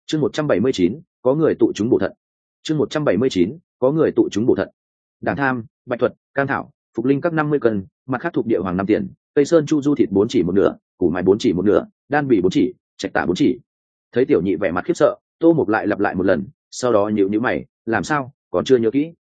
chương 179, có người tụ chúng bổ thận. chương 179, có người tụ chúng bổ thận. Đảng tham, bạch thuật, cam thảo, phục linh các 50 cân, mặt khác thuộc địa hoàng 5 tiền, cây sơn chu du thịt 4 chỉ một nửa, củ mài 4 chỉ một nửa, đan bì 4 chỉ, trạch tả 4 chỉ. Thấy tiểu nhị vẻ mặt khiếp sợ, Tô Mục lại lặp lại một lần, sau đó nhíu mày, làm sao, còn chưa nhớ kỹ?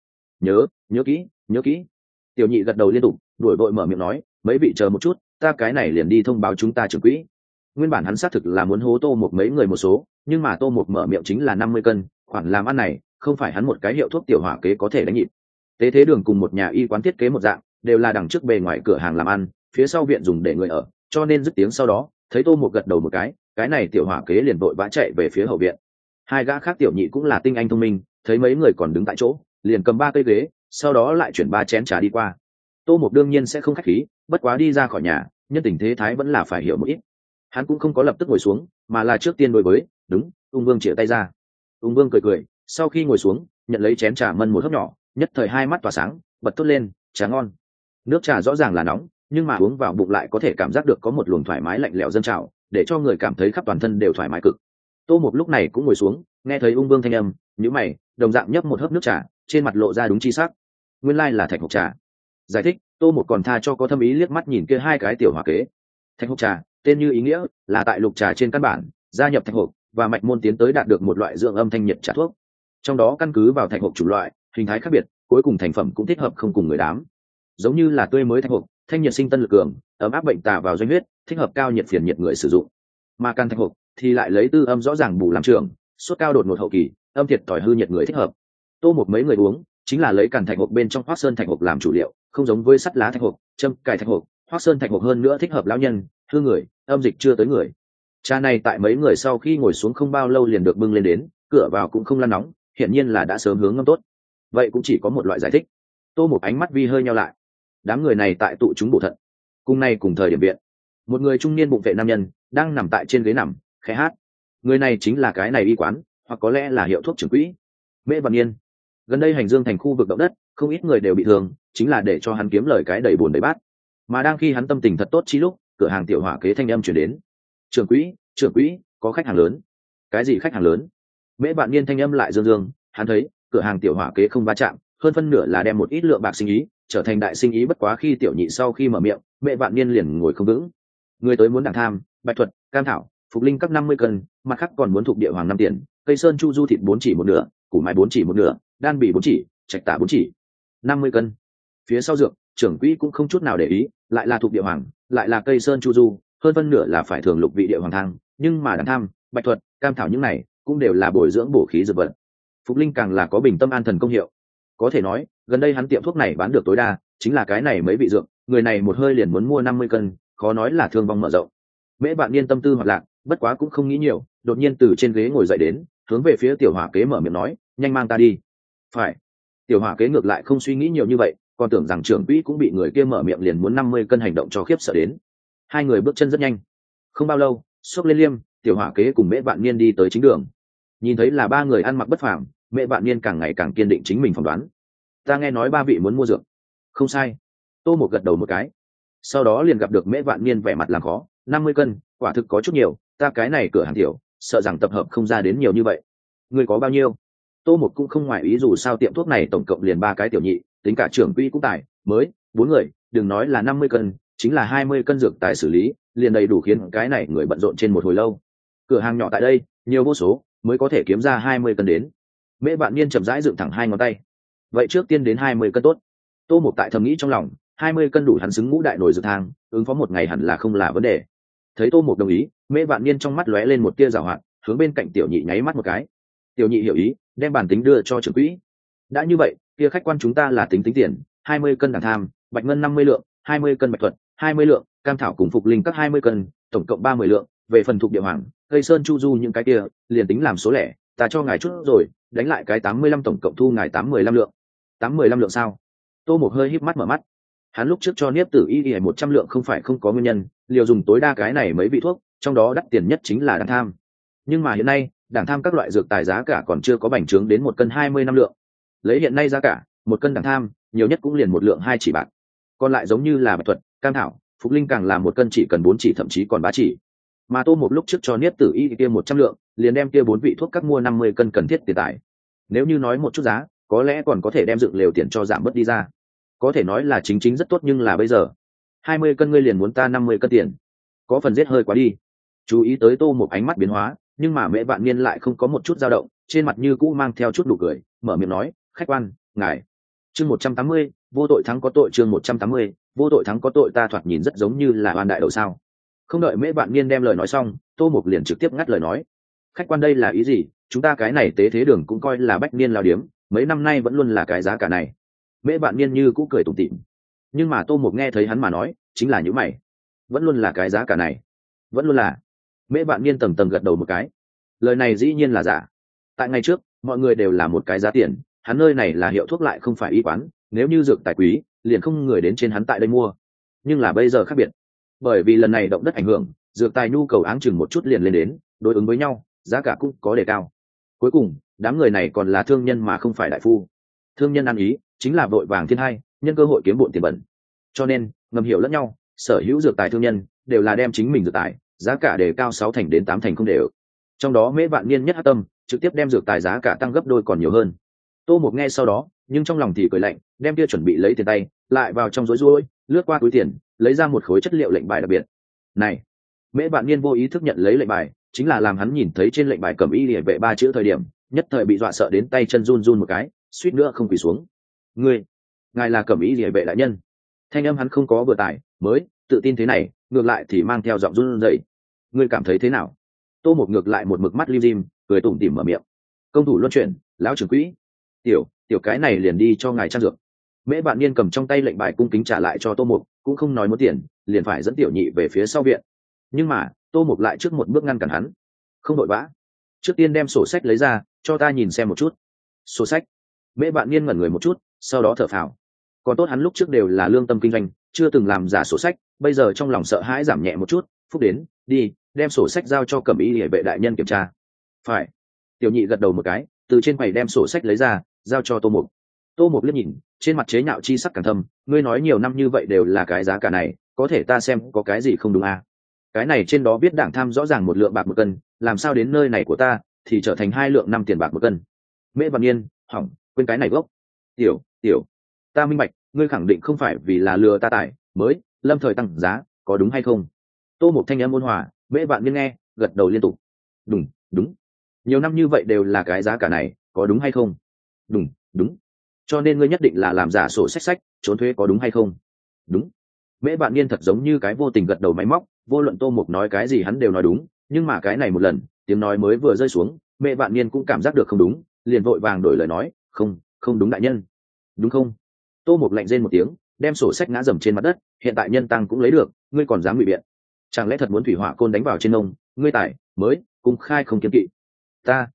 Nhớ kỹ. Tiểu nhị gật đầu liên tục, đuổi vội mở miệng nói, mấy vị chờ một chút, ta cái này liền đi thông báo chúng ta trưởng quỹ. Nguyên bản hắn xác thực là muốn hố Tô Mục mấy người một số, nhưng mà Tô Mục mở miệng chính là 50 cân, khoản làm ăn này không phải hắn một cái hiệu thuốc tiểu hỏa kế có thể đánh nhịp. Tế thế đường cùng một nhà y quán thiết kế một dạng, đều là đằng trước bề ngoài cửa hàng làm ăn, phía sau viện dùng để người ở, cho nên dứt tiếng sau đó, thấy Tô Mục gật đầu một cái này tiểu hỏa kế liền vội vã chạy về phía hậu viện. Hai gã khác tiểu nhị cũng là tinh anh thông minh, thấy mấy người còn đứng tại chỗ, liền cầm 3 cây ghế, sau đó lại chuyển 3 chén trà đi qua. Tô Mục đương nhiên sẽ không khách khí, bất quá đi ra khỏi nhà, nhân tình thế thái vẫn là phải hiểu một ít. Hắn cũng không có lập tức ngồi xuống, mà là trước tiên đối với, đúng, Ung Vương chìa tay ra. Ung Vương cười, sau khi ngồi xuống, nhận lấy chén trà mân một hớp nhỏ, nhất thời hai mắt tỏa sáng, bật thốt lên, trà ngon. Nước trà rõ ràng là nóng, nhưng mà uống vào bụng lại có thể cảm giác được có một luồng thoải mái lạnh lẽo dâng trào, để cho người cảm thấy khắp toàn thân đều thoải mái cực. Tô Mục lúc này cũng ngồi xuống, nghe thấy Ung Vương thanh âm, nhíu mày, đồng dạng nhấp một hớp nước trà, trên mặt lộ ra đúng chi sắc. Nguyên lai là thạch hộp trà. Giải thích, Tô Mục còn tha cho có thâm ý liếc mắt nhìn kia hai cái tiểu hỏa kế. Thạch hộp trà, tên như ý nghĩa, là tại lục trà trên căn bản, gia nhập thạch hộp và mạch môn tiến tới đạt được một loại dưỡng âm thanh nhiệt trà thuốc. Trong đó căn cứ vào thạch hộp chủng loại, hình thái khác biệt, cuối cùng thành phẩm cũng thích hợp không cùng người đám. Giống như là tươi mới thạch hộp, thanh nhiệt sinh tân lực cường, ấm áp bệnh tả vào doanh huyết, thích hợp cao nhiệt phiền nhiệt người sử dụng. Mà can thạch hộp thì lại lấy tư âm rõ ràng bù làm trưởng, sốt cao đột ngột hậu kỳ, âm thiệt tỏi hư nhiệt người thích hợp. Tô Một mấy người uống, chính là lấy càn thạch hộp bên trong Hoắc Sơn thạch hộp làm chủ liệu, không giống với sắt lá thạch hộp, châm cài thạch hộp, Hoắc Sơn thạch hộp hơn nữa thích hợp lão nhân, hư người, âm dịch chưa tới người. Trà này tại mấy người sau khi ngồi xuống không bao lâu liền được bưng lên đến, cửa vào cũng không lan nóng, hiển nhiên là đã sớm hướng ngâm tốt. Vậy cũng chỉ có một loại giải thích. Tô Một ánh mắt vi hơi nheo lại. Đám người này tại tụ chúng bổ thận. Cùng nay cùng thời điểm viện, một người trung niên bụng vệ nam nhân đang nằm tại trên ghế nằm, khẽ hát. Người này chính là cái này y quán, hoặc có lẽ là hiệu thuốc trưởng quỹ. Mễ Vạn Niên. Gần đây Hành Dương thành khu vực động đất, không ít người đều bị thương, chính là để cho hắn kiếm lời cái đầy buồn đầy bát. Mà đang khi hắn tâm tình thật tốt chi lúc, cửa hàng tiểu hỏa kế thanh âm chuyển đến. Trưởng quỹ, có khách hàng lớn. Cái gì khách hàng lớn? Mễ Vạn Niên thanh âm lại dương dương, hắn thấy cửa hàng tiểu hỏa kế không va chạm, hơn phân nửa là đem một ít lượng bạc sinh ý trở thành đại sinh ý. Bất quá khi tiểu nhị sau khi mở miệng, Mễ Vạn Niên liền ngồi không vững. Người tới muốn đảng tham, bạch thuật, cam thảo, phục linh các 50 cân, mặt khác còn muốn thuộc địa hoàng 5 tiền, cây sơn chu du thịt 4 chỉ một nửa, củ mài 4 chỉ một nửa, đan bì 4 chỉ, trạch tả 4 chỉ, 50 cân. Phía sau dược, trưởng quỹ cũng không chút nào để ý, lại là thuộc địa hoàng, lại là cây sơn chu du, hơn phân nửa là phải thường lục vị địa hoàng thang, nhưng mà đảng tham, bạch thuật, cam thảo những này cũng đều là bồi dưỡng bổ khí dược vật. Phục linh càng là có bình tâm an thần công hiệu. Có thể nói, gần đây hắn tiệm thuốc này bán được tối đa chính là cái này mấy vị dược, người này một hơi liền muốn mua 50 cân, khó nói là thương vong mở rộng. Mễ Vạn Niên tâm tư hoạt lạc, bất quá cũng không nghĩ nhiều, đột nhiên từ trên ghế ngồi dậy đến, hướng về phía tiểu hỏa kế mở miệng nói, nhanh mang ta đi. Phải. Tiểu hỏa kế ngược lại không suy nghĩ nhiều như vậy, còn tưởng rằng trưởng quỹ cũng bị người kia mở miệng liền muốn 50 cân hành động cho khiếp sợ đến. Hai người bước chân rất nhanh, không bao lâu, xốc lên liêm, tiểu hỏa kế cùng Mễ Vạn Niên đi tới chính đường. Nhìn thấy là ba người ăn mặc bất phàm, Mễ Vạn Niên càng ngày càng kiên định chính mình phỏng đoán. Ta nghe nói ba vị muốn mua dược. Không sai. Tô Một gật đầu một cái. Sau đó liền gặp được Mễ Vạn Niên vẻ mặt làm khó, 50 cân, quả thực có chút nhiều, ta cái này cửa hàng tiểu, sợ rằng tập hợp không ra đến nhiều như vậy. Người có bao nhiêu? Tô Một cũng không ngoài ý, dù sao tiệm thuốc này tổng cộng liền 3 cái tiểu nhị, tính cả trưởng quỹ cũng tài, mới 4 người, đừng nói là 50 cân, chính là 20 cân dược tài xử lý, liền đầy đủ khiến cái này người bận rộn trên một hồi lâu. Cửa hàng nhỏ tại đây, nhiều vô số, mới có thể kiếm ra 20 cân đến. Mễ Vạn Niên chậm rãi dựng thẳng 2 ngón tay. Vậy trước tiên đến 20 cân tốt. Tô Một tại thầm nghĩ trong lòng, 20 cân đủ hắn xứng ngũ đại nồi dược thang, ứng phó một ngày hẳn là không là vấn đề. Thấy Tô Một đồng ý, Mễ Vạn Niên trong mắt lóe lên một tia giảo hoạt, hướng bên cạnh tiểu nhị nháy mắt một cái. Tiểu nhị hiểu ý, đem bản tính đưa cho trưởng quỹ. Đã như vậy, kia khách quan chúng ta là tính tiền, 20 cân đảng tham, bạch ngân 50 lượng, 20 cân bạch thuật, 20 lượng, cam thảo cùng phục linh các 20 cân, tổng cộng 30 lượng, về phần thuộc địa hoàng, cây sơn chu du những cái kia, liền tính làm số lẻ, ta cho ngài chút rồi, đánh lại cái 85 tổng cộng thu ngài 815 lượng. 815 lượng sao? Tô Một hơi híp mắt mở mắt. Hắn lúc trước cho Niếp Tử Y 100 lượng không phải không có nguyên nhân, liều dùng tối đa cái này mấy vị thuốc, trong đó đắt tiền nhất chính là đảng tham. Nhưng mà hiện nay, đảng tham các loại dược tài giá cả còn chưa có bành trướng đến 1 cân 20 năm lượng. Lấy hiện nay giá cả, 1 cân đảng tham, nhiều nhất cũng liền 1 lượng 2 chỉ bạc. Còn lại giống như là bạch thuật, cam thảo, phục linh càng là 1 cân chỉ cần 4 chỉ thậm chí còn 3 chỉ. mà tô một lúc trước cho niết tử y kia 100 lượng, liền đem kia 4 vị thuốc các mua 50 cân cần thiết tiền tài. Nếu như nói một chút giá, có lẽ còn có thể đem dựng lều tiền cho giảm bớt đi ra, có thể nói là chính chính rất tốt. Nhưng là bây giờ 20 cân ngươi liền muốn ta 50 cân tiền, có phần giết hơi quá đi. Chú ý tới tô một ánh mắt biến hóa, nhưng mà Mễ Vạn Niên lại không có một chút dao động, trên mặt như cũ mang theo chút nụ cười, mở miệng nói, khách quan ngài. Chương 180, vô tội thắng có tội. Chương 180, vô tội thắng có tội. Ta thoạt nhìn rất giống như là oan đại đầu sao? Không đợi Mễ Vạn Niên đem lời nói xong, tô mục liền trực tiếp ngắt lời nói, khách quan đây là ý gì? Chúng ta cái này tế thế đường cũng coi là bách niên lao điếm, mấy năm nay vẫn luôn là cái giá cả này. Mễ Vạn Niên như cũ cười tủm tỉm, nhưng mà tô mục nghe thấy hắn mà nói, chính là những mày, vẫn luôn là cái giá cả này, vẫn luôn là. Mễ Vạn Niên tầng tầng gật đầu một cái, lời này dĩ nhiên là giả. Tại ngày trước mọi người đều là một cái giá tiền, hắn nơi này là hiệu thuốc lại không phải y quán, nếu như dược tài quý liền không người đến trên hắn tại đây mua. Nhưng là bây giờ khác biệt, bởi vì lần này động đất ảnh hưởng, dược tài nhu cầu áng chừng một chút liền lên đến, đối ứng với nhau giá cả cũng có đề cao. Cuối cùng đám người này còn là thương nhân mà không phải đại phu. Thương nhân ăn ý chính là vội vàng thiên hai, nhân cơ hội kiếm bộn tiền bẩn, cho nên ngầm hiểu lẫn nhau, sở hữu dược tài thương nhân đều là đem chính mình dược tài giá cả đề cao 6 thành đến 8 thành không đều. Trong đó Mễ Vạn Niên nhất hắc tâm, trực tiếp đem dược tài giá cả tăng gấp đôi còn nhiều hơn. Tô Mục nghe sau đó, nhưng trong lòng thì cười lạnh, đem kia chuẩn bị lấy tiền tay lại vào trong rối rối, lướt qua túi tiền, lấy ra một khối chất liệu lệnh bài đặc biệt. Này, Mễ Vạn Niên vô ý thức nhận lấy lệnh bài, chính là làm hắn nhìn thấy trên lệnh bài Cẩm Y Liễu vệ 3 chữ thời điểm, nhất thời bị dọa sợ đến tay chân run run một cái, suýt nữa không quỳ xuống. Ngài là Cẩm Y Liễu vệ đại nhân? Thanh âm hắn không có vừa tải mới tự tin thế này, ngược lại thì mang theo giọng run rẩy. Ngươi cảm thấy thế nào? Tô Mục ngược lại một mực mắt lim dim, cười tủm tỉm mở miệng. Công thủ luân chuyển, lão trưởng quỹ. Tiểu cái này liền đi cho ngài trang dược. Mễ Vạn Niên cầm trong tay lệnh bài cung kính trả lại cho Tô Mục, cũng không nói muốn tiền, liền phải dẫn tiểu nhị về phía sau viện. Nhưng mà Tô Mục lại trước một bước ngăn cản hắn. Không vội vã, trước tiên đem sổ sách lấy ra cho ta nhìn xem một chút. Sổ sách? Mễ Vạn Niên ngẩn người một chút, sau đó thở phào. Còn tốt hắn lúc trước đều là lương tâm kinh doanh, chưa từng làm giả sổ sách, bây giờ trong lòng sợ hãi giảm nhẹ một chút. Phúc đến, đi, đem sổ sách giao cho Cẩm Y Liễu vệ đại nhân kiểm tra. Phải. Tiểu nhị gật đầu một cái, từ trên quầy đem sổ sách lấy ra giao cho Tô Mục. Tô Mục liếc nhìn, trên mặt chế nhạo chi sắc càng thâm. Ngươi nói nhiều năm như vậy đều là cái giá cả này, có thể ta xem có cái gì không đúng à? Cái này trên đó viết đảng tham rõ ràng 1 lượng bạc 1 cân, làm sao đến nơi này của ta thì trở thành 2 lượng 5 tiền bạc 1 cân? Mễ Vạn Niên, hỏng, quên cái này gốc. Tiểu, ta minh bạch, ngươi khẳng định không phải vì là lừa ta tài mới lâm thời tăng giá, có đúng hay không? Tô Mục thanh âm ôn hòa. Mễ Vạn Niên nghe, gật đầu liên tục. Đúng. Nhiều năm như vậy đều là cái giá cả này, có đúng hay không? Đúng. Cho nên ngươi nhất định là làm giả sổ sách trốn thuế, có đúng hay không? Đúng. Mễ Vạn Niên thật giống như cái vô tình gật đầu máy móc, vô luận Tô Mục nói cái gì hắn đều nói đúng. Nhưng mà cái này một lần, tiếng nói mới vừa rơi xuống, Mễ Vạn Niên cũng cảm giác được không đúng, liền vội vàng đổi lời nói, không đúng đại nhân. Đúng không? Tô Mục lạnh rên một tiếng, đem sổ sách ngã dầm trên mặt đất. Hiện tại nhân tăng cũng lấy được, ngươi còn dám ngụy biện? Chẳng lẽ thật muốn thủy hỏa côn đánh vào trên nông? Ngươi tài mới cung khai không kiêng kỵ. Ta.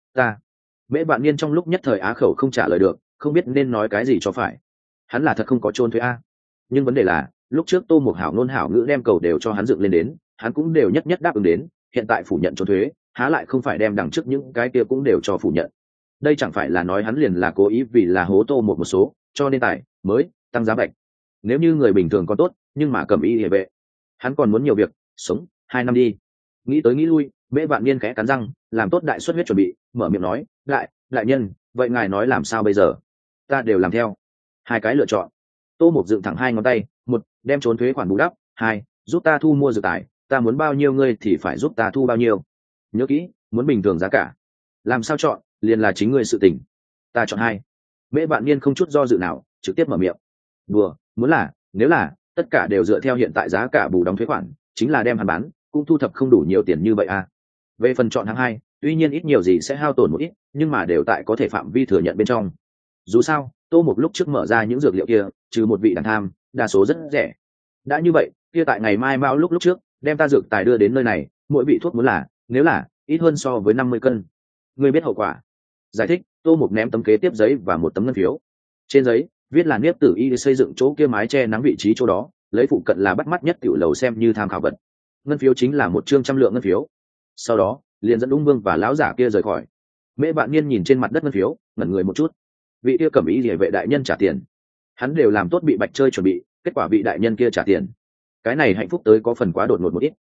Mễ Vạn Niên trong lúc nhất thời á khẩu không trả lời được, không biết nên nói cái gì cho phải. Hắn là thật không có trôn thuế a, nhưng vấn đề là lúc trước Tô Mục hảo ngôn hảo ngữ đem cầu đều cho hắn dựng lên đến, hắn cũng đều nhất đáp ứng đến, hiện tại phủ nhận trốn thuế, há lại không phải đem đằng trước những cái kia cũng đều cho phủ nhận. Đây chẳng phải là nói hắn liền là cố ý vì là hố Tô Mục một số, cho nên tài mới tăng giá bạch. Nếu như người bình thường còn tốt, nhưng mà Cẩm Y Liễu vệ, hắn còn muốn nhiều việc, sống 2 năm đi. Nghĩ tới nghĩ lui, Mễ Vạn Niên khẽ cắn răng, làm tốt đại xuất huyết chuẩn bị, mở miệng nói, đại nhân, vậy ngài nói làm sao bây giờ? Ta đều làm theo. 2 cái lựa chọn. Tô Mục dựng thẳng 2 ngón tay, 1, đem trốn thuế khoản bù đắp, 2, giúp ta thu mua dược tài, ta muốn bao nhiêu ngươi thì phải giúp ta thu bao nhiêu. Nhớ kỹ, muốn bình thường giá cả. Làm sao chọn, liền là chính ngươi sự tình. Ta chọn 2. Mễ Vạn Niên không chút do dự nào, trực tiếp mở miệng. Đùa, nếu là tất cả đều dựa theo hiện tại giá cả bù đóng thuế khoản, chính là đem hắn bán, cũng thu thập không đủ nhiều tiền như vậy à. Về phần chọn hạng 2, tuy nhiên ít nhiều gì sẽ hao tổn một ít, nhưng mà đều tại có thể phạm vi thừa nhận bên trong. Dù sao Tô Mục lúc trước mở ra những dược liệu kia, trừ một vị đàn tham, đa số rất rẻ. Đã như vậy, kia tại ngày mai mao lúc trước đem ta dược tài đưa đến nơi này, mỗi vị thuốc muốn là, nếu là ít hơn so với 50 cân, ngươi biết hậu quả. Giải thích. Tô Mục ném tấm kế tiếp giấy và một tấm ngân phiếu. Trên giấy viết là Niếp Tử Y xây dựng chỗ kia mái che nắng vị trí chỗ đó, lấy phụ cận là bắt mắt nhất tiểu lầu xem như tham khảo vật. Ngân phiếu chính là 1 trương 100 lượng ngân phiếu. Sau đó liền dẫn Ung Vương và lão giả kia rời khỏi. Mễ Vạn Niên nhìn trên mặt đất ngân phiếu, ngẩn người một chút. Vị kia Cẩm Y Liễu vệ đại nhân trả tiền, hắn đều làm tốt bị bạch chơi chuẩn bị, kết quả vị đại nhân kia trả tiền, cái này hạnh phúc tới có phần quá đột ngột một ít.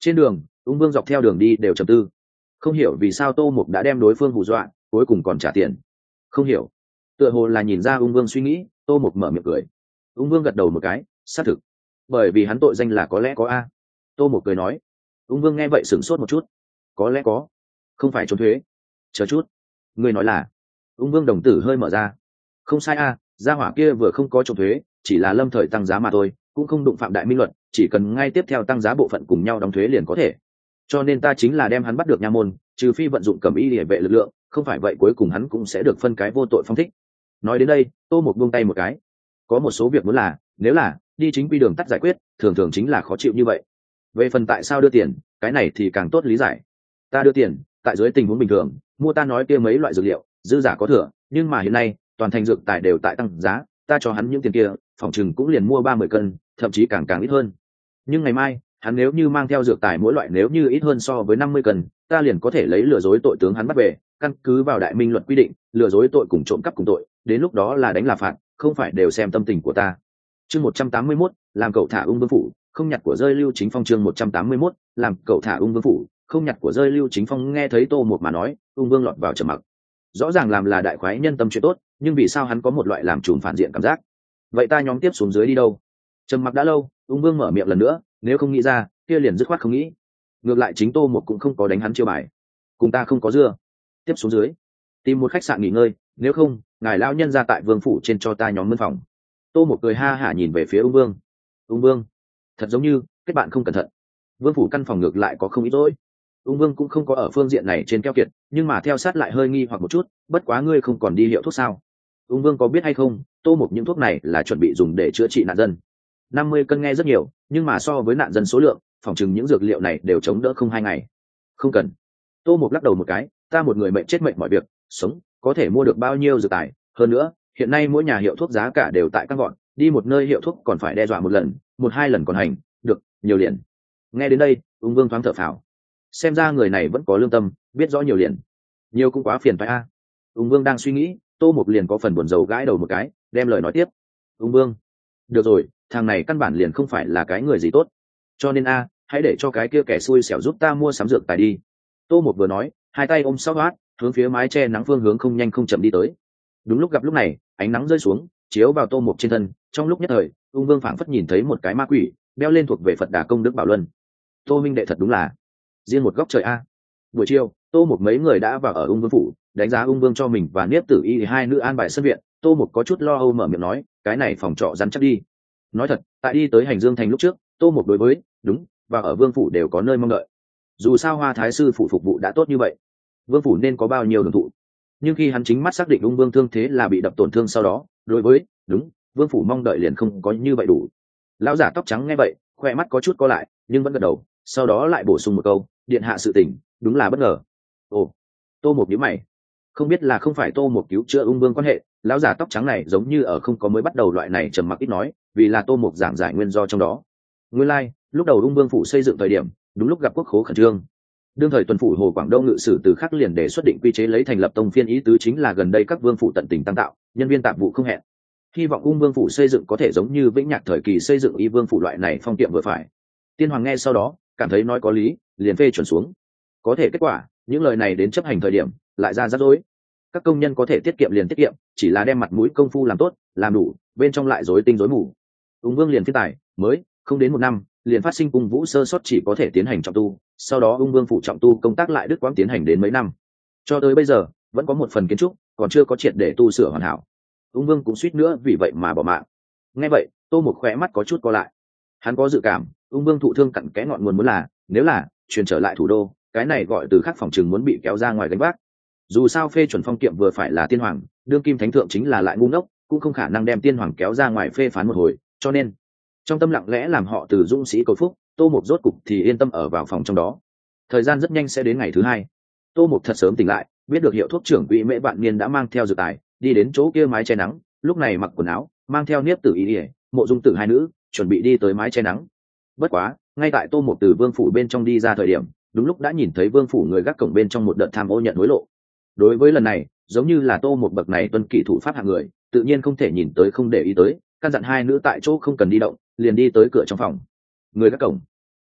Trên đường ung vương dọc theo đường đi đều trầm tư, không hiểu vì sao tô mục đã đem đối phương hù dọa cuối cùng còn trả tiền. Không hiểu, tựa hồ là nhìn ra ung vương suy nghĩ, tô mục mở miệng cười. Ung vương gật đầu một cái, xác thực, bởi vì hắn tội danh là có lẽ có a. Tô mục cười nói. Ung vương nghe vậy sửng sốt một chút. Có lẽ có, không phải trốn thuế. Chờ chút, ngươi nói là? Ung vương đồng tử hơi mở ra. Không sai a, gia hỏa kia vừa không có trốn thuế, chỉ là lâm thời tăng giá mà thôi, cũng không đụng phạm đại minh luật, chỉ cần ngay tiếp theo tăng giá bộ phận cùng nhau đóng thuế liền có thể. Cho nên ta chính là đem hắn bắt được nha môn, trừ phi vận dụng cẩm y để vệ lực lượng, không phải vậy cuối cùng hắn cũng sẽ được phân cái vô tội phong thích. Nói đến đây tô một buông tay một cái. Có một số việc muốn là, nếu là đi chính quy đường tắt giải quyết, thường thường chính là khó chịu như vậy. Về phần tại sao đưa tiền, cái này thì càng tốt lý giải. Ta đưa tiền tại dưới tình huống bình thường, mua ta nói kia mấy loại dược liệu dư giả có thừa, nhưng mà hiện nay toàn thành dược tài đều tại tăng giá, ta cho hắn những tiền kia phòng chừng cũng liền mua 30 cân, thậm chí càng ít hơn. Nhưng ngày mai hắn nếu như mang theo dược tài mỗi loại nếu như ít hơn so với 50 cân, ta liền có thể lấy lừa dối tội tướng hắn bắt về, căn cứ vào đại minh luật quy định, lừa dối tội cùng trộm cắp cùng tội, đến lúc đó là đánh là phạt, không phải đều xem tâm tình của ta. Chương 181, làm cậu thả ung vương phủ, không nhặt của rơi Lưu Chính Phong. Chương 181, làm cậu thả ung vương phủ, không nhặt của rơi Lưu Chính Phong. Nghe thấy tô một mà nói, ung vương lọt vào trầm mặc. Rõ ràng làm là đại khoái nhân tâm chuyện tốt, nhưng vì sao hắn có một loại làm trùm phản diện cảm giác? Vậy ta nhóm tiếp xuống dưới đi đâu? Trầm mặc đã lâu, ung vương mở miệng lần nữa, nếu không nghĩ ra kia liền dứt khoát không nghĩ. Ngược lại chính tô một cũng không có đánh hắn chiêu bài, cùng ta không có dưa. Tiếp xuống dưới tìm một khách sạn nghỉ ngơi, nếu không ngài lão nhân ra tại vương phủ trên cho ta nhóm mân phòng. Tô một cười ha hả nhìn về phía ung vương. Ung vương, thật giống như kết bạn không cẩn thận. Vương phủ căn phòng ngược lại có không ít dỗi. Ung vương cũng không có ở phương diện này trên keo kiệt, nhưng mà theo sát lại hơi nghi hoặc một chút, bất quá ngươi không còn đi hiệu thuốc sao? Ung vương có biết hay không, tô một những thuốc này là chuẩn bị dùng để chữa trị nạn dân. 50 cân nghe rất nhiều, nhưng mà so với nạn dân số lượng, phòng chừng những dược liệu này đều chống đỡ không 2 ngày. Không cần. Tô một lắc đầu một cái, ta một người mệnh chết mệnh mọi việc, sống có thể mua được bao nhiêu dược tài, hơn nữa hiện nay mỗi nhà hiệu thuốc giá cả đều tại tăng gọn, đi một nơi hiệu thuốc còn phải đe dọa một lần, 1-2 lần còn hành được nhiều liền. Nghe đến đây ung vương thoáng thở phào, xem ra người này vẫn có lương tâm, biết rõ nhiều liền nhiều cũng quá phiền phải a. Ung vương đang suy nghĩ, tô một liền có phần buồn rầu gãi đầu một cái, đem lời nói tiếp. Ung vương, được rồi, thằng này căn bản liền không phải là cái người gì tốt, cho nên hãy để cho cái kia kẻ xui xẻo giúp ta mua sắm dược tài đi. Tô một vừa nói, hai tay ôm sau hát, hướng phía mái che nắng phương hướng không nhanh không chậm đi tới. Đúng lúc gặp lúc này ánh nắng rơi xuống chiếu vào tô một trên thân, trong lúc nhất thời ung vương phảng phất nhìn thấy một cái ma quỷ đeo lên thuộc về Phật Đà công đức bảo luân. Tô minh đệ thật đúng là riêng một góc trời a. Buổi chiều tô một mấy người đã vào ở ung vương phủ, đánh giá ung vương cho mình và Niếp Tử Y hai nữ an bài sân viện. Tô một có chút lo âu mở miệng nói, cái này phòng trọ rắn chắc đi. Nói thật, tại đi tới Hành Dương thành lúc trước, tô một đối với đúng và ở vương phủ đều có nơi mong đợi. Dù sao Hoa thái sư phụ phục vụ đã tốt như vậy, vương phủ nên có bao nhiêu hưởng thụ. Nhưng khi hắn chính mắt xác định ung vương thương thế là bị đập tổn thương, sau đó đối với đúng vương phủ mong đợi liền không có như vậy đủ. Lão giả tóc trắng nghe vậy khoe mắt có chút co lại, nhưng vẫn gật đầu, sau đó lại bổ sung một câu, điện hạ sự tình đúng là bất ngờ. Ồ. Tô một nhíu mày, không biết là không phải tô một cứu chữa ung vương quan hệ. Lão giả tóc trắng này giống như ở không có mới bắt đầu loại này trầm mặc ít nói, vì là tô một giảng giải nguyên do trong đó. Nguyên lai lúc đầu ung vương phủ xây dựng thời điểm đúng lúc gặp quốc khố khẩn trương. Đương thời tuần phủ Hồ Quảng Đông ngự sử từ khắc liền đề xuất định quy chế lấy thành lập tông phiên, ý tứ chính là gần đây các vương phủ tận tình tăng tạo, nhân viên tạp vụ không hẹn, hy vọng ung vương phủ xây dựng có thể giống như Vĩnh Nhạc thời kỳ xây dựng y vương phủ loại này phong tiệm vừa phải. Tiên hoàng nghe sau đó cảm thấy nói có lý, liền phê chuẩn xuống. Có thể kết quả những lời này đến chấp hành thời điểm lại ra rắc rối. Các công nhân có thể tiết kiệm liền tiết kiệm, chỉ là đem mặt mũi công phu làm tốt làm đủ, bên trong lại rối tinh rối mù. Ung vương liền phiên tài mới không đến 1 năm liền phát sinh cung vũ sơ sót, chỉ có thể tiến hành trọng tu. Sau đó ung vương phủ trọng tu công tác lại đứt quãng tiến hành đến mấy năm, cho tới bây giờ vẫn có một phần kiến trúc còn chưa có triệt để tu sửa hoàn hảo. Ung vương cũng suýt nữa vì vậy mà bỏ mạng. Nghe vậy tô một khỏe mắt có chút co lại, hắn có dự cảm ung vương thụ thương cặn kẽ ngọn nguồn muốn là nếu là truyền trở lại thủ đô, cái này gọi từ khắc phòng chừng muốn bị kéo ra ngoài gánh vác. Dù sao phê chuẩn phong kiệm vừa phải là tiên hoàng, đương kim thánh thượng chính là lại ngu ngốc, cũng không khả năng đem tiên hoàng kéo ra ngoài phê phán một hồi, cho nên trong tâm lặng lẽ làm họ từ dũng sĩ cầu phúc, tô một rốt cục thì yên tâm ở vào phòng trong đó. Thời gian rất nhanh sẽ đến ngày thứ 2. Tô một thật sớm tỉnh lại, biết được hiệu thuốc trưởng quỹ Mễ Vạn Niên đã mang theo dược tài đi đến chỗ kia mái che nắng, lúc này mặc quần áo, mang theo Niếp Tử Y, Mộ Dung Tử hai nữ chuẩn bị đi tới mái che nắng. Bất quá ngay tại tô một từ vương phủ bên trong đi ra thời điểm, đúng lúc đã nhìn thấy vương phủ người gác cổng bên trong một đợt tham ô nhận hối lộ. Đối với lần này giống như là tô một bậc này tuân kỷ thủ pháp hạng người, tự nhiên không thể nhìn tới không để ý tới, căn dặn hai nữ tại chỗ không cần đi động, liền đi tới cửa trong phòng. Người gác cổng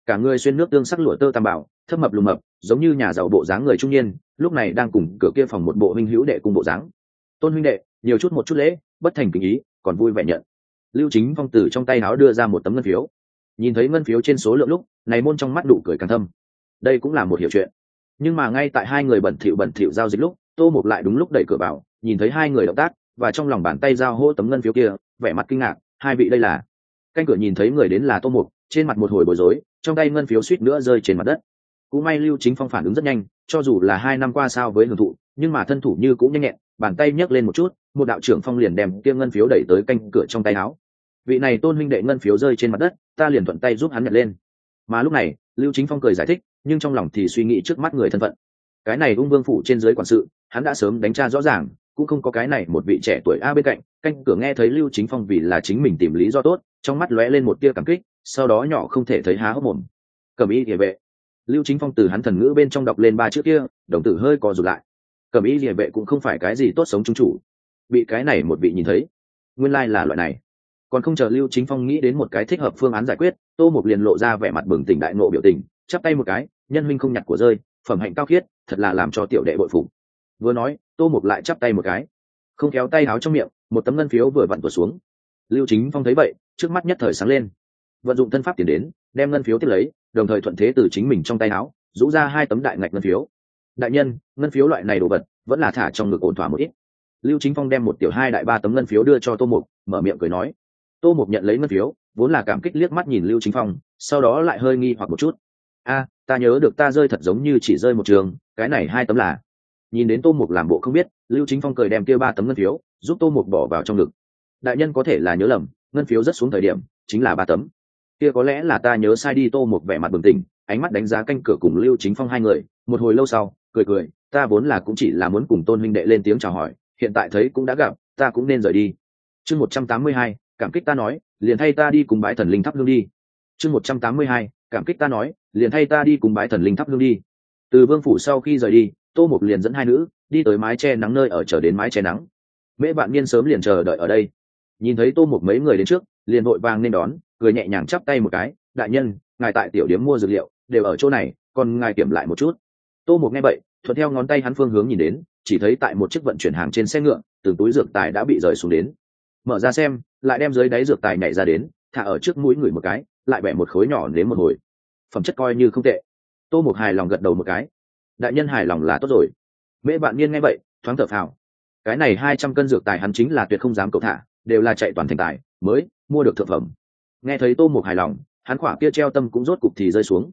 cả người xuyên nước tương sắc lụa tơ tam bảo, thấp mập lùm mập, giống như nhà giàu bộ dáng người trung niên, lúc này đang cùng cửa kia phòng một bộ huynh hữu đệ cùng bộ dáng. Tôn huynh đệ, nhiều chút một chút lễ, bất thành kính ý, còn vui vẻ nhận. Lưu Chính Phong từ trong tay áo đưa ra một tấm ngân phiếu. Nhìn thấy ngân phiếu trên số lượng lúc này, môn trong mắt nụ cười càng thâm. Đây cũng là một hiểu chuyện. Nhưng mà ngay tại hai người bẩn thỉu giao dịch lúc, Tô Mục lại đúng lúc đẩy cửa vào, nhìn thấy hai người động tác và trong lòng bàn tay giao hô tấm ngân phiếu kia, vẻ mặt kinh ngạc. Hai vị đây là? Canh cửa nhìn thấy người đến là Tô Mục, trên mặt một hồi bối rối, trong tay ngân phiếu suýt nữa rơi trên mặt đất. Cũng may Lưu Chính Phong phản ứng rất nhanh, cho dù là 2 năm qua sao với hưởng thụ, nhưng mà thân thủ như cũng nhanh nhẹn, bàn tay nhấc lên một chút, một đạo trưởng phong liền đem kia ngân phiếu đẩy tới canh cửa trong tay áo. Vị này Tôn huynh đệ ngân phiếu rơi trên mặt đất, ta liền thuận tay giúp hắn nhặt lên. Mà lúc này, Lưu Chính Phong cười giải thích, nhưng trong lòng thì suy nghĩ trước mắt người thân phận. Cái này Ung Vương phủ trên dưới quản sự, hắn đã sớm đánh tra rõ ràng, cũng không có cái này một vị trẻ tuổi a bên cạnh. Canh cửa nghe thấy Lưu Chính Phong vì là chính mình tìm lý do tốt, trong mắt lóe lên một tia cảm kích, sau đó nhỏ không thể thấy há hốc mồm. Cẩm y liề vệ. Lưu Chính Phong từ hắn thần ngữ bên trong đọc lên 3 chữ kia, đồng tử hơi co rụt lại. Cẩm y liề vệ cũng không phải cái gì tốt sống trung chủ, bị cái này một vị nhìn thấy, nguyên lai là loại này. Còn không chờ Lưu Chính Phong nghĩ đến một cái thích hợp phương án giải quyết, Tô Mục liền lộ ra vẻ mặt bừng tỉnh đại ngộ biểu tình, chắp tay một cái, nhân huynh không nhặt của rơi, phẩm hạnh cao khiết, thật là làm cho tiểu đệ bội phục. Vừa nói, Tô Mục lại chắp tay một cái, không kéo tay áo trong miệng, một tấm ngân phiếu vừa vặn tuột xuống. Lưu Chính Phong thấy vậy, trước mắt nhất thời sáng lên, vận dụng thân pháp tiến đến, đem ngân phiếu tiếp lấy, đồng thời thuận thế từ chính mình trong tay áo rũ ra 2 tấm đại ngạch ngân phiếu. Đại nhân, ngân phiếu loại này đồ vật vẫn là thả trong ngực ổn thỏa một ít. Lưu Chính Phong đem 1 tiểu 2 đại 3 tấm ngân phiếu đưa cho Tô Mục, mở miệng cười nói. Tô Mục nhận lấy ngân phiếu, vốn là cảm kích liếc mắt nhìn Lưu Chính Phong, sau đó lại hơi nghi hoặc một chút. A, ta nhớ được ta rơi thật giống như chỉ rơi một trường, cái này 2 tấm là. Nhìn đến Tô Mục làm bộ không biết, Lưu Chính Phong cười đem kia 3 tấm ngân phiếu giúp Tô Mục bỏ vào trong ngực. Đại nhân có thể là nhớ lầm, ngân phiếu rất xuống thời điểm chính là 3 tấm. Kia có lẽ là ta nhớ sai đi. Tô Mục vẻ mặt bừng tỉnh, ánh mắt đánh giá canh cửa cùng Lưu Chính Phong hai người, một hồi lâu sau cười, ta vốn là cũng chỉ là muốn cùng Tôn huynh đệ lên tiếng chào hỏi, hiện tại thấy cũng đã gặp, ta cũng nên rời đi. Chương 182, cảm kích ta nói, liền thay ta đi cùng bái thần linh thắp hương đi. Chương 182, cảm kích ta nói, liền thay ta đi cùng bái thần linh thắp hương đi. Từ Vương phủ sau khi rời đi, Tô Mục liền dẫn hai nữ đi tới mái che nắng nơi ở, chờ đến mái che nắng. Mễ Vạn Niên sớm liền chờ đợi ở đây, nhìn thấy Tô Mục mấy người đến trước, liền vội vàng nên đón, cười nhẹ nhàng chắp tay một cái, đại nhân, ngài tại tiểu điếm mua dược liệu đều ở chỗ này, còn ngài kiểm lại một chút. Tô Mục nghe vậy, thuận theo ngón tay hắn phương hướng nhìn đến, chỉ thấy tại một chiếc vận chuyển hàng trên xe ngựa, từng túi dược tài đã bị rời xuống đến. Mở ra xem, lại đem dưới đáy dược tài nhảy ra đến, thả ở trước mũi người một cái, lại bẻ một khối nhỏ đến một hồi. Phẩm chất coi như không tệ. Tô Mục hài lòng gật đầu một cái. Đại nhân hài lòng là tốt rồi. Mễ Vạn Niên nghe vậy, thoáng thở phào. Cái này 200 cân dược tài hắn chính là tuyệt không dám cầu thả, đều là chạy toàn thành tài mới mua được thượng phẩm. Nghe thấy Tô Mục hài lòng, hắn khỏa kia treo tâm cũng rốt cục thì rơi xuống.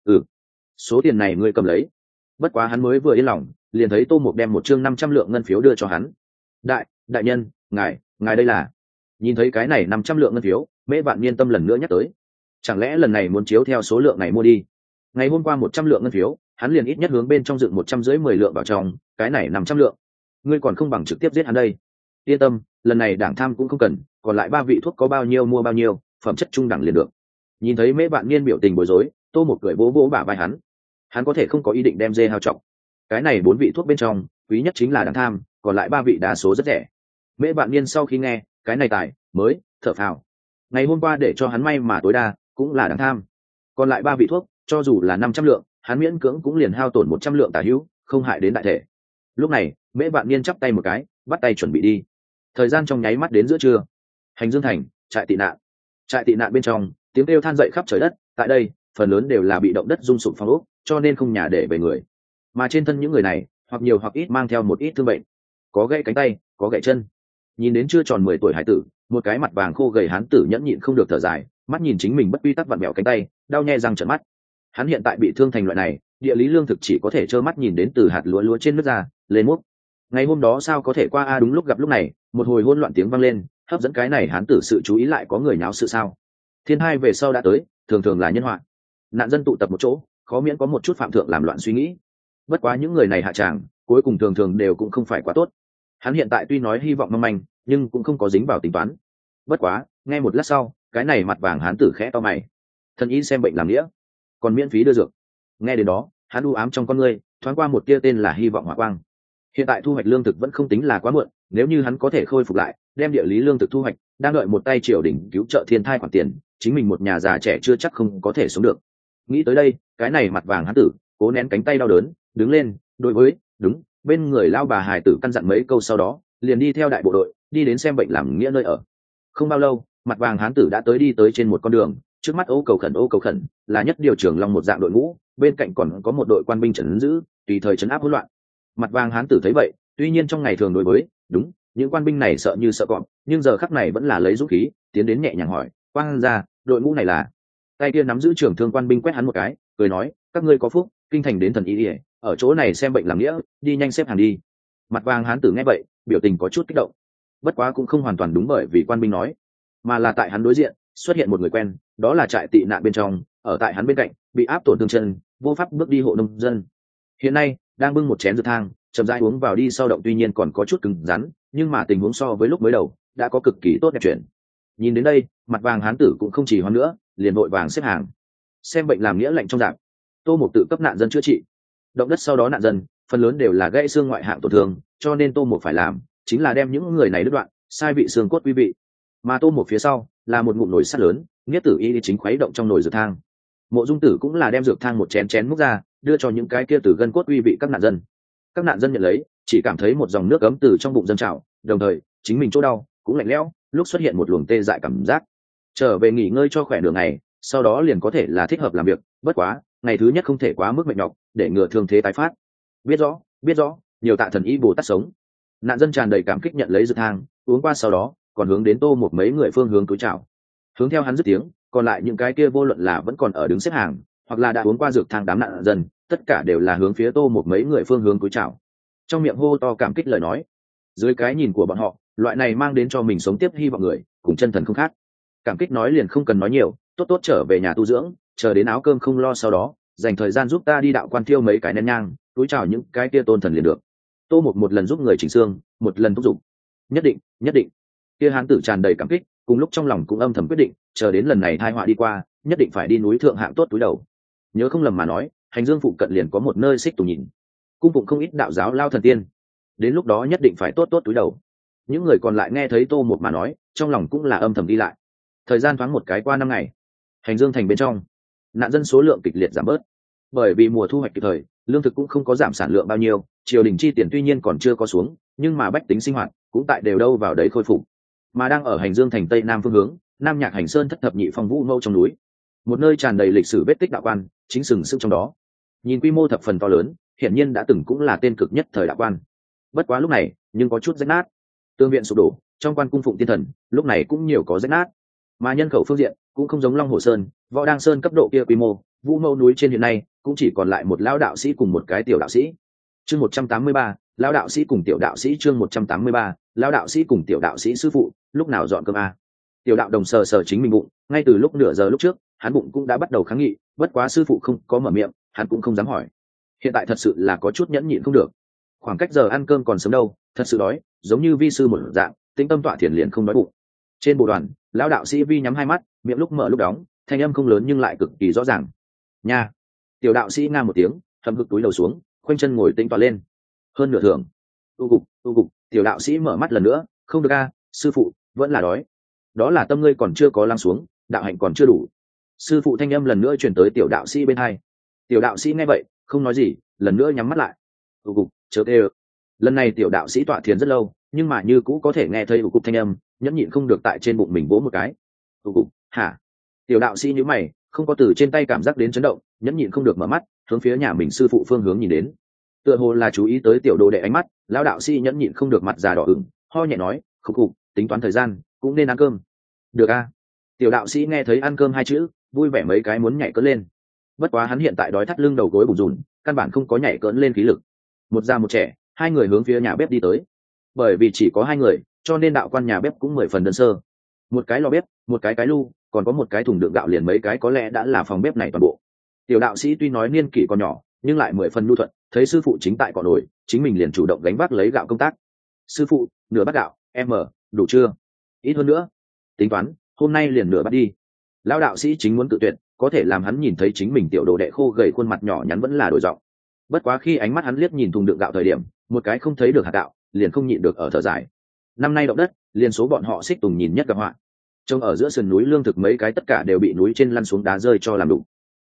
Số tiền này ngươi cầm lấy. Bất quá hắn mới vừa yên lòng, liền thấy Tô Mục đem một chương 500 lượng ngân phiếu đưa cho hắn. Đại nhân, ngài đây là? Nhìn thấy cái này 500 lượng ngân phiếu, Mễ Vạn Niên tâm lần nữa nhắc tới. Chẳng lẽ lần này muốn chiếu theo số lượng này mua đi? Ngày hôm qua 100 lượng ngân phiếu, hắn liền ít nhất hướng bên trong dựng 150 lượng vào trong, cái này 500 lượng. Ngươi còn không bằng trực tiếp giết hắn đây. Yên tâm, lần này đảng tham cũng không cần, còn lại 3 vị thuốc có bao nhiêu mua bao nhiêu, phẩm chất trung đẳng liền được. Nhìn thấy Mễ Vạn Niên biểu tình bối rối, Tô Mục cười vỗ vỗ bả vai hắn có thể không có ý định đem dê hao trọng. Cái này 4 vị thuốc bên trong, quý nhất chính là đảng tham, còn lại 3 vị đa số rất rẻ. Mễ Vạn Niên sau khi nghe, cái này tài mới thở phào. Ngày hôm qua để cho hắn may mà tối đa cũng là đảng tham, còn lại 3 vị thuốc cho dù là 500 lượng, hắn miễn cưỡng cũng liền hao tổn 100 lượng tả hữu, không hại đến đại thể. Lúc này, Mễ Vạn Niên chắp tay một cái, bắt tay chuẩn bị đi. Thời gian trong nháy mắt đến giữa trưa. Hành Dương thành, trại tị nạn bên trong, tiếng kêu than dậy khắp trời đất. Tại đây, phần lớn đều là bị động đất rung sụp phong ốc, cho nên không nhà để về người. Mà trên thân những người này, hoặc nhiều hoặc ít mang theo một ít thương bệnh, có gãy cánh tay, có gãy chân. Nhìn đến chưa tròn 10 tuổi hải tử, một cái mặt vàng khô gầy hán tử nhẫn nhịn không được thở dài, mắt nhìn chính mình bất quy tắc vặn vẹo cánh tay, đau nhe răng trợn mắt. Hắn hiện tại bị thương thành loại này, địa lý lương thực chỉ có thể trơ mắt nhìn đến từ hạt lúa trên nước ra lên múc. Ngày hôm đó sao có thể qua đúng lúc gặp lúc này, một hồi hỗn loạn tiếng vang lên, hấp dẫn cái này hán tử sự chú ý, lại có người nháo sự sao. Thiên hai về sau đã tới, thường thường là nhân họa. Nạn dân tụ tập một chỗ, khó miễn có một chút phạm thượng làm loạn suy nghĩ. Bất quá những người này hạ tràng, cuối cùng thường thường đều cũng không phải quá tốt. Hắn hiện tại tuy nói hy vọng mong manh, nhưng cũng không có dính vào tính toán. Bất quá, nghe một lát sau, cái này mặt vàng hán tử khẽ to mày. Thần y xem bệnh làm nghĩa, còn miễn phí đưa dược. Nghe đến đó, hắn u ám trong con ngươi thoáng qua một tia tên là hy vọng hỏa quang. Hiện tại thu hoạch lương thực vẫn không tính là quá muộn, nếu như hắn có thể khôi phục lại, đem địa lý lương thực thu hoạch, đang đợi một tay triều đình cứu trợ thiên thai khoản tiền, chính mình một nhà già trẻ chưa chắc không có thể sống được. Nghĩ tới đây, cái này mặt vàng hán tử cố nén cánh tay đau đớn, đứng lên, đối với đúng bên người lao bà hài tử căn dặn mấy câu, sau đó liền đi theo đại bộ đội đi đến xem bệnh làm nghĩa nơi ở. Không bao lâu, mặt vàng hán tử đã đi tới trên một con đường, trước mắt ô cầu khẩn là nhất điều trưởng long một dạng đội ngũ, bên cạnh còn có một đội quan binh trấn giữ, tùy thời trấn áp hỗn loạn. Mặt vàng hán tử thấy vậy, tuy nhiên trong ngày thường đối với đúng những quan binh này sợ như sợ cọp, nhưng giờ khắc này vẫn là lấy dũng khí tiến đến nhẹ nhàng hỏi: "Quang gia, đội ngũ này là?" Tay kia nắm giữ trưởng thương quan binh quét hắn một cái, cười nói: "Các ngươi có phúc, kinh thành đến thần y ỉa, ở chỗ này xem bệnh làm nghĩa, đi nhanh xếp hàng đi." Mặt vàng hán tử nghe vậy, biểu tình có chút kích động, bất quá cũng không hoàn toàn đúng, bởi vì quan binh nói, mà là tại hắn đối diện xuất hiện một người quen, đó là trại tị nạn bên trong, ở tại hắn bên cạnh bị áp tổn thương chân, vô pháp bước đi hộ nông dân, hiện nay đang bưng một chén rượu thang chậm rãi uống vào đi, sau động tuy nhiên còn có chút cứng rắn, nhưng mà tình huống so với lúc mới đầu đã có cực kỳ tốt đẹp chuyển. Nhìn đến đây, mặt vàng hán tử cũng không chỉ hoan nữa, liền vội vàng xếp hàng. Xem bệnh làm nghĩa lệnh trong dạng, Tô Mục tự cấp nạn dân chữa trị. Động đất sau đó nạn dân phần lớn đều là gãy xương ngoại hạng tổn thương, cho nên Tô Mục phải làm chính là đem những người này đứt đoạn, sai vị xương cốt quý vị. Mà Tô Mục phía sau là một ngụm nồi sắt lớn, Nghĩa Tử Y chính khuấy động trong nồi dược thang. Mộ Dung Tử cũng là đem dược thang một chén chén múc ra, đưa cho những cái kia từ gân cốt quý vị các nạn dân. Các nạn dân nhận lấy, chỉ cảm thấy một dòng nước ấm từ trong bụng dâng trào, đồng thời chính mình chỗ đau cũng lạnh lẽo, lúc xuất hiện một luồng tê dại cảm giác. Trở về nghỉ ngơi cho khỏe đường ngày, sau đó liền có thể là thích hợp làm việc, bất quá ngày thứ nhất không thể quá mức mệt nhọc, để ngừa thương thế tái phát. Biết rõ, nhiều tạ thần y Bồ Tát sống. Nạn dân tràn đầy cảm kích nhận lấy dược thang, uống qua sau đó còn hướng đến Tô một mấy người phương hướng túi chào. Hướng theo hắn dứt tiếng, còn lại những cái kia vô luận là vẫn còn ở đứng xếp hàng, hoặc là đã uống qua dược thang đám nạn dân, tất cả đều là hướng phía Tô một mấy người phương hướng túi chào, trong miệng hô to cảm kích lời nói. Dưới cái nhìn của bọn họ, loại này mang đến cho mình sống tiếp hy vọng người, cùng chân thần không khác. Cảm kích nói liền không cần nói nhiều, tốt trở về nhà tu dưỡng, chờ đến áo cơm không lo, sau đó dành thời gian giúp ta đi đạo quan thiêu mấy cái nén nhang, túi chào những cái kia tôn thần liền được. Tô một lần giúp người chỉnh xương, một lần thúc giục. Nhất định. Kia hán tử tràn đầy cảm kích, cùng lúc trong lòng cũng âm thầm quyết định, chờ đến lần này tai họa đi qua, nhất định phải đi núi thượng hạng tốt túi đầu. Nhớ không lầm mà nói, hành dương phụ cận liền có một nơi xích tù nhìn, cung phụng không ít đạo giáo lao thần tiên, đến lúc đó nhất định phải tốt túi đầu. Những người còn lại nghe thấy Tô một mà nói, trong lòng cũng là âm thầm đi lại. Thời gian thoáng một cái qua 5 ngày, hành dương thành bên trong nạn dân số lượng kịch liệt giảm bớt, bởi vì mùa thu hoạch kịp thời, lương thực cũng không có giảm sản lượng bao nhiêu, triều đình chi tiền tuy nhiên còn chưa có xuống, nhưng mà bách tính sinh hoạt cũng tại đều đâu vào đấy khôi phục. Mà đang ở hành dương thành tây nam phương hướng, Nam Nhạc Hành Sơn thất thập nhị phong vũ mâu trong núi, một nơi tràn đầy lịch sử vết tích đạo quan chính sừng sững trong đó. Nhìn quy mô thập phần to lớn, hiển nhiên đã từng cũng là tên cực nhất thời đạo quan. Bất quá lúc này nhưng có chút rách nát, tương viện sụp đổ, trong quan cung phụng tiên thần lúc này cũng nhiều có rách nát. Mà nhân khẩu phương diện cũng không giống Long Hồ Sơn, Võ Đăng Sơn cấp độ kia quy mô, vũ mâu núi trên hiện nay cũng chỉ còn lại một lão đạo sĩ cùng một cái tiểu đạo sĩ. Chương 183, lão đạo sĩ cùng tiểu đạo sĩ. Chương 183, lão đạo sĩ cùng tiểu đạo sĩ. Sư phụ, lúc nào dọn cơm a? Tiểu đạo đồng sờ sờ chính mình bụng, ngay từ lúc nửa giờ lúc trước, hắn bụng cũng đã bắt đầu kháng nghị, bất quá sư phụ không có mở miệng, hắn cũng không dám hỏi. Hiện tại thật sự là có chút nhẫn nhịn không được. Khoảng cách giờ ăn cơm còn sớm đâu, thật sự đói, giống như vi sư một dạng, tĩnh tâm tọa thiền liền không đói bụng. Trên bộ đoàn, lão đạo sĩ vi nhắm hai mắt, miệng lúc mở lúc đóng, thanh âm không lớn nhưng lại cực kỳ rõ ràng. Nha. Tiểu đạo sĩ nga một tiếng, thầm hực túi đầu xuống, khoanh chân ngồi tĩnh tọa lên. Hơn nửa thường. Tu cục, tiểu đạo sĩ mở mắt lần nữa, không được a, sư phụ, vẫn là đói. Đó là tâm ngươi còn chưa có lắng xuống, đạo hạnh còn chưa đủ. Sư phụ thanh âm lần nữa truyền tới tiểu đạo sĩ bên hai. Tiểu đạo sĩ nghe vậy, không nói gì, lần nữa nhắm mắt lại. Cục, chớ tê. Lần này tiểu đạo sĩ tọa thiền rất lâu, nhưng mà như cũ có thể nghe thấy cục thanh âm, nhẫn nhịn không được tại trên bụng mình vỗ một cái. Cục, hả? Tiểu đạo sĩ nhíu mày, không có từ trên tay cảm giác đến chấn động, nhẫn nhịn không được mở mắt, hướng phía nhà mình sư phụ phương hướng nhìn đến. Tựa hồ là chú ý tới tiểu đồ đệ ánh mắt, lão đạo sĩ nhẫn nhịn không được mặt già đỏ ửng, ho nhẹ nói, cục, tính toán thời gian, cũng nên ăn cơm. Được a. Tiểu đạo sĩ nghe thấy ăn cơm hai chữ, vui vẻ mấy cái muốn nhảy cỡn lên. Bất quá hắn hiện tại đói thắt lưng đầu gối bủn rủn, căn bản không có nhảy cỡn lên khí lực. Một già một trẻ, hai người hướng phía nhà bếp đi tới. Bởi vì chỉ có hai người, cho nên đạo quan nhà bếp cũng 10 phần đơn sơ. Một cái lò bếp, một cái lu, còn có một cái thùng đựng gạo, liền mấy cái có lẽ đã là phòng bếp này toàn bộ. Tiểu đạo sĩ tuy nói niên kỷ còn nhỏ, nhưng lại 10 phần nhu thuận, thấy sư phụ chính tại cọ nồi, chính mình liền chủ động gánh vác lấy gạo công tác. Sư phụ, nửa bát gạo, em mở, đủ chưa? Ít hơn nữa. Tính toán, hôm nay liền nửa bát đi. Lão đạo sĩ chính muốn tự tuyệt, có thể làm hắn nhìn thấy chính mình tiểu đồ đệ khô gầy khuôn mặt nhỏ nhắn vẫn là đổi giọng. Bất quá khi ánh mắt hắn liếc nhìn thùng đựng gạo thời điểm, một cái không thấy được hạt gạo, liền không nhịn được ở thở dài. Năm nay động đất, liền số bọn họ xích tùng nhìn nhất gặp họa. Trông ở giữa sườn núi lương thực mấy cái tất cả đều bị núi trên lăn xuống đá rơi cho làm đủ.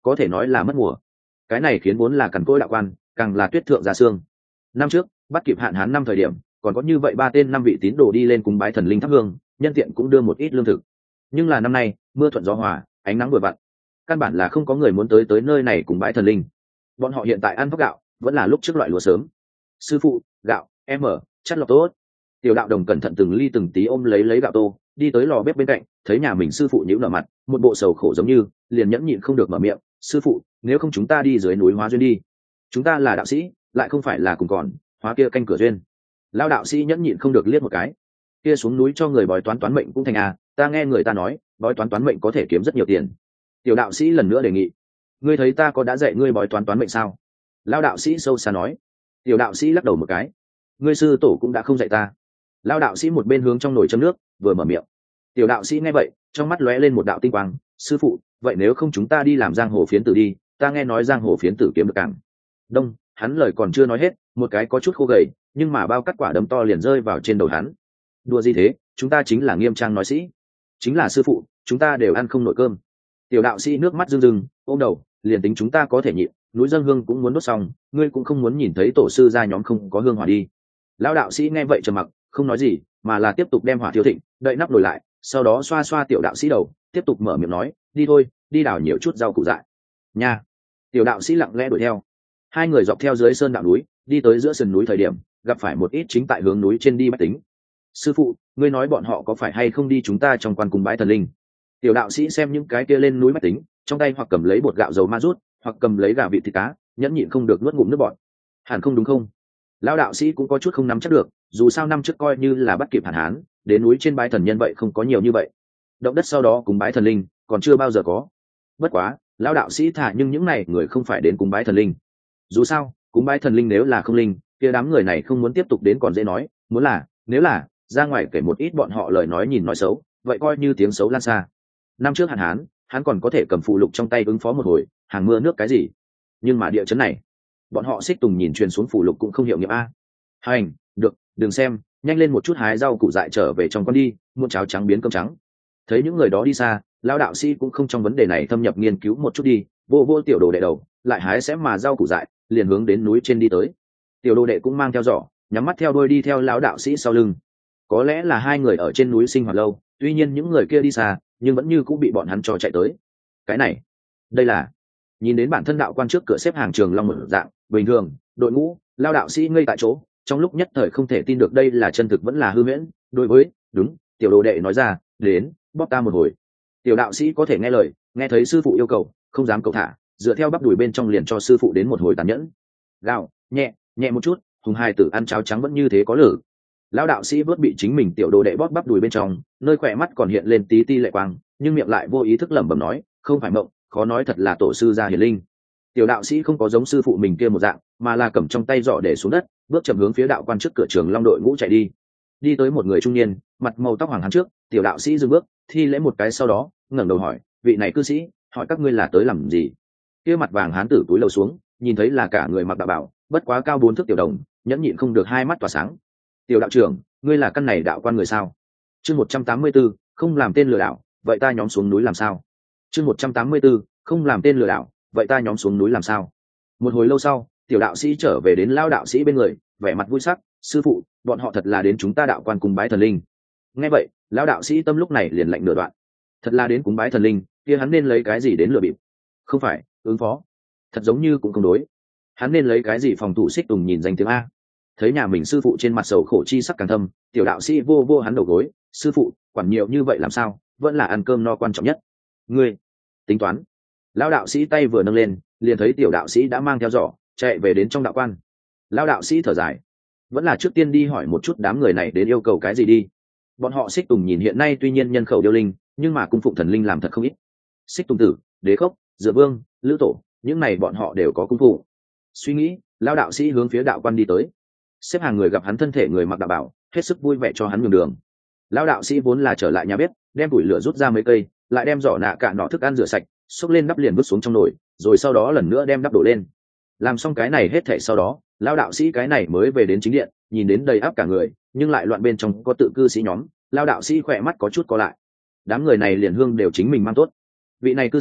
có thể nói là mất mùa. Cái này khiến vốn là cằn cỗi đạo quan càng là tuyết thượng ra xương. Năm trước bắt kịp hạn hán năm thời điểm, còn có như vậy 3 tên 5 vị tín đồ đi lên cúng bái thần linh thắp hương, nhân tiện cũng đưa một ít lương thực. Nhưng là năm nay mưa thuận gió hòa, ánh nắng vừa vặn, căn bản là không có người muốn tới nơi này cúng bái thần linh. Bọn họ hiện tại ăn thóc gạo vẫn là lúc trước loại lúa sớm. Sư phụ, gạo em ở chất lọc tốt. Tiểu đạo đồng cẩn thận từng ly từng tí ôm lấy gạo tô, đi tới lò bếp bên cạnh, thấy nhà mình sư phụ nhíu nở mặt, một bộ sầu khổ giống như, liền nhẫn nhịn không được mở miệng. Sư phụ, nếu không chúng ta đi dưới núi hóa duyên đi. Chúng ta là đạo sĩ, lại không phải là cùng còn hóa kia canh cửa duyên. Lão đạo sĩ nhẫn nhịn không được liếc một cái. Kia xuống núi cho người bói toán mệnh cũng thành à? Ta nghe người ta nói bói toán mệnh có thể kiếm rất nhiều tiền. Tiểu đạo sĩ lần nữa đề nghị. Ngươi thấy ta có đã dạy ngươi bói toán mệnh sao? Lão đạo sĩ sâu xa nói. Tiểu đạo sĩ lắc đầu một cái. Ngươi sư tổ cũng đã không dạy ta. Lão đạo sĩ một bên hướng trong nồi châm nước, vừa mở miệng. Tiểu đạo sĩ nghe vậy, trong mắt lóe lên một đạo tinh quang. Sư phụ, vậy nếu không chúng ta đi làm giang hồ phiến tử đi? Ta nghe nói giang hồ phiến tử kiếm được càng đông. Hắn lời còn chưa nói hết, một cái có chút khô gầy nhưng mà bao cắt quả đấm to liền rơi vào trên đầu hắn. Đùa gì thế, chúng ta chính là nghiêm trang nói sĩ, chính là sư phụ, chúng ta đều ăn không nổi cơm. Tiểu đạo sĩ nước mắt rưng rưng ôm đầu, liền tính chúng ta có thể nhịn, núi dâng hương cũng muốn đốt xong, ngươi cũng không muốn nhìn thấy tổ sư gia nhóm không có hương hỏa đi. Lão đạo sĩ nghe vậy trầm mặc, không nói gì, mà là tiếp tục đem hỏa thiêu thịnh, đậy nắp nồi lại, sau đó xoa xoa tiểu đạo sĩ đầu, tiếp tục mở miệng nói, đi thôi, đi đào nhiều chút rau củ dại nha. Tiểu đạo sĩ lặng lẽ đuổi theo. Hai người dọc theo dưới sơn đạo núi, đi tới giữa sườn núi thời điểm, gặp phải một ít chính tại hướng núi trên đi bách tính. Sư phụ, ngươi nói bọn họ có phải hay không đi chúng ta trong quan cung bái thần linh? Tiểu đạo sĩ xem những cái kia lên núi bách tính, trong tay hoặc cầm lấy bột gạo dầu ma rút, hoặc cầm lấy gà vịt thịt cá, nhẫn nhịn không được nuốt ngụm nước bọt. Hẳn không đúng không? Lão đạo sĩ cũng có chút không nắm chắc được, dù sao năm trước coi như là bắt kịp hạn hán, đến núi trên bái thần nhân vậy không có nhiều như vậy. Động đất sau đó cúng bái thần linh, còn chưa bao giờ có. Bất quá, lão đạo sĩ thả nhưng những này người không phải đến cúng bái thần linh. Dù sao, cúng bái thần linh nếu là không linh, kia đám người này không muốn tiếp tục đến còn dễ nói, muốn là, nếu là ra ngoài kể một ít bọn họ lời nói nhìn nói xấu, vậy coi như tiếng xấu lan xa. Năm trước hạn hán, hắn còn có thể cầm phụ lục trong tay ứng phó một hồi, hàng mưa nước cái gì. Nhưng mà địa chấn này, bọn họ xích tùng nhìn truyền xuống phụ lục cũng không hiểu nghiệm a. Hành, được, đừng xem, nhanh lên một chút hái rau củ dại trở về trong con đi, muôn cháo trắng biến cơm trắng. Thấy những người đó đi xa, lão đạo sĩ cũng không trong vấn đề này thâm nhập nghiên cứu một chút đi, vô tiểu đồ đệ đầu, lại hái sẽ mà rau củ dại, liền hướng đến núi trên đi tới. Tiểu đồ đệ cũng mang theo giỏ, nhắm mắt theo đuôi đi theo lão đạo sĩ sau lưng. Có lẽ là hai người ở trên núi sinh hoạt lâu, tuy nhiên những người kia đi xa, nhưng vẫn như cũng bị bọn hắn cho chạy tới. Cái này, đây là nhìn đến bản thân đạo quan trước cửa xếp hàng trường long một dạng bình thường đội ngũ, lão đạo sĩ ngây tại chỗ, trong lúc nhất thời không thể tin được đây là chân thực vẫn là hư huyễn. Đối với đúng, tiểu đồ đệ nói ra, đến bóp ta một hồi. Tiểu đạo sĩ có thể nghe lời, nghe thấy sư phụ yêu cầu, không dám cầu thả, dựa theo bắp đùi bên trong liền cho sư phụ đến một hồi tàn nhẫn. Gạo nhẹ nhẹ một chút, hùng hai tử ăn cháo trắng vẫn như thế có lử. Lão đạo sĩ bớt bị chính mình tiểu đồ đệ bóp bắp đùi bên trong, nơi khỏe mắt còn hiện lên tí ti lệ quang, nhưng miệng lại vô ý thức lẩm bẩm nói, không phải mộng, khó nói thật là tổ sư gia hiển linh. Tiểu đạo sĩ không có giống sư phụ mình kia một dạng, mà là cầm trong tay giỏ để xuống đất, bước chậm hướng phía đạo quan trước cửa trường long đội ngũ chạy đi. Đi tới một người trung niên, mặt màu tóc hoàng hán trước, tiểu đạo sĩ dừng bước, thi lễ một cái sau đó ngẩng đầu hỏi, vị này cư sĩ, hỏi các ngươi là tới làm gì? Kia mặt vàng hán tử túi lầu xuống, nhìn thấy là cả người mặc đạo bảo, bất quá cao 4 thước tiểu đồng, nhẫn nhịn không được hai mắt tỏa sáng. Tiểu đạo trưởng, ngươi là căn này đạo quan người sao? Chương 184, không làm tên lừa đảo, vậy ta nhóm xuống núi làm sao? Chương 184, không làm tên lừa đảo, vậy ta nhóm xuống núi làm sao? Một hồi lâu sau, tiểu đạo sĩ trở về đến lao đạo sĩ bên người, vẻ mặt vui sắc, sư phụ, bọn họ thật là đến chúng ta đạo quan cùng bái thần linh. Nghe vậy, lão đạo sĩ tâm lúc này liền lạnh nửa đoạn. Thật là đến cúng bái thần linh, kia hắn nên lấy cái gì đến lừa bịp? Không phải ứng phó, thật giống như cũng không đối. Hắn nên lấy cái gì phòng thủ xích tùng nhìn danh tiếng a? Thấy nhà mình sư phụ trên mặt sầu khổ chi sắc càng thâm, tiểu đạo sĩ vô hắn đầu gối, sư phụ, quản nhiều như vậy làm sao, vẫn là ăn cơm no quan trọng nhất. Ngươi tính toán. Lão đạo sĩ tay vừa nâng lên, liền thấy tiểu đạo sĩ đã mang theo giỏ chạy về đến trong đạo quan. Lão đạo sĩ thở dài, vẫn là trước tiên đi hỏi một chút đám người này đến yêu cầu cái gì đi. Bọn họ xích tùng nhìn hiện nay tuy nhiên nhân khẩu điêu linh, nhưng mà cung phụng thần linh làm thật không ít. Xích tùng tử, đế khốc, dựa vương, lữ tổ, những này bọn họ đều có cung phụ. Suy nghĩ, lão đạo sĩ hướng phía đạo quan đi tới. Xếp hàng người gặp hắn thân thể người mặc đạo bảo, hết sức vui vẻ cho hắn nhường đường. Lão đạo sĩ vốn là trở lại nhà bếp, đem củi lửa rút ra mấy cây, lại đem giỏ nạ cạn nọ thức ăn rửa sạch, xúc lên đắp liền vứt xuống trong nồi, rồi sau đó lần nữa đem đắp đổ lên. Làm xong cái này hết thảy sau đó, lão đạo sĩ cái này mới về đến chính điện, nhìn đến đầy áp cả người, nhưng lại loạn bên trong có tự cư sĩ nhóm, lão đạo sĩ khỏe mắt có chút co lại. Đám người này liền hương đều chính mình mang tốt. Vị này cư sĩ,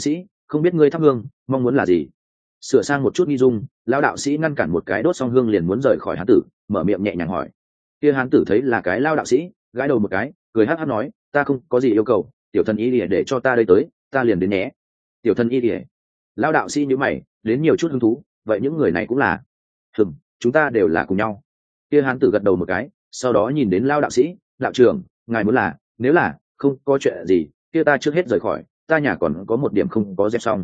không biết ngươi thắp hương mong muốn là gì. Sửa sang một chút nghi dung, lão đạo sĩ ngăn cản một cái đốt xong hương liền muốn rời khỏi hán tử, mở miệng nhẹ nhàng hỏi. Kia hán tử thấy là cái lao đạo sĩ, gãi đầu một cái, cười hắc hắc nói, ta không có gì yêu cầu, tiểu thần y để cho ta đây tới, ta liền đến nhé. Tiểu thần y để. Lao đạo sĩ nhíu mày, đến nhiều chút hứng thú, vậy những người này cũng là. Chúng ta đều là cùng nhau. Kia hán tử gật đầu một cái, sau đó nhìn đến lao đạo sĩ, đạo trưởng, ngài muốn là, nếu là không có chuyện gì, kia ta trước hết rời khỏi, ta nhà còn có một điểm không có dẹp xong.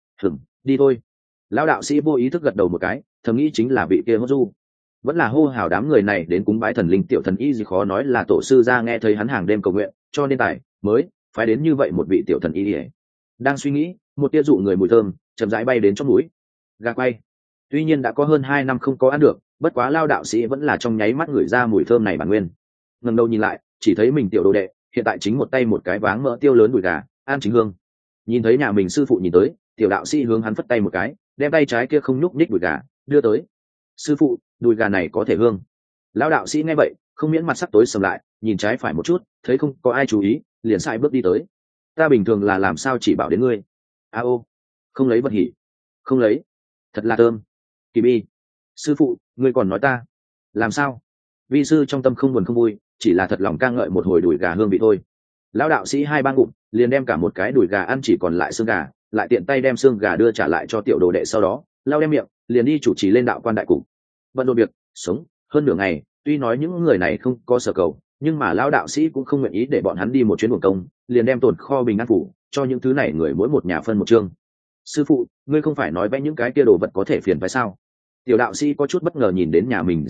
Đi thôi. Lão đạo sĩ vô ý thức gật đầu một cái, thầm nghĩ chính là vị kia hốt du. Vẫn là hô hào đám người này đến cúng bái thần linh. Tiểu thần y gì khó nói là tổ sư ra nghe thấy hắn hàng đêm cầu nguyện, cho nên tài mới phải đến như vậy một vị tiểu thần y. Đang suy nghĩ, một tia dụ người mùi thơm chậm rãi bay đến trong núi. Gà quay. Tuy nhiên đã có hơn 2 năm không có ăn được, bất quá lao đạo sĩ vẫn là trong nháy mắt ngửi ra mùi thơm này bản nguyên. Ngẩng đầu nhìn lại, chỉ thấy mình tiểu đồ đệ hiện tại chính một tay một cái váng mỡ tiêu lớn đùi gà ăn chính hương. Nhìn thấy nhà mình sư phụ nhìn tới, tiểu đạo sĩ hướng hắn phất tay một cái, đem tay trái kia không nhúc nhích đùi gà đưa tới. Sư phụ, đùi gà này có thể hương. Lão đạo sĩ nghe vậy không miễn mặt sắc tối sầm lại, nhìn trái phải một chút, thấy không có ai chú ý, liền sai bước đi tới. Ta bình thường là làm sao chỉ bảo đến ngươi. Ô, không lấy vật hỉ. Không lấy. Thật là thơm. Kỳ bi. Sư phụ, ngươi còn nói ta làm sao? Vi sư trong tâm không buồn không vui, chỉ là thật lòng ca ngợi một hồi đùi gà hương vị thôi. Lão đạo sĩ 2-3 ngụm liền đem cả một cái đùi gà ăn, chỉ còn lại xương gà, lại tiện tay đem xương gà đưa trả lại cho tiểu đồ đệ, sau đó lau đem miệng liền đi chủ trì lên đạo quan đại cục. Bận rộn việc sống hơn nửa ngày, tuy nói những người này không có sở cầu, nhưng mà lão đạo sĩ cũng không nguyện ý để bọn hắn đi một chuyến buồn công, liền đem tồn kho bình an phủ cho những thứ này người mỗi một nhà phân một chương. Sư phụ, ngươi không phải nói vẽ những cái kia đồ vật có thể phiền phải sao? Tiểu đạo sĩ có chút bất ngờ nhìn đến nhà mình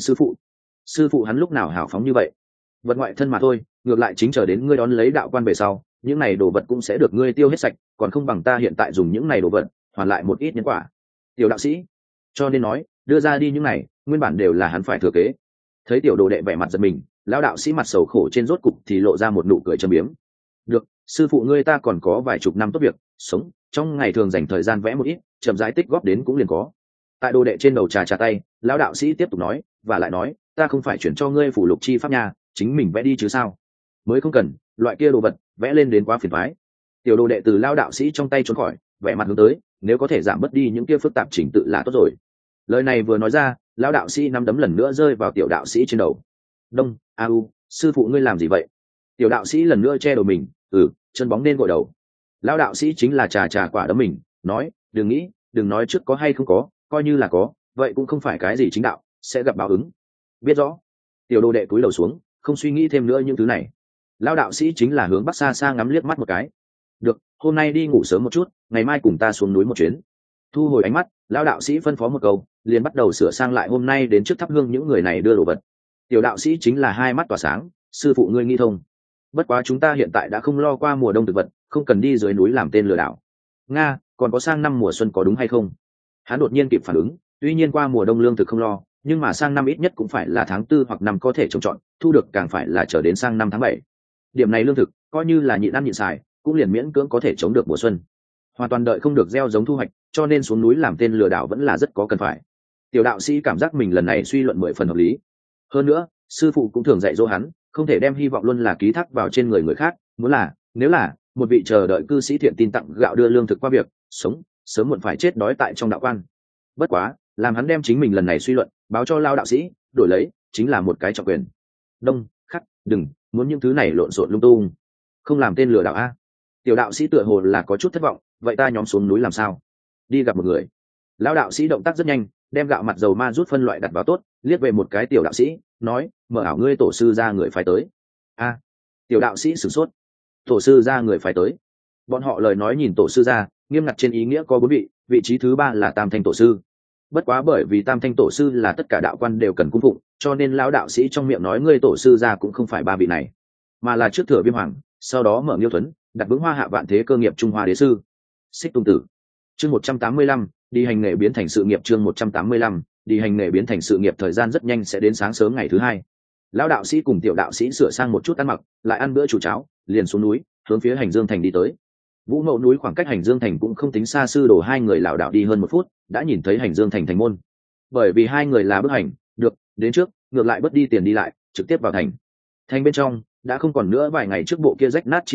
sư phụ hắn lúc nào hào phóng như vậy. Vật ngoại thân mà thôi, ngược lại chính chờ đến ngươi đón lấy đạo quan về sau, những này đồ vật cũng sẽ được ngươi tiêu hết sạch, còn không bằng ta hiện tại dùng những này đồ vật hoàn lại một ít nhân quả. Tiểu đạo sĩ cho nên nói, đưa ra đi những này nguyên bản đều là hắn phải thừa kế. Thấy tiểu đồ đệ vẻ mặt giật mình, lão đạo sĩ mặt sầu khổ trên rốt cục thì lộ ra một nụ cười châm biếm. Được, sư phụ ngươi ta còn có vài chục năm tốt việc sống, trong ngày thường dành thời gian vẽ một ít, chậm rãi tích góp đến cũng liền có. Tại đồ đệ trên đầu trà tay, lão đạo sĩ tiếp tục nói, và lại nói, ta không phải chuyển cho ngươi phủ lục chi pháp nha, chính mình vẽ đi chứ sao? Mới không cần, loại kia đồ vật vẽ lên đến quá phiền toái. Tiểu đồ đệ từ lão đạo sĩ trong tay trốn khỏi, vẻ mặt hướng tới, nếu có thể giảm bớt đi những kia phức tạp chỉnh tự là tốt rồi. Lời này vừa nói ra, lão đạo sĩ nắm đấm lần nữa rơi vào tiểu đạo sĩ trên đầu. Đông, sư phụ ngươi làm gì vậy? Tiểu đạo sĩ lần nữa che đầu mình, chân bóng nên gội đầu. Lão đạo sĩ chính là trà quả đấm mình, nói, đừng nghĩ, đừng nói trước có hay không có, coi như là có, vậy cũng không phải cái gì chính đạo, sẽ gặp báo ứng. Biết rõ. Tiểu đồ đệ cúi đầu xuống, không suy nghĩ thêm nữa những thứ này. Lão đạo sĩ chính là hướng bắc xa xa ngắm liếc mắt một cái. Được, hôm nay đi ngủ sớm một chút, ngày mai cùng ta xuống núi một chuyến. Thu hồi ánh mắt, lão đạo sĩ phân phó một câu, liền bắt đầu sửa sang lại hôm nay đến trước thắp hương những người này đưa đồ vật. Tiểu đạo sĩ chính là hai mắt tỏa sáng, sư phụ ngươi nghi thông. Bất quá chúng ta hiện tại đã không lo qua mùa đông thực vật, không cần đi dưới núi làm tên lừa đảo. Nga, còn có sang năm mùa xuân có đúng hay không? Hắn đột nhiên kịp phản ứng, tuy nhiên qua mùa đông lương thực không lo, nhưng mà sang năm ít nhất cũng phải là tháng 4 hoặc năm có thể trồng trọt, thu được càng phải là chờ đến sang năm tháng 7. Điểm này lương thực coi như là nhịn ăn nhịn xài, cũng liền miễn cưỡng có thể chống được mùa xuân. Hoàn toàn đợi không được gieo giống thu hoạch, cho nên xuống núi làm tên lừa đảo vẫn là rất có cần phải. Tiểu đạo sĩ cảm giác mình lần này suy luận 10 phần hợp lý. Hơn nữa, sư phụ cũng thường dạy dỗ hắn, không thể đem hy vọng luôn là ký thác vào trên người khác, nếu là một vị chờ đợi cư sĩ thiện tin tặng gạo đưa lương thực qua việc sống, sớm muộn phải chết đói tại trong đạo quan. Bất quá, làm hắn đem chính mình lần này suy luận báo cho lao đạo sĩ, đổi lấy chính là một cái trọng quyền. Đông khắc, đừng muốn những thứ này lộn xộn lung tung, không làm tên lừa đảo a. Tiểu đạo sĩ tựa hồ là có chút thất vọng, vậy ta nhóm xuống núi làm sao? Đi gặp một người. Lão đạo sĩ động tác rất nhanh, đem gạo mặt dầu ma rút phân loại đặt vào tốt, liếc về một cái tiểu đạo sĩ, nói, mở ảo ngươi tổ sư ra người phải tới. A. Tiểu đạo sĩ sửng sốt. Tổ sư ra người phải tới. Bọn họ lời nói nhìn tổ sư ra, nghiêm ngặt trên ý nghĩa có 4 vị, vị trí thứ 3 là Tam Thanh tổ sư. Bất quá bởi vì Tam Thanh tổ sư là tất cả đạo quan đều cần cung phụng, cho nên lão đạo sĩ trong miệng nói ngươi tổ sư ra cũng không phải 3 vị này, mà là trước thừa Viêm Hoàng, sau đó mở Nghiêu Thuấn, đặt vững Hoa Hạ vạn thế cơ nghiệp Trung Hoa đế sư. Xích Tung Tử. Chương 185, đi hành nghề biến thành sự nghiệp. Chương 185, đi hành nghề biến thành sự nghiệp. Thời gian rất nhanh sẽ đến sáng sớm ngày thứ 2. Lão đạo sĩ cùng tiểu đạo sĩ sửa sang một chút ăn mặc, lại ăn bữa chủ cháo, liền xuống núi, hướng phía Hành Dương thành đi tới. Vũ Mậu núi khoảng cách Hành Dương thành cũng không tính xa, sư đồ hai người lảo đảo đi hơn 1 phút, đã nhìn thấy Hành Dương thành thành môn. Bởi vì hai người là bước hành, được, đến trước, ngược lại bất đi tiền đi lại, trực tiếp vào thành. Thành bên trong đã không còn nữa vài ngày trước bộ kia rách nát chi cảnh,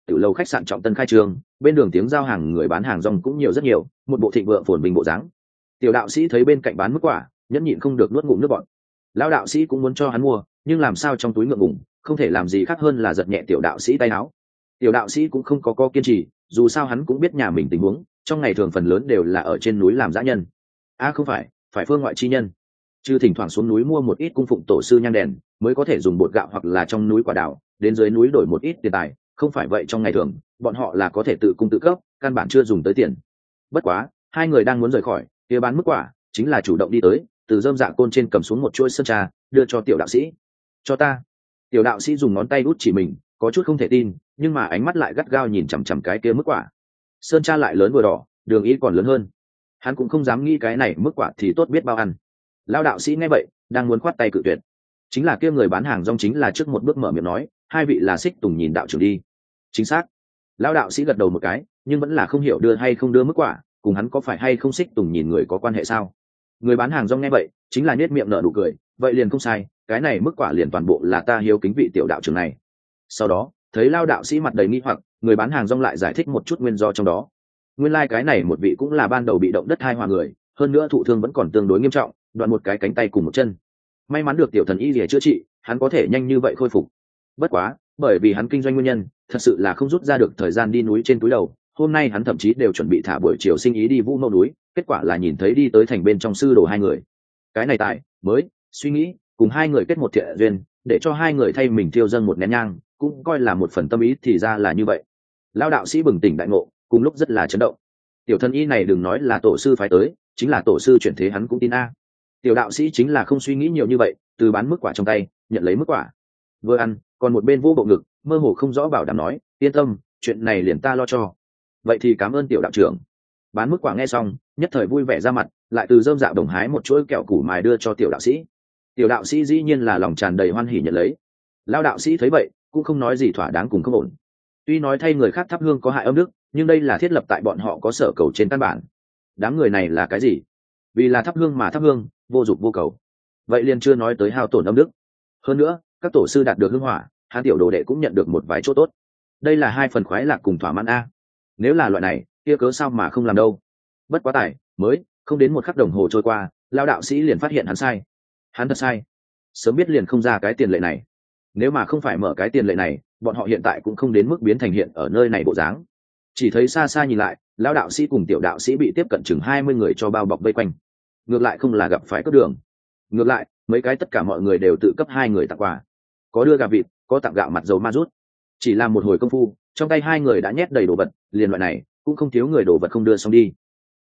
tiểu lâu khách sạn trọng tân khai trương, bên đường tiếng giao hàng người bán hàng rong cũng nhiều rất nhiều, một bộ thịnh vượng phồn bình bộ dáng. Tiểu đạo sĩ thấy bên cạnh bán mức quả, nhẫn nhịn không được nuốt ngụm nước bọt. Lão đạo sĩ cũng muốn cho hắn mua, nhưng làm sao trong túi ngượng ngùng, không thể làm gì khác hơn là giật nhẹ tiểu đạo sĩ tay áo. Tiểu đạo sĩ cũng không có kiên trì, dù sao hắn cũng biết nhà mình tình huống, trong ngày thường phần lớn đều là ở trên núi làm dã nhân. Không phải phương ngoại chi nhân. Chứ thỉnh thoảng xuống núi mua một ít cung phụng tổ sư nhang đèn, mới có thể dùng bột gạo hoặc là trong núi quả đào, đến dưới núi đổi một ít tiền tài, không phải vậy trong ngày thường, bọn họ là có thể tự cung tự cấp, căn bản chưa dùng tới tiền. Bất quá, hai người đang muốn rời khỏi, kia bán mức quả, chính là chủ động đi tới, từ rơm dạ côn trên cầm xuống một chuỗi sơn trà, đưa cho tiểu đạo sĩ. Cho ta. Tiểu đạo sĩ dùng ngón tay út chỉ mình, có chút không thể tin, nhưng mà ánh mắt lại gắt gao nhìn chằm chằm cái kia mức quả. Sơn tra lại lớn vừa đỏ, đường ý còn lớn hơn. Hắn cũng không dám nghĩ cái này mức quả thì tốt biết bao ăn. Lão đạo sĩ nghe vậy, đang muốn khoát tay cự tuyệt. Chính là kia người bán hàng rong chính là trước một bước mở miệng nói, hai vị là Xích Tùng nhìn đạo trưởng đi. Chính xác. Lão đạo sĩ gật đầu một cái, nhưng vẫn là không hiểu đưa hay không đưa mức quả, cùng hắn có phải hay không Xích Tùng nhìn người có quan hệ sao? Người bán hàng rong nghe vậy, chính là nhếch miệng nở nụ cười, vậy liền không sai, cái này mức quả liền toàn bộ là ta hiếu kính vị tiểu đạo trưởng này. Sau đó, thấy Lão đạo sĩ mặt đầy nghi hoặc, người bán hàng rong lại giải thích một chút nguyên do trong đó. Nguyên lai cái này một vị cũng là ban đầu bị động đất hai hòa người, hơn nữa thụ thương vẫn còn tương đối nghiêm trọng, đoạn một cái cánh tay cùng một chân. May mắn được tiểu thần y lìa chữa trị, hắn có thể nhanh như vậy khôi phục. Bất quá, bởi vì hắn kinh doanh nguyên nhân, thật sự là không rút ra được thời gian đi núi trên túi đầu. Hôm nay hắn thậm chí đều chuẩn bị thả buổi chiều sinh ý đi Vũ Mâu núi, kết quả là nhìn thấy đi tới thành bên trong sư đồ hai người. Cái này tại mới suy nghĩ cùng hai người kết một thiện duyên, để cho hai người thay mình thiêu dâng một nén nhang, cũng coi là một phần tâm ý, thì ra là như vậy. Lão đạo sĩ bừng tỉnh đại ngộ, cùng lúc rất là chấn động. Tiểu thần y này đừng nói là tổ sư phái tới, chính là tổ sư chuyển thế hắn cũng tin a. Tiểu đạo sĩ chính là không suy nghĩ nhiều như vậy, từ bán mức quả trong tay nhận lấy mức quả, vừa ăn còn một bên vô bộ ngực, mơ hồ không rõ bảo đảm nói, yên tâm, chuyện này liền ta lo cho. Vậy thì cảm ơn tiểu đạo trưởng. Bán mức quả nghe xong, nhất thời vui vẻ ra mặt, lại từ rơm dạ đồng hái một chuỗi kẹo củ mài đưa cho tiểu đạo sĩ. Tiểu đạo sĩ dĩ nhiên là lòng tràn đầy hoan hỉ nhận lấy. Lão đạo sĩ thấy vậy cũng không nói gì thỏa đáng cùng không ổn. Tuy nói thay người khác thắp hương có hại âm đức, nhưng đây là thiết lập tại bọn họ có sở cầu trên căn bản. Đám người này là cái gì? Vì là thắp hương mà thắp hương, vô dụng vô cầu. Vậy liền chưa nói tới hao tổn âm đức. Hơn nữa, các tổ sư đạt được hương hỏa, hắn tiểu đồ đệ cũng nhận được một vài chỗ tốt. Đây là hai phần khoái lạc cùng thỏa mãn a. Nếu là loại này, kia cớ sao mà không làm đâu. Bất quá tài mới không đến một khắc đồng hồ trôi qua, lão đạo sĩ liền phát hiện hắn sai. Hắn thật sai. Sớm biết liền không ra cái tiền lệ này. Nếu mà không phải mở cái tiền lệ này, bọn họ hiện tại cũng không đến mức biến thành hiện ở nơi này bộ dáng. Chỉ thấy xa xa nhìn lại, lão đạo sĩ cùng tiểu đạo sĩ bị tiếp cận chừng 20 người cho bao bọc vây quanh. Ngược lại không là gặp phải cướp đường. Ngược lại, mấy cái tất cả mọi người đều tự cấp hai người tặng quà. Có đưa gà vịt, có tặng gạo mặt dầu ma rút. Chỉ làm một hồi công phu, trong tay hai người đã nhét đầy đồ vật, liền loại này cũng không thiếu người đồ vật không đưa xong đi.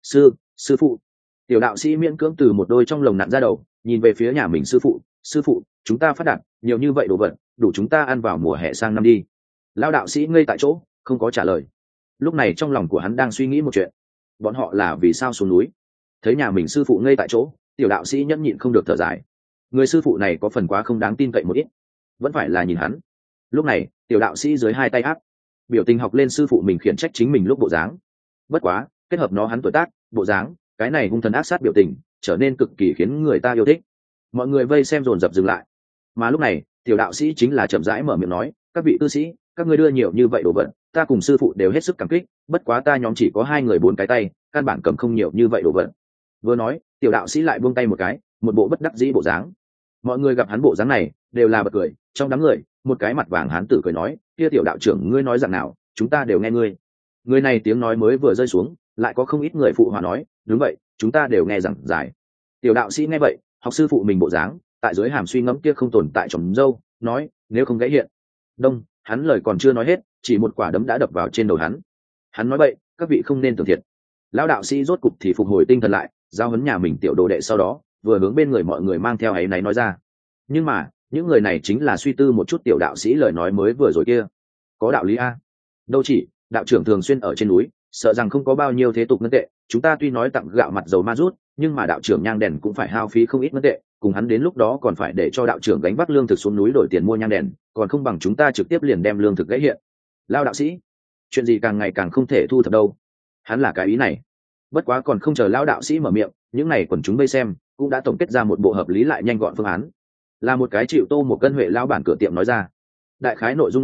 Sư phụ. Tiểu đạo sĩ miễn cưỡng từ một đôi trong lồng nặn ra đầu, nhìn về phía nhà mình sư phụ, chúng ta phát đạt nhiều như vậy đồ vật, đủ chúng ta ăn vào mùa hè sang năm đi. Lão đạo sĩ ngây tại chỗ, không có trả lời. Lúc này trong lòng của hắn đang suy nghĩ một chuyện, bọn họ là vì sao xuống núi. Thấy nhà mình sư phụ ngây tại chỗ, tiểu đạo sĩ nhẫn nhịn không được thở dài. Người sư phụ này có phần quá không đáng tin cậy một ít, vẫn phải là nhìn hắn. Lúc này tiểu đạo sĩ dưới hai tay áp, biểu tình học lên sư phụ mình khiển trách chính mình lúc bộ dáng. Bất quá kết hợp nó hắn tuổi tác, bộ dáng, cái này hung thần ác sát biểu tình trở nên cực kỳ khiến người ta yêu thích. Mọi người vây xem dồn dập dừng lại. Mà lúc này tiểu đạo sĩ chính là chậm rãi mở miệng nói, các vị cư sĩ, các ngươi đưa nhiều như vậy đồ vật, ta cùng sư phụ đều hết sức cảm kích, bất quá ta nhóm chỉ có hai người bốn cái tay, căn bản cầm không nhiều như vậy đồ vật. Vừa nói tiểu đạo sĩ lại buông tay một cái, một bộ bất đắc dĩ bộ dáng. Mọi người gặp hắn bộ dáng này đều là bật cười. Trong đám người một cái mặt vàng hán tử cười nói, kia tiểu đạo trưởng ngươi nói rằng nào, chúng ta đều nghe ngươi. Người này tiếng nói mới vừa rơi xuống, lại có không ít người phụ hòa nói, đúng vậy, chúng ta đều nghe rằng giải. Tiểu đạo sĩ nghe vậy, học sư phụ mình bộ dáng, tại dưới hàm suy ngẫm kia không tồn tại trồng dâu, nói, nếu không gãy hiện. Đông, hắn lời còn chưa nói hết, chỉ một quả đấm đã đập vào trên đầu hắn. Hắn nói vậy, các vị không nên tưởng thiệt. Lão đạo sĩ rốt cục thì phục hồi tinh thần lại, giao huấn nhà mình tiểu đồ đệ, sau đó vừa hướng bên người mọi người mang theo áy náy nói ra. Nhưng mà những người này chính là suy tư một chút tiểu đạo sĩ lời nói mới vừa rồi kia. Có đạo lý a. Đâu chỉ đạo trưởng thường xuyên ở trên núi, sợ rằng không có bao nhiêu thế tục ngân tệ, chúng ta tuy nói tặng gạo mặt dầu ma rút, nhưng mà đạo trưởng nhang đèn cũng phải hao phí không ít ngân tệ, cùng hắn đến lúc đó còn phải để cho đạo trưởng gánh vác lương thực xuống núi đổi tiền mua nhang đèn, còn không bằng chúng ta trực tiếp liền đem lương thực gãy hiện. Lao đạo sĩ, chuyện gì càng ngày càng không thể thu thập đâu. Hắn là cái ý này. Bất quá còn không chờ lão đạo sĩ mở miệng, những này quần chúng vây xem cũng đã tổng kết ra một bộ hợp lý lại nhanh gọn phương án. Là một cái chịu tô một cân huệ lão bản cửa tiệm nói ra. Đại khái nội dung là,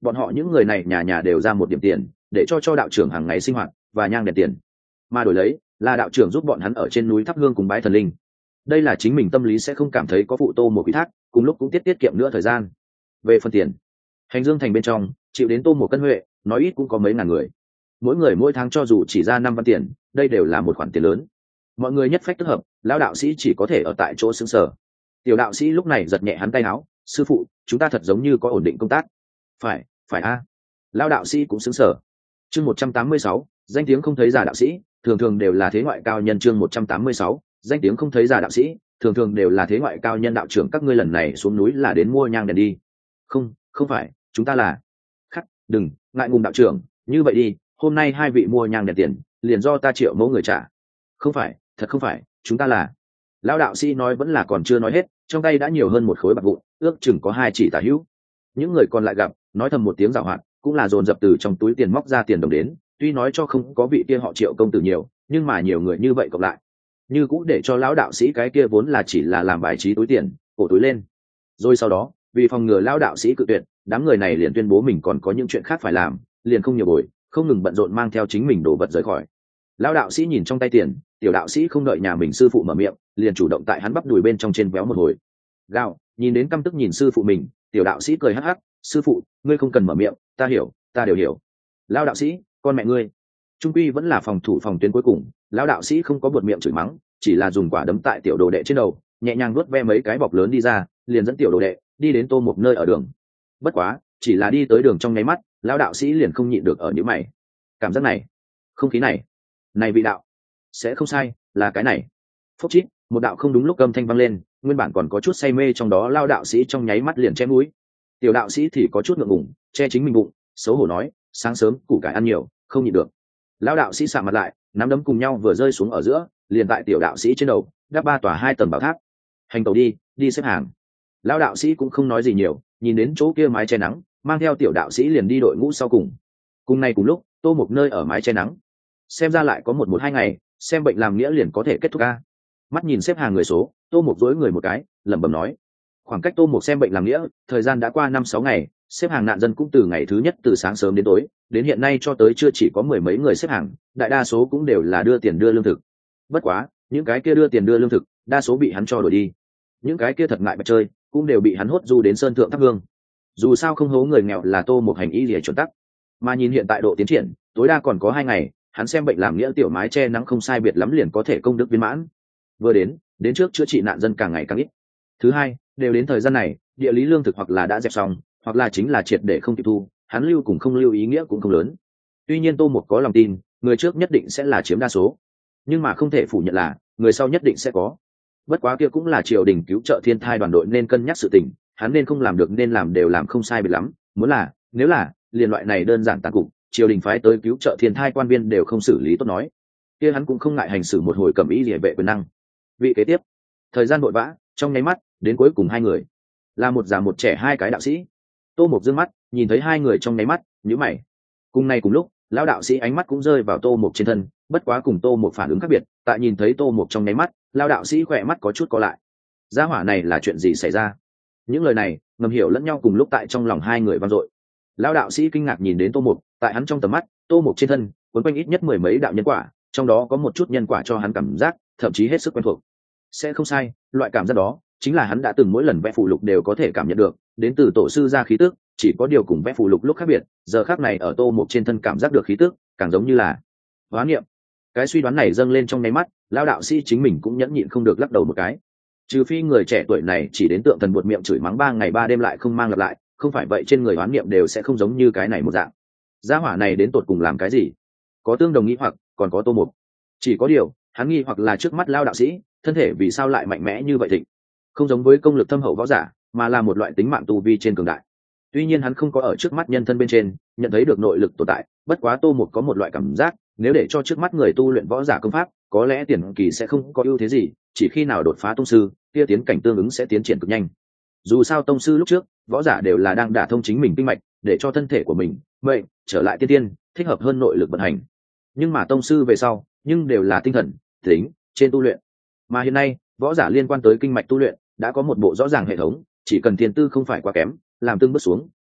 bọn họ những người này nhà nhà đều ra một điểm tiền để cho đạo trưởng hàng ngày sinh hoạt và nhang đèn tiền, mà đổi lấy là đạo trưởng giúp bọn hắn ở trên núi thắp hương cùng bái thần linh. Đây là chính mình tâm lý sẽ không cảm thấy có phụ Tô một ủy thác, cùng lúc cũng tiết kiệm nữa thời gian. Về phần tiền, Hành Dương thành bên trong chịu đến Tô một cân huệ nói ít cũng có mấy ngàn người, mỗi người mỗi tháng cho dù chỉ ra 5 văn tiền, đây đều là một khoản tiền lớn. Mọi người nhất phách tức hợp, lão đạo sĩ chỉ có thể ở tại chỗ sững sờ. Tiểu đạo sĩ lúc này giật nhẹ hắn tay áo, sư phụ, chúng ta thật giống như có ổn định công tác. Phải a. Lão đạo sĩ cũng sững sờ. Chương 186, danh tiếng không thấy giả đạo sĩ, thường thường đều là thế ngoại cao nhân. Chương 186, danh tiếng không thấy giả đạo sĩ, thường thường đều là thế ngoại cao nhân. Đạo trưởng, các ngươi lần này xuống núi là đến mua nhang đèn đi? Không phải, chúng ta là... Khắc, đừng ngại ngùng đạo trưởng, như vậy đi, hôm nay 2 vị mua nhang đèn tiền liền do ta triệu mẫu người trả. Không phải, thật không phải, chúng ta là... Lão đạo sĩ nói vẫn là còn chưa nói hết, trong tay đã nhiều hơn một khối bạc vụn, ước chừng có 2 chỉ tả hữu. Những người còn lại gặp, nói thầm một tiếng giảo hoạt, cũng là dồn dập từ trong túi tiền móc ra tiền đồng đến. Tuy nói cho không có vị kia họ Triệu công tử nhiều, nhưng mà nhiều người như vậy cộng lại, như cũng để cho lão đạo sĩ cái kia vốn là chỉ là làm bài trí túi tiền, cổ túi lên. Rồi sau đó, vì phòng ngừa lão đạo sĩ cự tuyệt, đám người này liền tuyên bố mình còn có những chuyện khác phải làm, liền không nhiều bồi, không ngừng bận rộn mang theo chính mình đồ vật rời khỏi. Lão đạo sĩ nhìn trong tay tiền, tiểu đạo sĩ không đợi nhà mình sư phụ mở miệng, liền chủ động tại hắn bắp đùi bên trong trên véo một hồi. Gào, nhìn đến căm tức nhìn sư phụ mình, tiểu đạo sĩ cười hắc hắc, sư phụ, ngươi không cần mở miệng, ta hiểu, ta đều hiểu. Lão đạo sĩ, con mẹ ngươi. Trung quy vẫn là phòng thủ phòng tuyến cuối cùng, lão đạo sĩ không có buột miệng chửi mắng, chỉ là dùng quả đấm tại tiểu đồ đệ trên đầu, nhẹ nhàng vuốt ve mấy cái bọc lớn đi ra, liền dẫn tiểu đồ đệ đi đến Tô một nơi ở đường. Bất quá, chỉ là đi tới đường trong nháy mắt, lão đạo sĩ liền không nhịn được ở nhíu mày. Cảm giác này, không khí này vị đạo, sẽ không sai, là cái này. Phốc chít, một đạo không đúng lúc âm thanh vang lên, nguyên bản còn có chút say mê trong đó lão đạo sĩ trong nháy mắt liền che mũi. Tiểu đạo sĩ thì có chút ngượng ngùng, che chính mình bụng, xấu hổ nói, sáng sớm củ cải ăn nhiều, không nhịn được. Lão đạo sĩ sạm mặt lại, nắm đấm cùng nhau vừa rơi xuống ở giữa, liền tại tiểu đạo sĩ trên đầu đắp 3 tòa 2 tầng bảo tháp. Hành tẩu đi xếp hàng. Lão đạo sĩ cũng không nói gì nhiều, nhìn đến chỗ kia mái che nắng, mang theo tiểu đạo sĩ liền đi đội ngũ sau cùng. Cùng nay cùng lúc, Tô một nơi ở mái che nắng, xem ra lại có 1-2 ngày, xem bệnh làm nghĩa liền có thể kết thúc ca. Mắt nhìn xếp hàng người số, Tô một dối người một cái, lẩm bẩm nói, khoảng cách Tô một xem bệnh làm nghĩa thời gian đã qua 5-6 ngày, xếp hàng nạn dân cũng từ ngày thứ nhất từ sáng sớm đến tối, đến hiện nay cho tới chưa chỉ có 10 mấy người xếp hàng, đại đa số cũng đều là đưa tiền đưa lương thực. Bất quá, những cái kia đưa tiền đưa lương thực, đa số bị hắn cho đổi đi. Những cái kia thật ngại bạch chơi, cũng đều bị hắn hốt du đến sơn thượng thắp hương. Dù sao không hố người nghèo là Tô một hành ý để chuẩn tắc. Mà nhìn hiện tại độ tiến triển, tối đa còn có 2 ngày, hắn xem bệnh làm nghĩa tiểu mái che nắng không sai biệt lắm liền có thể công đức viên mãn. Vừa đến trước chữa trị nạn dân càng ngày càng ít. Thứ hai, đều đến thời gian này, địa lý lương thực hoặc là đã dẹp xong, hoặc là chính là triệt để không kịp thu, hắn lưu cùng không lưu ý nghĩa cũng không lớn. Tuy nhiên Tô một có lòng tin, người trước nhất định sẽ là chiếm đa số, nhưng mà không thể phủ nhận là người sau nhất định sẽ có. Bất quá kia cũng là triều đình cứu trợ thiên thai đoàn đội nên cân nhắc sự tình, hắn nên không làm được nên làm đều làm không sai biệt lắm, muốn là, nếu là liền loại này đơn giản tàn cục, triều đình phái tới cứu trợ thiên thai quan viên đều không xử lý tốt nói, kia hắn cũng không ngại hành xử một hồi cầm ý địa vệ quyền năng. Vị kế tiếp, thời gian vội vã, trong nháy mắt đến cuối cùng 2 người, là một già một trẻ 2 cái đạo sĩ. Tô một dương mắt nhìn thấy 2 người trong nháy mắt, nhíu mày. Cùng này cùng lúc, lão đạo sĩ ánh mắt cũng rơi vào Tô một trên thân, bất quá cùng Tô một phản ứng khác biệt, tại nhìn thấy Tô một trong nháy mắt, lão đạo sĩ khỏe mắt có chút co lại. Gia hỏa này là chuyện gì xảy ra? Những lời này ngầm hiểu lẫn nhau cùng lúc tại trong lòng 2 người vang dội. Lão đạo sĩ kinh ngạc nhìn đến Tô một, tại hắn trong tầm mắt, Tô một trên thân cuốn quanh ít nhất 10 mấy đạo nhân quả, trong đó có một chút nhân quả cho hắn cảm giác thậm chí hết sức quen thuộc. Sẽ không sai, loại cảm giác đó chính là hắn đã từng mỗi lần vẽ phù lục đều có thể cảm nhận được, đến từ tổ sư ra khí tức, chỉ có điều cùng vẽ phù lục lúc khác biệt, giờ khác này ở Tô một trên thân cảm giác được khí tức, càng giống như là hóa niệm. Cái suy đoán này dâng lên trong nháy mắt, lão đạo sĩ chính mình cũng nhẫn nhịn không được lắc đầu một cái. Trừ phi người trẻ tuổi này chỉ đến tượng thần buột miệng chửi mắng 3 ngày 3 đêm lại không mang lặp lại, không phải vậy trên người hoán niệm đều sẽ không giống như cái này một dạng. Gia hỏa này đến tột cùng làm cái gì? Có tương đồng nghi hoặc, còn có Tô một. Chỉ có điều, hắn nghi hoặc là trước mắt lão đạo sĩ, thân thể vì sao lại mạnh mẽ như vậy thịnh? Không giống với công lực thâm hậu võ giả, mà là một loại tính mạng tu vi trên cường đại. Tuy nhiên hắn không có ở trước mắt nhân thân bên trên nhận thấy được nội lực tồn tại, bất quá Tô một có một loại cảm giác, nếu để cho trước mắt người tu luyện võ giả công pháp, có lẽ tiền kỳ sẽ không có ưu thế gì, chỉ khi nào đột phá tông sư, kia tiến cảnh tương ứng sẽ tiến triển cực nhanh. Dù sao tông sư lúc trước, võ giả đều là đang đả thông chính mình kinh mạch, để cho thân thể của mình vậy trở lại tiên tiên, thích hợp hơn nội lực vận hành. Nhưng mà tông sư về sau, nhưng đều là tinh thần, tính trên tu luyện. Mà hiện nay, võ giả liên quan tới kinh mạch tu luyện đã có một bộ rõ ràng hệ thống, chỉ cần tiền tư không phải quá kém, làm tương bước xuống,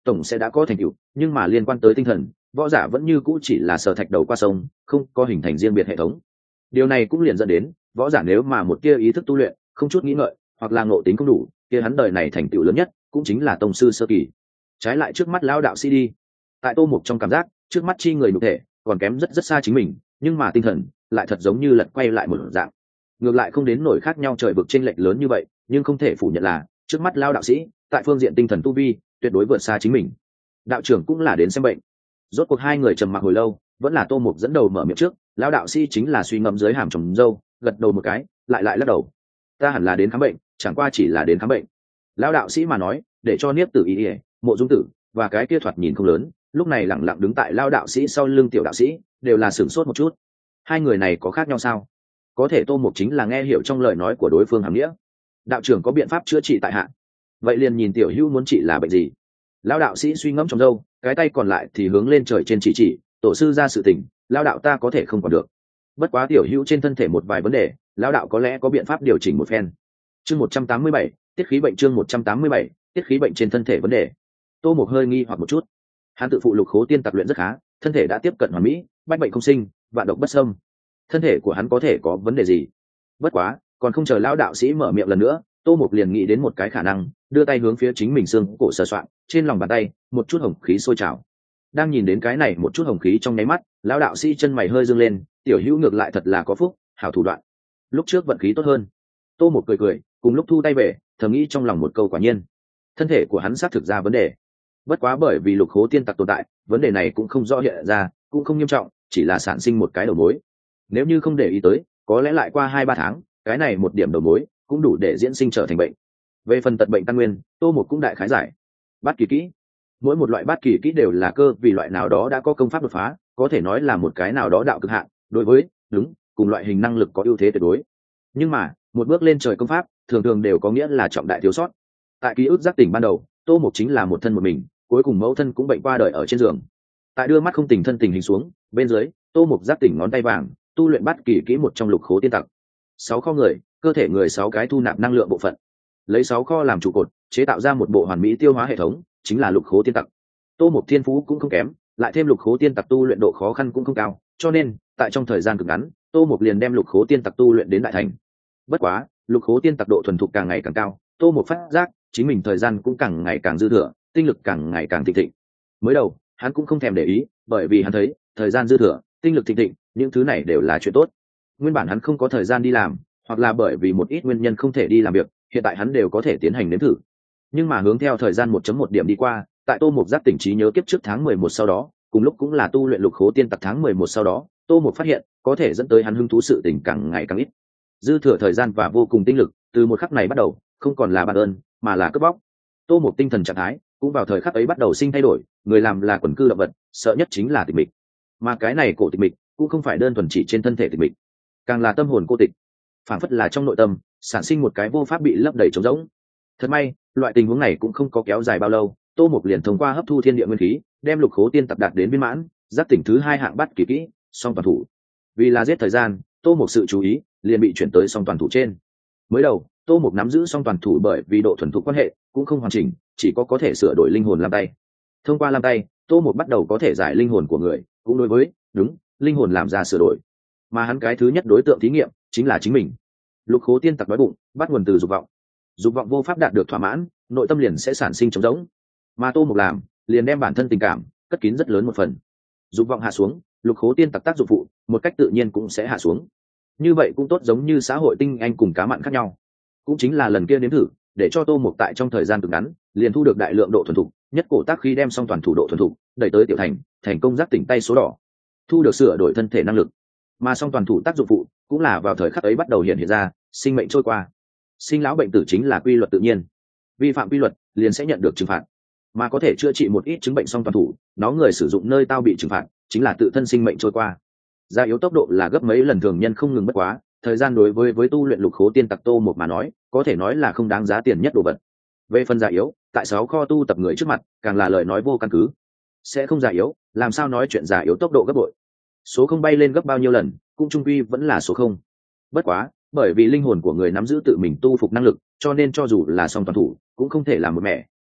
tổng sẽ đã có thành tựu, nhưng mà liên quan tới tinh thần, võ giả vẫn như cũ chỉ là sờ thạch đầu qua sông, không có hình thành riêng biệt hệ thống. Điều này cũng liền dẫn đến võ giả nếu mà một tia ý thức tu luyện không chút nghĩ ngợi, hoặc là ngộ tính không đủ, kia hắn đời này thành tựu lớn nhất cũng chính là tông sư sơ kỳ. Trái lại trước mắt lão đạo sĩ đi, tại Tô Mục trong cảm giác, trước mắt chi người nhục thể còn kém rất rất xa chính mình, nhưng mà tinh thần lại thật giống như lật quay lại một dạng. Ngược lại không đến nổi khác nhau trời vực chênh lệch lớn như vậy, nhưng không thể phủ nhận là trước mắt lão đạo sĩ tại phương diện tinh thần tu vi tuyệt đối vượt xa chính mình. Đạo trưởng cũng là đến xem bệnh. Rốt cuộc hai người trầm mặc hồi lâu, vẫn là Tô Mục dẫn đầu mở miệng trước. Lão đạo sĩ chính là suy ngẫm dưới hàm tròng râu, gật đầu một cái, lại lắc đầu. Ta hẳn là đến khám bệnh, chẳng qua chỉ là đến khám bệnh. Lão đạo sĩ mà nói, để cho Niếp Tử Y, Mộ Dung Tử và cái kia thoạt nhìn không lớn, lúc này lặng lặng đứng tại lão đạo sĩ sau lưng tiểu đạo sĩ, đều là sửng sốt một chút. Hai người này có khác nhau sao? Có thể Tô Mục chính là nghe hiểu trong lời nói của đối phương hàm nghĩa. Đạo trưởng có biện pháp chữa trị tại hạ, vậy liền nhìn tiểu hữu muốn trị là bệnh gì. Lão đạo sĩ suy ngẫm trong râu, cái tay còn lại thì hướng lên trời trên chỉ tổ sư ra sự tình, lão đạo ta có thể không còn được. Bất quá tiểu hữu trên thân thể một vài vấn đề, lão đạo có lẽ có biện pháp điều chỉnh một phen. Chương 187, tiết khí bệnh. Chương 187, tiết khí bệnh trên thân thể vấn đề. Tô Mục hơi nghi hoặc một chút. Hắn tự phụ lục khố tiên tập luyện rất khá, thân thể đã tiếp cận hoàn mỹ, bách bệnh không sinh, vạn độc bất xâm. Thân thể của hắn có thể có vấn đề gì? Bất quá, còn không chờ lão đạo sĩ mở miệng lần nữa, Tô Mục liền nghĩ đến một cái khả năng, đưa tay hướng phía chính mình xương cổ sờ soạn, trên lòng bàn tay một chút hồng khí sôi trào. Đang nhìn đến cái này một chút hồng khí trong nháy mắt, lão đạo sĩ chân mày hơi dương lên, tiểu hữu ngược lại thật là có phúc, hảo thủ đoạn. Lúc trước vận khí tốt hơn. Tô Mục cười, cùng lúc thu tay về, thầm nghĩ trong lòng một câu quả nhiên. Thân thể của hắn xác thực ra vấn đề. Bất quá bởi vì lục khố tiên tặc tồn tại, vấn đề này cũng không rõ hiện ra, cũng không nghiêm trọng, chỉ là sản sinh một cái đầu mối. Nếu như không để ý tới, có lẽ lại qua 2-3 tháng, cái này một điểm đầu mối cũng đủ để diễn sinh trở thành bệnh. Về phần tật bệnh căn nguyên, Tô Mục cũng đại khái giải. Bát kỳ kỹ, mỗi một loại bát kỳ kỹ đều là cơ vì loại nào đó đã có công pháp đột phá, có thể nói là một cái nào đó đạo cực hạn, đối với cùng loại hình năng lực có ưu thế tuyệt đối. Nhưng mà một bước lên trời công pháp thường thường đều có nghĩa là trọng đại thiếu sót. Tại ký ức giác tỉnh ban đầu, Tô Mục chính là một thân một mình, cuối cùng mẫu thân cũng bệnh qua đời ở trên giường. Tại đưa mắt không tỉnh thân tình hình xuống, bên dưới Tô Mục giác tỉnh ngón tay vàng, tu luyện bát kỳ kỹ một trong lục khố tiên tặc. 6 kho người, cơ thể người 6 cái thu nạp năng lượng bộ phận, lấy 6 kho làm trụ cột, chế tạo ra một bộ hoàn mỹ tiêu hóa hệ thống, chính là lục khố tiên tặc. Tô Mục thiên phú cũng không kém, lại thêm lục khố tiên tặc tu luyện độ khó khăn cũng không cao, cho nên tại trong thời gian cực ngắn, Tô Mục liền đem lục khố tiên tặc tu luyện đến đại thành. Bất quá, lục khố tiên tặc độ thuần thục càng ngày càng cao, Tô Mục phát giác chính mình thời gian cũng càng ngày càng dư thừa, tinh lực càng ngày càng thịnh thịnh. Mới đầu, hắn cũng không thèm để ý, bởi vì hắn thấy, thời gian dư thừa, tinh lực thịnh thịnh, những thứ này đều là chuyện tốt. Nguyên bản hắn không có thời gian đi làm, hoặc là bởi vì một ít nguyên nhân không thể đi làm việc, hiện tại hắn đều có thể tiến hành nếm thử. Nhưng mà hướng theo thời gian 1.1 điểm đi qua, tại Tô Mục giác tỉnh trí nhớ kiếp trước tháng 11 sau đó, cùng lúc cũng là tu luyện lục khố tiên tặc tháng 11 sau đó, Tô Mục phát hiện, có thể dẫn tới hắn hứng thú sự tình càng ngày càng ít. Dư thừa thời gian và vô cùng tinh lực, từ một khắc này bắt đầu, không còn là ban ơn, mà là cướp bóc. Tô Mục tinh thần trạng thái cũng vào thời khắc ấy bắt đầu sinh thay đổi, người làm là quần cư động vật, sợ nhất chính là tịch mịch. Mà cái này cổ tịch mịch cũng không phải đơn thuần chỉ trên thân thể tịch mịch, càng là tâm hồn cô tịch, phản phất là trong nội tâm sản sinh một cái vô pháp bị lấp đầy trống rỗng. Thật may, loại tình huống này cũng không có kéo dài bao lâu, Tô Mục liền thông qua hấp thu thiên địa nguyên khí, đem lục khố tiên tập đạt đến viên mãn, giác tỉnh thứ 2 hạng bắt kỳ kỹ, song toàn thủ. Vì là giết thời gian, Tô Mục sự chú ý liền bị chuyển tới song toàn thủ trên. Mới đầu, Tô Mục nắm giữ song toàn thủ bởi vì độ thuần thục quan hệ cũng không hoàn chỉnh, chỉ có thể sửa đổi linh hồn làm tay. Thông qua làm tay, Tô Mục bắt đầu có thể giải linh hồn của người, cũng đối với linh hồn làm ra sửa đổi. Mà hắn cái thứ nhất đối tượng thí nghiệm chính là chính mình. Lục khố tiên tặc đói bụng, bắt nguồn từ dục vọng. Dục vọng vô pháp đạt được thỏa mãn, nội tâm liền sẽ sản sinh trống rỗng. Mà Tô Mục làm, liền đem bản thân tình cảm cất kín rất lớn một phần. Dục vọng hạ xuống, lục khố tiên tặc tác dụng phụ một cách tự nhiên cũng sẽ hạ xuống. Như vậy cũng tốt, giống như xã hội tinh anh cùng cá mặn khác nhau. Cũng chính là lần kia nếm thử, để cho Tô Mục tại trong thời gian cực ngắn liền thu được đại lượng độ thuần thục, nhất cổ tác khi đem xong toàn thủ độ thuần thục đẩy tới tiểu thành, thành công giác tỉnh tay số đỏ, thu được sửa đổi thân thể năng lực. Mà song toàn thủ tác dụng phụ cũng là vào thời khắc ấy bắt đầu hiện ra, sinh mệnh trôi qua. Sinh lão bệnh tử chính là quy luật tự nhiên, vi phạm quy luật liền sẽ nhận được trừng phạt. Mà có thể chữa trị một ít chứng bệnh song toàn thủ, nó người sử dụng nơi tao bị trừng phạt chính là tự thân sinh mệnh trôi qua. Già yếu tốc độ là gấp mấy lần thường nhân không ngừng, bất quá thời gian đối với tu luyện lục khố tiên tặc Tô Mục mà nói, có thể nói là không đáng giá tiền nhất đồ vật. Về phần già yếu, tại 6 kho tu tập người trước mặt càng là lời nói vô căn cứ. Sẽ không già yếu, làm sao nói chuyện già yếu tốc độ gấp bội? Số không bay lên gấp bao nhiêu lần, cũng trung quy vẫn là số không. Bất quá, bởi vì linh hồn của người nắm giữ tự mình tu phục năng lực, cho nên cho dù là song toàn thủ cũng không thể làm một mẹ,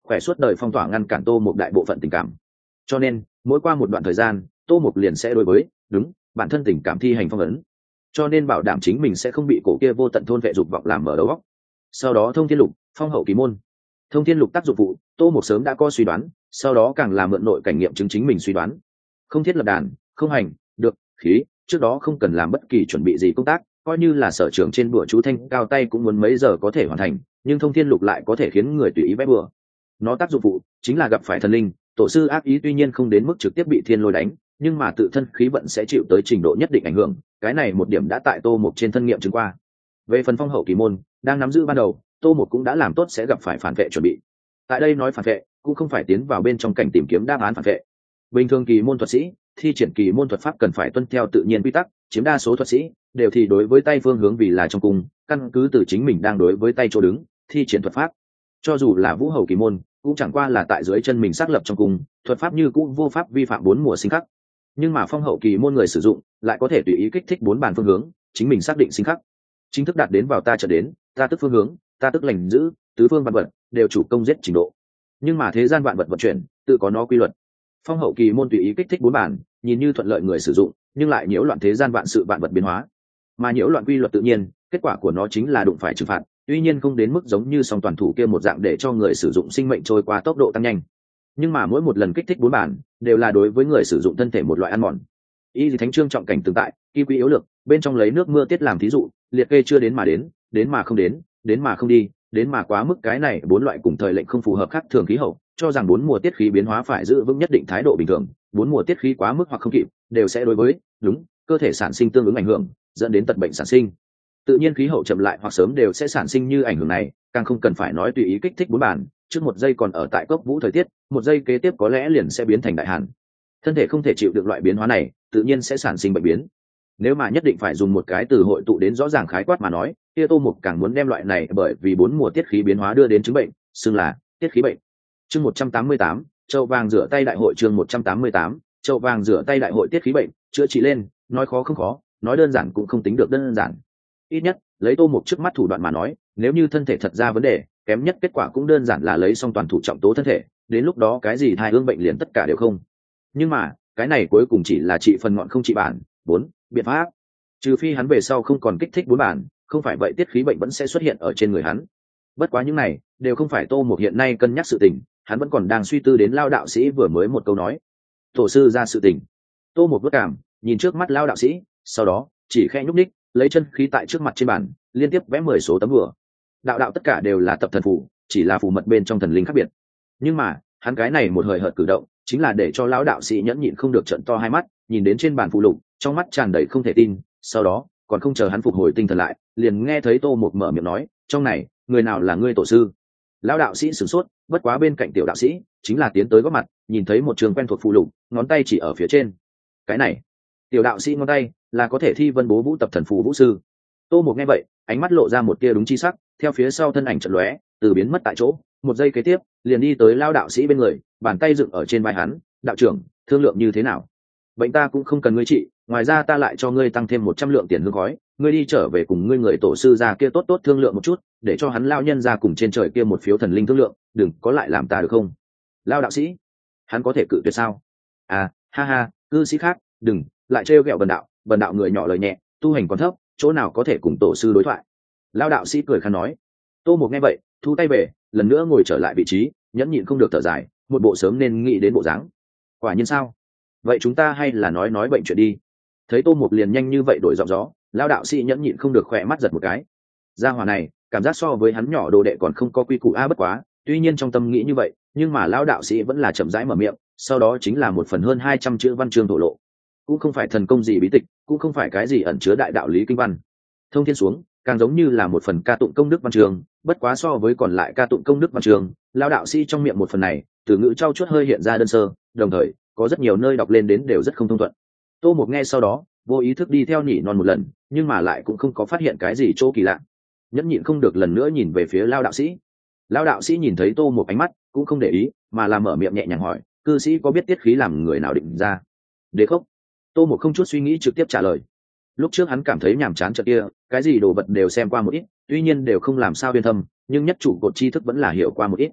khỏe suốt đời phong tỏa ngăn cản Tô Mục đại bộ phận tình cảm. Cho nên mỗi qua một đoạn thời gian, Tô Mục liền sẽ đối với đúng bản thân tình cảm thi hành phong ấn, cho nên bảo đảm chính mình sẽ không bị cổ kia vô tận thôn vệ dục vọng làm mở đầu óc. Sau đó thông thiên lục, phong hậu kỳ môn. Thông thiên lục tác dụng phụ, Tô Mục sớm đã có suy đoán, sau đó càng là mượn nội cảnh nghiệm chứng chính mình suy đoán. Không thiết lập đàn, không hành được khí, trước đó không cần làm bất kỳ chuẩn bị gì công tác, coi như là sở trường trên bùa chú thanh cao tay cũng muốn mấy giờ có thể hoàn thành, nhưng thông thiên lục lại có thể khiến người tùy ý vẽ bùa. Nó tác dụng phụ chính là gặp phải thần linh, tổ sư ác ý tuy nhiên không đến mức trực tiếp bị thiên lôi đánh, nhưng mà tự thân khí vận sẽ chịu tới trình độ nhất định ảnh hưởng, cái này một điểm đã tại Tô Mục trên thân nghiệm chứng qua. Về phần phong hậu kỳ môn, đang nắm giữ ban đầu, Tô Mục cũng đã làm tốt sẽ gặp phải phản vệ chuẩn bị. Tại đây nói phản vệ cũng không phải tiến vào bên trong cảnh tìm kiếm đáp án phản vệ. Bình thường kỳ môn thuật sĩ thi triển kỳ môn thuật pháp cần phải tuân theo tự nhiên quy tắc, chiếm đa số thuật sĩ đều thì đối với tay phương hướng vì là trong cung, căn cứ từ chính mình đang đối với tay chỗ đứng thi triển thuật pháp. Cho dù là vũ hầu kỳ môn cũng chẳng qua là tại dưới chân mình xác lập trong cung, thuật pháp như cũng vô pháp vi phạm bốn mùa sinh khắc. Nhưng mà phong hậu kỳ môn người sử dụng lại có thể tùy ý kích thích bốn bàn phương hướng, chính mình xác định sinh khắc, chính thức đạt đến vào ta trở đến, ta tức phương hướng, ta tức lành giữ, tứ phương vạn vật đều chủ công giết trình độ. Nhưng mà thế gian vạn vật vận chuyển tự có nó quy luật. Phong hậu kỳ môn tùy ý kích thích bốn bản, nhìn như thuận lợi người sử dụng, nhưng lại nhiễu loạn thế gian vạn sự vạn vật biến hóa. Mà nhiễu loạn quy luật tự nhiên, kết quả của nó chính là đụng phải trừng phạt, tuy nhiên không đến mức giống như song toàn thủ kia một dạng để cho người sử dụng sinh mệnh trôi qua tốc độ tăng nhanh. Nhưng mà mỗi một lần kích thích bốn bản, đều là đối với người sử dụng thân thể một loại ăn mòn. Y thánh trương trọng cảnh tương tại, kỳ quý yếu lược, bên trong lấy nước mưa tiết làm thí dụ, liệt kê chưa đến mà đến mà không đến, đến mà không đi, đến mà quá mức, cái này bốn loại cùng thời lệnh không phù hợp khác thường khí hậu, cho rằng bốn mùa tiết khí biến hóa phải giữ vững nhất định thái độ bình thường, bốn mùa tiết khí quá mức hoặc không kịp đều sẽ đối với đúng cơ thể sản sinh tương ứng ảnh hưởng, dẫn đến tật bệnh sản sinh. Tự nhiên khí hậu chậm lại hoặc sớm đều sẽ sản sinh như ảnh hưởng này, càng không cần phải nói tùy ý kích thích bốn bản, trước một giây còn ở tại cốc vũ thời tiết, một giây kế tiếp có lẽ liền sẽ biến thành đại hàn. Thân thể không thể chịu được loại biến hóa này, tự nhiên sẽ sản sinh bệnh biến. Nếu mà nhất định phải dùng một cái từ hội tụ đến rõ ràng khái quát mà nói, kia Tô Mục càng muốn đem loại này bởi vì bốn mùa tiết khí biến hóa đưa đến chứng bệnh, xưng là tiết khí bệnh. Chương 188, Châu vàng rửa tay đại hội. Chương 188, Châu vàng rửa tay đại hội. Tiết khí bệnh chữa trị lên, nói khó không khó, nói đơn giản cũng không tính được đơn giản. Ít nhất lấy Tô Mục trước mắt thủ đoạn mà nói, nếu như thân thể thật ra vấn đề, kém nhất kết quả cũng đơn giản là lấy xong toàn thủ trọng tố thân thể, đến lúc đó cái gì thai ương bệnh liền tất cả đều không. Nhưng mà cái này cuối cùng chỉ là trị phần ngọn không trị bản. Bốn biện pháp, trừ phi hắn về sau không còn kích thích bốn bản, không phải vậy tiết khí bệnh vẫn sẽ xuất hiện ở trên người hắn. Bất quá những này đều không phải Tô Mục hiện nay cân nhắc sự tình, hắn vẫn còn đang suy tư đến lao đạo sĩ vừa mới một câu nói tổ sư ra sự tình. Tô Mục vất cảm nhìn trước mắt lao đạo sĩ, sau đó chỉ khẽ nhúc ních, lấy chân khí tại trước mặt trên bàn liên tiếp vẽ 10 số tấm bùa. Đạo tất cả đều là tập thần phù, chỉ là phù mật bên trong thần linh khác biệt. Nhưng mà hắn cái này một hời hợt cử động chính là để cho lão đạo sĩ nhẫn nhịn không được trợn to hai mắt, nhìn đến trên bàn phụ lục, trong mắt tràn đầy không thể tin. Sau đó còn không chờ hắn phục hồi tinh thần lại, liền nghe thấy Tô Mục mở miệng nói, trong này người nào là ngươi tổ sư? Lão đạo sĩ sửng sốt, bất quá bên cạnh tiểu đạo sĩ chính là tiến tới góp mặt, nhìn thấy một trường quen thuộc phụ lục, ngón tay chỉ ở phía trên. Cái này, tiểu đạo sĩ ngón tay là có thể thi vân bố vũ tập thần phù vũ sư. Tô Mục nghe vậy, ánh mắt lộ ra một tia đúng chi sắc, theo phía sau thân ảnh chợt lóe, từ biến mất tại chỗ, một giây kế tiếp liền đi tới lão đạo sĩ bên người, bàn tay dựng ở trên vai hắn, đạo trưởng, thương lượng như thế nào? Bệnh ta cũng không cần ngươi trị, ngoài ra ta lại cho ngươi tăng thêm 100 lượng tiền hương khói, ngươi đi trở về cùng ngươi người tổ sư ra kia tốt tốt thương lượng một chút, để cho hắn lao nhân ra cùng trên trời kia một phiếu thần linh thương lượng, đừng có lại làm ta được không? Lao đạo sĩ, hắn có thể cự tuyệt sao? À, ha ha, cư sĩ khác, đừng lại trêu ghẹo bần đạo người nhỏ lời nhẹ, tu hành còn thấp, chỗ nào có thể cùng tổ sư đối thoại? Lao đạo sĩ cười khăn nói. Tô Mục nghe vậy, thu tay về, lần nữa ngồi trở lại vị trí, nhẫn nhịn không được thở dài, một bộ sớm nên nghĩ đến bộ dáng. Quả nhiên sao? Vậy chúng ta hay là nói bệnh chuyện đi. Thấy Tô Mục liền nhanh như vậy đổi giọng gió, lao đạo sĩ nhẫn nhịn không được khỏe mắt giật một cái. Gia hỏa này cảm giác so với hắn nhỏ đồ đệ còn không có quy củ a. Bất quá tuy nhiên trong tâm nghĩ như vậy, nhưng mà lao đạo sĩ vẫn là chậm rãi mở miệng, sau đó chính là một phần hơn 200 chữ văn chương thổ lộ. Cũng không phải thần công gì bí tịch, cũng không phải cái gì ẩn chứa đại đạo lý kinh văn, thông thiên xuống càng giống như là một phần ca tụng công đức văn chương. Bất quá so với còn lại ca tụng công đức văn chương, lao đạo sĩ trong miệng một phần này từ ngữ trau chuốt hơi hiện ra đơn sơ, đồng thời có rất nhiều nơi đọc lên đến đều rất không thông thuận. Tô Mục nghe sau đó vô ý thức đi theo nhỉ non một lần, nhưng mà lại cũng không có phát hiện cái gì chỗ kỳ lạ, nhẫn nhịn không được lần nữa nhìn về phía lao đạo sĩ. Lao đạo sĩ nhìn thấy Tô Mục ánh mắt cũng không để ý, mà là mở miệng nhẹ nhàng hỏi, cư sĩ có biết tiết khí làm người nào định ra? Đế khốc. Tô Mục không chút suy nghĩ trực tiếp trả lời. Lúc trước hắn cảm thấy nhàm chán trận kia, cái gì đồ vật đều xem qua một ít, tuy nhiên đều không làm sao yên tâm, nhưng nhất chủ cột tri thức vẫn là hiểu qua một ít.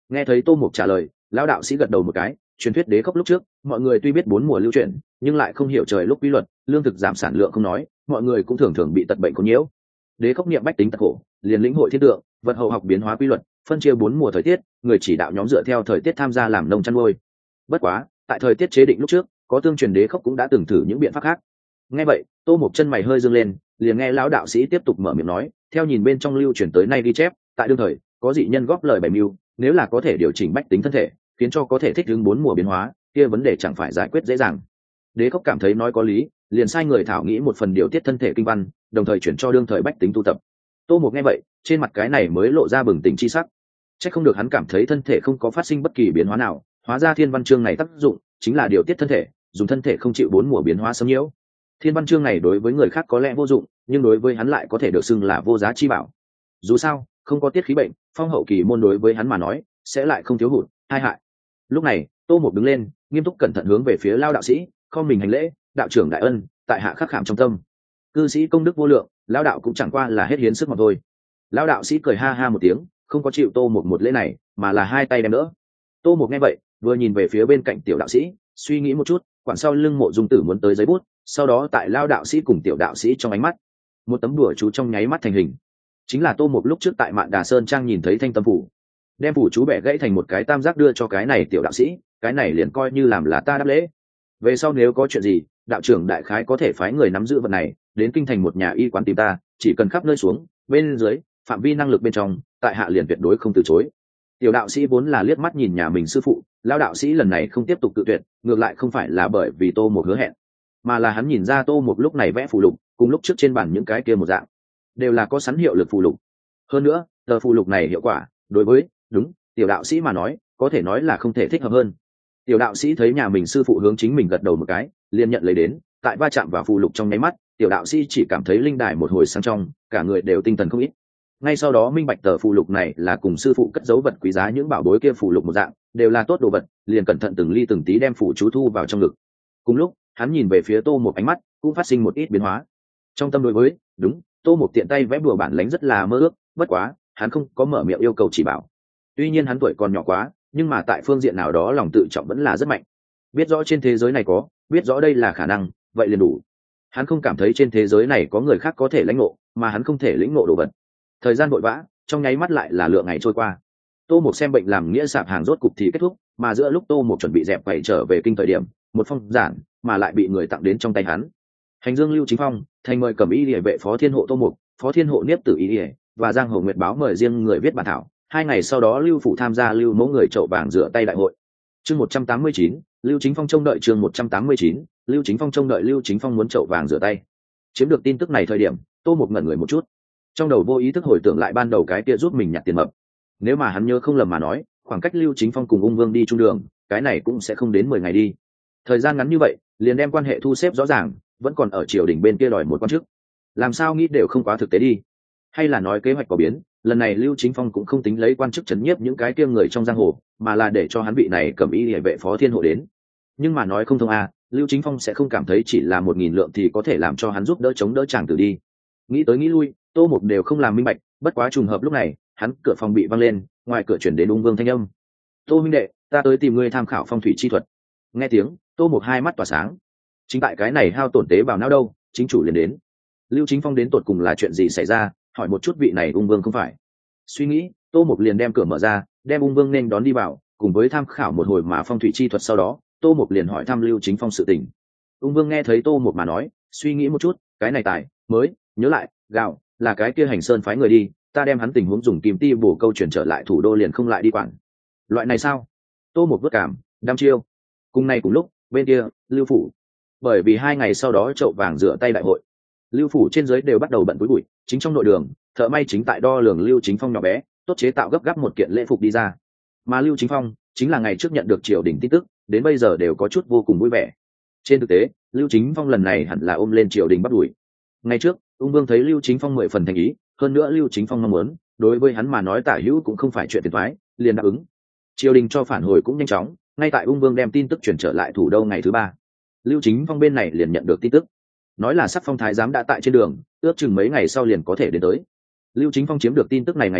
Nghe thấy Tô Mục trả lời, lão đạo sĩ gật đầu một cái. Truyền thuyết đế khốc lúc trước, mọi người tuy biết 4 mùa lưu chuyển, nhưng lại không hiểu trời lúc quy luật, lương thực giảm sản lượng không nói, mọi người cũng thường thường bị tật bệnh có nhiễu. Đế khốc niệm bách tính tật khổ, liền lĩnh hội thiên tượng, vật hậu học biến hóa quy luật, phân chia 4 mùa thời tiết, người chỉ đạo nhóm dựa theo thời tiết tham gia làm nông chăn nuôi. Bất quá, tại thời tiết chế định lúc trước, có tương truyền đế khốc cũng đã từng thử những biện pháp khác. Nghe vậy, Tô Mục chân mày hơi dương lên, liền nghe lão đạo sĩ tiếp tục mở miệng nói, theo nhìn bên trong lưu truyền tới nay ghi chép, tại đương thời, có dị nhân góp lời bày mưu, nếu là có thể điều chỉnh bách tính thân thể, khiến cho có thể thích ứng 4 mùa biến hóa, kia vấn đề chẳng phải giải quyết dễ dàng. Đế khốc cảm thấy nói có lý, liền sai người thảo nghĩ một phần điều tiết thân thể kinh văn, đồng thời chuyển cho đương thời bách tính tu tập. Tô Mục nghe vậy, trên mặt cái này mới lộ ra bừng tỉnh chi sắc. Chắc không được hắn cảm thấy thân thể không có phát sinh bất kỳ biến hóa nào, hóa ra thiên văn chương này tác dụng chính là điều tiết thân thể, dùng thân thể không chịu 4 mùa biến hóa xâm nhiễu. Thiên văn chương này đối với người khác có lẽ vô dụng, nhưng đối với hắn lại có thể được xưng là vô giá chi bảo. Dù sao, không có tiết khí bệnh, phong hậu kỳ môn đối với hắn mà nói sẽ lại không thiếu hụt hai hại. Lúc này, Tô Mục đứng lên, nghiêm túc cẩn thận hướng về phía lao đạo sĩ, không mình hành lễ, đạo trưởng đại ân, tại hạ khắc khảm trong tâm. Cư sĩ công đức vô lượng, lao đạo cũng chẳng qua là hết hiến sức mà thôi. Lao đạo sĩ cười ha ha một tiếng, không có chịu Tô Mục một lễ này, mà là hai tay đem đỡ. Tô Mục nghe vậy, vừa nhìn về phía bên cạnh tiểu đạo sĩ, suy nghĩ một chút, quản sau lưng Mộ Dung Tử muốn tới giấy bút, sau đó tại lao đạo sĩ cùng tiểu đạo sĩ trong ánh mắt, một tấm đùa chú trong nháy mắt thành hình. Chính là Tô Mục lúc trước tại Mạn Đà Sơn trang nhìn thấy thanh tâm phủ, đem phủ chú bẻ gãy thành một cái tam giác đưa cho cái này tiểu đạo sĩ, cái này liền coi như làm là ta đáp lễ. Về sau nếu có chuyện gì, đạo trưởng đại khái có thể phái người nắm giữ vật này đến kinh thành một nhà y quán tìm ta, chỉ cần khắp nơi xuống, bên dưới phạm vi năng lực bên trong, tại hạ liền tuyệt đối không từ chối. Tiểu đạo sĩ vốn là liếc mắt nhìn nhà mình sư phụ, lão đạo sĩ lần này không tiếp tục tự tuyệt, ngược lại không phải là bởi vì Tô Mục hứa hẹn, mà là hắn nhìn ra Tô Mục lúc này vẽ phù lục cùng lúc trước trên bàn những cái kia một dạng, đều là có sẵn hiệu lực phù lục. Hơn nữa, tờ phù lục này hiệu quả đối với tiểu đạo sĩ mà nói, có thể nói là không thể thích hợp hơn. Tiểu đạo sĩ thấy nhà mình sư phụ hướng chính mình gật đầu một cái, liền nhận lấy đến, tại va chạm vào phù lục trong nháy mắt, tiểu đạo sĩ chỉ cảm thấy linh đài một hồi sáng trong, cả người đều tinh thần không ít. Ngay sau đó minh bạch tờ phù lục này là cùng sư phụ cất giấu vật quý giá những bảo bối kia phù lục một dạng, đều là tốt đồ vật, liền cẩn thận từng ly từng tí đem phù chú thu vào trong ngực. Cùng lúc, hắn nhìn về phía Tô Mục, ánh mắt cũng phát sinh một ít biến hóa. Trong tâm đối với, Tô Mục tiện tay vẽ bùa bản lánh rất là mơ ước, bất quá, hắn không có mở miệng yêu cầu chỉ bảo. Tuy nhiên hắn tuổi còn nhỏ quá, nhưng mà tại phương diện nào đó lòng tự trọng vẫn là rất mạnh. Biết rõ trên thế giới này có, biết rõ đây là khả năng, vậy liền đủ. Hắn không cảm thấy trên thế giới này có người khác có thể lãnh ngộ, mà hắn không thể lĩnh ngộ đồ vật. Thời gian vội vã, trong nháy mắt lại là lượng ngày trôi qua. Tô Mục xem bệnh làm nghĩa sạp hàng rốt cục thì kết thúc, mà giữa lúc Tô Mục chuẩn bị dẹp quầy trở về kinh thời điểm, một phong giản mà lại bị người tặng đến trong tay hắn. Hành Dương Lưu Chính Phong thành mời Cẩm Y Liễu vệ phó thiên hộ Tô Mục, phó thiên hộ Niếp Tử Y Liễu và Giang Hồ Nguyệt báo mời riêng người viết bản thảo. 2 ngày sau đó Lưu phủ tham gia Lưu mẫu người chậu vàng rửa tay đại hội. Chương 189, Lưu Chính Phong trông đợi chương 189, Lưu Chính Phong trông đợi Lưu Chính Phong muốn chậu vàng rửa tay. Chiếm được tin tức này thời điểm, Tô Mục ngẩn người một chút, trong đầu vô ý thức hồi tưởng lại ban đầu cái kia giúp mình nhặt tiền mập. Nếu mà hắn nhớ không lầm mà nói, khoảng cách Lưu Chính Phong cùng Ung Vương đi chung đường, cái này cũng sẽ không đến 10 ngày đi. Thời gian ngắn như vậy, liền đem quan hệ thu xếp rõ ràng, vẫn còn ở triều đình bên kia đòi một quan chức. Làm sao nghĩ đều không quá thực tế đi. Hay là nói kế hoạch có biến, lần này Lưu Chính Phong cũng không tính lấy quan chức trấn nhiếp những cái kia người trong giang hồ, mà là để cho hắn vị này Cẩm Y Liễu vệ phó thiên hộ đến. Nhưng mà nói không thông Lưu Chính Phong sẽ không cảm thấy chỉ là 1000 lượng thì có thể làm cho hắn giúp đỡ chống đỡ chàng tử đi. Nghĩ tới nghĩ lui, Tô Mục đều không làm minh bạch, bất quá trùng hợp lúc này, hắn cửa phòng bị văng lên, ngoài cửa chuyển đến Ung Vương thanh âm. "Tô huynh đệ, ta tới tìm ngươi tham khảo phong thủy chi thuật." Nghe tiếng, Tô Mục hai mắt tỏa sáng. Chính tại cái này hao tổn tế bào não đâu, chính chủ liền đến. Lưu Chính Phong đến tột cùng là chuyện gì xảy ra, hỏi một chút vị này Ung Vương không phải. Suy nghĩ, Tô Mục liền đem cửa mở ra, đem Ung Vương nên đón đi vào, cùng với tham khảo một hồi mà phong thủy chi thuật. Sau đó, Tô Mục liền hỏi thăm Lưu Chính Phong sự tình. Ung Vương nghe thấy Tô Mục mà nói, suy nghĩ một chút, cái này tài mới nhớ lại, gạo là cái kia Hành Sơn phái người đi, ta đem hắn tình huống dùng kim ti bổ câu chuyển trở lại thủ đô liền không lại đi quản. Loại này sao? Tô Mục vất cảm, đăm chiêu. Cùng nay cùng lúc, bên kia, Lưu phủ. Bởi vì 2 ngày sau đó chậu vàng rửa tay đại hội, Lưu phủ trên dưới đều bắt đầu bận túi bụi, chính trong nội đường, thợ may chính tại đo lường Lưu Chính Phong nhỏ bé, tốt chế tạo gấp gáp một kiện lễ phục đi ra. Mà Lưu Chính Phong chính là ngày trước nhận được triều đình tin tức, đến bây giờ đều có chút vô cùng vui vẻ. Trên thực tế, Lưu Chính Phong lần này hẳn là ôm lên triều đình bắt đuổi. Ngày trước, Ung Vương thấy Lưu Chính Phong 10 phần thành ý, hơn nữa Lưu Chính Phong mong muốn, đối với hắn mà nói tả hữu cũng không phải chuyện phiền toái, liền đáp ứng. Triều đình cho phản hồi cũng nhanh chóng, ngay tại Ung Vương đem tin tức chuyển trở lại thủ đô ngày thứ 3. Lưu Chính Phong bên này liền nhận được tin tức, nói là sắc phong thái giám đã tại trên đường, ước chừng mấy ngày sau liền có thể đến tới. Lưu Chính Phong chiếm được tin tức này ngày đó,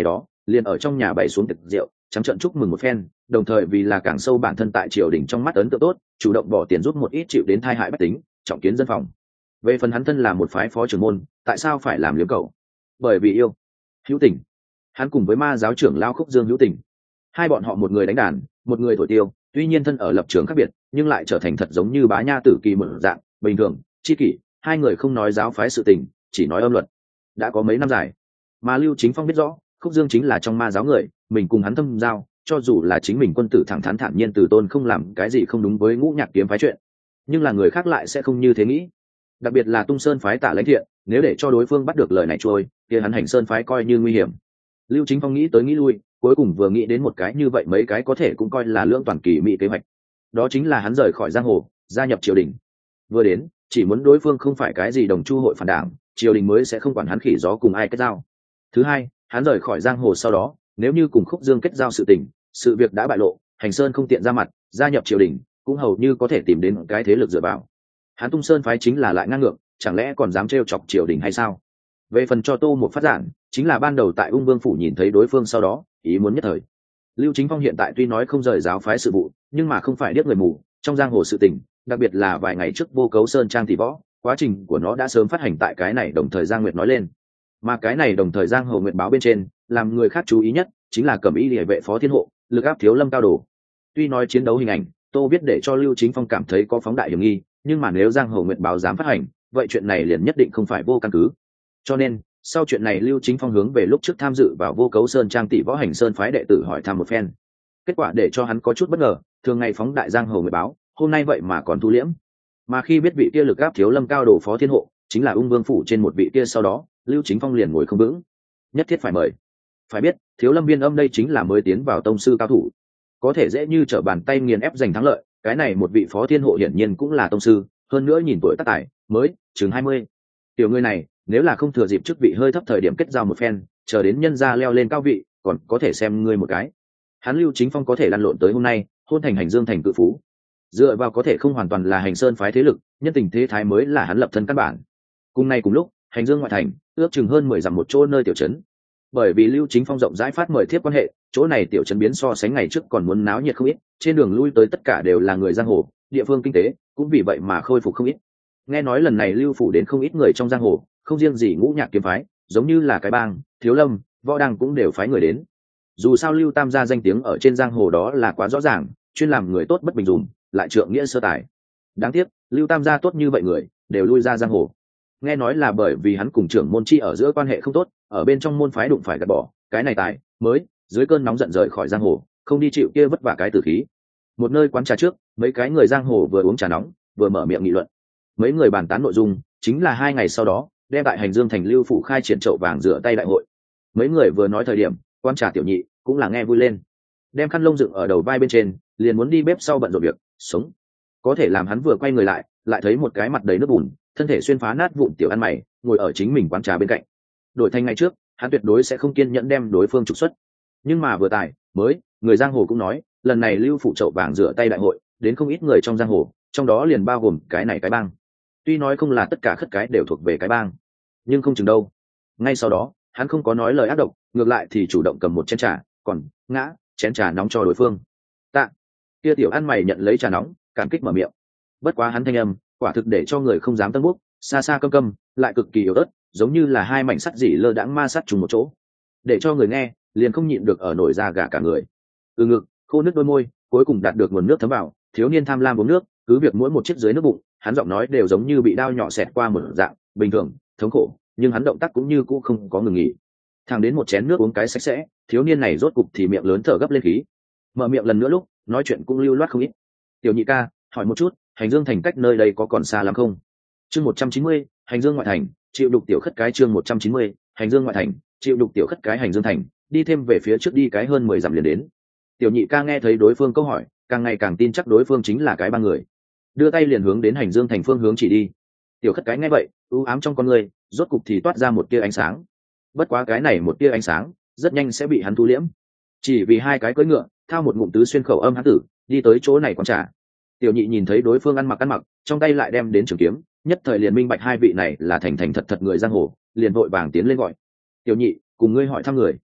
liền ở trong nhà bày xuống tiệc rượu trắng trợn chúc mừng một phen, đồng thời vì là càng sâu bản thân tại triều đình trong mắt ấn tượng tốt, chủ động bỏ tiền giúp một ít chịu đến tai hại bách tính, trọng kiến dân phòng. Về phần hắn thân là một phái phó trưởng môn, tại sao phải làm liếm cầu? Bởi vì yêu, hữu tình. Hắn cùng với ma giáo trưởng lao Khúc Dương hữu tình, hai bọn họ một người đánh đàn, một người thổi tiêu, tuy nhiên thân ở lập trường khác biệt, nhưng lại trở thành thật giống như bá nha tử kỳ một dạng, bình thường, chi kỷ, hai người không nói giáo phái sự tình, chỉ nói âm luật. Đã có mấy năm dài, mà Lưu Chính Phong biết rõ, Khúc Dương chính là trong ma giáo người, mình cùng hắn thâm giao, cho dù là chính mình quân tử thẳng thắn thản nhiên từ tôn không làm cái gì không đúng với Ngũ Nhạc kiếm phái chuyện, nhưng là người khác lại sẽ không như thế nghĩ. Đặc biệt là Tung Sơn phái Tạ Lãnh Thiện, nếu để cho đối phương bắt được lời này trôi, kia hắn Hành Sơn phái coi như nguy hiểm. Lưu Chính Phong nghĩ tới nghĩ lui, cuối cùng vừa nghĩ đến một cái như vậy mấy cái có thể cũng coi là lưỡng toàn kỳ mỹ kế hoạch. Đó chính là hắn rời khỏi giang hồ, gia nhập triều đình. Vừa đến, chỉ muốn đối phương không phải cái gì đồng chu hội phản đảng, triều đình mới sẽ không quản hắn khỉ gió cùng ai kết giao. Thứ hai, hắn rời khỏi giang hồ sau đó, nếu như cùng Khúc Dương kết giao sự tình, sự việc đã bại lộ, Hành Sơn không tiện ra mặt, gia nhập triều đình, cũng hầu như có thể tìm đến cái thế lực dựa vào. Hắn Tung Sơn phái chính là lại ngang ngược, chẳng lẽ còn dám trêu chọc triều đình hay sao? Về phần cho Tô một phát giản, chính là ban đầu tại Ung Vương phủ nhìn thấy đối phương sau đó, ý muốn nhất thời. Lưu Chính Phong hiện tại tuy nói không rời giáo phái sự vụ, nhưng mà không phải điếc người mù, trong giang hồ sự tình, đặc biệt là vài ngày trước Vô Cấu Sơn trang tỷ võ, quá trình của nó đã sớm phát hành tại cái này đồng thời Giang Nguyệt nói lên. Mà cái này đồng thời Giang Hồ Nguyệt báo bên trên, làm người khác chú ý nhất, chính là Cẩm Y Liễu vệ Phó Thiên Hộ, lực áp Thiếu Lâm cao đồ. Tuy nói chiến đấu hình ảnh, Tô biết để cho Lưu Chính Phong cảm thấy có phóng đại hiểm nghi, nhưng mà nếu Giang Hồ Nguyệt báo dám phát hành, vậy chuyện này liền nhất định không phải vô căn cứ. Cho nên, sau chuyện này Lưu Chính Phong hướng về lúc trước tham dự vào Vô Cấu Sơn trang tỷ võ Hành Sơn phái đệ tử hỏi thăm một phen. Kết quả để cho hắn có chút bất ngờ, thường ngày phóng đại Giang Hồ Nguyệt báo, hôm nay vậy mà còn thu liễm. Mà khi biết vị kia lực áp Thiếu Lâm cao đồ Phó Thiên Hộ chính là Ung Vương phủ trên một vị kia sau đó, Lưu Chính Phong liền ngồi không vững. Nhất thiết phải mời. Phải biết, Thiếu Lâm Biên Âm đây chính là mới tiến vào tông sư cao thủ, có thể dễ như trở bàn tay nghiền ép giành thắng lợi, cái này một vị Phó Thiên Hộ hiển nhiên cũng là tông sư, hơn nữa nhìn tuổi tác tài, mới chừng 20. Tiểu người này, nếu là không thừa dịp chức vị hơi thấp thời điểm kết giao một phen, chờ đến nhân gia leo lên cao vị, còn có thể xem ngươi một cái. Hắn Lưu Chính Phong có thể lăn lộn tới hôm nay, hôn thành Hành Dương thành cự phú, dựa vào có thể không hoàn toàn là Hành Sơn phái thế lực, nhân tình thế thái mới là hắn lập thân căn bản. Cùng nay cùng lúc, Hành Dương ngoại thành, ước chừng hơn 10 dặm một chỗ nơi tiểu trấn. Bởi vì Lưu Chính Phong rộng rãi phát mời thiếp quan hệ, chỗ này tiểu trấn biến so sánh ngày trước còn muốn náo nhiệt không ít, trên đường lui tới tất cả đều là người giang hồ, địa phương kinh tế cũng vì vậy mà khôi phục không ít. Nghe nói lần này Lưu phủ đến không ít người trong giang hồ, không riêng gì Ngũ Nhạc kiếm phái, giống như là cái bang, Thiếu Lâm, Võ Đăng cũng đều phái người đến. Dù sao Lưu Tam gia danh tiếng ở trên giang hồ đó là quá rõ ràng, chuyên làm người tốt bất bình dùng, lại trượng nghĩa sơ tài. Đáng tiếc, Lưu Tam gia tốt như vậy người, đều lui ra giang hồ. Nghe nói là bởi vì hắn cùng trưởng môn chi ở giữa quan hệ không tốt, ở bên trong môn phái đụng phải gạt bỏ, cái này tài mới dưới cơn nóng giận rời khỏi giang hồ, không đi chịu kia vất vả cái tử khí. Một nơi quán trà trước, mấy cái người giang hồ vừa uống trà nóng, vừa mở miệng nghị luận. Mấy người bàn tán nội dung chính là 2 ngày sau đó, đem tại Hành Dương thành Lưu phủ khai triển chậu vàng rửa tay đại hội. Mấy người vừa nói thời điểm, quán trà tiểu nhị cũng là nghe vui lên, đem khăn lông dựng ở đầu vai bên trên, liền muốn đi bếp sau bận rộn việc sống. Có thể làm hắn vừa quay người lại, lại thấy một cái mặt đầy nước bùn, thân thể xuyên phá nát vụn tiểu ăn mày ngồi ở chính mình quán trà bên cạnh. Đổi thành ngày trước, hắn tuyệt đối sẽ không kiên nhẫn đem đối phương trục xuất. Nhưng mà vừa tài mới, người giang hồ cũng nói, lần này Lưu phủ chậu vàng rửa tay đại hội, đến không ít người trong giang hồ, trong đó liền bao gồm cái này cái bang. Tuy nói không là tất cả khất cái đều thuộc về cái bang, nhưng không chừng đâu. Ngay sau đó, hắn không có nói lời ác độc, ngược lại thì chủ động cầm một chén trà, còn ngã chén trà nóng cho đối phương. Tạ. Kia tiểu ăn mày nhận lấy trà nóng, cảm kích mở miệng. Bất quá hắn thanh âm, quả thực để cho người không dám tân búc, xa xa câm câm, lại cực kỳ yếu ớt, giống như là hai mảnh sắt dỉ lơ đãng ma sát trùng một chỗ, để cho người nghe liền không nhịn được ở nổi da gà cả người. Từ ngực khô nước đôi môi, cuối cùng đạt được nguồn nước thấm vào, thiếu niên tham lam uống nước, cứ việc mỗi một chiếc dưới nước bụng, hắn giọng nói đều giống như bị đao nhỏ xẹt qua một dạng, bình thường, thống khổ, nhưng hắn động tác cũng như cũ không có ngừng nghỉ. Thẳng đến một chén nước uống cái sạch sẽ, thiếu niên này rốt cục thì miệng lớn thở gấp lên khí, mở miệng lần nữa lúc nói chuyện cũng lưu loát không ít. Tiểu nhị ca, hỏi một chút, Hành Dương thành cách nơi đây có còn xa lắm không? Chương 190, Hành Dương ngoại thành, chịu đục tiểu khất cái. Chương 190, Hành Dương ngoại thành, chịu đục tiểu khất cái. Hành Dương thành, đi thêm về phía trước đi cái hơn 10 dặm liền đến. Tiểu nhị ca nghe thấy đối phương câu hỏi, càng ngày càng tin chắc đối phương chính là cái ba người, đưa tay liền hướng đến Hành Dương thành phương hướng chỉ đi. Tiểu khất cái nghe vậy, u ám trong con người rốt cục thì toát ra một tia ánh sáng. Bất quá cái này một tia ánh sáng rất nhanh sẽ bị hắn thu liễm, chỉ vì hai cái cưỡi ngựa thao một ngụm tứ xuyên khẩu âm hán tử đi tới chỗ này quán trà. Tiểu nhị nhìn thấy đối phương ăn mặc trong tay lại đem đến trường kiếm, nhất thời liền minh bạch hai vị này là thành thật thật người giang hồ, liền vội vàng tiến lên gọi. Tiểu nhị, cùng ngươi hỏi thăm người.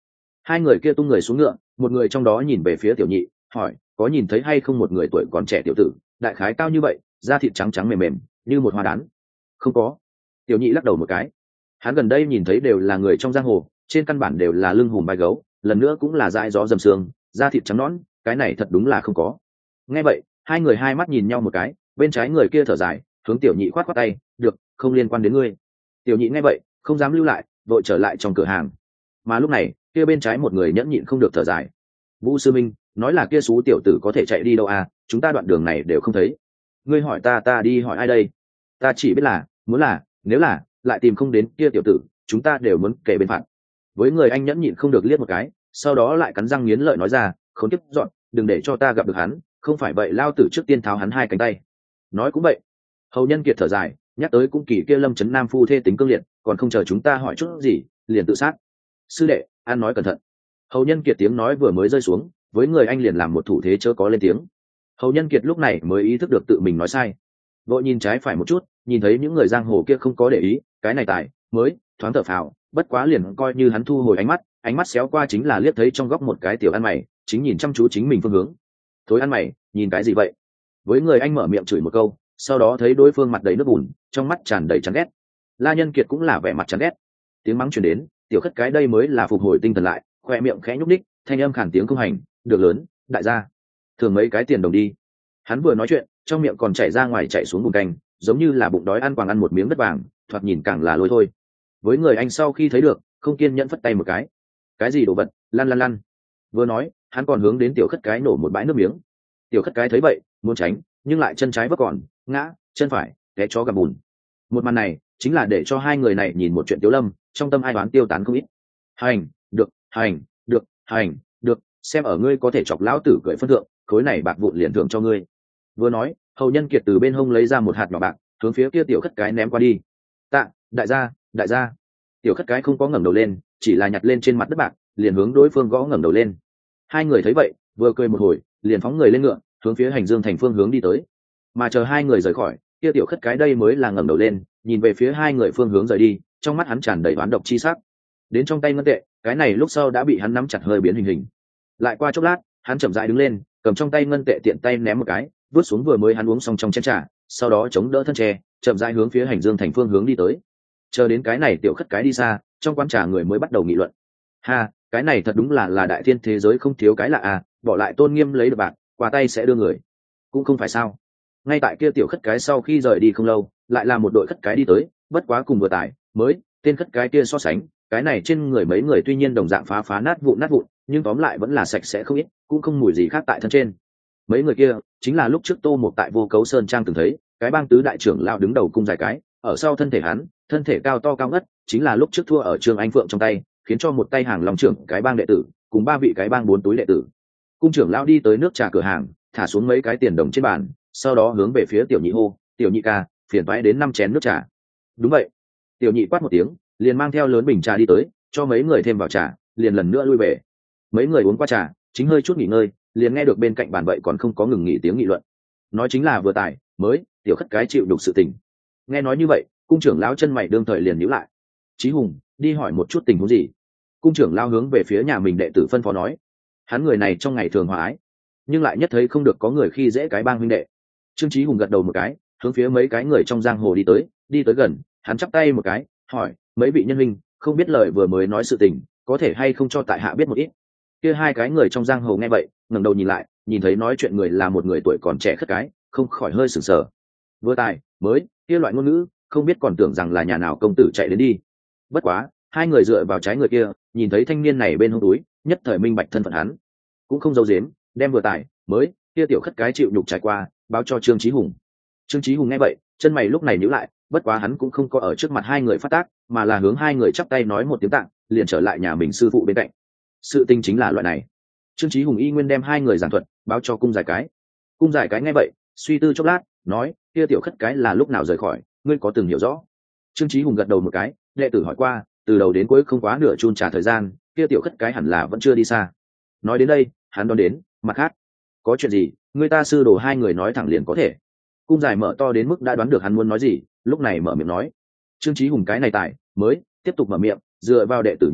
Hai người kia tung người xuống ngựa, một người trong đó nhìn về phía tiểu nhị, hỏi có nhìn thấy hay không một người tuổi còn trẻ tiểu tử, đại khái cao như vậy, da thịt trắng trắng mềm mềm như một hoa đán. Không có. Tiểu nhị lắc đầu một cái. Hắn gần đây nhìn thấy đều là người trong giang hồ, trên căn bản đều là lưng hùm vai gấu, lần nữa cũng là dãi gió dầm sương, da thịt trắng nõn, cái này thật đúng là không có. Nghe vậy, hai người hai mắt nhìn nhau một cái, bên trái người kia thở dài, hướng tiểu nhị khoát khoát tay, được, không liên quan đến ngươi. Tiểu nhị nghe vậy, không dám lưu lại, vội trở lại trong cửa hàng. Mà lúc này, kia bên trái một người nhẫn nhịn không được thở dài. Vũ sư minh, nói là kia xú tiểu tử có thể chạy đi đâu à, chúng ta đoạn đường này đều không thấy. Ngươi hỏi ta đi hỏi ai đây? Ta chỉ biết là, muốn là, nếu là, lại tìm không đến kia tiểu tử, chúng ta đều muốn kể bên phạt. Với người anh nhẫn nhịn không được liếc một cái, sau đó lại cắn răng nghiến lợi nói ra, không tiếp dọn, đừng để cho ta gặp được hắn, không phải vậy lao tử trước tiên tháo hắn hai cánh tay. Nói cũng vậy. Hầu Nhân Kiệt thở dài, nhắc tới cũng kỳ kia Lâm Chấn Nam phu thê tính cương liệt, còn không chờ chúng ta hỏi chút gì, liền tự sát. Sư đệ, an nói cẩn thận. Hầu Nhân Kiệt tiếng nói vừa mới rơi xuống, với người anh liền làm một thủ thế chớ có lên tiếng. Hầu Nhân Kiệt lúc này mới ý thức được tự mình nói sai, vội nhìn trái phải một chút, nhìn thấy những người giang hồ kia không có để ý, cái này tài mới thoáng thở phào, bất quá liền coi như hắn thu hồi ánh mắt xéo qua chính là liếc thấy trong góc một cái tiểu ăn mày chính nhìn chăm chú chính mình phương hướng. Thối ăn mày, nhìn cái gì vậy? Với người anh mở miệng chửi một câu, sau đó thấy đối phương mặt đầy nước bùn, trong mắt tràn đầy chán ghét. La Nhân Kiệt cũng là vẻ mặt chán ghét. Tiếng mắng truyền đến, tiểu khất cái đây mới là phục hồi tinh thần lại, khoe miệng khẽ nhúc ních, thanh âm khàn tiếng công hành, được lớn, đại gia, thường mấy cái tiền đồng đi. Hắn vừa nói chuyện, trong miệng còn chảy ra ngoài chảy xuống bùn canh, giống như là bụng đói ăn quàng ăn một miếng đất vàng, thoạt nhìn càng là lôi thôi. Với người anh sau khi thấy được, không kiên nhẫn phất tay một cái gì đồ vật, lăn lăn lăn. Vừa nói, hắn còn hướng đến tiểu khất cái nổ một bãi nước miếng. Tiểu khất cái thấy vậy, muốn tránh, nhưng lại chân trái vấp còn, ngã, chân phải té chó gặp bùn. Một màn này chính là để cho hai người này nhìn một chuyện Tiếu Lâm, trong tâm ai đoán tiêu tán không ít. Hành được, hành được, hành được, xem ở ngươi có thể chọc lão tử cười phân thượng, khối này bạc vụn liền thưởng cho ngươi. Vừa nói, Hầu Nhân Kiệt từ bên hông lấy ra một hạt nhỏ bạc, hướng phía kia tiểu khất cái ném qua đi. Tạ, đại gia. Tiểu khất cái không có ngẩng đầu lên, chỉ là nhặt lên trên mặt đất bạc, liền hướng đối phương gõ ngẩng đầu lên. Hai người thấy vậy, vừa cười một hồi, liền phóng người lên ngựa, hướng phía hành dương thành phương hướng đi tới. Mà chờ hai người rời khỏi, kia tiểu khất cái đây mới là ngẩng đầu lên, nhìn về phía hai người phương hướng rời đi, trong mắt hắn tràn đầy oán độc chi sắc. Đến trong tay ngân tệ, cái này lúc sau đã bị hắn nắm chặt hơi biến hình. Lại qua chốc lát, hắn chậm rãi đứng lên, cầm trong tay ngân tệ tiện tay ném một cái, vứt xuống vừa mới hắn uống xong trong chén trà, sau đó chống đỡ thân tre, chậm rãi hướng phía hành dương thành phương hướng đi tới. Chờ đến cái này tiểu khất cái đi xa, trong quán trà người mới bắt đầu nghị luận. Ha, cái này thật đúng là đại thiên thế giới không thiếu cái lạ à, bỏ lại tôn nghiêm lấy được bạc, qua tay sẽ đưa người. Cũng không phải sao. Ngay tại kia tiểu khất cái sau khi rời đi không lâu, lại là một đội khất cái đi tới, bất quá cùng vừa tải mới tên khất cái kia so sánh, cái này trên người mấy người tuy nhiên đồng dạng phá nát vụn, nhưng tóm lại vẫn là sạch sẽ không ít, cũng không mùi gì khác tại thân trên. Mấy người kia chính là lúc trước Tô Mộc tại Vô Cấu Sơn trang từng thấy, cái bang tứ đại trưởng lão đứng đầu cung dài cái, ở sau thân thể hắn, thân thể cao to cao ngất, chính là lúc trước thua ở Trương Anh Phượng trong tay, khiến cho một tay hàng lòng trưởng cái bang đệ tử, cùng ba vị cái bang bốn túi đệ tử. Cung trưởng lão đi tới nước trà cửa hàng, thả xuống mấy cái tiền đồng trên bàn, sau đó hướng về phía tiểu nhị hô, tiểu nhị ca, phiền toái đến 5 chén nước trà. Đúng vậy. Tiểu nhị quát một tiếng, liền mang theo lớn bình trà đi tới, cho mấy người thêm vào trà, liền lần nữa lui về. Mấy người uống qua trà, chính hơi chút nghỉ ngơi, liền nghe được bên cạnh bàn vậy còn không có ngừng nghỉ tiếng nghị luận. Nói chính là vừa tải mới tiểu khất cái chịu đục sự tình. Nghe nói như vậy, cung trưởng lão chân mày đương thời liền nhíu lại. Chí Hùng, đi hỏi một chút tình huống gì. Cung trưởng lão hướng về phía nhà mình đệ tử phân phó nói. Hắn người này trong ngày thường hòa ái, nhưng lại nhất thấy không được có người khi dễ cái bang huynh đệ. Trương Chí Hùng gật đầu một cái, hướng phía mấy cái người trong giang hồ đi tới gần, hắn chắp tay một cái, hỏi, mấy vị nhân huynh, không biết lời vừa mới nói sự tình, có thể hay không cho tại hạ biết một ít. Kia hai cái người trong giang hồ nghe vậy, ngẩng đầu nhìn lại, nhìn thấy nói chuyện người là một người tuổi còn trẻ khất cái, không khỏi hơi sửng sờ. Vừa tài mới kia loại ngôn ngữ, không biết còn tưởng rằng là nhà nào công tử chạy đến đi. Bất quá, hai người dựa vào trái người kia, nhìn thấy thanh niên này bên hông túi, nhất thời minh bạch thân phận hắn, cũng không giấu giếm, đem vừa tài mới kia tiểu khất cái chịu nhục trải qua, báo cho Trương Chí Hùng. Trương Chí Hùng nghe vậy, chân mày lúc này nhíu lại, bất quá hắn cũng không có ở trước mặt hai người phát tác, mà là hướng hai người chắp tay nói một tiếng tạng, liền trở lại nhà mình sư phụ bên cạnh. Sự tình chính là loại này. Trương Chí Hùng y nguyên đem hai người giảng thuật, báo cho cung giải cái. Cung giải cái nghe vậy, suy tư chốc lát, nói, kia tiểu khất cái là lúc nào rời khỏi, ngươi có từng hiểu rõ? Trương Chí Hùng gật đầu một cái, đệ tử hỏi qua, từ đầu đến cuối không quá nửa chun trà thời gian, kia tiểu khất cái hẳn là vẫn chưa đi xa. Nói đến đây, hắn đoán đến, mặt khác, có chuyện gì, người ta sư đồ hai người nói thẳng liền có thể. Cung giải mở to đến mức đã đoán được hắn muốn nói gì, lúc này mở miệng nói. Trương Chí Hùng cái này tài mới tiếp tục mở miệng, dựa vào đệ tử nhìn thấy,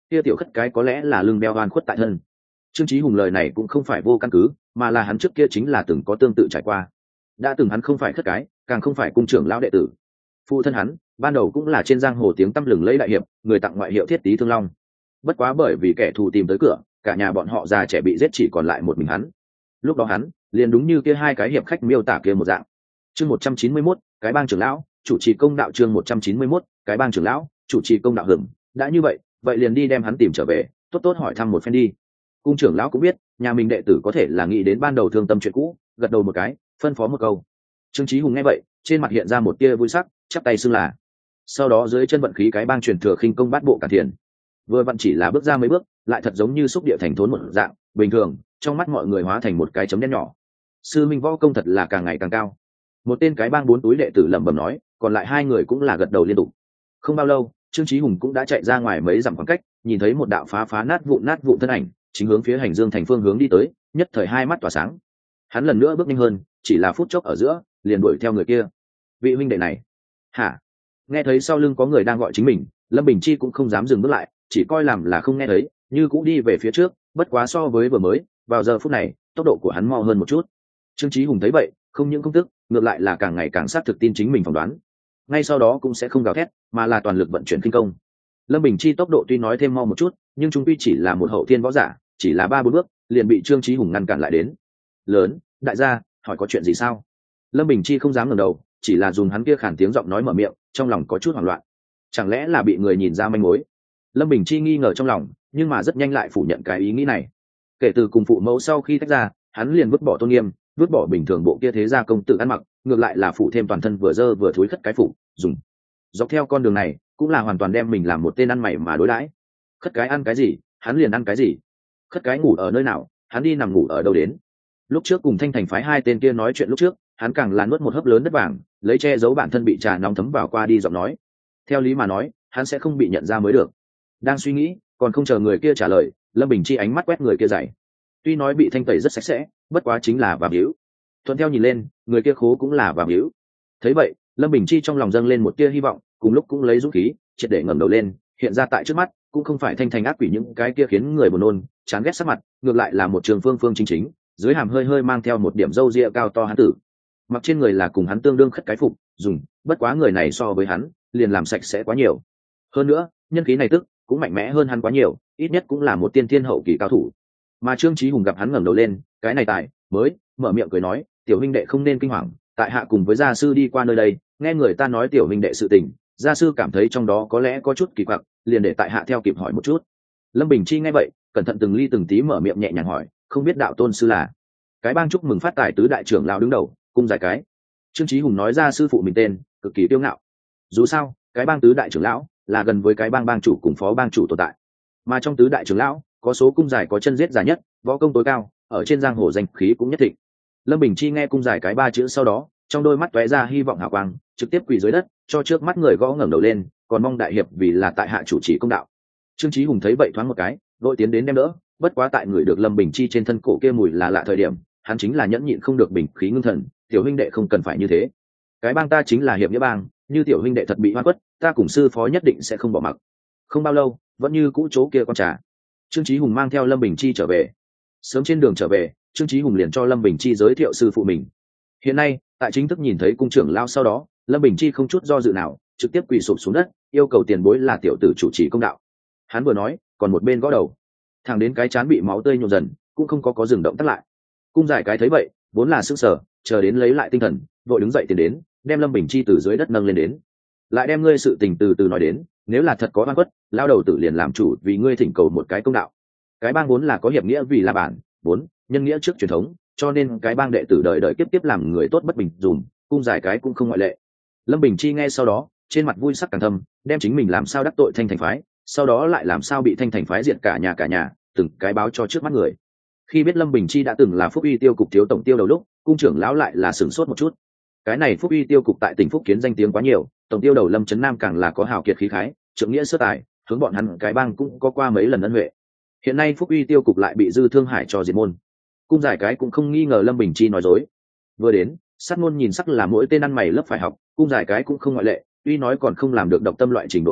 kia tiểu khất cái có lẽ là lưng đeo oan khuất tại thân. Trương Chí Hùng lời này cũng không phải vô căn cứ, mà là hắn trước kia chính là từng có tương tự trải qua. Đã từng hắn không phải khất cái, càng không phải cung trưởng lão đệ tử. Phụ thân hắn ban đầu cũng là trên giang hồ tiếng tăm lừng lẫy đại hiệp, người tặng ngoại hiệu Thiết Tý Thương Long. Bất quá bởi vì kẻ thù tìm tới cửa, cả nhà bọn họ già trẻ bị giết, chỉ còn lại một mình hắn. Lúc đó hắn liền đúng như kia hai cái hiệp khách miêu tả kia một dạng. Chương 191, cái bang trưởng lão, chủ trì công đạo. Chương 191, cái bang trưởng lão, chủ trì công đạo. Hửm, đã như vậy, vậy liền đi đem hắn tìm trở về, tốt tốt hỏi thăm một phen đi. Cung trưởng lão cũng biết nhà mình đệ tử có thể là nghĩ đến ban đầu thương tâm chuyện cũ, gật đầu một cái, phân phó một câu. Trương Chí Hùng nghe vậy, trên mặt hiện ra một tia vui sắc, chắp tay xưng là. Sau đó dưới chân vận khí cái bang truyền thừa khinh công bát bộ cả thiền, vừa vặn chỉ là bước ra mấy bước, lại thật giống như xúc địa thành thốn một dạng, bình thường, trong mắt mọi người hóa thành một cái chấm đen nhỏ. Sư minh võ công thật là càng ngày càng cao. Một tên cái bang 4 túi đệ tử lẩm bẩm nói, còn lại 2 người cũng là gật đầu liên tục. Không bao lâu, Trương Chí Hùng cũng đã chạy ra ngoài mấy dặm khoảng cách, nhìn thấy một đạo phá nát vụn thân ảnh, chính hướng phía hành dương thành phương hướng đi tới, nhất thời hai mắt tỏa sáng. Hắn lần nữa bước nhanh hơn, chỉ là phút chốc ở giữa, liền đuổi theo người kia. Vị huynh đệ này, hả? Nghe thấy sau lưng có người đang gọi chính mình, Lâm Bình Chi cũng không dám dừng bước lại, chỉ coi làm là không nghe thấy, như cũng đi về phía trước, bất quá so với vừa mới, vào giờ phút này, tốc độ của hắn mau hơn một chút. Trương Chí Hùng thấy vậy, không những không tức, ngược lại là càng ngày càng xác thực tin chính mình phỏng đoán. Ngay sau đó cũng sẽ không gào thét, mà là toàn lực vận chuyển kinh công. Lâm Bình Chi tốc độ tuy nói thêm mau một chút, nhưng chúng quy chỉ là một hậu thiên võ giả, chỉ là 3-4 bước, liền bị Trương Chí Hùng ngăn cản lại đến. "Lớn, đại gia, hỏi có chuyện gì sao?" Lâm Bình Chi không dám ngẩng đầu, chỉ là dùng hắn kia khàn tiếng giọng nói mở miệng, trong lòng có chút hoảng loạn. Chẳng lẽ là bị người nhìn ra manh mối? Lâm Bình Chi nghi ngờ trong lòng, nhưng mà rất nhanh lại phủ nhận cái ý nghĩ này. Kể từ cùng phụ mẫu sau khi tách ra, hắn liền vứt bỏ tôn nghiêm, vứt bỏ bình thường bộ kia thế gia công tử ăn mặc, ngược lại là phủ thêm toàn thân vừa dơ vừa thối khất cái phủ, dùng. Dọc theo con đường này, cũng là hoàn toàn đem mình làm một tên ăn mày mà đối đãi. Khất cái ăn cái gì, hắn liền ăn cái gì. Khất cái ngủ ở nơi nào, hắn đi nằm ngủ ở đâu đến. Lúc trước cùng Thanh Thành phái 2 tên kia nói chuyện lúc trước, hắn càng là nuốt một hớp lớn đất vàng, lấy che giấu bản thân bị trà nóng thấm vào qua đi giọng nói. Theo lý mà nói, hắn sẽ không bị nhận ra mới được. Đang suy nghĩ, còn không chờ người kia trả lời, Lâm Bình Chi ánh mắt quét người kia dày. Tuy nói bị thanh tẩy rất sạch sẽ, bất quá chính là vàng hữu. Thuận theo nhìn lên, người kia khố cũng là vàng hữu. Thấy vậy, Lâm Bình Chi trong lòng dâng lên một tia hy vọng, cùng lúc cũng lấy dũng khí, triệt để ngẩng đầu lên, hiện ra tại trước mắt, cũng không phải thanh thành ác quỷ những cái kia khiến người buồn nôn, chán ghét sắc mặt, ngược lại là một trường phương chính chính, dưới hàm hơi hơi mang theo một điểm râu ria cao to hắn tử. Mặc trên người là cùng hắn tương đương khất cái phục, dùng, bất quá người này so với hắn, liền làm sạch sẽ quá nhiều. Hơn nữa, nhân khí này tức cũng mạnh mẽ hơn hắn quá nhiều, ít nhất cũng là một tiên thiên hậu kỳ cao thủ. Mà Trương Chí Hùng gặp hắn ngẩng đầu lên, cái này tài mới mở miệng cười nói, tiểu huynh đệ không nên kinh hoàng, tại hạ cùng với gia sư đi qua nơi đây, nghe người ta nói tiểu huynh đệ sự tình, gia sư cảm thấy trong đó có lẽ có chút kỳ quặc, liền để tại hạ theo kịp hỏi một chút. Lâm Bình Chi nghe vậy, cẩn thận từng ly từng tí mở miệng nhẹ nhàng hỏi, không biết đạo tôn sư là? Cái bang chúc mừng phát tài tứ đại trưởng lão đứng đầu, cung giải cái. Trương Chí Hùng nói ra sư phụ mình tên, cực kỳ kiêu ngạo. Dù sao, cái bang tứ đại trưởng lão là gần với cái bang bang chủ cùng phó bang chủ tồn tại, mà trong tứ đại trưởng lão có số cung giải có chân giết dài nhất, võ công tối cao, ở trên giang hồ danh khí cũng nhất thịnh. Lâm Bình Chi nghe cung giải cái 3 chữ sau đó, trong đôi mắt tóe ra hy vọng hào quang, trực tiếp quỳ dưới đất, cho trước mắt người gõ ngẩng đầu lên, còn mong đại hiệp vì là tại hạ chủ trì công đạo. Trương Chí Hùng thấy vậy thoáng một cái, vội tiến đến đem đỡ, bất quá tại người được Lâm Bình Chi trên thân cổ kia mùi là lạ thời điểm, hắn chính là nhẫn nhịn không được bình khí ngưng thần, tiểu huynh đệ không cần phải như thế. Cái bang ta chính là hiệp nghĩa bang, như tiểu huynh đệ thật bị oan khuất, ta cùng sư phó nhất định sẽ không bỏ mặc. Không bao lâu, vẫn như cũ chỗ kia con trà. Trương Chí Hùng mang theo Lâm Bình Chi trở về. Sớm trên đường trở về, Trương Chí Hùng liền cho Lâm Bình Chi giới thiệu sư phụ mình. Hiện nay, tại chính thức nhìn thấy cung trưởng lao sau đó, Lâm Bình Chi không chút do dự nào, trực tiếp quỳ sụp xuống đất, yêu cầu tiền bối là tiểu tử chủ trì công đạo. Hắn vừa nói, còn một bên gõ đầu, thẳng đến cái chán bị máu tươi nhuộm dần, cũng không có dừng động tác lại. Cung giải cái thấy vậy, vốn là sững sờ, chờ đến lấy lại tinh thần, vội đứng dậy tiến đến, đem Lâm Bình Chi từ dưới đất nâng lên đến. Lại đem ngươi sự tình từ từ nói đến, nếu là thật có oan khuất, lao đầu tử liền làm chủ vì ngươi thỉnh cầu một cái công đạo. Cái bang vốn là có hiệp nghĩa vì là bản, vốn nhân nghĩa trước truyền thống, cho nên cái bang đệ tử đời đời kiếp kiếp làm người tốt bất bình dùm, cung giải cái cũng không ngoại lệ. Lâm Bình Chi nghe sau đó, trên mặt vui sắc càng thâm, đem chính mình làm sao đắc tội Thanh Thành phái, sau đó lại làm sao bị Thanh Thành phái diệt cả nhà, từng cái báo cho trước mắt người. Khi biết Lâm Bình Chi đã từng là Phúc Uy Tiêu cục thiếu tổng tiêu đầu lúc, cung trưởng lão lại là sửng sốt một chút. Cái này Phúc Uy Tiêu cục tại tỉnh Phúc Kiến danh tiếng quá nhiều, tổng tiêu đầu Lâm Trấn Nam càng là có hào kiệt khí khái, trượng nghĩa sơ tài, hướng bọn hắn cái bang cũng có qua mấy lần ân huệ. Hiện nay Phúc Uy Tiêu cục lại bị Dư Thương Hải cho diệt môn. Cung giải cái cũng không nghi ngờ Lâm Bình Chi nói dối. Vừa đến, sát ngôn nhìn sắc là mỗi tên ăn mày lớp phải học, cung giải cái cũng không ngoại lệ, tuy nói còn không làm được độc tâm loại trình độ đó,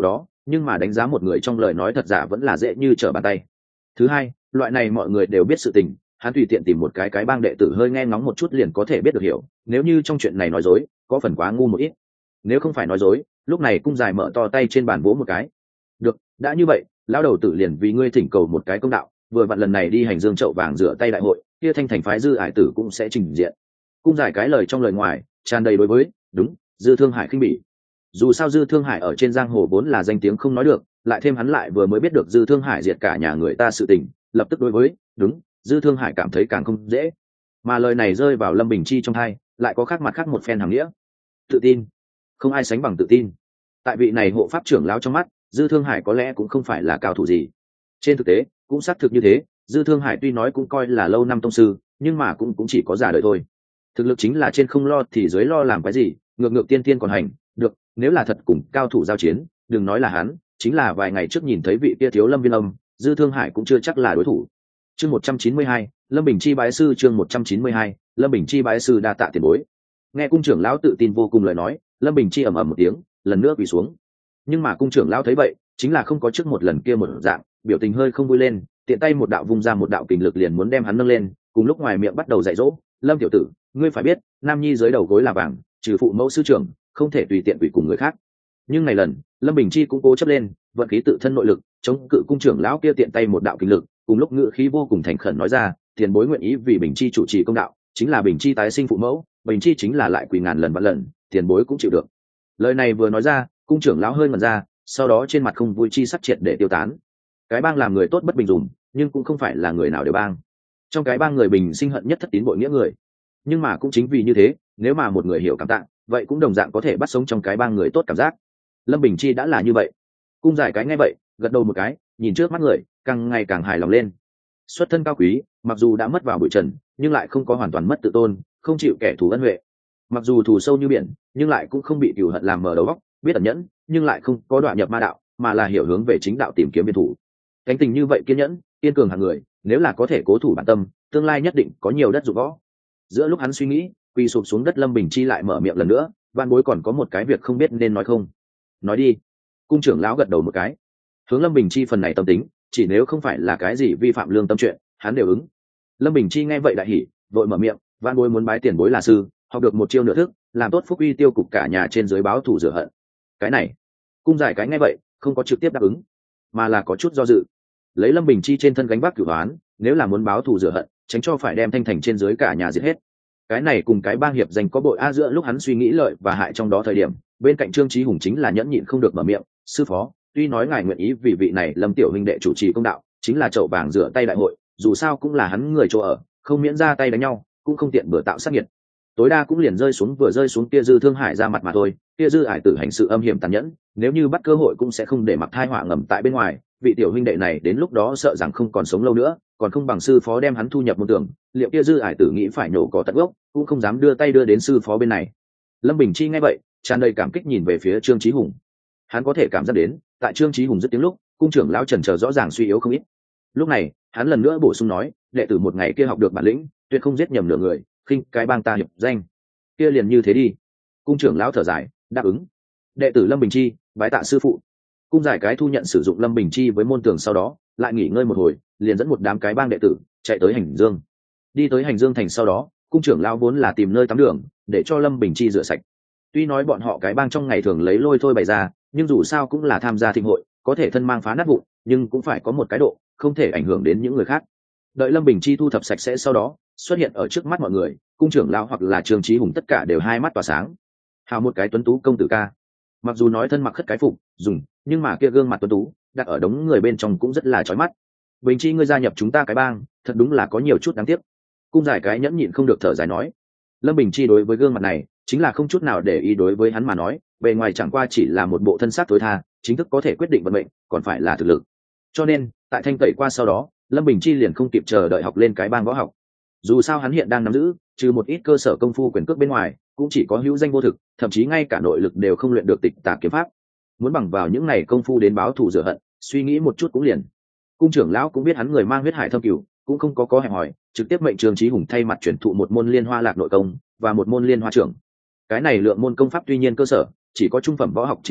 nhưng mà đánh giá một người trong lời nói thật giả vẫn là dễ như trở bàn tay. Thứ hai, loại này mọi người đều biết sự tình, hắn tùy tiện tìm một cái bang đệ tử hơi nghe ngóng một chút liền có thể biết được hiểu, nếu như trong chuyện này nói dối có phần quá ngu một ít. Nếu không phải nói dối, lúc này cung dài mở to tay trên bàn vỗ một cái. Được, đã như vậy, lão đầu tử liền vì ngươi thỉnh cầu một cái công đạo, vừa vặn lần này đi hành dương chậu vàng rửa tay đại hội, kia thanh thành phái Dư Hải tử cũng sẽ trình diện. Cung dài cái lời trong lời ngoài tràn đầy đối với đúng Dư Thương Hải khinh bỉ. Dù sao Dư Thương Hải ở trên giang hồ vốn là danh tiếng không nói được, lại thêm hắn lại vừa mới biết được Dư Thương Hải diệt cả nhà người ta sự tình, lập tức đối với đúng Dư Thương Hải cảm thấy càng không dễ. Mà lời này rơi vào Lâm Bình Chi trong tai, lại có khác mặt khác một phen hàm nghĩa. Tự tin, không ai sánh bằng tự tin. Tại vị này hộ pháp trưởng lão trong mắt, Dư Thương Hải có lẽ cũng không phải là cao thủ gì. Trên thực tế cũng xác thực như thế, Dư Thương Hải tuy nói cũng coi là lâu năm tông sư, nhưng mà cũng chỉ có giả đời thôi. Thực lực chính là trên không lo thì dưới lo làm cái gì, ngược tiên tiên còn hành được. Nếu là thật cùng cao thủ giao chiến, đừng nói là hắn, chính là vài ngày trước nhìn thấy vị kia thiếu Lâm Viên Âm, Dư Thương Hải cũng chưa chắc là đối thủ. Chương 192, Lâm Bình Chi bái sư. Chương 192, Lâm Bình Chi bái sư. Đa tạ tiền bối. Nghe cung trưởng lão tự tin vô cùng lời nói, Lâm Bình Chi ầm ầm một tiếng, lần nữa quỳ xuống. Nhưng mà cung trưởng lão thấy vậy, chính là không có trước một lần kia một dạng, biểu tình hơi không vui lên, tiện tay một đạo vung ra một đạo kình lực liền muốn đem hắn nâng lên, cùng lúc ngoài miệng bắt đầu dạy dỗ, Lâm tiểu tử, ngươi phải biết, nam nhi dưới đầu gối là vàng, trừ phụ mẫu sư trưởng, không thể tùy tiện quỳ cùng người khác. Nhưng này lần, Lâm Bình Chi cũng cố chấp lên, vận khí tự thân nội lực, chống cự cung trưởng lão kia tiện tay một đạo kình lực, cùng lúc ngữ khí vô cùng thành khẩn nói ra, tiền bối nguyện ý vì Bình Chi chủ trì công đạo, chính là Bình Chi tái sinh phụ mẫu, Bình Chi chính là lại quỳ ngàn lần vạn lần, tiền bối cũng chịu được. Lời này vừa nói ra, cung trưởng lão hơi ngẩn ra, sau đó trên mặt không vui chi sắc triệt để tiêu tán. Cái bang làm người tốt bất bình dùng, nhưng cũng không phải là người nào đều bang. Trong cái bang người bình sinh hận nhất thất tín bội nghĩa người. Nhưng mà cũng chính vì như thế, nếu mà một người hiểu cảm tạ, vậy cũng đồng dạng có thể bắt sống trong cái bang người tốt cảm giác. Lâm Bình Chi đã là như vậy. Cung giải cái nghe vậy, gật đầu một cái, nhìn trước mắt người, càng ngày càng hài lòng lên. Xuất thân cao quý, mặc dù đã mất vào bụi trần, nhưng lại không có hoàn toàn mất tự tôn, không chịu kẻ thù ân huệ. Mặc dù thù sâu như biển, nhưng lại cũng không bị cừu hận làm mờ đầu óc, biết ẩn nhẫn, nhưng lại không có đoạn nhập ma đạo, mà là hiểu hướng về chính đạo tìm kiếm biên thủ. Cánh tình như vậy kiên nhẫn, kiên cường hàng người, nếu là có thể cố thủ bản tâm, tương lai nhất định có nhiều đất dụng võ. Giữa lúc hắn suy nghĩ, quỳ sụp xuống đất, Lâm Bình Chi lại mở miệng lần nữa, Vạn bối còn có một cái việc không biết nên nói không. Nói đi. Cung trưởng lão gật đầu một cái. Hướng Lâm Bình Chi phần này tâm tính, chỉ nếu không phải là cái gì vi phạm lương tâm chuyện, hắn đều ứng. Lâm Bình Chi nghe vậy đại hỉ, vội mở miệng, Vạn bối muốn bái tiền bối là sư, học được một chiêu nửa thức, làm tốt phúc uy tiêu cục cả nhà trên dưới báo thù rửa hận. Cái này, cung giải cái nghe vậy, không có trực tiếp đáp ứng, mà là có chút do dự. Lấy Lâm Bình Chi trên thân gánh vác cửu oán, nếu là muốn báo thù rửa hận, tránh cho phải đem thanh thành trên dưới cả nhà giết hết. Cái này cùng cái bang hiệp danh có bội a. Giữa lúc hắn suy nghĩ lợi và hại trong đó thời điểm, bên cạnh Trương Chí Hùng chính là nhẫn nhịn không được mở miệng, sư phó, tuy nói ngài nguyện ý vì vị này Lâm tiểu huynh đệ chủ trì công đạo, chính là chậu vàng rửa tay đại hội, dù sao cũng là hắn người chỗ ở, không miễn ra tay đánh nhau, cũng không tiện bừa tạo sát nhiệt, tối đa cũng liền vừa rơi xuống kia Dư Thương Hải ra mặt mà thôi. Kia Dư Hải tử hành sự âm hiểm tàn nhẫn, nếu như bắt cơ hội cũng sẽ không để mặc thai họa ngầm tại bên ngoài, vị tiểu huynh đệ này đến lúc đó sợ rằng không còn sống lâu nữa, còn không bằng sư phó đem hắn thu nhập môn tưởng. Liệu kia Dư Hải tử nghĩ phải nhổ cỏ tận gốc, cũng không dám đưa tay đưa đến sư phó bên này. Lâm Bình Chi nghe vậy, tràn đầy cảm kích nhìn về phía Trương Chí Hùng. Hắn có thể cảm giác đến, tại Trương Chí Hùng dứt tiếng lúc, cung trưởng lão trần chờ rõ ràng suy yếu không ít. Lúc này, hắn lần nữa bổ sung nói, đệ tử một ngày kia học được bản lĩnh, tuyệt không giết nhầm nửa người, khinh cái bang ta hiệp danh. Kia liền như thế đi. Cung trưởng lão thở dài, đáp ứng. Đệ tử Lâm Bình Chi bái tạ sư phụ. Cung giải cái thu nhận sử dụng Lâm Bình Chi với môn tường, sau đó lại nghỉ ngơi một hồi, liền dẫn một đám cái bang đệ tử chạy tới Hành Dương. Đi tới Hành Dương thành sau đó, cung trưởng lão vốn là tìm nơi tắm đường để cho Lâm Bình Chi rửa sạch. Tuy nói bọn họ cái bang trong ngày thường lấy lôi thôi bày ra, nhưng dù sao cũng là tham gia thịnh hội, có thể thân mang phá nát vụn, nhưng cũng phải có một cái độ, không thể ảnh hưởng đến những người khác. Đợi Lâm Bình Chi thu thập sạch sẽ sau đó, xuất hiện ở trước mắt mọi người, cung trưởng lão hoặc là Trương Chí Hùng tất cả đều hai mắt tỏa sáng. Hào một cái tuấn tú công tử ca. Mặc dù nói thân mặc khất cái phục dùng, nhưng mà kia gương mặt tuấn tú đặt ở đống người bên trong cũng rất là chói mắt. Bình Chi ngươi gia nhập chúng ta cái bang, thật đúng là có nhiều chút đáng tiếc. Cung giải cái nhẫn nhịn không được thở dài nói. Lâm Bình Chi đối với gương mặt này chính là không chút nào để ý, đối với hắn mà nói, bề ngoài chẳng qua chỉ là một bộ thân xác tối tha, chính thức có thể quyết định vận mệnh, còn phải là thực lực. Cho nên, tại thanh tẩy qua sau đó, Lâm Bình Chi liền không kịp chờ đợi học lên cái bang võ học. Dù sao hắn hiện đang nắm giữ, trừ một ít cơ sở công phu quyền cước bên ngoài, cũng chỉ có hữu danh vô thực, thậm chí ngay cả nội lực đều không luyện được tịch tà kiếm pháp. Muốn bằng vào những này công phu đến báo thù rửa hận, suy nghĩ một chút cũng liền. Cung trưởng lão cũng biết hắn người mang huyết hải thâm cửu, cũng không có hẹp hỏi, trực tiếp mệnh Trương Chí Hùng thay mặt chuyển thụ một môn Liên Hoa Lạc nội công và một môn Liên Hoa trưởng. Cái này lượng môn công pháp tuy nhiên cơ sở, chỉ có trung phẩm võ học trình độ,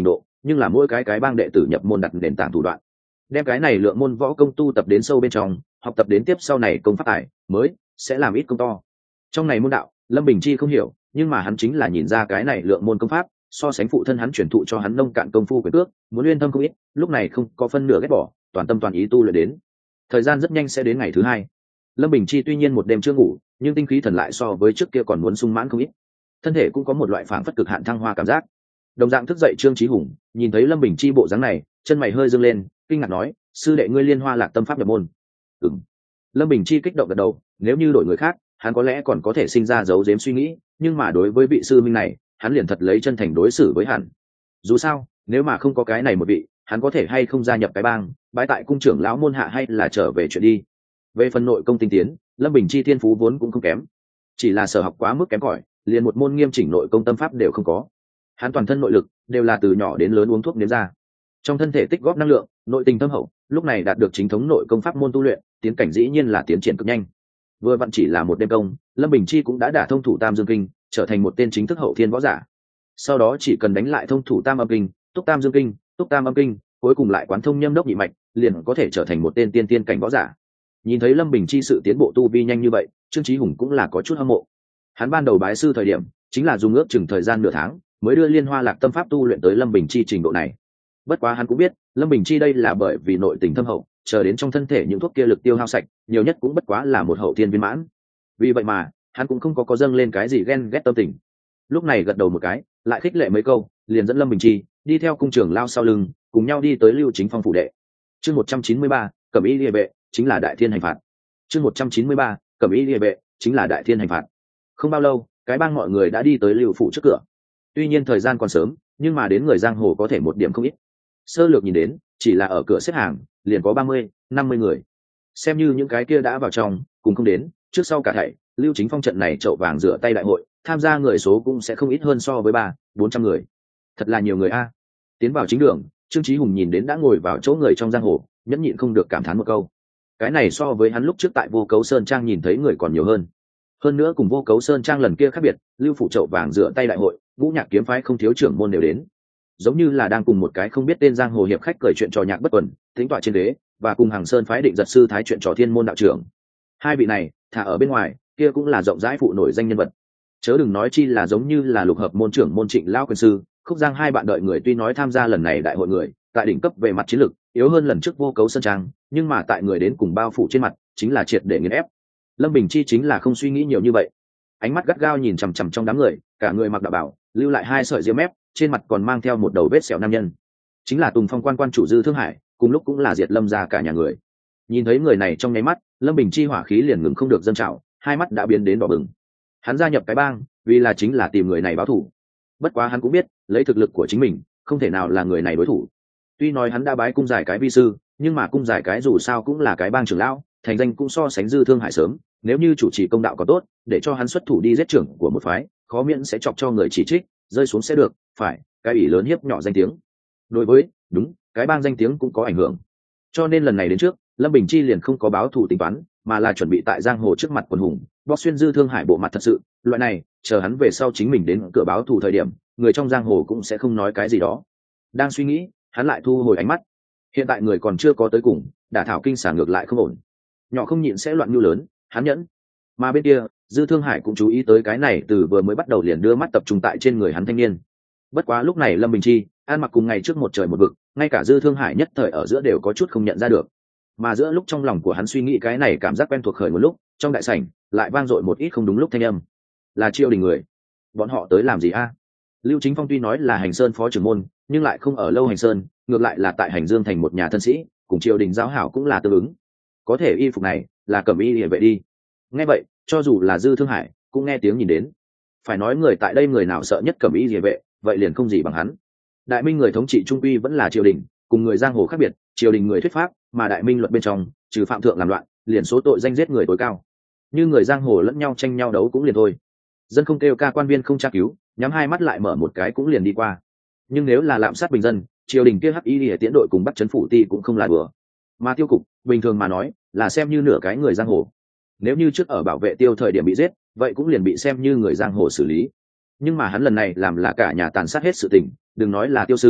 nhưng là mỗi cái bang đệ tử nhập môn đặt nền tảng thủ đoạn, đem cái này lượng môn võ công tu tập đến sâu bên trong, học tập đến tiếp sau này công pháp tài mới sẽ làm ít công to. Trong này môn đạo Lâm Bình Chi không hiểu, nhưng mà hắn chính là nhìn ra cái này lượng môn công pháp so sánh phụ thân hắn truyền thụ cho hắn nông cạn công phu quyền cước, muốn uyên thâm không ít, lúc này không có phân nửa ghét bỏ, toàn tâm toàn ý tu luyện đến. Thời gian rất nhanh sẽ đến ngày thứ hai. Lâm Bình Chi tuy nhiên một đêm chưa ngủ, nhưng tinh khí thần lại so với trước kia còn muốn sung mãn không ít, thân thể cũng có một loại phảng phất cực hạn thăng hoa cảm giác. Đồng dạng thức dậy Trương Chí Hùng nhìn thấy Lâm Bình Chi bộ dáng này, chân mày hơi dương lên, kinh ngạc nói: sư đệ ngươi Liên Hoa Lạc Tâm pháp nhập môn? Ừm. Lâm Bình Chi kích động gật đầu, nếu như đổi người khác hắn có lẽ còn có thể sinh ra giấu giếm suy nghĩ, nhưng mà đối với vị sư minh này hắn liền thật lấy chân thành đối xử với hắn. Dù sao nếu mà không có cái này một vị, hắn có thể hay không gia nhập cái bang, bái tại cung trưởng lão môn hạ, hay là trở về chuyện đi. Về phần nội công tinh tiến, Lâm Bình Chi thiên phú vốn cũng không kém, chỉ là sở học quá mức kém cỏi, liền một môn nghiêm chỉnh nội công tâm pháp đều không có. Hắn toàn thân nội lực đều là từ nhỏ đến lớn uống thuốc nếm ra, trong thân thể tích góp năng lượng, nội tình thâm hậu, lúc này đạt được chính thống nội công pháp môn tu luyện, tiến cảnh dĩ nhiên là tiến triển cực nhanh. Vừa vặn chỉ là một đêm công, Lâm Bình Chi cũng đã đả thông thủ Tam Dương Kinh, trở thành một tên chính thức hậu thiên võ giả. Sau đó chỉ cần đánh lại thông thủ Tam Âm Kinh, túc Tam Dương Kinh, túc Tam Âm Kinh, cuối cùng lại quán thông Nhâm Đốc nhị mạch, liền có thể trở thành một tên tiên tiên cảnh võ giả. Nhìn thấy Lâm Bình Chi sự tiến bộ tu vi nhanh như vậy, Trương Chí Hùng cũng là có chút hâm mộ. Hắn ban đầu bái sư thời điểm, chính là dùng ước chừng thời gian nửa tháng, mới đưa Liên Hoa Lạc Tâm pháp tu luyện tới Lâm Bình Chi trình độ này. Bất quá hắn cũng biết, Lâm Bình Chi đây là bởi vì nội tình thâm hậu, chờ đến trong thân thể những thuốc kia lực tiêu hao sạch, nhiều nhất cũng bất quá là một hậu thiên viên mãn. Vì vậy mà, hắn cũng không có dâng lên cái gì ghen ghét tâm tình. Lúc này gật đầu một cái, lại khích lệ mấy câu, liền dẫn Lâm Bình Chi đi theo cung trưởng lao sau lưng, cùng nhau đi tới Lưu Chính Phong phủ đệ. Chương 193, Cẩm Y Liề Vệ chính là đại thiên hành phạt. Chương 193, Cẩm Y Liề Vệ chính là đại thiên hành phạt. Không bao lâu, cái bang mọi người đã đi tới Lưu phủ trước cửa. Tuy nhiên thời gian còn sớm, nhưng mà đến người giang hồ có thể một điểm không ít. Sơ lược nhìn đến, chỉ là ở cửa xếp hàng liền có 30-50 người, xem như những cái kia đã vào trong cùng không đến, trước sau cả thảy Lưu Chính Phong trận này chậu vàng rửa tay đại hội, tham gia người số cũng sẽ không ít hơn so với 300-400 người. Thật là nhiều người a. Tiến vào chính đường, Trương Chí Hùng nhìn đến đã ngồi vào chỗ người trong giang hồ, nhẫn nhịn không được cảm thán một câu. Cái này so với hắn lúc trước tại Vô Cấu Sơn Trang nhìn thấy người còn nhiều hơn. Hơn nữa cùng Vô Cấu Sơn Trang lần kia khác biệt, Lưu phủ chậu vàng rửa tay đại hội, Ngũ Nhạc kiếm phái không thiếu trưởng môn đều đến, giống như là đang cùng một cái không biết tên giang hồ hiệp khách cười chuyện trò nhạc bất tuần, tính tọa trên ghế, và cùng Hàng Sơn phái định giật sư thái chuyện trò thiên môn đạo trưởng. Hai vị này thả ở bên ngoài kia cũng là rộng rãi phụ nổi danh nhân vật, chớ đừng nói chi là giống như là lục hợp môn trưởng môn Trịnh Lão quyền sư, Khúc Giang hai bạn đợi người, tuy nói tham gia lần này đại hội người tại đỉnh cấp về mặt chiến lược yếu hơn lần trước Vô Cấu Sơn Trang, nhưng mà tại người đến cùng bao phủ trên mặt chính là triệt để nghiền ép. Lâm Bình Chi chính là không suy nghĩ nhiều như vậy, ánh mắt gắt gao nhìn chằm chằm trong đám người, cả người mặc đạo bảo, lưu lại hai sợi ria mép, trên mặt còn mang theo một đầu vết sẹo nam nhân, chính là Tùng Phong quan chủ Dư Thương Hải, cùng lúc cũng là diệt Lâm gia cả nhà người. Nhìn thấy người này trong nháy mắt, Lâm Bình Chi hỏa khí liền ngừng không được dâng trào, hai mắt đã biến đến đỏ bừng. Hắn gia nhập cái bang vì là chính là tìm người này báo thù, bất quá hắn cũng biết lấy thực lực của chính mình không thể nào là người này đối thủ. Tuy nói hắn đã bái cung giải cái vi sư, nhưng mà cung giải cái dù sao cũng là cái bang trưởng lão, thành danh cũng so sánh Dư Thương Hải sớm, nếu như chủ trì công đạo có tốt, để cho hắn xuất thủ đi giết trưởng của một phái, khó miễn sẽ chọc cho người chỉ trích, rơi xuống sẽ được, phải, cái ủy lớn hiếp nhỏ danh tiếng. Đối với, đúng, cái bang danh tiếng cũng có ảnh hưởng. Cho nên lần này đến trước, Lâm Bình Chi liền không có báo thù tính toán, mà là chuẩn bị tại giang hồ trước mặt quần hùng, bóc xuyên Dư Thương Hải bộ mặt thật sự, loại này, chờ hắn về sau chính mình đến cửa báo thù thời điểm, người trong giang hồ cũng sẽ không nói cái gì đó. Đang suy nghĩ, hắn lại thu hồi ánh mắt. Hiện tại người còn chưa có tới cùng, đả thảo kinh xả ngược lại không ổn. Nhỏ không nhịn sẽ loạn nhu lớn, hắn nhẫn. Mà bên kia, Dư Thương Hải cũng chú ý tới cái này, từ vừa mới bắt đầu liền đưa mắt tập trung tại trên người hắn thanh niên. Bất quá lúc này Lâm Bình Chi ăn mặc cùng ngày trước một trời một vực, ngay cả Dư Thương Hải nhất thời ở giữa đều có chút không nhận ra được. Mà giữa lúc trong lòng của hắn suy nghĩ cái này cảm giác quen thuộc khởi một lúc, trong đại sảnh lại vang dội một ít không đúng lúc thanh âm. Là Triều Đình người. Bọn họ tới làm gì a? Lưu Chính Phong tuy nói là Hành Sơn phó trưởng môn, nhưng lại không ở lâu Hành Sơn, ngược lại là tại Hành Dương thành một nhà thân sĩ, cùng Triều Đình giáo hảo cũng là tương ứng. Có thể y phục này là Cẩm Y Liề Vệ đi. Nghe vậy, cho dù là Dư Thương Hải cũng nghe tiếng nhìn đến. Phải nói người tại đây người nào sợ nhất Cẩm Y Liề Vệ, vậy liền không gì bằng hắn. Đại Minh người thống trị trung quy vẫn là triều đình, cùng người giang hồ khác biệt, triều đình người thuyết pháp, mà Đại Minh luật bên trong, trừ phạm thượng làm loạn, liền số tội danh giết người tối cao. Như người giang hồ lẫn nhau tranh nhau đấu cũng liền thôi. Dân không kêu ca, quan viên không tra cứu, nhắm hai mắt lại mở một cái cũng liền đi qua. Nhưng nếu là lạm sát bình dân, triều đình kia hắc y lìa tiễn đội cùng bắt trấn phủ ti cũng không là đùa. Mà Tiêu cục, bình thường mà nói, là xem như nửa cái người giang hồ. Nếu như trước ở bảo vệ Tiêu thời điểm bị giết, vậy cũng liền bị xem như người giang hồ xử lý. Nhưng mà hắn lần này làm là cả nhà tàn sát hết sự tình, đừng nói là Tiêu sư,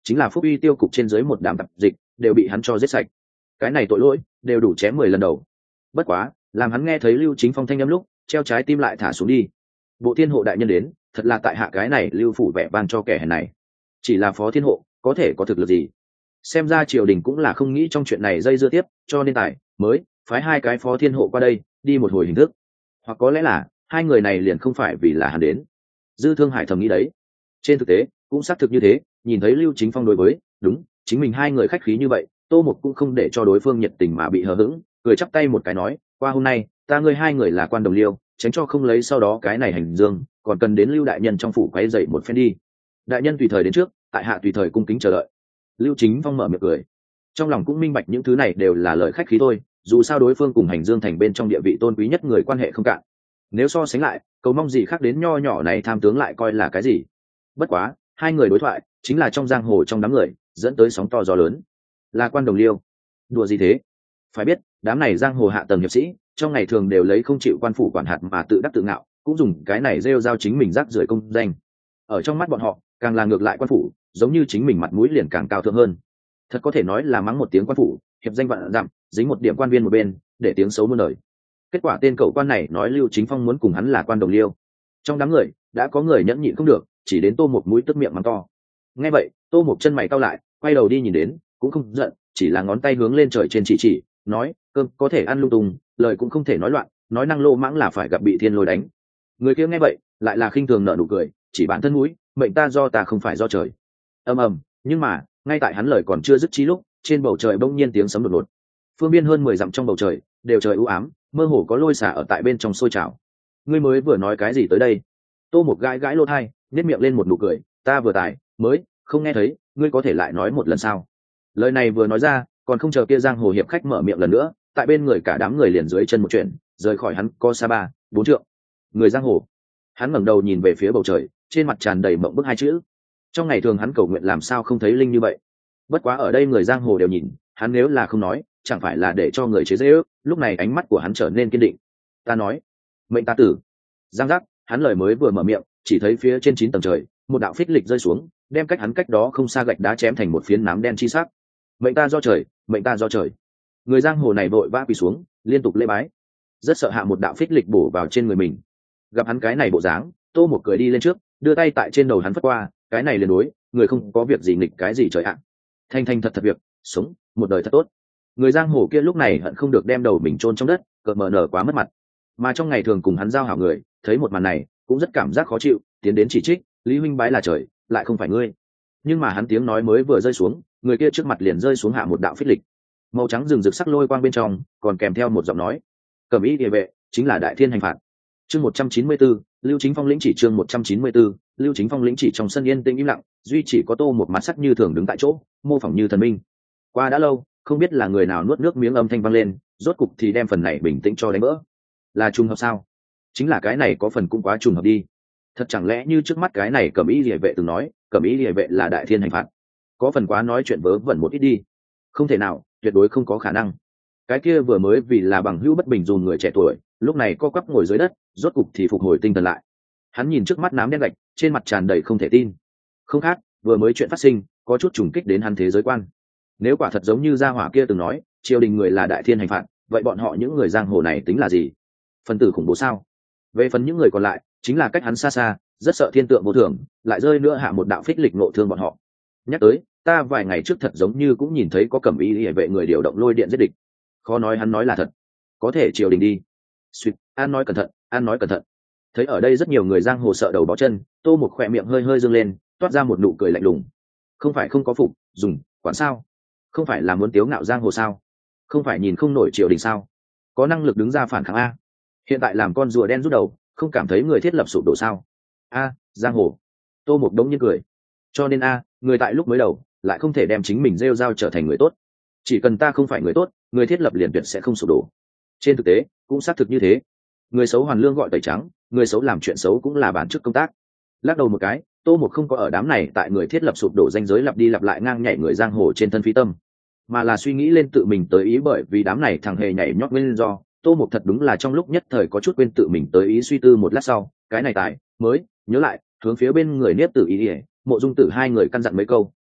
chính là phúc uy tiêu cục trên dưới một đám tạp dịch đều bị hắn cho giết sạch. Cái này tội lỗi đều đủ chém 10 lần đầu. Bất quá làm hắn nghe thấy Lưu Chính Phong thanh âm lúc, treo trái tim lại thả xuống đi. Bộ thiên hộ đại nhân đến, thật là tại hạ cái này Lưu phủ vẻ vang cho kẻ hèn này. Chỉ là phó thiên hộ có thể có thực lực gì? Xem ra triều đình cũng là không nghĩ trong chuyện này dây dưa tiếp, cho nên tài mới phái 2 cái phó thiên hộ qua đây đi một hồi hình thức. Hoặc có lẽ là 2 người này liền không phải vì là hắn đến. Dư Thương Hải thầm nghĩ đấy. Trên thực tế cũng xác thực như thế, nhìn thấy Lưu Chính Phong đối với đúng chính mình 2 người khách khí như vậy, Tô Mục cũng không để cho đối phương nhiệt tình mà bị hờ hững, cười chắp tay một cái nói, qua hôm nay ta ngươi 2 người là quan đồng liêu, tránh cho không lấy sau đó cái này hành dương, còn cần đến Lưu đại nhân trong phủ quấy dậy một phen đi. Đại nhân tùy thời đến trước, tại hạ tùy thời cung kính chờ đợi. Lưu Chính Phong mở miệng cười, trong lòng cũng minh bạch những thứ này đều là lời khách khí thôi, dù sao đối phương cùng hành dương thành bên trong địa vị tôn quý nhất người quan hệ không cạn. Nếu so sánh lại, cầu mong gì khác đến nho nhỏ này tham tướng lại coi là cái gì. Bất quá 2 người đối thoại chính là trong giang hồ trong đám người dẫn tới sóng to gió lớn. Là quan đồng liêu, đùa gì thế? Phải biết đám này giang hồ hạ tầng hiệp sĩ trong ngày thường đều lấy không chịu quan phủ quản hạt mà tự đắc tự ngạo, cũng dùng cái này rêu rao chính mình rác rưởi công danh. Ở trong mắt bọn họ càng là ngược lại, quan phủ giống như chính mình mặt mũi liền càng cao thượng hơn. Thật có thể nói là mắng một tiếng quan phủ hiệp danh vạn dặm, dính một điểm quan viên một bên để tiếng xấu muôn đời. Kết quả tên cậu quan này nói Lưu Chính Phong muốn cùng hắn là quan đồng liêu. Trong đám người đã có người nhẫn nhịn không được, chỉ đến Tô Mục mũi tức miệng mắng to. Nghe vậy Tô Mục chân mày cau lại, quay đầu đi nhìn đến, cũng không giận, chỉ là ngón tay hướng lên trời trên chỉ nói, cơm có thể ăn lung tung, lời cũng không thể nói loạn, nói năng lô mãng là phải gặp bị thiên lôi đánh. Người kia nghe vậy lại là khinh thường nở nụ cười, chỉ bản thân mũi, mệnh ta do ta không phải do trời. Ầm ầm, nhưng mà ngay tại hắn lời còn chưa dứt chí lúc, trên bầu trời bỗng nhiên tiếng sấm đột ngột. Phương biên hơn 10 dặm trong bầu trời đều trời u ám, mơ hồ có lôi xả ở tại bên trong sôi trào. Ngươi mới vừa nói cái gì tới đây? Tô Mục gãi gãi lỗ tai, nhếch miệng lên một nụ cười, ta vừa tài mới không nghe thấy, ngươi có thể lại nói một lần sao? Lời này vừa nói ra, còn không chờ kia giang hồ hiệp khách mở miệng lần nữa, tại bên người cả đám người liền dưới chân một chuyện, rời khỏi hắn co xa 3-4 trượng. Người giang hồ. Hắn ngẩng đầu nhìn về phía bầu trời, trên mặt tràn đầy mộng bức 2 chữ. Trong ngày thường hắn cầu nguyện làm sao không thấy linh như vậy. Bất quá ở đây người giang hồ đều nhìn, hắn nếu là không nói, chẳng phải là để cho người chế giễu. Lúc này ánh mắt của hắn trở nên kiên định. Ta nói, mệnh ta tử. Giang giác, hắn lời mới vừa mở miệng, chỉ thấy phía trên 9 tầng trời, một đạo phích lịch rơi xuống, đem cách hắn cách đó không xa gạch đá chém thành một phiến nám đen chi sắc. Mệnh ta do trời, mệnh ta do trời. Người giang hồ này vội vã quỳ xuống, liên tục lễ bái, rất sợ hạ một đạo phích lịch bổ vào trên người mình. Gặp hắn cái này bộ dáng, Tô Mục cười đi lên trước, đưa tay tại trên đầu hắn phất qua, cái này liền đối, người không có việc gì nghịch cái gì trời ạ. Thanh thanh thật thật việc, sống một đời thật tốt. Người giang hồ kia lúc này hận không được đem đầu mình chôn trong đất, cợt mờ nở quá mất mặt. Mà trong ngày thường cùng hắn giao hảo người, thấy một màn này cũng rất cảm giác khó chịu, tiến đến chỉ trích, Lý huynh bái là trời, lại không phải ngươi. Nhưng mà hắn tiếng nói mới vừa rơi xuống, người kia trước mặt liền rơi xuống hạ một đạo phích lịch, màu trắng rừng rực sắc lôi quang bên trong, còn kèm theo một giọng nói, Cẩm Ý Địa Vệ chính là đại thiên hành phạt. Chương 194, Lưu Chính Phong lĩnh chỉ. Chương 194, Lưu Chính Phong lĩnh chỉ. Trong sân yên tĩnh im lặng, duy chỉ có Tô một mặt sắc như thường đứng tại chỗ, mô phỏng như thần minh. Qua đã lâu, không biết là người nào nuốt nước miếng, âm thanh vang lên, rốt cục thì đem phần này bình tĩnh cho đánh vỡ. Là trùng hợp sao? Chính là cái này có phần cũng quá trùng hợp đi. Thật chẳng lẽ như trước mắt cái này Cẩm Ý Địa Vệ từng nói, Cẩm Ý Địa Vệ là đại thiên hành phạt? Có phần quá nói chuyện vớ vẩn một ít đi. Không thể nào, tuyệt đối không có khả năng. Cái kia vừa mới vì là bằng hữu bất bình dùn người trẻ tuổi, lúc này co quắp ngồi dưới đất, rốt cục thì phục hồi tinh thần lại. Hắn nhìn trước mắt nám đen gạch, trên mặt tràn đầy không thể tin. Không khác, vừa mới chuyện phát sinh có chút trùng kích đến hắn thế giới quan. Nếu quả thật giống như gia hỏa kia từng nói, triều đình người là đại thiên hành phạt, vậy bọn họ những người giang hồ này tính là gì? Phần tử khủng bố sao? Về phần những người còn lại, chính là cách hắn xa xa, rất sợ thiên tượng vô thường, lại rơi nữa hạ một đạo phích lịch nộ thương bọn họ. Nhắc tới, ta vài ngày trước thật giống như cũng nhìn thấy có Cẩm Ý Địa Vệ người điều động lôi điện giết địch. Khó nói hắn nói là thật. Có thể triều đình đi. Suýt, an nói cẩn thận, an nói cẩn thận. Thấy ở đây rất nhiều người giang hồ sợ đầu bó chân, Tô một khỏe miệng hơi hơi dương lên, toát ra một nụ cười lạnh lùng. Không phải không có phục dùng quản sao? Không phải là muốn tiếu ngạo giang hồ sao? Không phải nhìn không nổi triều đình sao? Có năng lực đứng ra phản kháng a? Hiện tại làm con rùa đen rút đầu, không cảm thấy người thiết lập sụp đổ sao? A, giang hồ. Tô một đống nhiên cười. Cho nên a, người tại lúc mới đầu lại không thể đem chính mình rêu rao trở thành người tốt. Chỉ cần ta không phải người tốt, người thiết lập liền tuyệt sẽ không sụp đổ. Trên thực tế cũng xác thực như thế. Người xấu hoàn lương gọi tẩy trắng, người xấu làm chuyện xấu cũng là bản chức công tác. Lắc đầu một cái, Tô một không có ở đám này tại người thiết lập sụp đổ danh giới lặp đi lặp lại ngang nhảy người giang hồ trên thân phi tâm, mà là suy nghĩ lên tự mình tới ý, bởi vì đám này thằng hề nhảy nhót nguyên do. Tô một thật đúng là trong lúc nhất thời có chút quên tự mình tới ý, suy tư một lát sau, cái này tài mới nhớ lại, hướng phía bên người Niếp Tử Ý, Mộ Dung Tử hai người căn dặn mấy câu,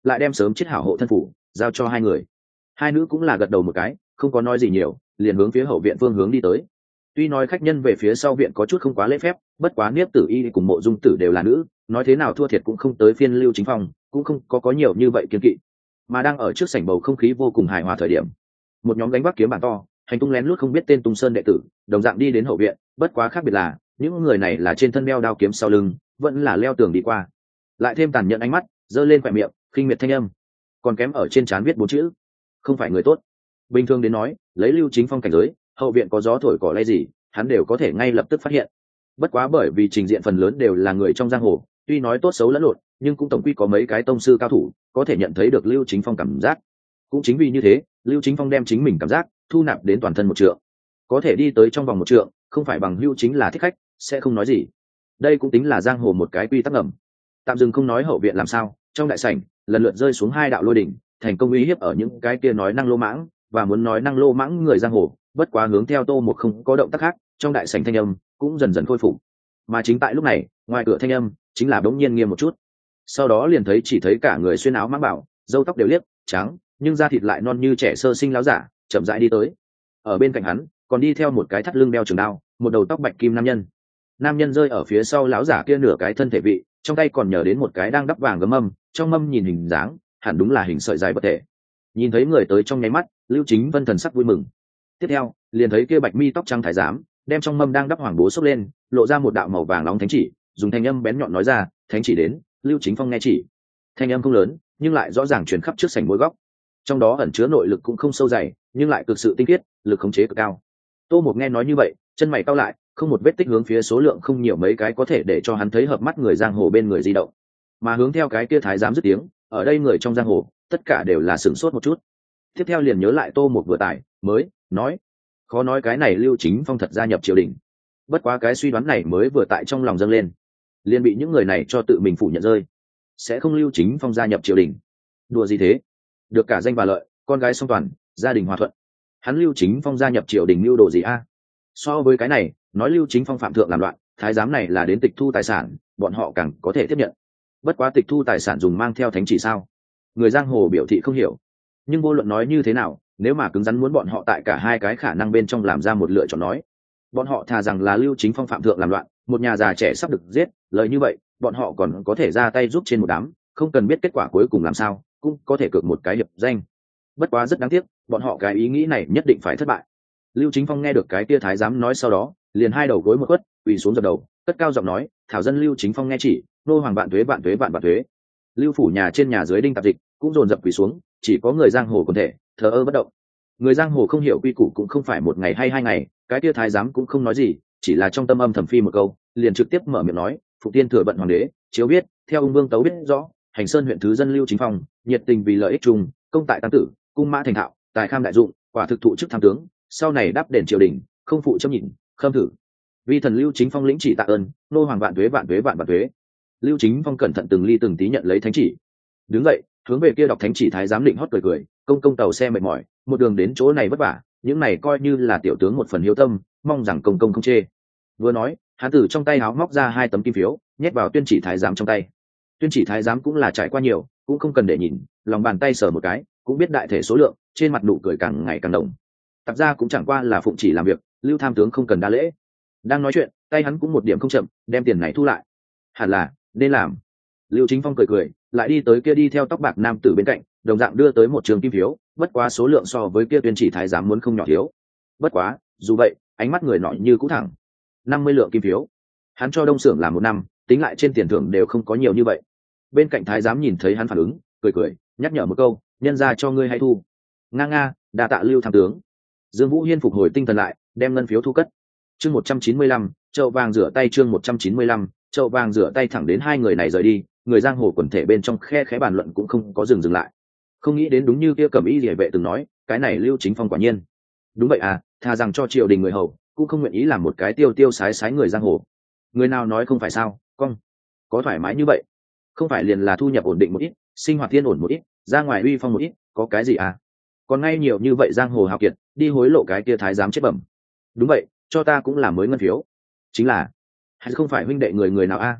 lại đem sớm chết hảo hộ thân phủ giao cho hai người. Hai nữ cũng là gật đầu một cái, không có nói gì nhiều, liền hướng phía hậu viện phương hướng đi tới. Tuy nói khách nhân về phía sau viện có chút không quá lễ phép, bất quá Niếp Tử Y cùng Mộ Dung Tử đều là nữ, nói thế nào thua thiệt cũng không tới phiên Lưu Chính Phong, cũng không có nhiều như vậy kiên kỵ. Mà đang ở trước sảnh bầu không khí vô cùng hài hòa thời điểm, một nhóm gánh vác kiếm bản to, hành tung lén lút không biết tên Tung Sơn đệ tử, đồng dạng đi đến hậu viện, bất quá khác biệt là, những người này là trên thân đeo đao kiếm sau lưng, vẫn là leo tường đi qua. Lại thêm tàn nhẫn ánh mắt, giơ lên khóe miệng, khinh miệt thanh âm, còn kém ở trên trán viết 4 chữ: không phải người tốt. Bình thường đến nói, lấy Lưu Chính Phong cảnh giới, hậu viện có gió thổi cỏ lay gì, hắn đều có thể ngay lập tức phát hiện. Bất quá bởi vì trình diện phần lớn đều là người trong giang hồ, tuy nói tốt xấu lẫn lộn, nhưng cũng tổng quy có mấy cái tông sư cao thủ có thể nhận thấy được Lưu Chính Phong cảm giác. Cũng chính vì như thế, Lưu Chính Phong đem chính mình cảm giác thu nạp đến toàn thân một trượng, có thể đi tới trong vòng một trượng, không phải bằng hữu chính là thích khách, sẽ không nói gì. Đây cũng tính là giang hồ một cái quy tắc ngầm. Tạm dừng không nói hậu viện làm sao, trong đại sảnh lần lượt rơi xuống hai đạo lôi đỉnh, thành công uy hiếp ở những cái kia nói năng lô mãng và muốn nói năng lô mãng người giang hồ. Bất quá hướng theo Tô Một không có động tác khác, trong đại sảnh thanh âm cũng dần dần khôi phục. Mà chính tại lúc này, ngoài cửa thanh âm chính là bỗng nhiên nghiêm một chút, sau đó liền chỉ thấy cả người xuyên áo mãng bảo, râu tóc đều liếc trắng, nhưng da thịt lại non như trẻ sơ sinh láo giả, chậm rãi đi tới. Ở bên cạnh hắn còn đi theo một cái thắt lưng đeo trường đao, một đầu tóc bạch kim nam nhân. Nam nhân rơi ở phía sau láo giả kia nửa cái thân thể vị, trong tay còn nhờ đến một cái đang đắp vàng gấm mâm, trong mâm nhìn hình dáng hẳn đúng là hình sợi dài bất thể. Nhìn thấy người tới trong nháy mắt, Lưu Chính Vân thần sắc vui mừng. Tiếp theo liền thấy kia bạch mi tóc trắng thái giám đem trong mâm đang đắp hoàng bố xốc lên, lộ ra một đạo màu vàng nóng thánh chỉ, dùng thanh âm bén nhọn nói ra: thánh chỉ đến. Lưu Chính Phong nghe chỉ, thanh âm không lớn nhưng lại rõ ràng truyền khắp trước sảnh mỗi góc, trong đó ẩn chứa nội lực cũng không sâu dày, nhưng lại cực sự tinh khiết, lực khống chế cực cao. Tô Mục nghe nói như vậy, chân mày cau lại, không một vết tích hướng phía số lượng không nhiều mấy cái có thể để cho hắn thấy hợp mắt người giang hồ bên người di động, mà hướng theo cái kia thái giám dứt tiếng, ở đây người trong giang hồ tất cả đều là sửng sốt một chút. Tiếp theo liền nhớ lại Tô Mục vừa tải mới nói, khó nói cái này Lưu Chính Phong thật gia nhập triều đình. Bất quá cái suy đoán này mới vừa tại trong lòng dâng lên, liền bị những người này cho tự mình phủ nhận rơi. Sẽ không Lưu Chính Phong gia nhập triều đình? Đùa gì thế? Được cả danh và lợi, con gái song toàn, gia đình hòa thuận, hắn Lưu Chính Phong gia nhập triều đình mưu đồ gì a? So với cái này, nói Lưu Chính Phong phạm thượng làm loạn, thái giám này là đến tịch thu tài sản, bọn họ càng có thể tiếp nhận. Bất quá tịch thu tài sản dùng mang theo thánh chỉ sao? Người giang hồ biểu thị không hiểu. Nhưng vô luận nói như thế nào, nếu mà cứng rắn muốn bọn họ tại cả hai cái khả năng bên trong làm ra một lựa chọn nói, bọn họ thà rằng là Lưu Chính Phong phạm thượng làm loạn, một nhà già trẻ sắp được giết, lời như vậy bọn họ còn có thể ra tay giúp trên một đám, không cần biết kết quả cuối cùng làm sao, cũng có thể cược một cái hiệp danh. Bất quá rất đáng tiếc, bọn họ cái ý nghĩ này nhất định phải thất bại. Lưu Chính Phong nghe được cái kia thái giám nói sau đó, liền hai đầu gối một quất, quỳ xuống dập đầu, cất cao giọng nói: thảo dân Lưu Chính Phong nghe chỉ, nô hoàng vạn tuế vạn tuế vạn vạn tuế. Lưu phủ nhà trên nhà dưới đinh tạp dịch cũng dồn dập quỳ xuống, chỉ có người giang hồ quần thể thờ ơ bất động. Người giang hồ không hiểu quy củ cũng không phải một ngày hay hai ngày, cái kia thái giám cũng không nói gì, chỉ là trong tâm âm thầm phi một câu, liền trực tiếp mở miệng nói: phụ tiên thừa bận hoàng đế chiếu biết, theo ung vương tấu biết rõ, hành sơn huyện thứ dân Lưu Chính Phong nhiệt tình vì lợi ích chung, công tại tam tử, cung mã thành thạo, tài kham đại dụng, quả thực thụ chức tham tướng, sau này đáp đền triều đình, không phụ chấm nhịn khâm thử. Vi thần Lưu Chính Phong lĩnh chỉ tạ ơn, nô hoàng vạn tuế vạn tuế vạn vạn tuế. Lưu Chính Phong cẩn thận từng ly từng tí nhận lấy thánh chỉ, đứng dậy hướng về kia đọc thánh chỉ thái giám định hót cười cười: công công tàu xe mệt mỏi, một đường đến chỗ này vất vả, những này coi như là tiểu tướng một phần hiếu tâm, mong rằng công công không chê. Vừa nói, hắn từ trong tay áo móc ra 2 tấm kim phiếu, nhét vào tuyên chỉ thái giám trong tay. Tuyên chỉ thái giám cũng là trải qua nhiều, cũng không cần để nhìn, lòng bàn tay sờ một cái cũng biết đại thể số lượng, trên mặt nụ cười càng ngày càng đồng. Tạp ra cũng chẳng qua là phụng chỉ làm việc, Lưu tham tướng không cần đa lễ. Đang nói chuyện, tay hắn cũng một điểm không chậm, đem tiền này thu lại. Hẳn là nên làm. Lưu Chính Phong cười cười, lại đi tới kia đi theo tóc bạc nam tử bên cạnh, đồng dạng đưa tới một trường kim phiếu, bất quá số lượng so với kia tuyên chỉ thái giám muốn không nhỏ thiếu. Bất quá, dù vậy, ánh mắt người nọ như cũ thẳng. 50 lượng kim phiếu. Hắn cho Đông Xưởng làm 1 năm, tính lại trên tiền thưởng đều không có nhiều như vậy. Bên cạnh thái giám nhìn thấy hắn phản ứng, cười cười, nhắc nhở một câu: nhân ra cho ngươi hay thu. Nga, đa tạ Lưu tham tướng. Dương Vũ Hiên phục hồi tinh thần lại, đem ngân phiếu thu cất. Chương 195, chậu vàng rửa tay. Chương 195, chậu vàng rửa tay. Thẳng đến hai người này rời đi, người giang hồ quần thể bên trong khe khẽ bàn luận cũng không có dừng lại. Không nghĩ đến đúng như kia Cẩm Y Liễu vệ từng nói, cái này Lưu Chính Phong quả nhiên đúng vậy à, thà rằng cho triều đình người hầu cũng không nguyện ý làm một cái tiêu tiêu sái sái người giang hồ. Người nào nói không phải sao, con có thoải mái như vậy, không phải liền là thu nhập ổn định một ít, sinh hoạt thiên ổn một ít, ra ngoài uy phong một ít, có cái gì à? Còn ngay nhiều như vậy giang hồ hào kiệt đi hối lộ cái kia thái giám chết bẩm. Đúng vậy, cho ta cũng là mới ngân phiếu. Chính là, hay không phải huynh đệ người nào a?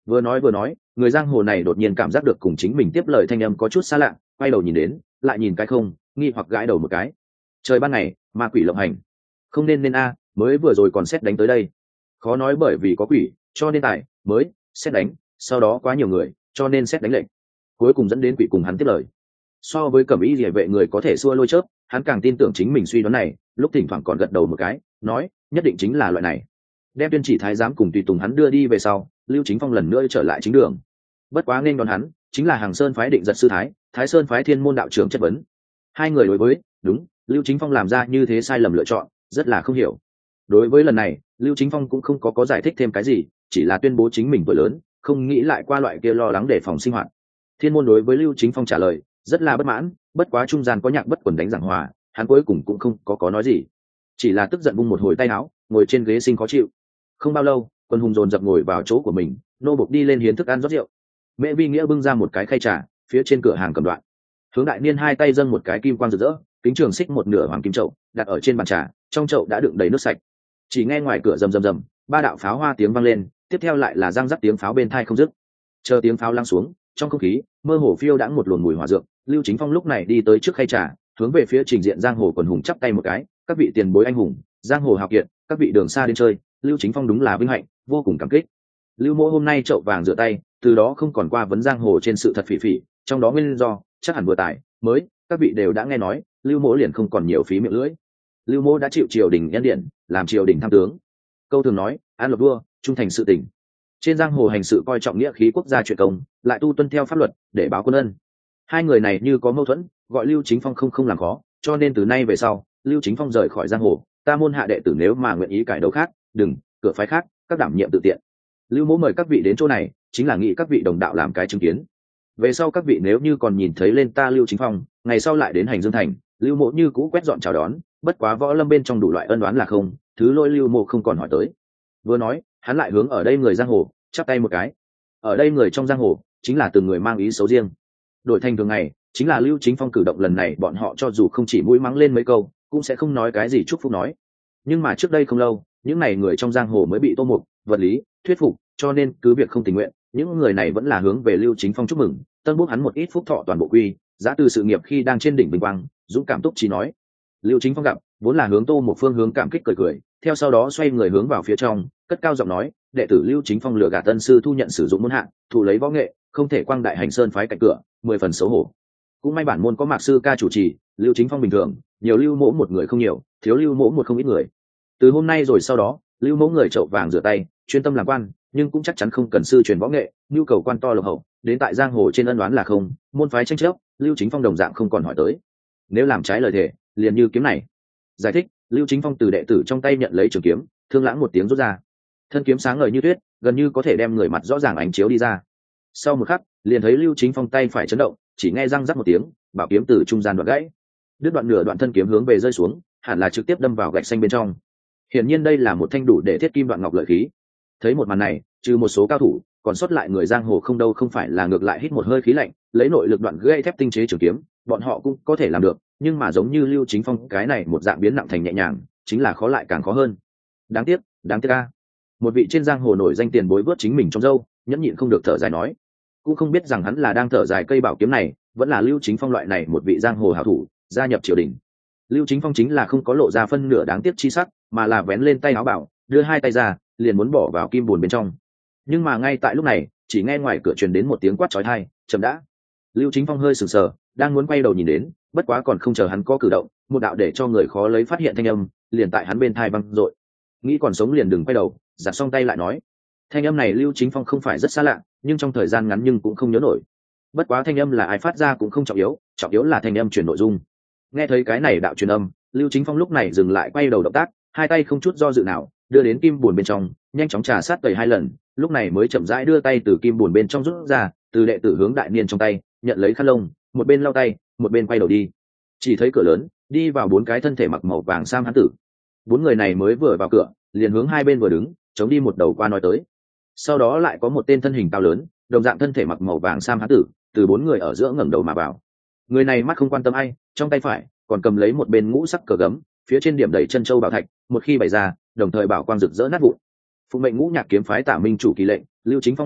Vừa nói người giang hồ này đột nhiên cảm giác được cùng chính mình tiếp lời thanh âm có chút xa lạ, quay đầu nhìn đến, lại nhìn cái không, nghi hoặc gãi đầu một cái. Trời ban ngày ma quỷ lộng hành, không nên a, mới vừa rồi còn xét đánh tới đây. Khó nói bởi vì có quỷ cho nên tài mới xét đánh, sau đó quá nhiều người cho nên xét đánh lệnh, cuối cùng dẫn đến quỷ cùng hắn tiếp lời. So với cẩm y liề vệ người có thể xua lôi chớp, hắn càng tin tưởng chính mình suy đoán này, lúc thỉnh thoảng còn gật đầu một cái, nói nhất định chính là loại này. Đem Tuyên Chỉ thái giám cùng tùy tùng hắn đưa đi về sau, Lưu Chính Phong lần nữa trở lại chính đường. Bất quá nên đón hắn chính là Hàng Sơn phái Định Giật sư thái, Thái Sơn phái Thiên Môn đạo trưởng chất vấn. Hai người đối với đúng Lưu Chính Phong làm ra như thế sai lầm lựa chọn rất là không hiểu. Đối với lần này Lưu Chính Phong cũng không có giải thích thêm cái gì, chỉ là tuyên bố chính mình tuổi lớn, không nghĩ lại qua loại kia lo lắng để phòng sinh hoạt. Thiên Môn đối với Lưu Chính Phong trả lời rất là bất mãn, bất quá trung gian có Nhạc Bất Quần đánh giảng hòa, hắn cuối cùng cũng không có nói gì, chỉ là tức giận vung một hồi tay áo, ngồi trên ghế sinh khó chịu. Không bao lâu Quân Hùng dồn dập ngồi vào chỗ của mình, nô bộc đi lên hiến thức ăn rót rượu. Mẹ Vi Nghĩa bưng ra một cái khay trà, phía trên cửa hàng cầm đoạn. Hướng Đại Niên hai tay dâng một cái kim quang rực rỡ, kính trường xích một nửa hoàng kim chậu đặt ở trên bàn trà, trong chậu đã đựng đầy nước sạch. Chỉ nghe ngoài cửa rầm rầm rầm, ba đạo pháo hoa tiếng vang lên, tiếp theo lại là răng rắc tiếng pháo bên tai không dứt. Chờ tiếng pháo lắng xuống, trong không khí mơ hồ phiêu đãng một luồng mùi hỏa dược. Lưu Chính Phong lúc này đi tới trước khay trà, hướng về phía trình diện giang hồ Quần Hùng chắp tay một cái, các vị tiền bối anh hùng, giang hồ hào kiệt, các vị đường xa đến chơi, Lưu Chính Phong đúng là vinh hạnh, vô cùng cảm kích. Lưu Mỗ hôm nay chậu vàng rửa tay, từ đó không còn qua vấn giang hồ trên sự thật phỉ phỉ, trong đó nguyên do chắc hẳn vừa tài mới các vị đều đã nghe nói, Lưu Mỗ liền không còn nhiều phí miệng lưỡi. Lưu Mỗ đã chịu triều đình nhân điện, làm triều đình tham tướng. Câu thường nói an lập vua, trung thành sự tình. Trên giang hồ hành sự coi trọng nghĩa khí quốc gia chuyện công, lại tu tuân theo pháp luật để báo quân ân. Hai người này như có mâu thuẫn, gọi Lưu Chính Phong không làm khó, cho nên từ nay về sau Lưu Chính Phong rời khỏi giang hồ, ta môn hạ đệ tử nếu mà nguyện ý cải đầu khác, đừng cửa phái khác, các đảm nhiệm tự tiện. Lưu Mỗ mời các vị đến chỗ này chính là nghĩ các vị đồng đạo làm cái chứng kiến. Về sau các vị nếu như còn nhìn thấy lên ta Lưu Chính Phong, ngày sau lại đến Hành Dương thành, Lưu Mỗ như cũ quét dọn chào đón, bất quá võ lâm bên trong đủ loại ân oán là không, thứ lỗi Lưu Mỗ không còn hỏi tới. Vừa nói hắn lại hướng ở đây người giang hồ chắp tay một cái. Ở đây người trong giang hồ chính là từng người mang ý xấu riêng, đổi thành thường ngày chính là Lưu Chính Phong cử động lần này bọn họ cho dù không chỉ mũi mắng lên mấy câu cũng sẽ không nói cái gì chúc phúc nói. Nhưng mà trước đây không lâu những này người trong giang hồ mới bị Tô Mục vật lý thuyết phục, cho nên cứ việc không tình nguyện, những người này vẫn là hướng về Lưu Chính Phong chúc mừng, tân bốc hắn một ít phúc thọ toàn bộ quy, giá từ sự nghiệp khi đang trên đỉnh vinh quang, dũng cảm túc trí nói. Lưu Chính Phong gặp vốn là hướng Tô một phương hướng cảm kích cười cười, theo sau đó xoay người hướng vào phía trong, cất cao giọng nói, đệ tử Lưu Chính Phong lừa gạt tân sư thu nhận sử dụng môn hạng, thụ lấy võ nghệ, không thể quang đại Hành Sơn phái cạnh cửa, 10 phần xấu hổ. Cũng may bản môn có Mạc sư ca chủ trì, Lưu Chính Phong bình thường, nhiều Lưu Mỗ một người không nhiều, thiếu Lưu Mỗ một không ít người. Từ hôm nay rồi sau đó, Lưu Mỗ người chậu vàng rửa tay, chuyên tâm làm quan, nhưng cũng chắc chắn không cần sư truyền võ nghệ, nhu cầu quan to lộc hậu, đến tại giang hồ trên ân oán là không, môn phái tranh chấp, Lưu Chính Phong đồng dạng không còn hỏi tới. Nếu làm trái lời thề, liền như kiếm này. Giải thích, Lưu Chính Phong từ đệ tử trong tay nhận lấy trường kiếm, thương lãng một tiếng rút ra. Thân kiếm sáng ngời như tuyết, gần như có thể đem người mặt rõ ràng ánh chiếu đi ra. Sau một khắc, liền thấy Lưu Chính Phong tay phải chấn động, chỉ nghe răng rắc một tiếng, bảo kiếm từ trung gian đoạn gãy. Đứt đoạn nửa đoạn thân kiếm hướng về rơi xuống, hẳn là trực tiếp đâm vào gạch xanh bên trong. Hiển nhiên đây là một thanh đủ để thiết kim đoạn ngọc lợi khí. Thấy một màn này, trừ một số cao thủ, còn sót lại người giang hồ không đâu không phải là ngược lại hít một hơi khí lạnh, lấy nội lực đoạn gãy thép tinh chế trường kiếm, bọn họ cũng có thể làm được, nhưng mà giống như Lưu Chính Phong cái này một dạng biến nặng thành nhẹ nhàng, chính là khó lại càng khó hơn. Đáng tiếc a. Một vị trên giang hồ nổi danh tiền bối vớt chính mình trong râu, nhẫn nhịn không được thở dài nói, cũng không biết rằng hắn là đang thở dài cây bảo kiếm này, vẫn là Lưu Chính Phong loại này một vị giang hồ hảo thủ gia nhập triều đình. Lưu Chính Phong chính là không có lộ ra phân nửa đáng tiếc chi sắc, mà là vén lên tay áo bảo, đưa hai tay ra, liền muốn bỏ vào kim buồn bên trong. Nhưng mà ngay tại lúc này, chỉ nghe ngoài cửa truyền đến một tiếng quát chói tai, "Chậm đã!" Lưu Chính Phong hơi sửng sờ, đang muốn quay đầu nhìn đến, bất quá còn không chờ hắn có cử động, một đạo để cho người khó lấy phát hiện thanh âm, liền tại hắn bên tai vang dội. Nghĩ còn sống liền đừng quay đầu, giặt xong tay lại nói. Thanh âm này Lưu Chính Phong không phải rất xa lạ, nhưng trong thời gian ngắn nhưng cũng không nhớ nổi. Bất quá thanh âm là ai phát ra cũng không trọng yếu là thanh âm truyền nội dung. Nghe thấy cái này đạo truyền âm, Lưu Chính Phong lúc này dừng lại quay đầu động tác, hai tay không chút do dự nào đưa đến kim buồn bên trong, nhanh chóng trà sát tẩy hai lần, lúc này mới chậm rãi đưa tay từ kim buồn bên trong rút ra, từ đệ tử hướng Đại Niên trong tay nhận lấy khăn lông, một bên lau tay một bên quay đầu đi. Chỉ thấy cửa lớn đi vào bốn cái thân thể mặc màu vàng sam hán tử. Bốn người này mới vừa vào cửa, liền hướng hai bên vừa đứng, chống đi một đầu qua nói tới. Sau đó lại có một tên thân hình cao lớn, đồng dạng thân thể mặc màu vàng sam hán tử, từ bốn người ở giữa ngẩng đầu mà vào. Người này mắt không quan tâm ai, trong tay phải còn cầm lấy một bên ngũ sắc cờ gấm, phía trên điểm đầy chân châu bảo thạch, một khi bày ra, đồng thời bảo quang rực rỡ nát vụn. Phụ mệnh Ngũ Nhạc kiếm phái Tả Minh chủ kỳ lệnh, Lưu Chính Phong sư thúc,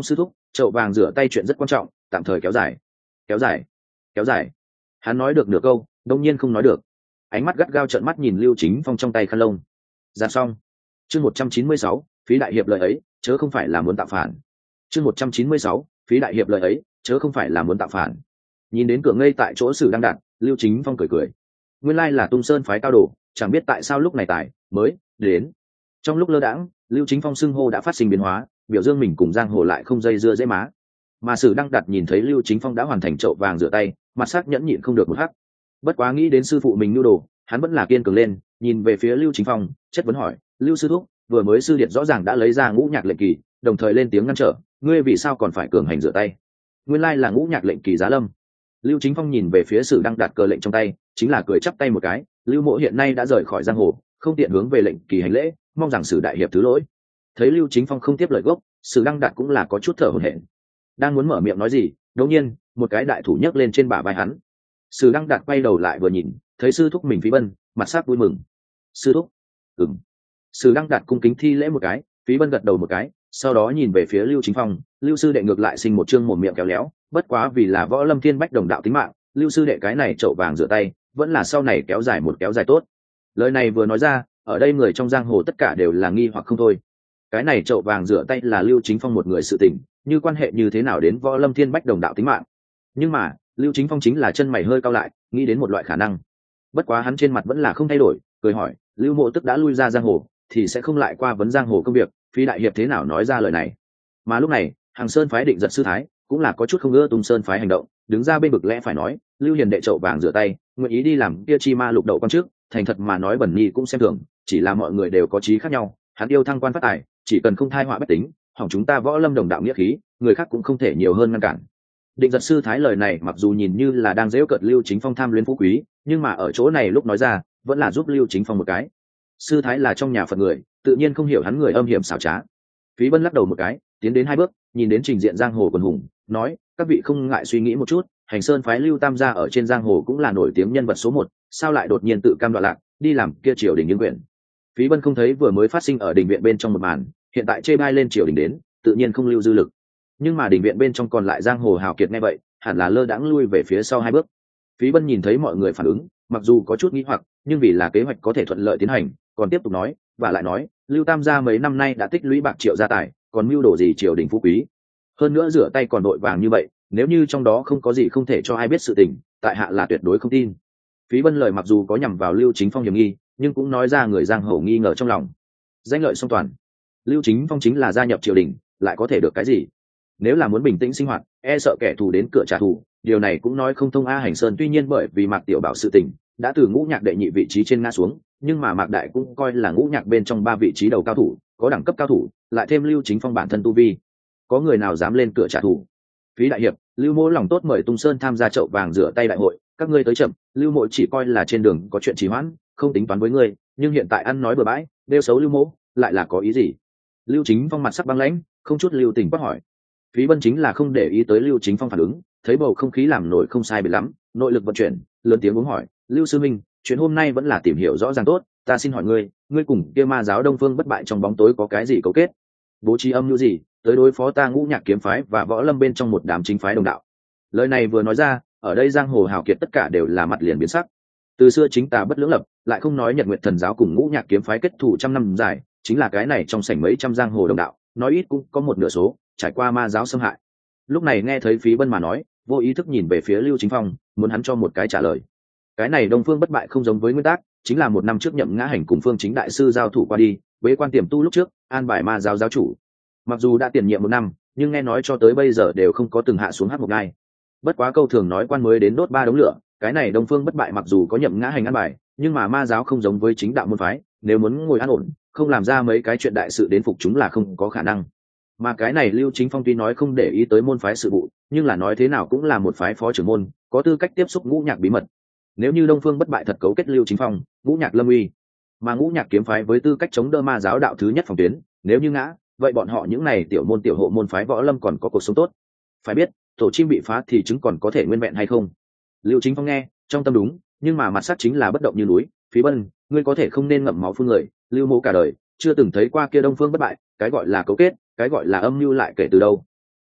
chậu vàng rửa tay chuyện rất quan trọng, tạm thời kéo dài kéo dài kéo dài. Hắn nói được nửa câu đông nhiên không nói được, ánh mắt gắt gao trợn mắt nhìn Lưu Chính Phong trong tay khăn lông. Ra xong. Chương 196, phí đại hiệp lời ấy chớ không phải là muốn tạo phản. Chương 196, phí đại hiệp lời ấy chớ không phải là muốn tạo phản. Nhìn đến cửa ngây tại chỗ Sử đang đạn, Lưu Chính Phong cười cười. Nguyên lai là Tung Sơn phái cao đồ, chẳng biết tại sao lúc này tài mới đến. Trong lúc lơ đãng, Lưu Chính Phong xưng hô đã phát sinh biến hóa, biểu dương mình cùng giang hồ lại không dây dưa dễ má. Mà Sử đang đặt nhìn thấy Lưu Chính Phong đã hoàn thành chậu vàng rửa tay, mặt sắc nhẫn nhịn không được một hắc. Bất quá nghĩ đến sư phụ mình nhu đồ, hắn vẫn là kiên cường lên, nhìn về phía Lưu Chính Phong, chất vấn hỏi: Lưu sư thúc, vừa mới sư điệt rõ ràng đã lấy ra ngũ nhạc lệnh kỳ, đồng thời lên tiếng ngăn trở, ngươi vì sao còn phải cường hành rửa tay? Nguyên lai là ngũ nhạc lệnh kỳ giá lâm. Lưu Chính Phong nhìn về phía Sử đang đặt cờ lệnh trong tay, chính là cười chắp tay một cái, Lưu mộ hiện nay đã rời khỏi giang hồ, không tiện hướng về lệnh kỳ hành lễ, mong rằng Sử đại hiệp thứ lỗi. Thấy Lưu Chính Phong không tiếp lời gốc, Sử đang đặt cũng là có chút thở hổn hển, đang muốn mở miệng nói gì, đột nhiên một cái đại thủ nhấc lên trên bả vai hắn. Sử đang đặt quay đầu lại vừa nhìn, thấy sư thúc mình Phí Bân, mặt sắc vui mừng. Sư thúc. Ừm. Sử đang đặt cung kính thi lễ một cái, Phí Bân gật đầu một cái, sau đó nhìn về phía Lưu Chính Phong, Lưu sư đệ ngược lại sinh một chương mồm miệng kéo léo, bất quá vì là võ lâm thiên bách đồng đạo tính mạng, Lưu sư đệ cái này chậu vàng rửa tay, vẫn là sau này kéo dài một kéo dài tốt. Lời này vừa nói ra, ở đây người trong giang hồ tất cả đều là nghi hoặc không thôi. Cái này chậu vàng rửa tay là Lưu Chính Phong một người sự tình, như quan hệ như thế nào đến võ lâm thiên bách đồng đạo tính mạng? Nhưng mà Lưu Chính Phong chính là chân mày hơi cau lại, nghĩ đến một loại khả năng. Bất quá hắn trên mặt vẫn là không thay đổi, cười hỏi: Lưu mộ tức đã lui ra giang hồ, thì sẽ không lại qua vấn giang hồ công việc, Phí đại hiệp thế nào nói ra lời này? Mà lúc này Hàng Sơn phái Định Giật sư thái cũng là có chút không ưa Tung Sơn phái hành động, đứng ra bên bực lẽ phải nói: Lưu hiền đệ chậu vàng rửa tay, nguyện ý đi làm kia chi ma lục đậu quan trước, thành thật mà nói bẩn nhi cũng xem thường, chỉ là mọi người đều có chí khác nhau, hắn yêu thăng quan phát tài, chỉ cần không thai họa bách tính, hỏng chúng ta võ lâm đồng đạo nghĩa khí, người khác cũng không thể nhiều hơn ngăn cản. Định Giật sư thái lời này mặc dù nhìn như là đang giễu cợt Lưu Chính Phong tham luyến phú quý, nhưng mà ở chỗ này lúc nói ra vẫn là giúp Lưu Chính Phong một cái. Sư thái là trong nhà Phật người, tự nhiên không hiểu hắn người âm hiểm xảo trá. Phí Bân lắc đầu một cái, tiến đến hai bước, nhìn đến trình diện giang hồ quần hùng, nói: các vị không ngại suy nghĩ một chút, Hành Sơn phái Lưu Tam gia ở trên giang hồ cũng là nổi tiếng nhân vật số 1, sao lại đột nhiên tự cam đoạn lạc, đi làm kia triều đình nghiêng quyền? Phí Bân không thấy vừa mới phát sinh ở đình viện bên trong một màn, hiện tại chê bai lên triều đình đến, tự nhiên không lưu dư lực. Nhưng mà đình viện bên trong còn lại giang hồ hào kiệt nghe vậy, hẳn là lơ đãng lui về phía sau hai bước. Phí Bân nhìn thấy mọi người phản ứng, mặc dù có chút nghi hoặc, nhưng vì là kế hoạch có thể thuận lợi tiến hành, còn tiếp tục nói, và lại nói, Lưu Tam gia mấy năm nay đã tích lũy bạc triệu gia tài, còn mưu đồ gì triều đình phú quý? Hơn nữa rửa tay còn đội vàng như vậy, nếu như trong đó không có gì không thể cho ai biết sự tình, tại hạ là tuyệt đối không tin. Phí Bân lời mặc dù có nhằm vào Lưu Chính Phong hiểm nghi, nhưng cũng nói ra người giang hồ nghi ngờ trong lòng. Danh lợi song toàn, Lưu Chính Phong chính là gia nhập triều đình, lại có thể được cái gì? Nếu là muốn bình tĩnh sinh hoạt, e sợ kẻ thù đến cửa trả thù, điều này cũng nói không thông. Hành Sơn tuy nhiên bởi vì Mạc Tiểu Bảo sự tình đã từ ngũ nhạc đệ nhị vị trí trên ngã xuống, nhưng mà Mạc Đại cũng coi là ngũ nhạc bên trong 3 vị trí đầu cao thủ, có đẳng cấp cao thủ, lại thêm Lưu Chính Phong bản thân tu vi, có người nào dám lên cửa trả thù? Phí đại hiệp, Lưu mỗ lòng tốt mời Tung Sơn tham gia chậu vàng rửa tay đại hội, các ngươi tới chậm, Lưu mỗ chỉ coi là trên đường có chuyện trì hoãn, không tính toán với ngươi, nhưng hiện tại ăn nói bừa bãi, đeo xấu Lưu mỗ, lại là có ý gì? Lưu Chính Phong mặt sắc băng lãnh, không chút lưu tình quát hỏi. Phí Bân chính là không để ý tới Lưu Chính Phong phản ứng, thấy bầu không khí làm nổi không sai biệt lắm, nội lực vận chuyển, lớn tiếng uống hỏi: Lưu sư minh, chuyện hôm nay vẫn là tìm hiểu rõ ràng tốt, ta xin hỏi ngươi, ngươi cùng kia ma giáo Đông Phương bất bại trong bóng tối có cái gì cấu kết, bố trí âm mưu gì tới đối phó ta ngũ nhạc kiếm phái và võ lâm bên trong một đám chính phái đồng đạo? Lời này vừa nói ra, ở đây giang hồ hào kiệt tất cả đều là mặt liền biến sắc. Từ xưa chính tà bất lưỡng lập, lại không nói Nhật Nguyệt thần giáo cùng ngũ nhạc kiếm phái kết thù trăm năm dài, chính là cái này trong sảnh mấy trăm giang hồ đồng đạo, nói ít cũng có một nửa số trải qua ma giáo xâm hại. Lúc này nghe thấy Phí Bân mà nói, vô ý thức nhìn về phía Lưu Chính Phong, muốn hắn cho một cái trả lời. Cái này Đông Phương bất bại không giống với nguyên tắc, chính là một năm trước nhậm ngã hành cùng Phương Chính đại sư giao thủ qua đi, bế quan tiềm tu lúc trước, an bài ma giáo giáo chủ. Mặc dù đã tiền nhiệm 1 năm, nhưng nghe nói cho tới bây giờ đều không có từng hạ xuống hắc một ngai. Bất quá câu thường nói quan mới đến đốt 3 đống lửa, cái này Đông Phương bất bại mặc dù có nhậm ngã hành an bài, nhưng mà ma giáo không giống với chính đạo môn phái, nếu muốn ngồi an ổn, không làm ra mấy cái chuyện đại sự đến phục chúng là không có khả năng. Mà cái này Lưu Chính Phong tuy nói không để ý tới môn phái sự vụ, nhưng là nói thế nào cũng là một phái phó trưởng môn, có tư cách tiếp xúc ngũ nhạc bí mật. Nếu như Đông Phương bất bại thật cấu kết Lưu Chính Phong, ngũ nhạc lâm uy, mà ngũ nhạc kiếm phái với tư cách chống đỡ ma giáo đạo thứ nhất phòng tuyến, nếu như ngã, vậy bọn họ những này tiểu môn tiểu hộ môn phái võ lâm còn có cuộc sống tốt. Phải biết, tổ chim bị phá thì trứng còn có thể nguyên vẹn hay không? Lưu Chính Phong nghe, trong tâm đúng, nhưng mà mặt sắc chính là bất động như núi. Phí Bân, ngươi có thể không nên ngậm máu phun người, Lưu mộ cả đời chưa từng thấy qua kia Đông Phương bất bại, cái gọi là cấu kết, cái gọi là âm mưu lại kể từ đâu?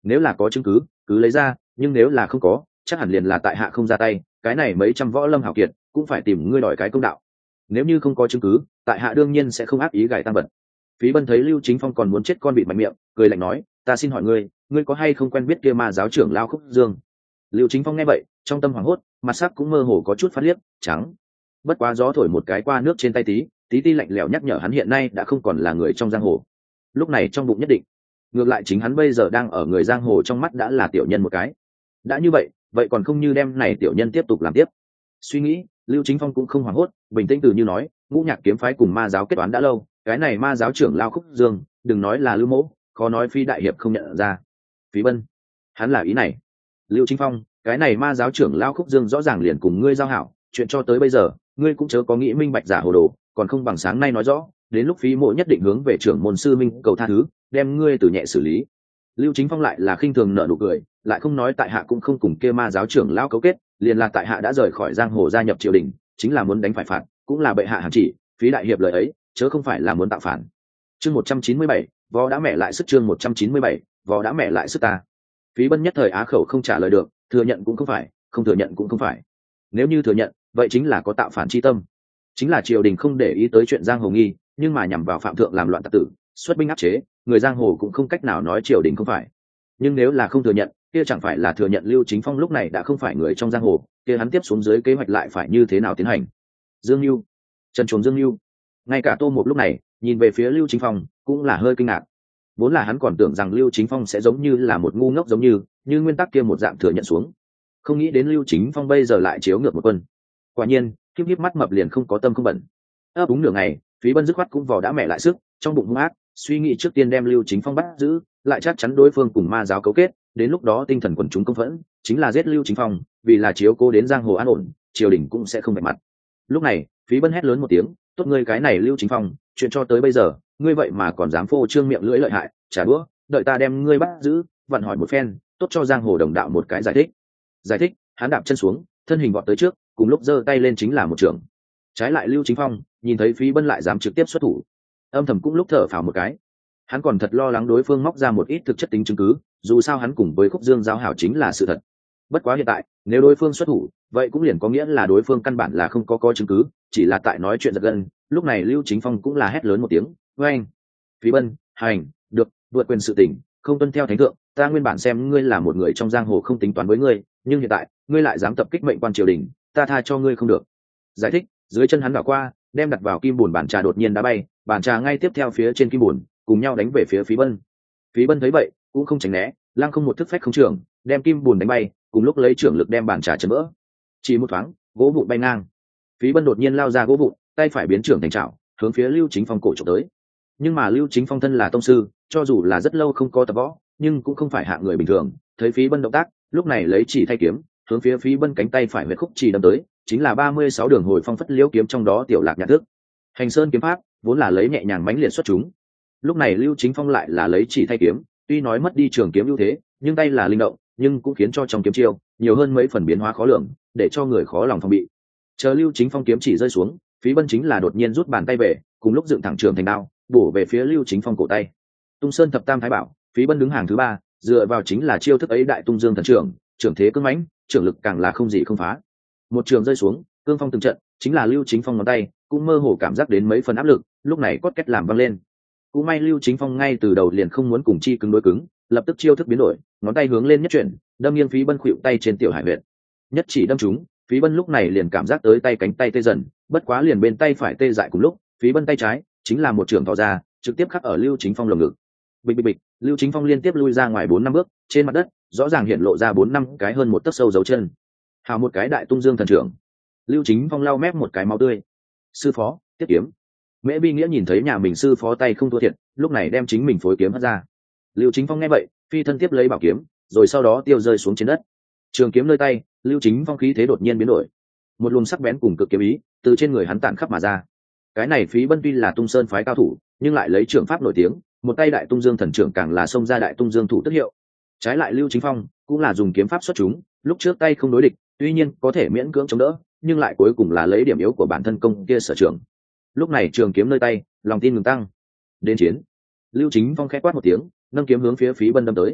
nếu là có chứng cứ cứ lấy ra, nhưng nếu là không có chắc hẳn liền là tại hạ không ra tay, cái này mấy trăm võ lâm hảo kiệt cũng phải tìm ngươi đòi cái công đạo. Nếu như không có chứng cứ tại hạ đương nhiên sẽ không ác ý gài tăng vật. Phí Bân thấy Lưu Chính Phong còn muốn chết con vịt mạnh miệng, cười lạnh nói, ta xin hỏi ngươi, ngươi có hay không quen biết kia ma giáo trưởng Lao Khúc Dương? Lưu Chính Phong nghe vậy trong tâm hoảng hốt, mặt sắc cũng mơ hồ có chút phát liếc trắng. Bất quá gió thổi một cái qua nước trên tay tí ti lạnh lẽo nhắc nhở hắn hiện nay đã không còn là người trong giang hồ. Lúc này trong bụng nhất định, ngược lại chính hắn bây giờ đang ở người giang hồ trong mắt đã là tiểu nhân một cái. Đã như vậy còn không như đem này tiểu nhân tiếp tục làm tiếp. Suy nghĩ, Lưu Chính Phong cũng không hoảng hốt, bình tĩnh từ như nói, Ngũ Nhạc kiếm phái cùng ma giáo kết toán đã lâu, cái này ma giáo trưởng Lao Khúc Dương, đừng nói là Lưu Mỗ, khó nói Phi đại hiệp không nhận ra. Phí Bân, hắn là ý này. Lưu Chính Phong, cái này ma giáo trưởng Lao Khúc Dương rõ ràng liền cùng ngươi giao hảo, chuyện cho tới bây giờ, ngươi cũng chớ có nghĩ minh bạch giả hồ đồ, còn không bằng sáng nay nói rõ, đến lúc Phí Mộ nhất định hướng về trưởng môn sư minh cầu tha thứ, đem ngươi từ nhẹ xử lý. Lưu Chính Phong lại là khinh thường nở nụ cười, lại không nói tại hạ cũng không cùng kia ma giáo trưởng Lao cấu kết, liền là tại hạ đã rời khỏi giang hồ gia nhập triều đình, chính là muốn đánh phải phạt, cũng là bệ hạ hàn chỉ, Phí đại hiệp lời ấy chớ không phải là muốn tạo phản. Chương 197, võ đã mẹ lại sức. Chương 197, võ đã mẹ lại sức ta. Phí Bân nhất thời á khẩu không trả lời được, thừa nhận cũng không phải, không thừa nhận cũng không phải. Nếu như thừa nhận, vậy chính là có tạo phản chi tâm. Chính là triều đình không để ý tới chuyện giang hồ nghi, nhưng mà nhằm vào phạm thượng làm loạn tặc tử, xuất binh áp chế, người giang hồ cũng không cách nào nói triều đình không phải. Nhưng nếu là không thừa nhận, kia chẳng phải là thừa nhận Lưu Chính Phong lúc này đã không phải người trong giang hồ, kia hắn tiếp xuống dưới kế hoạch lại phải như thế nào tiến hành? Dương Nưu, Trần Chuồng Dương Nưu, ngay cả Tô Mục lúc này nhìn về phía Lưu Chính Phong cũng là hơi kinh ngạc. Vốn là hắn còn tưởng rằng Lưu Chính Phong sẽ giống như là một ngu ngốc giống như nguyên tắc kia một dạng thừa nhận xuống, không nghĩ đến Lưu Chính Phong bây giờ lại chiếu ngược một quân. Quả nhiên, híp mắt mập liền không có tâm không bẩn. Ấp úng nửa ngày, Phí Bân dứt khoát cũng vò đã mẹ lại sức, trong bụng hung ác, suy nghĩ trước tiên đem Lưu Chính Phong bắt giữ, lại chắc chắn đối phương cùng ma giáo cấu kết, đến lúc đó tinh thần quần chúng công phẫn, chính là giết Lưu Chính Phong, vì là chiếu cố đến giang hồ an ổn, triều đình cũng sẽ không bạch mặt. Lúc này, Phí Bân hét lớn một tiếng, tốt ngươi cái này Lưu Chính Phong, chuyện cho tới bây giờ, ngươi vậy mà còn dám phô trương miệng lưỡi lợi hại, trả đũa, đợi ta đem ngươi bắt giữ, vặn hỏi một phen, tốt cho giang hồ đồng đạo một cái giải thích. Giải thích, hắn đạp chân xuống, thân hình vọt tới trước, cùng lúc giơ tay lên chính là một trường. Trái lại Lưu Chính Phong nhìn thấy Phí Bân lại dám trực tiếp xuất thủ, âm thầm cũng lúc thở phào một cái. Hắn còn thật lo lắng đối phương móc ra một ít thực chất tính chứng cứ, dù sao hắn cùng với Khúc Dương giao hảo chính là sự thật. Bất quá hiện tại, nếu đối phương xuất thủ, vậy cũng liền có nghĩa là đối phương căn bản là không có chứng cứ, chỉ là tại nói chuyện giật gân. Lúc này Lưu Chính Phong cũng là hét lớn một tiếng, với anh, Phí Bân, hành, được, vượt quyền sự tình, không tuân theo thánh thượng, ta nguyên bản xem ngươi là một người trong giang hồ không tính toán với ngươi, nhưng hiện tại, ngươi lại dám tập kích mệnh quan triều đình, ta tha cho ngươi không được. Giải thích, dưới chân hắn đảo qua, đem đặt vào kim bùn bàn trà đột nhiên đá bay, bàn trà ngay tiếp theo phía trên kim bùn, cùng nhau đánh về phía Phí Bân. Phí Bân thấy vậy, cũng không tránh né, lăng không một thức phách không trưởng, đem kim bùn đánh bay, cùng lúc lấy trưởng lực đem bàn trà chấn vỡ. Chỉ một thoáng, gỗ vụn bay ngang. Phí Bân đột nhiên lao ra gỗ vụn, tay phải biến trưởng thành trảo, hướng phía Lưu Chính Phong cổ chụp tới. Nhưng mà Lưu Chính Phong thân là tông sư, cho dù là rất lâu không có tập võ, nhưng cũng không phải hạng người bình thường. Thấy Phí Bân động tác, lúc này lấy chỉ thay kiếm, hướng phía Phí Bân cánh tay phải huyệt khúc chỉ đâm tới, chính là 36 đường hồi phong phất liễu kiếm trong đó tiểu lạc nhạc thức. Hành sơn kiếm pháp vốn là lấy nhẹ nhàng mãnh liệt xuất chúng, lúc này Lưu Chính Phong lại là lấy chỉ thay kiếm, tuy nói mất đi trường kiếm ưu thế, nhưng tay là linh động, nhưng cũng khiến cho trong kiếm chiêu nhiều hơn mấy phần biến hóa khó lường, để cho người khó lòng phòng bị. Chờ Lưu Chính Phong kiếm chỉ rơi xuống, Phí Bân chính là đột nhiên rút bàn tay về, cùng lúc dựng thẳng trường thành đao, bổ về phía Lưu Chính Phong cổ tay. Tung Sơn thập tam thái bảo, Phí Bân đứng hàng thứ 3, dựa vào chính là chiêu thức ấy đại tung dương thần trưởng, trưởng thế cương mãnh, trưởng lực càng là không gì không phá. Một trường rơi xuống, cương phong từng trận, chính là Lưu Chính Phong ngón tay cũng mơ hồ cảm giác đến mấy phần áp lực, lúc này cốt két làm văng lên. Cũng may Lưu Chính Phong ngay từ đầu liền không muốn cùng chi cứng đối cứng, lập tức chiêu thức biến đổi, ngón tay hướng lên nhất chuyển, đâm nghiêng Phí Bân khuỵu tay trên tiểu hải huyệt. Nhất chỉ đâm trúng, Phí Bân lúc này liền cảm giác tới tay cánh tay tê dần, bất quá liền bên tay phải tê dại cùng lúc, Phí Bân tay trái chính là một trường tỏ ra, trực tiếp khắc ở Lưu Chính Phong lồng ngực. Bịch bịch bịch, Lưu Chính Phong liên tiếp lui ra ngoài 4-5 bước, trên mặt đất rõ ràng hiện lộ ra 4-5 cái hơn một tấc sâu dấu chân. Hào một cái đại tung dương thần trưởng. Lưu Chính Phong lau mép một cái máu tươi. Sư phó, tiếp kiếm. Mễ Bi Nghĩa nhìn thấy nhà mình sư phó tay không thua thiệt, lúc này đem chính mình phối kiếm hất ra. Lưu Chính Phong nghe vậy, phi thân tiếp lấy bảo kiếm, rồi sau đó tiêu rơi xuống trên đất. Trường kiếm nơi tay, Lưu Chính Phong khí thế đột nhiên biến đổi, một luồng sắc bén cùng cực kiếm ý từ trên người hắn tản khắp mà ra. Cái này Phí Bân tuy là Tung Sơn phái cao thủ, nhưng lại lấy trưởng pháp nổi tiếng, một tay đại tung dương thần trưởng càng là xông ra đại tung dương thủ tức hiệu. Trái lại Lưu Chính Phong cũng là dùng kiếm pháp xuất chúng, lúc trước tay không đối địch, tuy nhiên có thể miễn cưỡng chống đỡ, nhưng lại cuối cùng là lấy điểm yếu của bản thân công kia sở trường. Lúc này trường kiếm nơi tay, lòng tin ngừng tăng. Đến chiến. Lưu Chính Phong khẽ quát một tiếng, nâng kiếm hướng phía Phí Bân đâm tới.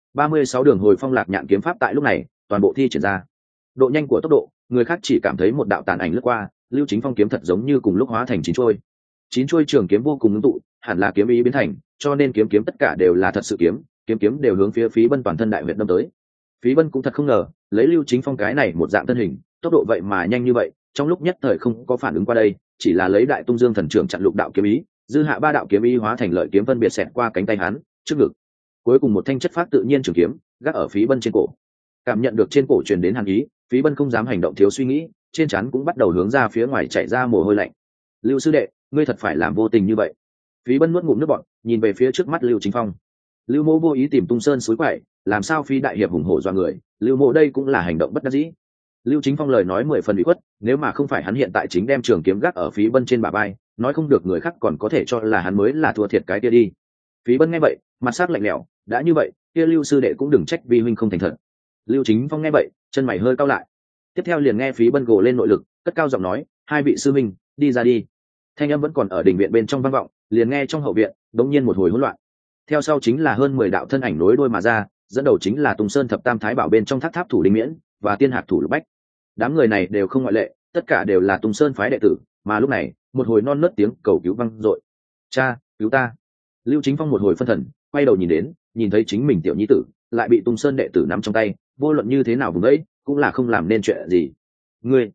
36 đường hồi phong lạc nhạn kiếm pháp tại lúc này toàn bộ thi triển ra. Độ nhanh của tốc độ, người khác chỉ cảm thấy một đạo tàn ảnh lướt qua, Lưu Chính Phong kiếm thật giống như cùng lúc hóa thành chín chuôi trường kiếm vô cùng ngưng tụ, hẳn là kiếm ý biến thành, cho nên kiếm tất cả đều là thật sự kiếm đều hướng phía Phí Bân toàn thân đại huyệt đâm tới. Phí Bân cũng thật không ngờ, lấy Lưu Chính Phong cái này một dạng thân hình, tốc độ vậy mà nhanh như vậy, trong lúc nhất thời không có phản ứng qua đây, chỉ là lấy Đại Tung Dương thần trưởng chặn lục đạo kiếm ý, dư hạ ba đạo kiếm ý hóa thành lợi kiếm phân biệt xẹt qua cánh tay hắn, trước ngực. Cuối cùng một thanh chất phát tự nhiên trường kiếm, gác ở Phí Bân trên cổ. Cảm nhận được trên cổ truyền đến hàn ý, Phí Bân không dám hành động thiếu suy nghĩ, trên trán cũng bắt đầu hướng ra phía ngoài chảy ra mồ hôi lạnh. Lưu sư đệ, ngươi thật phải làm vô tình như vậy. Phí Bân nuốt ngụm nước bọt, nhìn về phía trước mắt Lưu Chính Phong. Lưu Mỗ vô ý tìm Tung Sơn suối quậy, làm sao Phi đại hiệp hùng hổ dọa người, Lưu Mỗ đây cũng là hành động bất đắc dĩ. Lưu Chính Phong lời nói 10 phần bị khuất, nếu mà không phải hắn hiện tại chính đem trường kiếm gác ở Phí Bân trên bả vai, nói không được người khác còn có thể cho là hắn mới là thua thiệt cái kia đi. Phí Bân nghe vậy, mặt sắc lạnh lẽo, đã như vậy, kia Lưu sư đệ cũng đừng trách vi huynh không thành thật. Lưu Chính Phong nghe vậy, chân mày hơi cau lại. Tiếp theo liền nghe Phí Bân gồ lên nội lực, cất cao giọng nói, hai vị sư minh, đi ra đi. Thanh âm vẫn còn ở đỉnh viện bên trong vang vọng, liền nghe trong hậu viện đống nhiên một hồi hỗn loạn. Theo sau chính là hơn 10 đạo thân ảnh nối đuôi mà ra, dẫn đầu chính là Tùng Sơn thập tam thái bảo bên trong tháp tháp thủ Đinh Miễn và tiên hạc thủ Lục Bách. Đám người này đều không ngoại lệ, tất cả đều là Tùng Sơn phái đệ tử, mà lúc này một hồi non nớt tiếng cầu cứu vang dội. Cha, cứu ta! Lưu Chính Phong một hồi phân thần, quay đầu nhìn đến, nhìn thấy chính mình tiểu nhi tử lại bị Tùng Sơn đệ tử nắm trong tay, vô luận như thế nào vùng ấy cũng là không làm nên chuyện gì. Ngươi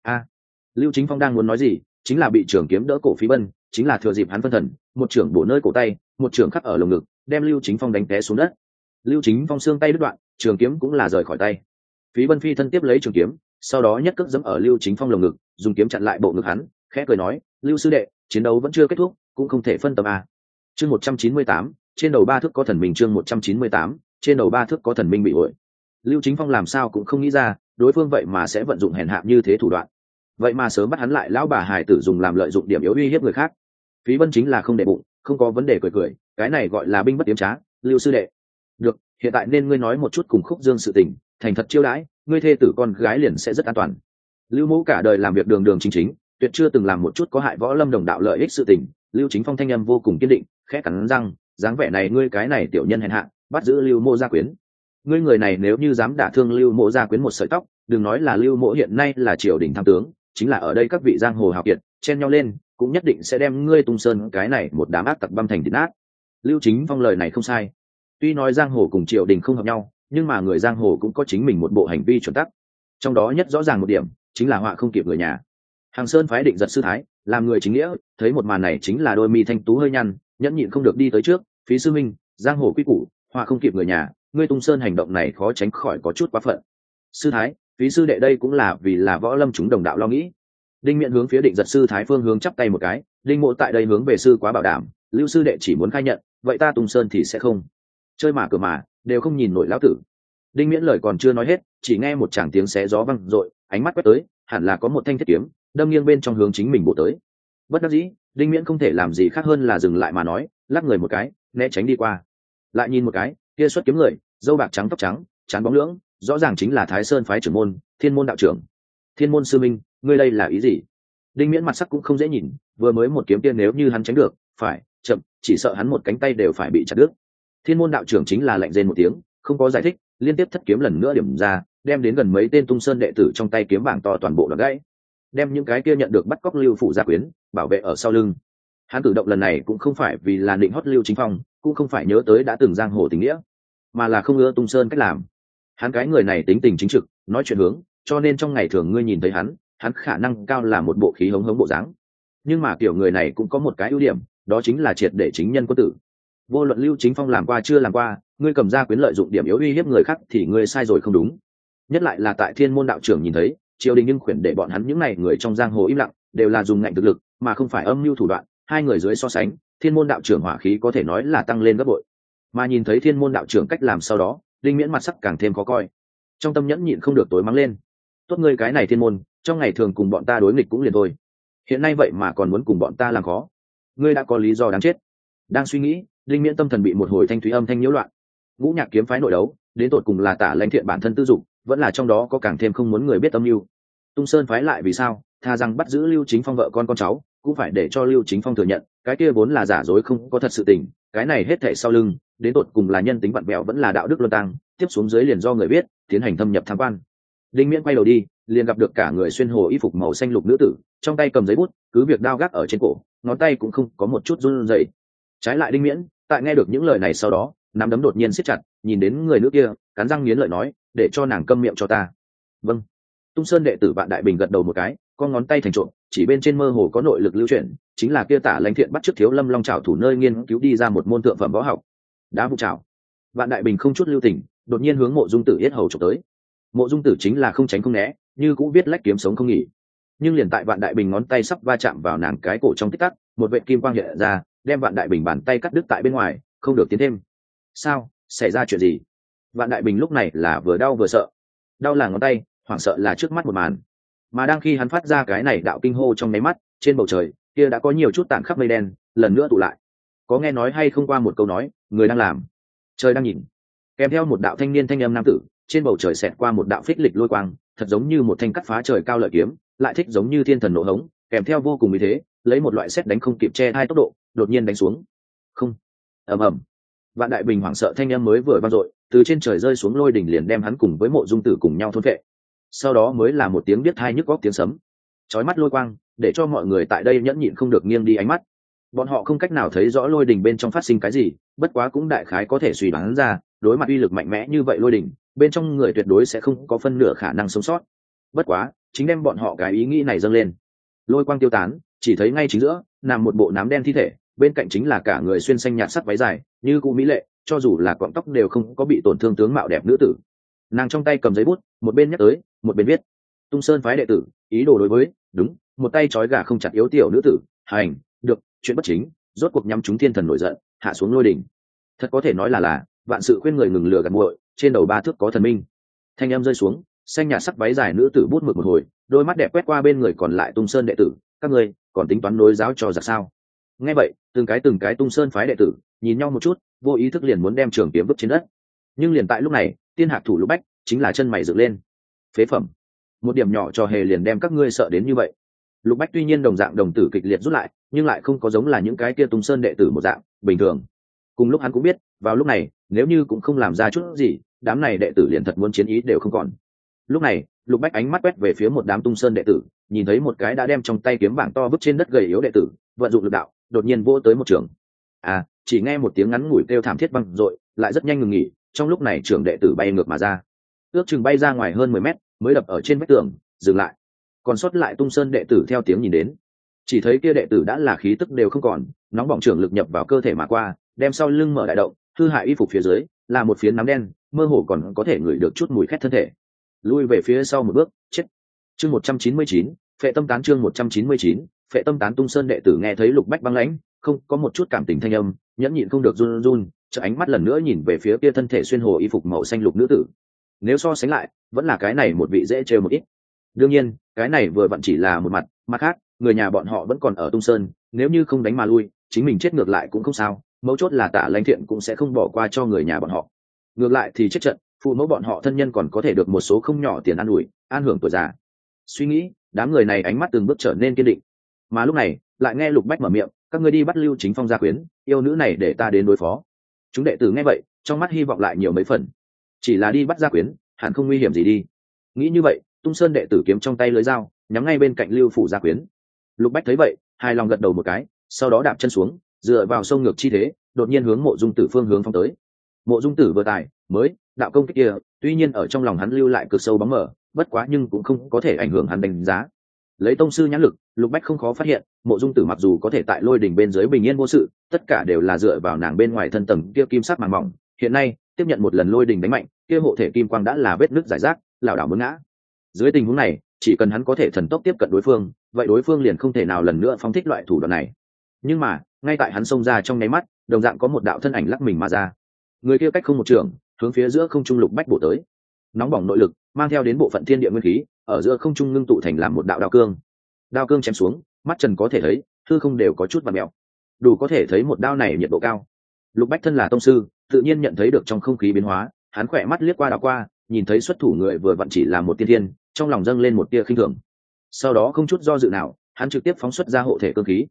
Lưu Chính Phong đang muốn nói gì, chính là bị trường kiếm đỡ cổ Phí Bân, chính là thừa dịp hắn phân thần, một trưởng bổ nơi cổ tay, một trưởng khắc ở lồng ngực, đem Lưu Chính Phong đánh té xuống đất. Lưu Chính Phong xương tay đứt đoạn, trường kiếm cũng là rời khỏi tay. Phí Bân phi thân tiếp lấy trường kiếm, sau đó nhất cước giẫm ở Lưu Chính Phong lồng ngực, dùng kiếm chặn lại bộ ngực hắn, khẽ cười nói, "Lưu sư đệ, chiến đấu vẫn chưa kết thúc, cũng không thể phân tâm à?" Chương 198, trên đầu ba thước có thần minh. Chương 198, trên đầu ba thước có thần minh bị uội. Lưu Chính Phong làm sao cũng không nghĩ ra, đối phương vậy mà sẽ vận dụng hèn hạ như thế thủ đoạn. Vậy mà sớm bắt hắn lại lão bà hải tử dùng làm lợi dụng điểm yếu uy hiếp người khác. Phí Bân chính là không để bụng, không có vấn đề cười, cái này gọi là binh bất tiếm trá. Lưu sư đệ, được, hiện tại nên ngươi nói một chút cùng Khúc Dương sự tình, thành thật chiêu đãi, ngươi thê tử con gái liền sẽ rất an toàn. Lưu Mỗ cả đời làm việc đường đường chính, tuyệt chưa từng làm một chút có hại võ lâm đồng đạo lợi ích sự tình. Lưu Chính Phong thanh âm vô cùng kiên định, khẽ cắn răng, dáng vẻ này ngươi cái này tiểu nhân hèn hạ, bắt giữ Lưu Mỗ gia quyến. Ngươi người này nếu như dám đả thương Lưu Mỗ gia quyến một sợi tóc, đừng nói là Lưu Mỗ hiện nay là triều đình tham tướng, chính là ở đây các vị giang hồ hào kiệt chen nhau lên cũng nhất định sẽ đem ngươi Tung Sơn cái này một đám ác tặc băm thành thịt nát. Lưu Chính Phong lời này không sai, tuy nói giang hồ cùng triều đình không hợp nhau, nhưng mà người giang hồ cũng có chính mình một bộ hành vi chuẩn tắc, trong đó nhất rõ ràng một điểm chính là họa không kịp người nhà. Hàng Sơn phái Định Giật sư thái làm người chính nghĩa, thấy một màn này chính là đôi mi thanh tú hơi nhăn, nhẫn nhịn không được đi tới trước, Phí sư minh, giang hồ quy củ, họa không kịp người nhà, ngươi Tung Sơn hành động này khó tránh khỏi có chút quá phận. Sư thái, Phí sư đệ đây cũng là vì là võ lâm chúng đồng đạo lo nghĩ. Đinh Miện hướng phía Định Giật sư thái phương hướng chắp tay một cái, Đinh Mộ tại đây hướng về sư quá bảo đảm, Lưu sư đệ chỉ muốn khai nhận, vậy ta Tung Sơn thì sẽ không chơi mà cửa mà đều không nhìn nổi lão tử. Đinh Miễn lời còn chưa nói hết, chỉ nghe một tràng tiếng xé gió vang dội, ánh mắt quét tới, hẳn là có một thanh thiết kiếm đâm nghiêng bên trong hướng chính mình bổ tới. Bất đắc dĩ, Đinh Miễn không thể làm gì khác hơn là dừng lại mà nói, lắc người một cái, né tránh đi qua. Lại nhìn một cái, kia xuất kiếm người, râu bạc trắng tóc trắng, trán bóng lưỡng, rõ ràng chính là Thái Sơn phái trưởng môn, Thiên Môn đạo trưởng. Thiên Môn sư minh, ngươi đây là ý gì? Đinh Miễn mặt sắc cũng không dễ nhìn, vừa mới một kiếm tiên nếu như hắn tránh được, phải chậm, chỉ sợ hắn một cánh tay đều phải bị chặt đứt. Thiên Môn đạo trưởng chính là lạnh rên một tiếng, không có giải thích, liên tiếp thất kiếm lần nữa điểm ra, đem đến gần mấy tên Tung Sơn đệ tử trong tay kiếm bảng to toàn bộ đoạn gãy, đem những cái kia nhận được bắt cóc Lưu phủ gia quyến bảo vệ ở sau lưng. Hắn cử động lần này cũng không phải vì là định hót Lưu Chính Phong, cũng không phải nhớ tới đã từng giang hồ tình nghĩa, mà là không ưa Tung Sơn cách làm. Hắn cái người này tính tình chính trực, nói chuyện hướng, cho nên trong ngày thường ngươi nhìn thấy hắn khả năng cao là một bộ khí hống hống bộ dáng. Nhưng mà kiểu người này cũng có một cái ưu điểm, đó chính là triệt để chính nhân quân tử. Vô luận Lưu Chính Phong làm qua chưa làm qua, ngươi cầm ra quyến lợi dụng điểm yếu uy hiếp người khác thì ngươi sai rồi không đúng. Nhất lại là tại Thiên Môn đạo trưởng nhìn thấy, triều đình nhưng khuyển để bọn hắn những này người trong giang hồ im lặng, đều là dùng ngạnh thực lực, mà không phải âm mưu thủ đoạn. Hai người dưới so sánh, Thiên Môn đạo trưởng hỏa khí có thể nói là tăng lên gấp bội. Mà nhìn thấy Thiên Môn đạo trưởng cách làm sau đó, Đinh Miễn mặt sắc càng thêm khó coi, trong tâm nhẫn nhịn không được tối mắng lên. Tốt ngươi cái này Thiên Môn, trong ngày thường cùng bọn ta đối nghịch cũng liền thôi, hiện nay vậy mà còn muốn cùng bọn ta làm khó, ngươi đã có lý do đáng chết. Đang suy nghĩ, Đinh Miễn tâm thần bị một hồi thanh thúy âm thanh nhiễu loạn. Ngũ Nhạc kiếm phái nội đấu, đến tột cùng là Tả Lãnh Thiện bản thân tư dục, vẫn là trong đó có càng thêm không muốn người biết âm mưu. Tung Sơn phái lại vì sao tha rằng bắt giữ Lưu Chính Phong vợ con cháu, cũng phải để cho Lưu Chính Phong thừa nhận cái kia vốn là giả dối không có thật sự tình, cái này hết thảy sau lưng đến tột cùng là nhân tính vặn vẹo vẫn là đạo đức luân tăng, tiếp xuống dưới liền do người biết tiến hành thâm nhập tham quan. Đinh Miễn quay đầu đi, liền gặp được cả người xuyên hồ y phục màu xanh lục nữ tử, trong tay cầm giấy bút, cứ việc đao gác ở trên cổ, ngón tay cũng không có một chút run rẩy. Trái lại Đinh Miễn, tại nghe được những lời này sau đó, nắm đấm đột nhiên siết chặt, nhìn đến người nữ kia, cắn răng nghiến lợi nói, để cho nàng câm miệng cho ta. Vâng. Tung Sơn đệ tử Vạn Đại Bình gật đầu một cái, con ngón tay thành trộm, chỉ bên trên mơ hồ có nội lực lưu chuyển, chính là kia Tả Lãnh Thiện bắt chước Thiếu Lâm Long Trảo thủ nơi nghiên cứu đi ra một môn thượng phẩm võ học. Đá vụ trảo. Vạn Đại Bình không chút lưu tình, đột nhiên hướng Mộ Dung Tử yết hầu chụp tới. Mộ Dung Tử chính là không tránh không né, như cũ biết lách kiếm sống không nghỉ. Nhưng liền tại Vạn Đại Bình ngón tay sắp va chạm vào nàng cái cổ trong tích tắc, một vệt kim quang hiện ra, đem Vạn Đại Bình bàn tay cắt đứt tại bên ngoài, không được tiến thêm. Sao? Xảy ra chuyện gì? Vạn Đại Bình lúc này là vừa đau vừa sợ. Đau là ngón tay, hoảng sợ là trước mắt một màn. Mà đang khi hắn phát ra cái này đạo kinh hô trong mấy mắt, trên bầu trời kia đã có nhiều chút tản khắp mây đen, lần nữa tụ lại. Có nghe nói hay không qua một câu nói, người đang làm, trời đang nhìn. Kèm theo một đạo thanh niên thanh âm nam tử, trên bầu trời xẹt qua một đạo phích lịch lôi quang, thật giống như một thanh cắt phá trời cao lợi kiếm, lại thích giống như thiên thần nộ hống, kèm theo vô cùng ý thế, lấy một loại sét đánh không kịp che hai tốc độ, đột nhiên đánh xuống. Không. Ầm ầm. Vạn Đại Bình hoảng sợ thanh âm mới vừa vang dội, từ trên trời rơi xuống lôi đỉnh liền đem hắn cùng với Mộ Dung Tử cùng nhau thôn phệ. Sau đó mới là một tiếng biết tai nhức óc tiếng sấm, chói mắt lôi quang, để cho mọi người tại đây nhẫn nhịn không được nghiêng đi ánh mắt. Bọn họ không cách nào thấy rõ lôi đỉnh bên trong phát sinh cái gì, bất quá cũng đại khái có thể suy đoán ra, đối mặt uy lực mạnh mẽ như vậy lôi đỉnh, bên trong người tuyệt đối sẽ không có phân nửa khả năng sống sót. Bất quá, chính đem bọn họ cái ý nghĩ này dâng lên. Lôi quang tiêu tán, chỉ thấy ngay chính giữa nằm một bộ nám đen thi thể, bên cạnh chính là cả người xuyên xanh nhạt sắc váy dài, như cụ mỹ lệ, cho dù là cọng tóc đều không có bị tổn thương tướng mạo đẹp nữ tử. Nàng trong tay cầm giấy bút, một bên nhắc tới, một bên viết: Tung Sơn phái đệ tử, ý đồ đối với, đúng, một tay trói gà không chặt yếu tiểu nữ tử, hành, được, chuyện bất chính, rốt cuộc nhắm chúng thiên thần nổi giận, hạ xuống lôi đỉnh. Thật có thể nói là vạn sự khuyên người ngừng lừa gạt muội, trên đầu ba thước có thần minh. Thanh em rơi xuống, xanh nhạt sắc váy dài nữ tử bút mực một hồi, đôi mắt đẹp quét qua bên người còn lại Tung Sơn đệ tử, các ngươi còn tính toán nối giáo cho giặc sao? Nghe vậy, từng cái Tung Sơn phái đệ tử nhìn nhau một chút, vô ý thức liền muốn đem trường kiếm vứt trên đất. Nhưng liền tại lúc này, Tiên Hạc thủ Lục Bách chính là chân mày dựng lên. Phế phẩm, một điểm nhỏ trò hề liền đem các ngươi sợ đến như vậy. Lục Bách tuy nhiên đồng dạng đồng tử kịch liệt rút lại, nhưng lại không có giống là những cái kia Tung Sơn đệ tử một dạng bình thường. Cùng lúc hắn cũng biết, vào lúc này, nếu như cũng không làm ra chút gì, đám này đệ tử liền thật muốn chiến ý đều không còn. Lúc này, Lục Bách ánh mắt quét về phía một đám Tung Sơn đệ tử, nhìn thấy một cái đã đem trong tay kiếm bảng to vứt trên đất gầy yếu đệ tử, vận dụng lực đạo, đột nhiên vỗ tới một trường. Chỉ nghe một tiếng ngắn ngủi kêu thảm thiết vang dội, lại rất nhanh ngừng nghỉ, trong lúc này trưởng đệ tử bay ngược mà ra. Ước chừng bay ra ngoài hơn 10 mét, mới đập ở trên vách tường, dừng lại. Còn sót lại Tung Sơn đệ tử theo tiếng nhìn đến, chỉ thấy kia đệ tử đã là khí tức đều không còn, nóng bỏng trưởng lực nhập vào cơ thể mà qua, đem sau lưng mở đại động, hư hại y phục phía dưới là một phiến nắm đen, mơ hồ còn có thể ngửi được chút mùi khét thân thể. Lui về phía sau một bước, chết. Chương 199, phệ tâm tán. Chương 199, phệ tâm tán. Tung Sơn đệ tử nghe thấy Lục Bách băng lãnh, không có một chút cảm tình thanh âm, nhẫn nhịn không được run run, chợ ánh mắt lần nữa nhìn về phía kia thân thể xuyên hồ y phục màu xanh lục nữ tử. Nếu so sánh lại, vẫn là cái này một vị dễ trêu một ít. Đương nhiên, cái này vừa vặn chỉ là một mặt khác, người nhà bọn họ vẫn còn ở Tung Sơn, nếu như không đánh mà lui, chính mình chết ngược lại cũng không sao, mấu chốt là Tạ Lãnh Thiện cũng sẽ không bỏ qua cho người nhà bọn họ. Ngược lại thì chết trận, phụ mẫu bọn họ thân nhân còn có thể được một số không nhỏ tiền ăn ủi, an hưởng tuổi già. Suy nghĩ, đám người này ánh mắt từng bước trở nên kiên định. Mà lúc này, lại nghe Lục Bách mở miệng: các ngươi đi bắt Lưu Chính Phong gia quyến, yêu nữ này để ta đến đối phó. Chúng đệ tử nghe vậy, trong mắt hy vọng lại nhiều mấy phần. Chỉ là đi bắt gia quyến, hẳn không nguy hiểm gì đi. Nghĩ như vậy, Tung Sơn đệ tử kiếm trong tay lưới dao, nhắm ngay bên cạnh Lưu phủ gia quyến. Lục Bách thấy vậy, hài lòng gật đầu một cái, sau đó đạp chân xuống, dựa vào sông ngược chi thế, đột nhiên hướng Mộ Dung Tử phương hướng phóng tới. Mộ Dung Tử vừa tài mới đạo công kích kia, tuy nhiên ở trong lòng hắn lưu lại cực sâu bóng mờ, bất quá nhưng cũng không có thể ảnh hưởng hắn đánh giá. Lấy tông sư nhãn lực, Lục Bách không khó phát hiện, Mộ Dung Tử mặc dù có thể tại lôi đỉnh bên dưới bình yên vô sự, tất cả đều là dựa vào nàng bên ngoài thân tầng kia kim sắc màng mỏng. Hiện nay, tiếp nhận một lần lôi đỉnh đánh mạnh, kia hộ thể kim quang đã là vết nứt giải rác, lảo đảo muốn ngã. Dưới tình huống này, chỉ cần hắn có thể thần tốc tiếp cận đối phương, vậy đối phương liền không thể nào lần nữa phóng thích loại thủ đoạn này. Nhưng mà, ngay tại hắn xông ra trong nháy mắt, đồng dạng có một đạo thân ảnh lắc mình mà ra. Người kia cách không một trường, hướng phía giữa không trung Lục Bách bổ tới. Nóng bỏng nội lực, mang theo đến bộ phận thiên địa nguyên khí, ở giữa không trung ngưng tụ thành làm một đạo đao cương. Đao cương chém xuống, mắt trần có thể thấy, hư không đều có chút vặn mèo. Đủ có thể thấy một đao này nhiệt độ cao. Lục Bách thân là tông sư, tự nhiên nhận thấy được trong không khí biến hóa, hắn khỏe mắt liếc qua đảo qua, nhìn thấy xuất thủ người vừa vặn chỉ là một tiên thiên, trong lòng dâng lên một tia khinh thường. Sau đó không chút do dự nào, hắn trực tiếp phóng xuất ra hộ thể cương khí.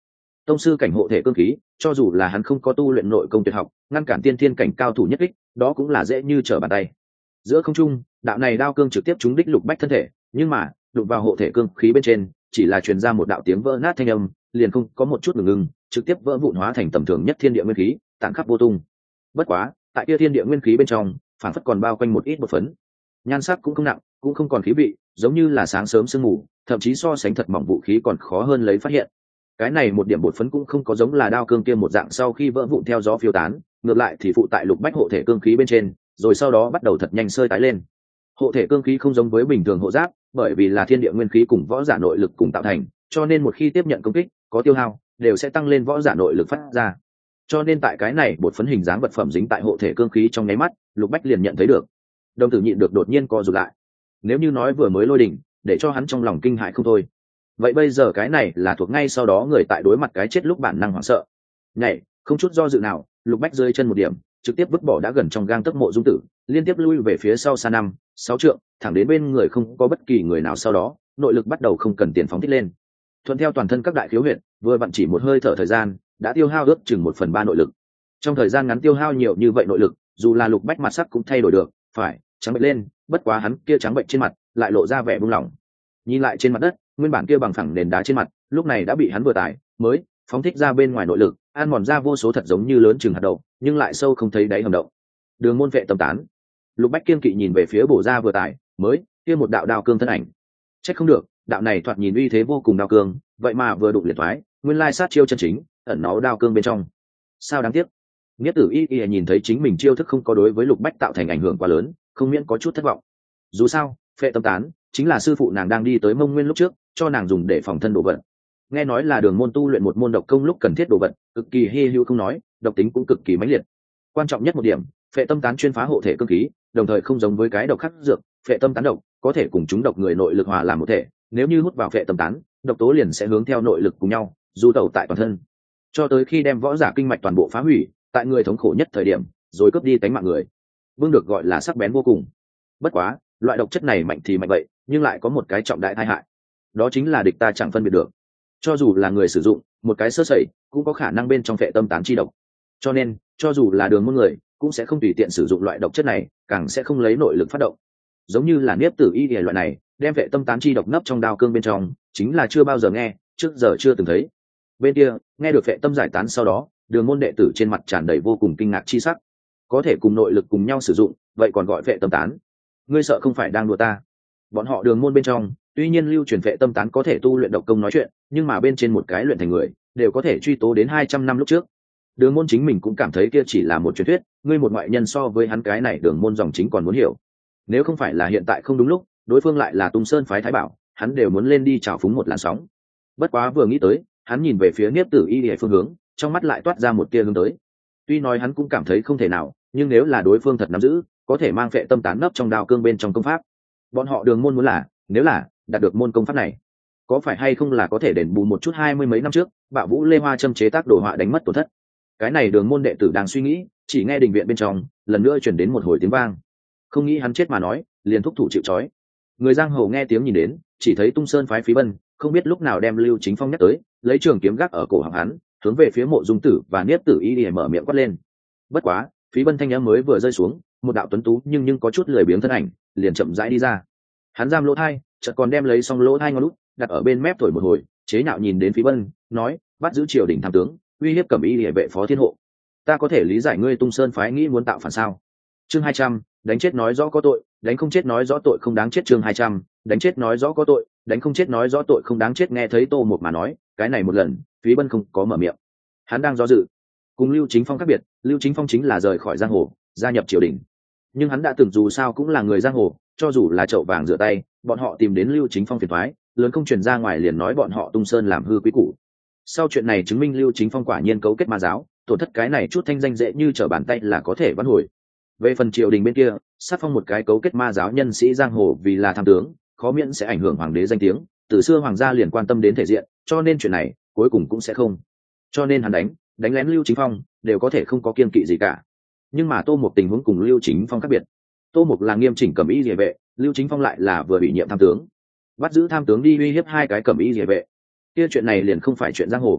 tông sư cảnh hộ thể cương khí, cho dù là hắn không có tu luyện nội công tuyệt học, ngăn cản tiên thiên cảnh cao thủ nhất kích, đó cũng là dễ như trở bàn tay. Giữa không trung, đạo này đao cương trực tiếp trúng đích Lục Bách thân thể, nhưng mà đụng vào hộ thể cương khí bên trên, chỉ là truyền ra một đạo tiếng vỡ nát thanh âm, liền không có một chút ngừng, trực tiếp vỡ vụn hóa thành tầm thường nhất thiên địa nguyên khí, tản khắp vô tung. Bất quá, tại kia thiên địa nguyên khí bên trong, phản phất còn bao quanh một ít bột phấn, nhan sắc cũng không nặng, cũng không còn khí vị, giống như là sáng sớm sương mù, thậm chí so sánh thật mỏng vũ khí còn khó hơn lấy phát hiện. Cái này một điểm bột phấn cũng không có giống là đao cương kia một dạng sau khi vỡ vụn theo gió phiêu tán, ngược lại thì phụ tại Lục Bách hộ thể cương khí bên trên, rồi sau đó bắt đầu thật nhanh sơi tái lên. Hộ thể cương khí không giống với bình thường hộ giáp, bởi vì là thiên địa nguyên khí cùng võ giả nội lực cùng tạo thành, cho nên một khi tiếp nhận công kích, có tiêu hao, đều sẽ tăng lên võ giả nội lực phát ra. Cho nên tại cái này bột phấn hình dáng vật phẩm dính tại hộ thể cương khí trong nháy mắt, Lục Bách liền nhận thấy được. Đồng tử nhịn được đột nhiên co rụt lại. Nếu như nói vừa mới lôi đỉnh, để cho hắn trong lòng kinh hãi không thôi. Vậy bây giờ cái này là thuộc ngay sau đó người tại đối mặt cái chết lúc bản năng hoảng sợ. Nhảy, không chút do dự nào, Lục Bách rơi chân một điểm, trực tiếp vứt bỏ đã gần trong gang tấc Mộ Dung Tử, liên tiếp lui về phía sau xa 5-6 trượng, thẳng đến bên người không có bất kỳ người nào sau đó, nội lực bắt đầu không cần tiền phóng thích lên. Thuận theo toàn thân các đại khiếu huyệt, vừa vặn chỉ một hơi thở thời gian, đã tiêu hao ước chừng 1/3 nội lực. Trong thời gian ngắn tiêu hao nhiều như vậy nội lực, dù là Lục Bách mặt sắc cũng thay đổi được, phải trắng bệnh lên, bất quá hắn kia trắng bệnh trên mặt lại lộ ra vẻ buông lỏng. Nhìn lại trên mặt đất, nguyên bản kia bằng phẳng nền đá trên mặt, lúc này đã bị hắn vừa tải mới phóng thích ra bên ngoài nội lực, ăn mòn ra vô số thật giống như lớn chừng hạt đậu, nhưng lại sâu không thấy đáy hầm động. Đường môn vệ tâm tán. Lục Bách kiên kỵ nhìn về phía bổ ra vừa tải mới kia một đạo đao cương thân ảnh. Trách không được, đạo này thoạt nhìn uy thế vô cùng đao cương, vậy mà vừa đụng liệt thoái, nguyên lai sát chiêu chân chính ẩn nó đao cương bên trong. Sao đáng tiếc. Nghĩa Tử Y nhìn thấy chính mình chiêu thức không có đối với Lục Bách tạo thành ảnh hưởng quá lớn, không miễn có chút thất vọng. Dù sao, phệ tâm tán chính là sư phụ nàng đang đi tới Mông Nguyên lúc trước cho nàng dùng để phòng thân đồ vật. Nghe nói là đường môn tu luyện một môn độc công lúc cần thiết đồ vật, cực kỳ hi hữu không nói, độc tính cũng cực kỳ mãnh liệt. Quan trọng nhất một điểm, phệ tâm tán chuyên phá hộ thể cương khí, đồng thời không giống với cái độc khắc dược, phệ tâm tán độc có thể cùng chúng độc người nội lực hòa làm một thể, nếu như hút vào phệ tâm tán, độc tố liền sẽ hướng theo nội lực cùng nhau du tẩu tại toàn thân, cho tới khi đem võ giả kinh mạch toàn bộ phá hủy, tại người thống khổ nhất thời điểm, rồi cướp đi tánh mạng người. Vương được gọi là sắc bén vô cùng. Bất quá, loại độc chất này mạnh thì mạnh vậy, nhưng lại có một cái trọng đại tai hại, đó chính là địch ta chẳng phân biệt được. Cho dù là người sử dụng, một cái sơ sẩy cũng có khả năng bên trong phệ tâm tán chi độc. Cho nên, cho dù là đường môn người, cũng sẽ không tùy tiện sử dụng loại độc chất này, càng sẽ không lấy nội lực phát động. Giống như là Niếp Tử Y loại này, đem phệ tâm tán chi độc nấp trong đao cương bên trong, chính là chưa bao giờ nghe, trước giờ chưa từng thấy. Bên kia, nghe được phệ tâm giải tán sau đó, đường môn đệ tử trên mặt tràn đầy vô cùng kinh ngạc chi sắc. Có thể cùng nội lực cùng nhau sử dụng, vậy còn gọi phệ tâm tán? Ngươi sợ không phải đang đùa ta? Bọn họ đường môn bên trong, tuy nhiên lưu truyền phệ tâm tán có thể tu luyện độc công nói chuyện, nhưng mà bên trên một cái luyện thành người, đều có thể truy tố đến 200 năm lúc trước. Đường môn chính mình cũng cảm thấy kia chỉ là một truyền thuyết, ngươi một ngoại nhân so với hắn cái này đường môn dòng chính còn muốn hiểu. Nếu không phải là hiện tại không đúng lúc, đối phương lại là Tung Sơn phái Thái Bảo, hắn đều muốn lên đi chào phúng một làn sóng. Bất quá vừa nghĩ tới, hắn nhìn về phía Niếp Tử Y địa phương hướng, trong mắt lại toát ra một tia hướng tới. Tuy nói hắn cũng cảm thấy không thể nào, nhưng nếu là đối phương thật nắm giữ, có thể mang phệ tâm tán nấp trong đao cương bên trong công pháp. Bọn họ đường môn muốn là, nếu là đạt được môn công pháp này, có phải hay không là có thể đền bù một chút 20 mấy năm trước Bạo Vũ Lê Hoa châm chế tác đồ họa đánh mất tổn thất. Cái này đường môn đệ tử đang suy nghĩ, chỉ nghe đình viện bên trong lần nữa chuyển đến một hồi tiếng vang. Không nghĩ hắn chết mà nói, liền thúc thủ chịu trói. Người giang hồ nghe tiếng nhìn đến, chỉ thấy Tung Sơn phái Phí Bân không biết lúc nào đem Lưu Chính Phong nhắc tới, lấy trường kiếm gác ở cổ họng hắn, hướng về phía Mộ Dung Tử và Niếp Tử Y để mở miệng quát lên. Bất quá, Phí Bân thanh âm mới vừa rơi xuống, một đạo tuấn tú nhưng có chút lười biếng thân ảnh liền chậm rãi đi ra. Hắn giam lỗ thai, chợt còn đem lấy xong lỗ thai ngón út đặt ở bên mép thổi một hồi, chế nhạo nhìn đến Phí Bân, nói: bắt giữ triều đình tham tướng, uy hiếp Cẩm Y Liễu vệ phó thiên hộ. Ta có thể lý giải ngươi Tung Sơn phái nghĩ muốn tạo phản sao? Chương 200, đánh chết nói rõ có tội, đánh không chết nói rõ tội không đáng chết. Chương 200, đánh chết nói rõ có tội, đánh không chết nói rõ tội không đáng chết. Nghe thấy Tô Mục mà nói, cái này một lần, Phí Bân không có mở miệng. Hắn đang do dự. Cùng Lưu Chính Phong khác biệt, Lưu Chính Phong chính là rời khỏi giang hồ, gia nhập triều đình. Nhưng hắn đã từng dù sao cũng là người giang hồ, cho dù là chậu vàng rửa tay, bọn họ tìm đến Lưu Chính Phong phiền toái, lớn không truyền ra ngoài liền nói bọn họ Tung Sơn làm hư quý củ. Sau chuyện này chứng minh Lưu Chính Phong quả nhiên cấu kết ma giáo, tổn thất cái này chút thanh danh dễ như trở bàn tay là có thể vãn hồi. Về phần triều đình bên kia, sát phong một cái cấu kết ma giáo nhân sĩ giang hồ vì là tham tướng, khó miễn sẽ ảnh hưởng hoàng đế danh tiếng, từ xưa hoàng gia liền quan tâm đến thể diện, cho nên chuyện này cuối cùng cũng sẽ không. Cho nên hắn đánh lén Lưu Chính Phong đều có thể không có kiêng kỵ gì cả. Nhưng mà Tô Mục tình huống cùng Lưu Chính Phong khác biệt. Tô Mục là nghiêm chỉnh Cẩm Y Liễu vệ, Lưu Chính Phong lại là vừa bị nhiệm tham tướng. Bắt giữ tham tướng đi uy hiếp hai cái Cẩm Y Liễu vệ, kia chuyện này liền không phải chuyện giang hồ.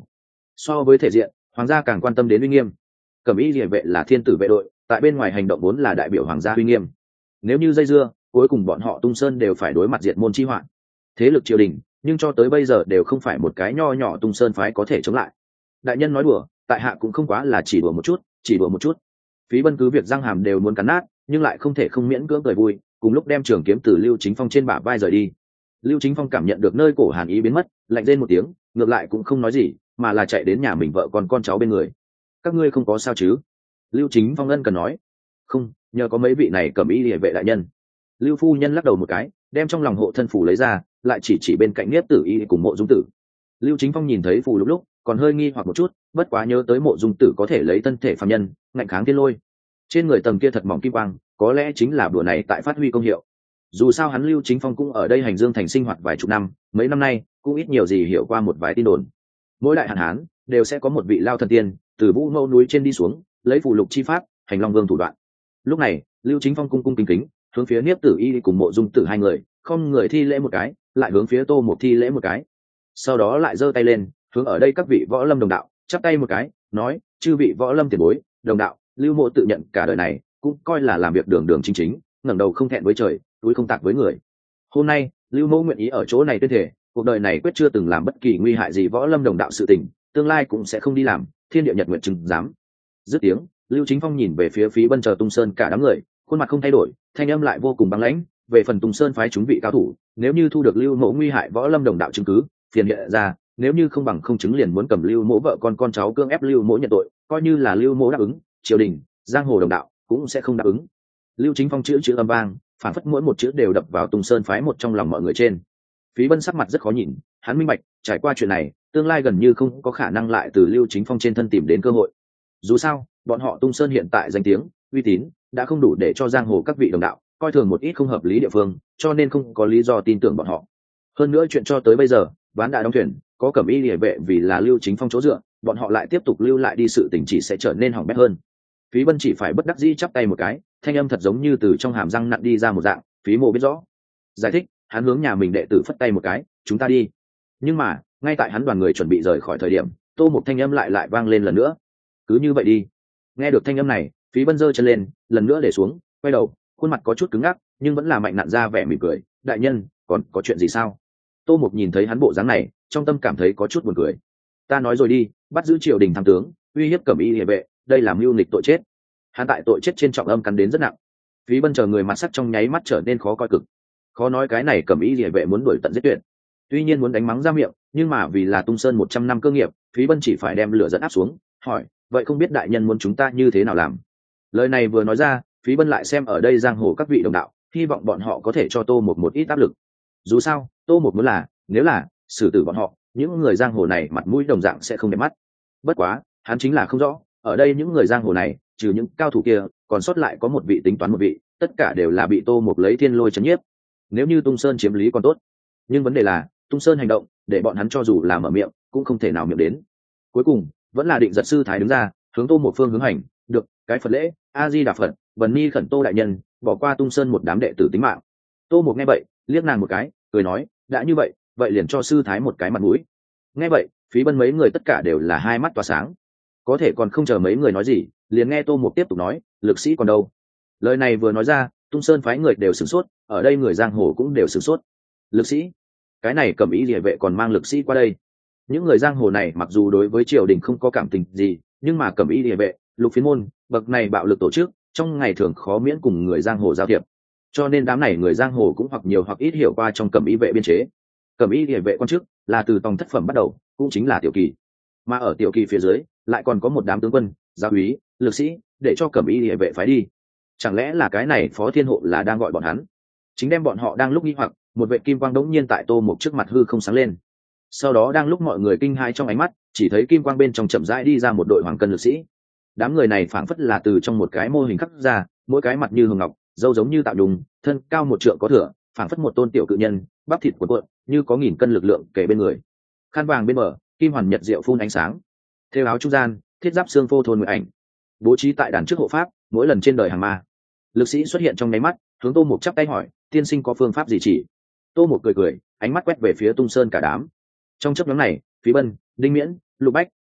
So với thể diện, hoàng gia càng quan tâm đến uy nghiêm. Cẩm y liề vệ là thiên tử vệ đội, tại bên ngoài hành động vốn là đại biểu hoàng gia uy nghiêm. Nếu như dây dưa, cuối cùng bọn họ Tung Sơn đều phải đối mặt diệt môn chi hoạn. Thế lực triều đình, nhưng cho tới bây giờ đều không phải một cái nho nhỏ Tung Sơn phái có thể chống lại. Đại nhân nói đùa, tại hạ cũng không quá là chỉ đùa một chút, chỉ đùa một chút. Phí Bân cứ việc răng hàm đều muốn cắn nát, nhưng lại không thể không miễn cưỡng cười vui, cùng lúc đem trường kiếm từ Lưu Chính Phong trên bả vai rời đi. Lưu Chính Phong cảm nhận được nơi cổ hàn ý biến mất, lạnh rên một tiếng, ngược lại cũng không nói gì, mà là chạy đến nhà mình vợ con cháu bên người. Các ngươi không có sao chứ? Lưu Chính Phong ân cần nói. Không, nhờ có mấy vị này cầm y liề vệ đại nhân. Lưu phu nhân lắc đầu một cái, đem trong lòng hộ thân phủ lấy ra, lại chỉ bên cạnh Niếp Tử Y cùng Mộ Dung Tử. Lưu Chính Phong nhìn thấy phù lúc còn hơi nghi hoặc một chút, bất quá nhớ tới Mộ Dung Tử có thể lấy thân thể phàm nhân ngạnh kháng thiên lôi, trên người tầng kia thật mỏng kim quang, có lẽ chính là đùa này tại phát huy công hiệu. Dù sao hắn Lưu Chính Phong cũng ở đây hành dương thành sinh hoạt vài chục năm, mấy năm nay cũng ít nhiều gì hiểu qua một vài tin đồn. Mỗi đại hạn hán đều sẽ có một vị lao thần tiên từ Vũ Mâu núi trên đi xuống, lấy phù lục chi pháp, hành long vương thủ đoạn. Lúc này, Lưu Chính Phong cung cung kính kính hướng phía Niếp Tử Y cùng Mộ Dung Tử hai người, không người thi lễ một cái, lại hướng phía Tô Mục thi lễ một cái. Sau đó lại giơ tay lên, hướng ở đây các vị võ lâm đồng đạo, chắp tay một cái, nói: "Chư vị võ lâm tiền bối, đồng đạo, Lưu Mộ tự nhận cả đời này cũng coi là làm việc đường đường chính chính, ngẩng đầu không thẹn với trời, túi không tạc với người. Hôm nay, Lưu Mộ nguyện ý ở chỗ này tuyên thể, cuộc đời này quyết chưa từng làm bất kỳ nguy hại gì võ lâm đồng đạo sự tình, tương lai cũng sẽ không đi làm, thiên địa nhật nguyện chứng giám." Dứt tiếng, Lưu Chính Phong nhìn về phía Phí Bân chờ Tung Sơn cả đám người, khuôn mặt không thay đổi, thanh âm lại vô cùng băng lãnh. Về phần Tung Sơn phái chúng vị cao thủ, nếu như thu được Lưu Mộ nguy hại võ lâm đồng đạo chứng cứ, phiền hiện ra, nếu như không bằng không chứng liền muốn cầm Lưu Mộ vợ con cháu cưỡng ép Lưu Mộ nhận tội, coi như là Lưu Mộ đáp ứng, triều đình, giang hồ đồng đạo cũng sẽ không đáp ứng. Lưu Chính Phong chữ âm vang, phản phất mỗi một chữ đều đập vào Tung Sơn phái một trong lòng mọi người trên. Phí Bân sắc mặt rất khó nhìn, hắn minh bạch, trải qua chuyện này, tương lai gần như không có khả năng lại từ Lưu Chính Phong trên thân tìm đến cơ hội. Dù sao, bọn họ Tung Sơn hiện tại danh tiếng, uy tín đã không đủ để cho giang hồ các vị đồng đạo coi thường một ít không hợp lý địa phương, cho nên không có lý do tin tưởng bọn họ. Hơn nữa chuyện cho tới bây giờ, ván đã đóng thuyền, có Cẩm Y liề vệ vì là Lưu Chính Phong chỗ dựa, bọn họ lại tiếp tục lưu lại đi, sự tình chỉ sẽ trở nên hỏng bét hơn. Phí Bân chỉ phải bất đắc dĩ chắp tay một cái, thanh âm thật giống như từ trong hàm răng nặn đi ra một dạng. Phí Mộ biết rõ. Giải thích, hắn hướng nhà mình đệ tử phất tay một cái, chúng ta đi. Nhưng mà, ngay tại hắn đoàn người chuẩn bị rời khỏi thời điểm, Tô Mục thanh âm lại vang lên lần nữa. Cứ như vậy đi. Nghe được thanh âm này, Phí Bân giơ chân lên, lần nữa để xuống, quay đầu, khuôn mặt có chút cứng ngắc, nhưng vẫn là mạnh nặn ra vẻ mỉm cười. Đại nhân, còn có chuyện gì sao? Tô Mục nhìn thấy hắn bộ dáng này, trong tâm cảm thấy có chút buồn cười. Ta nói rồi đi, bắt giữ triều đình tham tướng, uy hiếp Cẩm Y liề vệ, đây là mưu nghịch tội chết. Hắn tại tội chết trên trọng âm cắn đến rất nặng. Phí Bân chờ người mặt sắc trong nháy mắt trở nên khó coi cực. Khó nói cái này Cẩm Y liề vệ muốn đuổi tận giết tuyệt. Tuy nhiên muốn đánh mắng ra miệng, nhưng mà vì là Tung Sơn 100 năm cơ nghiệp, Phí Bân chỉ phải đem lửa dẫn áp xuống, hỏi: vậy không biết đại nhân muốn chúng ta như thế nào làm? Lời này vừa nói ra, Phí Bân lại xem ở đây giang hồ các vị đồng đạo, hy vọng bọn họ có thể cho Tô một ít áp lực. Dù sao, Tô một muốn là, nếu là xử tử bọn họ, những người giang hồ này mặt mũi đồng dạng sẽ không đẹp mắt. Bất quá, hắn chính là không rõ, ở đây những người giang hồ này, trừ những cao thủ kia, còn sót lại có một vị tính toán một vị, tất cả đều là bị Tô một lấy thiên lôi chấn nhiếp. Nếu như Tung Sơn chiếm lý còn tốt, nhưng vấn đề là Tung Sơn hành động, để bọn hắn cho dù là mở miệng, cũng không thể nào miệng đến. Cuối cùng, vẫn là Định Giật sư thái đứng ra, hướng Tô một phương hướng hành, được, cái Phật lễ, A Di Đà Phật, Vân Ni khẩn Tô đại nhân, bỏ qua Tung Sơn một đám đệ tử tính mạng. Tô một nghe vậy, liếc nàng một cái, cười nói: đã như vậy, vậy liền cho sư thái một cái mặt mũi. Nghe vậy, Phí Bân mấy người tất cả đều là hai mắt tỏa sáng. Có thể còn không chờ mấy người nói gì, liền nghe Tô một tiếp tục nói: lực sĩ còn đâu? Lời này vừa nói ra, Tung Sơn phái người đều sửng sốt, ở đây người giang hồ cũng đều sửng sốt. Lực sĩ? Cái này Cẩm Y liề vệ còn mang lực sĩ qua đây? Những người giang hồ này mặc dù đối với triều đình không có cảm tình gì, nhưng mà Cẩm Y liề vệ, Lục Phiến môn bậc này bạo lực tổ chức, trong ngày thường khó miễn cùng người giang hồ giao thiệp, cho nên đám này người giang hồ cũng hoặc nhiều hoặc ít hiểu qua trong Cẩm Y vệ biên chế. Cẩm Y liề vệ quan chức là từ tòng thất phẩm bắt đầu, cũng chính là tiểu kỳ, mà ở tiểu kỳ phía dưới lại còn có một đám tướng quân, giáo úy, lực sĩ, để cho Cẩm Y liề vệ phái đi. Chẳng lẽ là cái này Phó Thiên Hộ là đang gọi bọn hắn? Chính đem bọn họ đang lúc nghi hoặc, một vệ kim quang đống nhiên tại Tô một trước mặt hư không sáng lên. Sau đó đang lúc mọi người kinh hãi trong ánh mắt, chỉ thấy kim quang bên trong chậm rãi đi ra một đội hoàng cân lực sĩ. Đám người này phảng phất là từ trong một cái mô hình khắc ra, mỗi cái mặt như hường ngọc, râu giống như tạo đùng, thân cao 1 trượng có thừa, phảng phất một tôn tiểu cự nhân, bắp thịt cuộn cuộn, như có nghìn cân lực lượng kề bên người. Khăn vàng bên bờ, kim hoàn nhật diệu phun ánh sáng. Thêu áo trung gian, thiết giáp xương phô thôn người ảnh. Bố trí tại đàn trước hộ pháp, mỗi lần trên đời hàng ma. Lực sĩ xuất hiện trong nháy mắt, hướng Tô Mục chắp tay hỏi: tiên sinh có phương pháp gì chỉ? Tô Mục cười cười, ánh mắt quét về phía Tung Sơn cả đám. Trong chốc ngắn này, Phí Bân, Đinh Miễn, Lục Bách,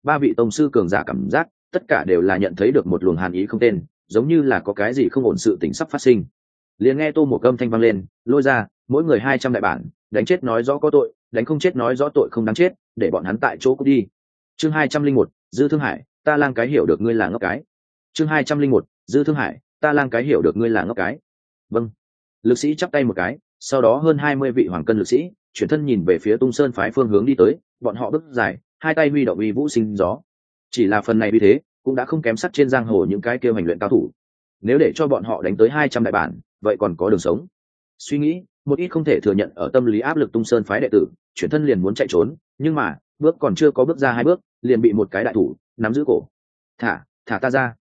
ba vị tông sư cường giả cảm giác tất cả đều là nhận thấy được một luồng hàn ý không tên, giống như là có cái gì không ổn sự tình sắp phát sinh. Liền nghe Tô một âm thanh vang lên, lôi ra mỗi người 200 đại bản, đánh chết nói rõ có tội, đánh không chết nói rõ tội không đáng chết, để bọn hắn tại chỗ cút đi. Chương 201, Dư Thương Hải, ta lang cái hiểu được ngươi là ngốc cái. Chương 201, Dư Thương Hải, ta lang cái hiểu được ngươi là ngốc cái. Vâng. Lực sĩ chắp tay một cái, sau đó hơn 20 vị hoàng cân lực sĩ chuyển thân nhìn về phía Tung Sơn phái phương hướng đi tới, bọn họ bước dài, hai tay huy động uy vũ sinh gió. Chỉ là phần này vì thế cũng đã không kém sắc trên giang hồ những cái kia hành luyện cao thủ. Nếu để cho bọn họ đánh tới 200 đại bản, vậy còn có đường sống. Suy nghĩ, một ít không thể thừa nhận ở tâm lý áp lực Tung Sơn phái đệ tử, chuyển thân liền muốn chạy trốn, nhưng mà bước còn chưa có bước ra hai bước, liền bị một cái đại thủ nắm giữ cổ. Thả ta ra.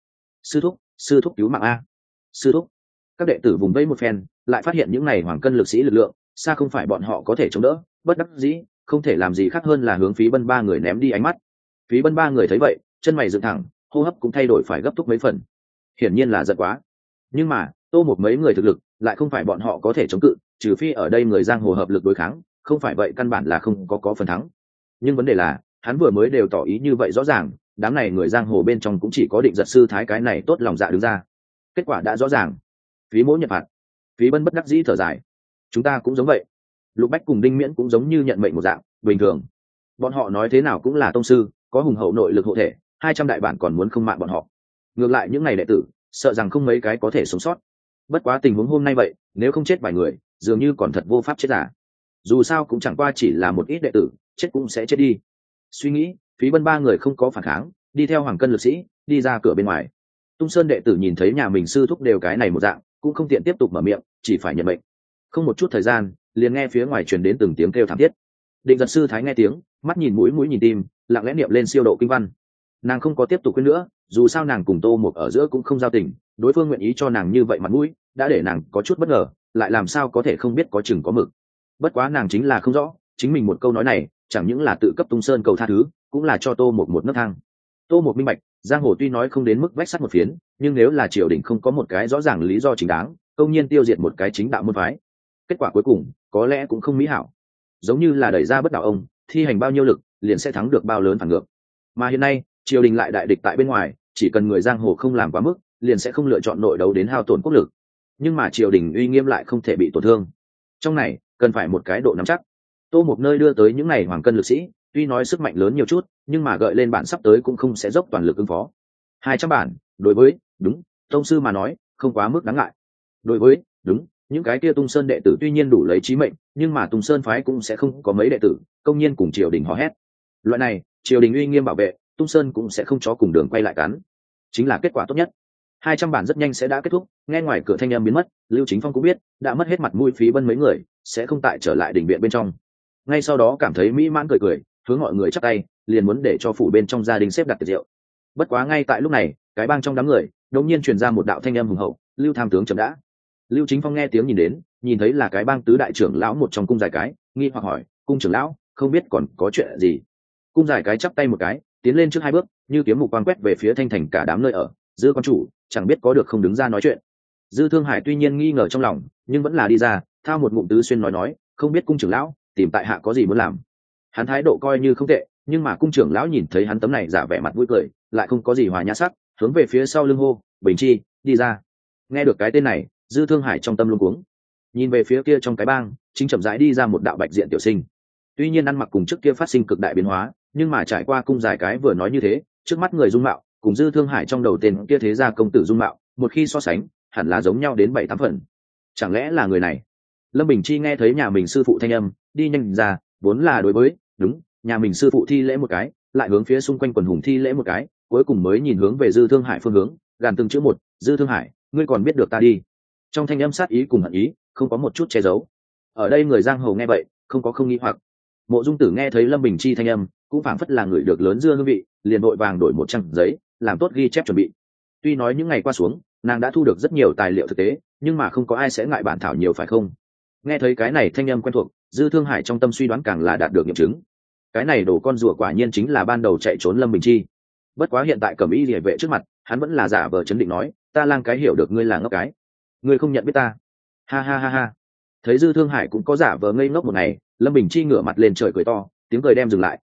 Sư thúc cứu mạng a. Sư thúc. Các đệ tử vùng vây một phen, lại phát hiện những này hoàng cân lực sĩ lực lượng xa không phải bọn họ có thể chống đỡ, bất đắc dĩ không thể làm gì khác hơn là hướng Phí Bân ba người ném đi ánh mắt. Phí Bân ba người thấy vậy, chân mày dựng thẳng, hô hấp cũng thay đổi phải gấp thúc mấy phần, hiển nhiên là giận quá. Nhưng mà Tô một mấy người thực lực lại không phải bọn họ có thể chống cự, trừ phi ở đây người giang hồ hợp lực đối kháng, không phải vậy căn bản là không có phần thắng. Nhưng vấn đề là hắn vừa mới đều tỏ ý như vậy rõ ràng, đám này người giang hồ bên trong cũng chỉ có Định Giật sư thái cái này tốt lòng dạ đứng ra. Kết quả đã rõ ràng, Phí Mỗ nhận phạt. Phí Bân bất đắc dĩ thở dài, chúng ta cũng giống vậy. Lục Bách cùng Đinh Miễn cũng giống như nhận mệnh một dạng bình thường. Bọn họ nói thế nào cũng là tông sư, có hùng hậu nội lực hộ thể, 200 đại bản còn muốn không mạng bọn họ. Ngược lại những ngày đệ tử sợ rằng không mấy cái có thể sống sót. Bất quá tình huống hôm nay vậy, nếu không chết vài người dường như còn thật vô pháp chết giả. Dù sao cũng chẳng qua chỉ là một ít đệ tử, chết cũng sẽ chết đi. Suy nghĩ, Phí Bân ba người không có phản kháng, đi theo hoàng cân lực sĩ đi ra cửa bên ngoài. Tung Sơn đệ tử nhìn thấy nhà mình sư thúc đều cái này một dạng, cũng không tiện tiếp tục mở miệng, chỉ phải nhận mệnh. Không một chút thời gian, liền nghe phía ngoài truyền đến từng tiếng kêu thảm thiết. Định Giật sư thái nghe tiếng, mắt nhìn mũi nhìn tim, lặng lẽ niệm lên siêu độ kinh văn. Nàng không có tiếp tục quên nữa, dù sao nàng cùng Tô một ở giữa cũng không giao tình, đối phương nguyện ý cho nàng như vậy mặt mũi đã để nàng có chút bất ngờ, lại làm sao có thể không biết có chừng có mực. Bất quá nàng chính là không rõ, chính mình một câu nói này chẳng những là tự cấp Tung Sơn cầu tha thứ, cũng là cho Tô một nấc thang. Tô một minh bạch, giang hồ tuy nói không đến mức vách sắt một phiến, nhưng nếu là triều đình không có một cái rõ ràng lý do chính đáng, công nhiên tiêu diệt một cái chính đạo môn phái, kết quả cuối cùng có lẽ cũng không mỹ hảo. Giống như là đẩy ra bất đạo ông, thi hành bao nhiêu lực liền sẽ thắng được bao lớn phản ngược. Mà hiện nay triều đình lại đại địch tại bên ngoài, chỉ cần người giang hồ không làm quá mức, liền sẽ không lựa chọn nội đấu đến hao tổn quốc lực. Nhưng mà triều đình uy nghiêm lại không thể bị tổn thương, trong này cần phải một cái độ nắm chắc. Tô một nơi đưa tới những này hoàng cân lực sĩ, tuy nói sức mạnh lớn nhiều chút, nhưng mà gợi lên bản sắp tới cũng không sẽ dốc toàn lực ứng phó. 200 bản đối với đúng tông sư mà nói không quá mức đáng ngại. Đối với đúng những cái kia Tung Sơn đệ tử tuy nhiên đủ lấy chí mệnh, nhưng mà Tung Sơn phái cũng sẽ không có mấy đệ tử công nhiên cùng triều đình hò hét. Loại này triều đình uy nghiêm bảo vệ, Tung Sơn cũng sẽ không cho cùng đường quay lại cắn, chính là kết quả tốt nhất. 200 bản rất nhanh sẽ đã kết thúc, nghe ngoài cửa thanh âm biến mất, Lưu Chính Phong cũng biết đã mất hết mặt mũi Phí Bân mấy người, sẽ không tại trở lại đình viện bên trong. Ngay sau đó cảm thấy mỹ mãn cười, hướng mọi người chắp tay, liền muốn để cho phủ bên trong gia đình xếp đặt tiệc rượu. Bất quá ngay tại lúc này, cái bang trong đám người đột nhiên truyền ra một đạo thanh âm hùng hậu, Lưu tham tướng chậm đã. Lưu Chính Phong nghe tiếng nhìn đến, nhìn thấy là cái bang tứ đại trưởng lão một trong cung dài cái, nghi hoặc hỏi, cung trưởng lão không biết còn có chuyện gì. Cung dài cái chắp tay một cái, tiến lên trước hai bước, như kiếm mục quang quét về phía thanh thành cả đám nơi ở. Dư quan chủ chẳng biết có được không đứng ra nói chuyện. Dư Thương Hải tuy nhiên nghi ngờ trong lòng, nhưng vẫn là đi ra, thao một ngụm tứ xuyên nói, không biết cung trưởng lão tìm tại hạ có gì muốn làm. Hắn thái độ coi như không tệ, nhưng mà cung trưởng lão nhìn thấy hắn tấm này giả vẻ mặt vui cười, lại không có gì hòa nhã sắc, hướng về phía sau lưng hô, Bình Chi đi ra. Nghe được cái tên này, Dư Thương Hải trong tâm luống cuống, nhìn về phía kia trong cái bang chính chậm rãi đi ra một đạo bạch diện tiểu sinh. Tuy nhiên ăn mặc cùng trước kia phát sinh cực đại biến hóa, nhưng mà trải qua cung dài cái vừa nói như thế, trước mắt người dung mạo cùng Dư Thương Hải trong đầu tên kia thế gia công tử dung mạo, một khi so sánh hẳn là giống nhau đến 7-8 phần. Chẳng lẽ là người này? Lâm Bình Chi nghe thấy nhà mình sư phụ thanh âm, đi nhanh ra, vốn là đối với đúng nhà mình sư phụ thi lễ một cái, lại hướng phía xung quanh quần hùng thi lễ một cái, cuối cùng mới nhìn hướng về Dư Thương Hải phương hướng, gàn từng chữ một, Dư Thương Hải, ngươi còn biết được ta đi. Trong thanh âm sát ý cùng hận ý, không có một chút che giấu. Ở đây người giang hồ nghe vậy, không có không nghi hoặc. Mộ Dung Tử nghe thấy Lâm Bình Chi thanh âm, cũng phảng phất là người được lớn dưa hương vị, liền vội vàng đổi một trang giấy, làm tốt ghi chép chuẩn bị. Tuy nói những ngày qua xuống, nàng đã thu được rất nhiều tài liệu thực tế, nhưng mà không có ai sẽ ngại bản thảo nhiều phải không? Nghe thấy cái này thanh âm quen thuộc, Dư Thương Hải trong tâm suy đoán càng là đạt được nghiệm chứng. Cái này đổ con rùa quả nhiên chính là ban đầu chạy trốn Lâm Bình Chi. Bất quá hiện tại Cẩm Y Liễu vệ trước mặt, hắn vẫn là giả vờ chấn định nói, ta lang cái hiểu được ngươi là ngốc cái, ngươi không nhận biết ta. Ha ha ha ha. Thấy Dư Thương Hải cũng có giả vờ ngây ngốc một ngày, Lâm Bình Chi ngửa mặt lên trời cười to, tiếng cười đem dừng lại,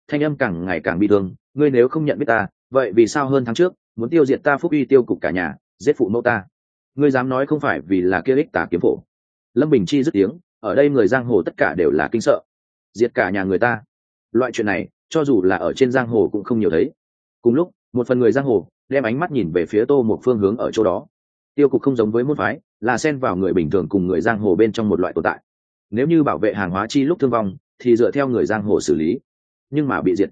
thanh âm càng ngày càng bi thương. Ngươi nếu không nhận biết ta, vậy vì sao hơn tháng trước muốn tiêu diệt ta Phúc Uy tiêu cục cả nhà, giết phụ mẫu ta? Ngươi dám nói không phải vì là kia ích tà kiếm phổ? Lâm Bình Chi dứt tiếng, ở đây người giang hồ tất cả đều là kinh sợ. Diệt cả nhà người ta, loại chuyện này cho dù là ở trên giang hồ cũng không nhiều thấy. Cùng lúc, một phần người giang hồ đem ánh mắt nhìn về phía Tô một phương hướng ở chỗ đó. Tiêu cục không giống với môn phái, là xen vào người bình thường cùng người giang hồ bên trong một loại tồn tại. Nếu như bảo vệ hàng hóa chi lúc thương vong thì dựa theo người giang hồ xử lý, nhưng mà bị diệt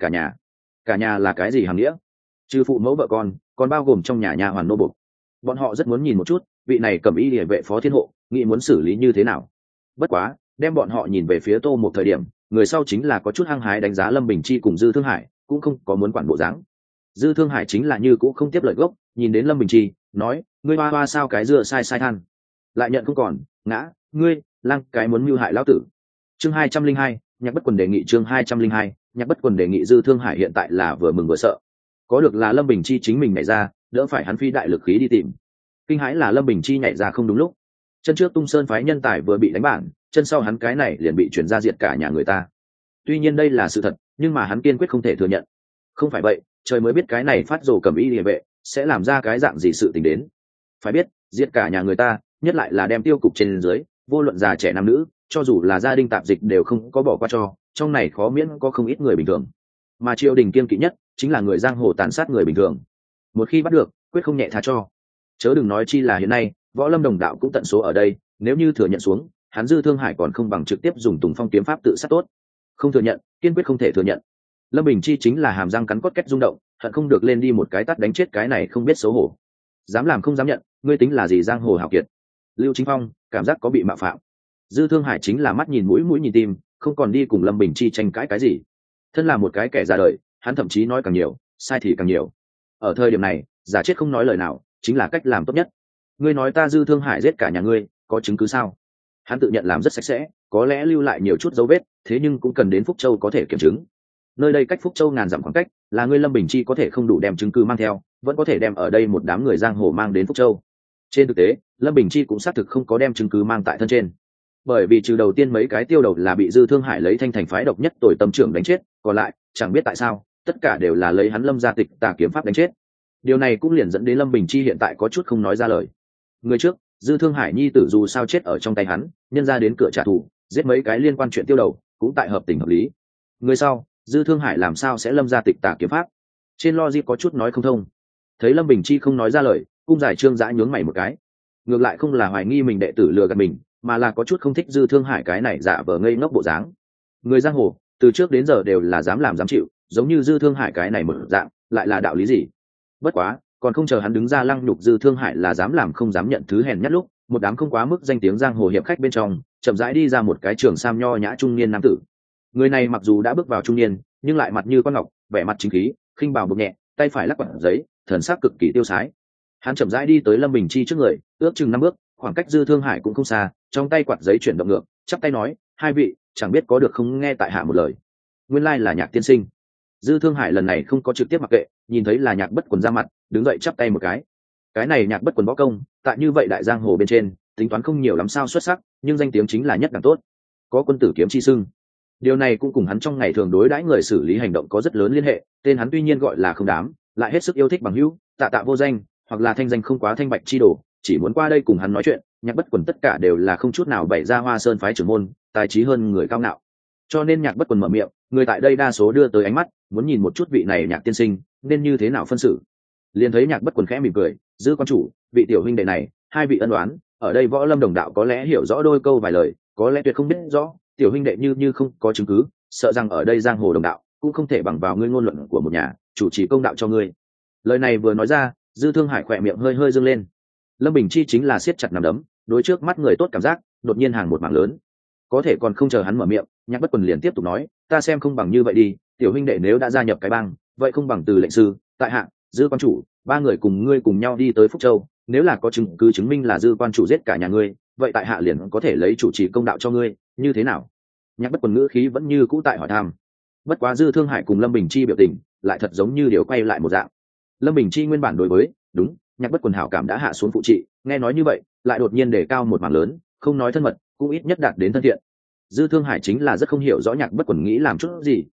cả nhà là cái gì hàm nghĩa? Trừ phụ mẫu vợ con, còn bao gồm trong nhà hoàn nô bộc. Bọn họ rất muốn nhìn một chút vị này cầm y địa vệ phó thiên hộ nghĩ muốn xử lý như thế nào. Bất quá đem bọn họ nhìn về phía Tô một thời điểm, người sau chính là có chút hăng hái đánh giá Lâm Bình Chi cùng Dư Thương Hải, cũng không có muốn quản bộ dáng. Dư Thương Hải chính là như cũng không tiếp lời gốc, nhìn đến Lâm Bình Chi nói, ngươi hoa hoa sao cái dưa sai sai than, lại nhận không còn ngã, ngươi lang cái muốn mưu hại lão tử. Chương 202, Nhạc Bất Quần đề nghị. Chương 202, Nhạc Bất Quần đề nghị. Dư Thương Hải hiện tại là vừa mừng vừa sợ. Có được là Lâm Bình Chi chính mình nhảy ra, đỡ phải hắn phi đại lực khí đi tìm. Kinh hãi là Lâm Bình Chi nhảy ra không đúng lúc. Chân trước Tung Sơn phái nhân tài vừa bị đánh bản, chân sau hắn cái này liền bị chuyển ra diệt cả nhà người ta. Tuy nhiên đây là sự thật, nhưng mà hắn kiên quyết không thể thừa nhận. Không phải vậy, trời mới biết cái này phát rồ cầm y địa vệ sẽ làm ra cái dạng gì sự tình đến. Phải biết, diệt cả nhà người ta, nhất lại là đem tiêu cục trên dưới, vô luận già trẻ nam nữ, cho dù là gia đình tạp dịch đều không có bỏ qua cho, trong này khó miễn có không ít người bình thường. Mà triều đình kiên kỵ nhất chính là người giang hồ tàn sát người bình thường. Một khi bắt được, quyết không nhẹ tha cho. Chớ đừng nói chi là hiện nay, Võ Lâm đồng đạo cũng tận số ở đây, nếu như thừa nhận xuống, hắn Dư Thương Hải còn không bằng trực tiếp dùng Tùng Phong kiếm pháp tự sát tốt. Không thừa nhận, kiên quyết không thể thừa nhận. Lâm Bình Chi chính là hàm răng cắn cốt kết rung động, hận không được lên đi một cái tát đánh chết cái này không biết xấu hổ. Dám làm không dám nhận, ngươi tính là gì giang hồ hảo kiệt? Lưu Chính Phong cảm giác có bị mạo phạm. Dư Thương Hải chính là mắt nhìn mũi mũi nhìn tim, không còn đi cùng Lâm Bình Chi tranh cãi cái gì. Thân là một cái kẻ ra đời, hắn thậm chí nói càng nhiều, sai thì càng nhiều. Ở thời điểm này, giả chết không nói lời nào, chính là cách làm tốt nhất. Ngươi nói ta Dư Thương Hải giết cả nhà ngươi, có chứng cứ sao? Hắn tự nhận làm rất sạch sẽ, có lẽ lưu lại nhiều chút dấu vết, thế nhưng cũng cần đến Phúc Châu có thể kiểm chứng. Nơi đây cách Phúc Châu ngàn dặm khoảng cách, là ngươi Lâm Bình Chi có thể không đủ đem chứng cứ mang theo, vẫn có thể đem ở đây một đám người giang hồ mang đến Phúc Châu. Trên thực tế, Lâm Bình Chi cũng xác thực không có đem chứng cứ mang tại thân trên, bởi vì trừ đầu tiên mấy cái tiêu đầu là bị Dư Thương Hải lấy thanh thành phái độc nhất tội tâm trưởng đánh chết, còn lại chẳng biết tại sao tất cả đều là lấy hắn Lâm gia tịch tà kiếm pháp đánh chết. Điều này cũng liền dẫn đến Lâm Bình Chi hiện tại có chút không nói ra lời. Người trước, Dư Thương Hải nhi tử dù sao chết ở trong tay hắn, nhân ra đến cửa trả thù, giết mấy cái liên quan chuyện tiêu đầu, cũng tại hợp tình hợp lý. Người sau, Dư Thương Hải làm sao sẽ Lâm gia tịch tà kiếm pháp? Trên logic có chút nói không thông. Thấy Lâm Bình Chi không nói ra lời, cung giải Trương Dã nhướng mày một cái. Ngược lại không là hoài nghi mình đệ tử lừa gạt mình, mà là có chút không thích Dư Thương Hải cái này giả vờ ngây ngốc bộ dáng. Người giang hồ từ trước đến giờ đều là dám làm dám chịu, giống như Dư Thương Hải cái này mở dạng, lại là đạo lý gì? Bất quá, còn không chờ hắn đứng ra lăng nhục Dư Thương Hải là dám làm không dám nhận thứ hèn nhất lúc, một đám không quá mức danh tiếng giang hồ hiệp khách bên trong, chậm rãi đi ra một cái trường sam nho nhã trung niên nam tử. Người này mặc dù đã bước vào trung niên, nhưng lại mặt như quan ngọc, vẻ mặt chính khí, khinh bào bực nhẹ, tay phải lắc quạt giấy, thần sắc cực kỳ tiêu sái. Hắn chậm rãi đi tới Lâm Bình Chi trước người, ước chừng 5 bước, khoảng cách Dư Thương Hải cũng không xa, trong tay quạt giấy chuyển động ngược, chắp tay nói, hai vị, chẳng biết có được không nghe tại hạ một lời. Nguyên lai là Nhạc tiên sinh. Dư Thương Hải lần này không có trực tiếp mặc kệ, nhìn thấy là Nhạc Bất Quần ra mặt, đứng dậy chắp tay một cái. Cái này Nhạc Bất Quần võ công, tại như vậy đại giang hồ bên trên, tính toán không nhiều lắm sao xuất sắc, nhưng danh tiếng chính là nhất đẳng tốt, có quân tử kiếm chi xưng. Điều này cũng cùng hắn trong ngày thường đối đãi người xử lý hành động có rất lớn liên hệ. Tên hắn tuy nhiên gọi là không đám, lại hết sức yêu thích bằng hữu, tạ tạ vô danh, hoặc là thanh danh không quá thanh bạch chi đồ, chỉ muốn qua đây cùng hắn nói chuyện. Nhạc Bất Quần tất cả đều là không chút nào bày ra Hoa Sơn phái trưởng môn, tài trí hơn người cao ngạo. Cho nên Nhạc Bất Quần mở miệng, người tại đây đa số đưa tới ánh mắt, muốn nhìn một chút vị này Nhạc tiên sinh nên như thế nào phân xử. Liền thấy Nhạc Bất Quần khẽ mỉm cười, Dư quan chủ, vị tiểu huynh đệ này, hai vị ân oán, ở đây Võ Lâm đồng đạo có lẽ hiểu rõ đôi câu vài lời, có lẽ tuyệt không biết rõ. Tiểu huynh đệ như không có chứng cứ, sợ rằng ở đây giang hồ đồng đạo cũng không thể bằng vào ngươi ngôn luận của một nhà chủ trì công đạo cho ngươi. Lời này vừa nói ra, Dư Thương Hải khỏe miệng hơi hơi dâng lên. Lâm Bình Chi chính là siết chặt nắm đấm, đối trước mắt người tốt cảm giác đột nhiên hàng một mảng lớn. Có thể còn không chờ hắn mở miệng, Nhạc Bất Quần liền tiếp tục nói, ta xem không bằng như vậy đi, tiểu huynh đệ nếu đã gia nhập cái bang, vậy không bằng từ lệnh sư, tại hạ, Dư quan chủ, ba người cùng ngươi cùng nhau đi tới Phúc Châu, nếu là có chứng cứ chứng minh là Dư quan chủ giết cả nhà ngươi, vậy tại hạ liền có thể lấy chủ trì công đạo cho ngươi, như thế nào? Nhạc Bất Quần ngữ khí vẫn như cũ tại hỏi thăm. Bất quá Dư Thương Hải cùng Lâm Bình Chi biểu tình lại thật giống như điều quay lại một dạng. Lâm Bình Chi nguyên bản đối với đúng Nhạc Bất Quần hảo cảm đã hạ xuống phụ trị, nghe nói như vậy lại đột nhiên đề cao một mảng lớn, không nói thân mật cũng ít nhất đạt đến thân thiện. Dư Thương Hải chính là rất không hiểu rõ Nhạc Bất Quần nghĩ làm chút gì,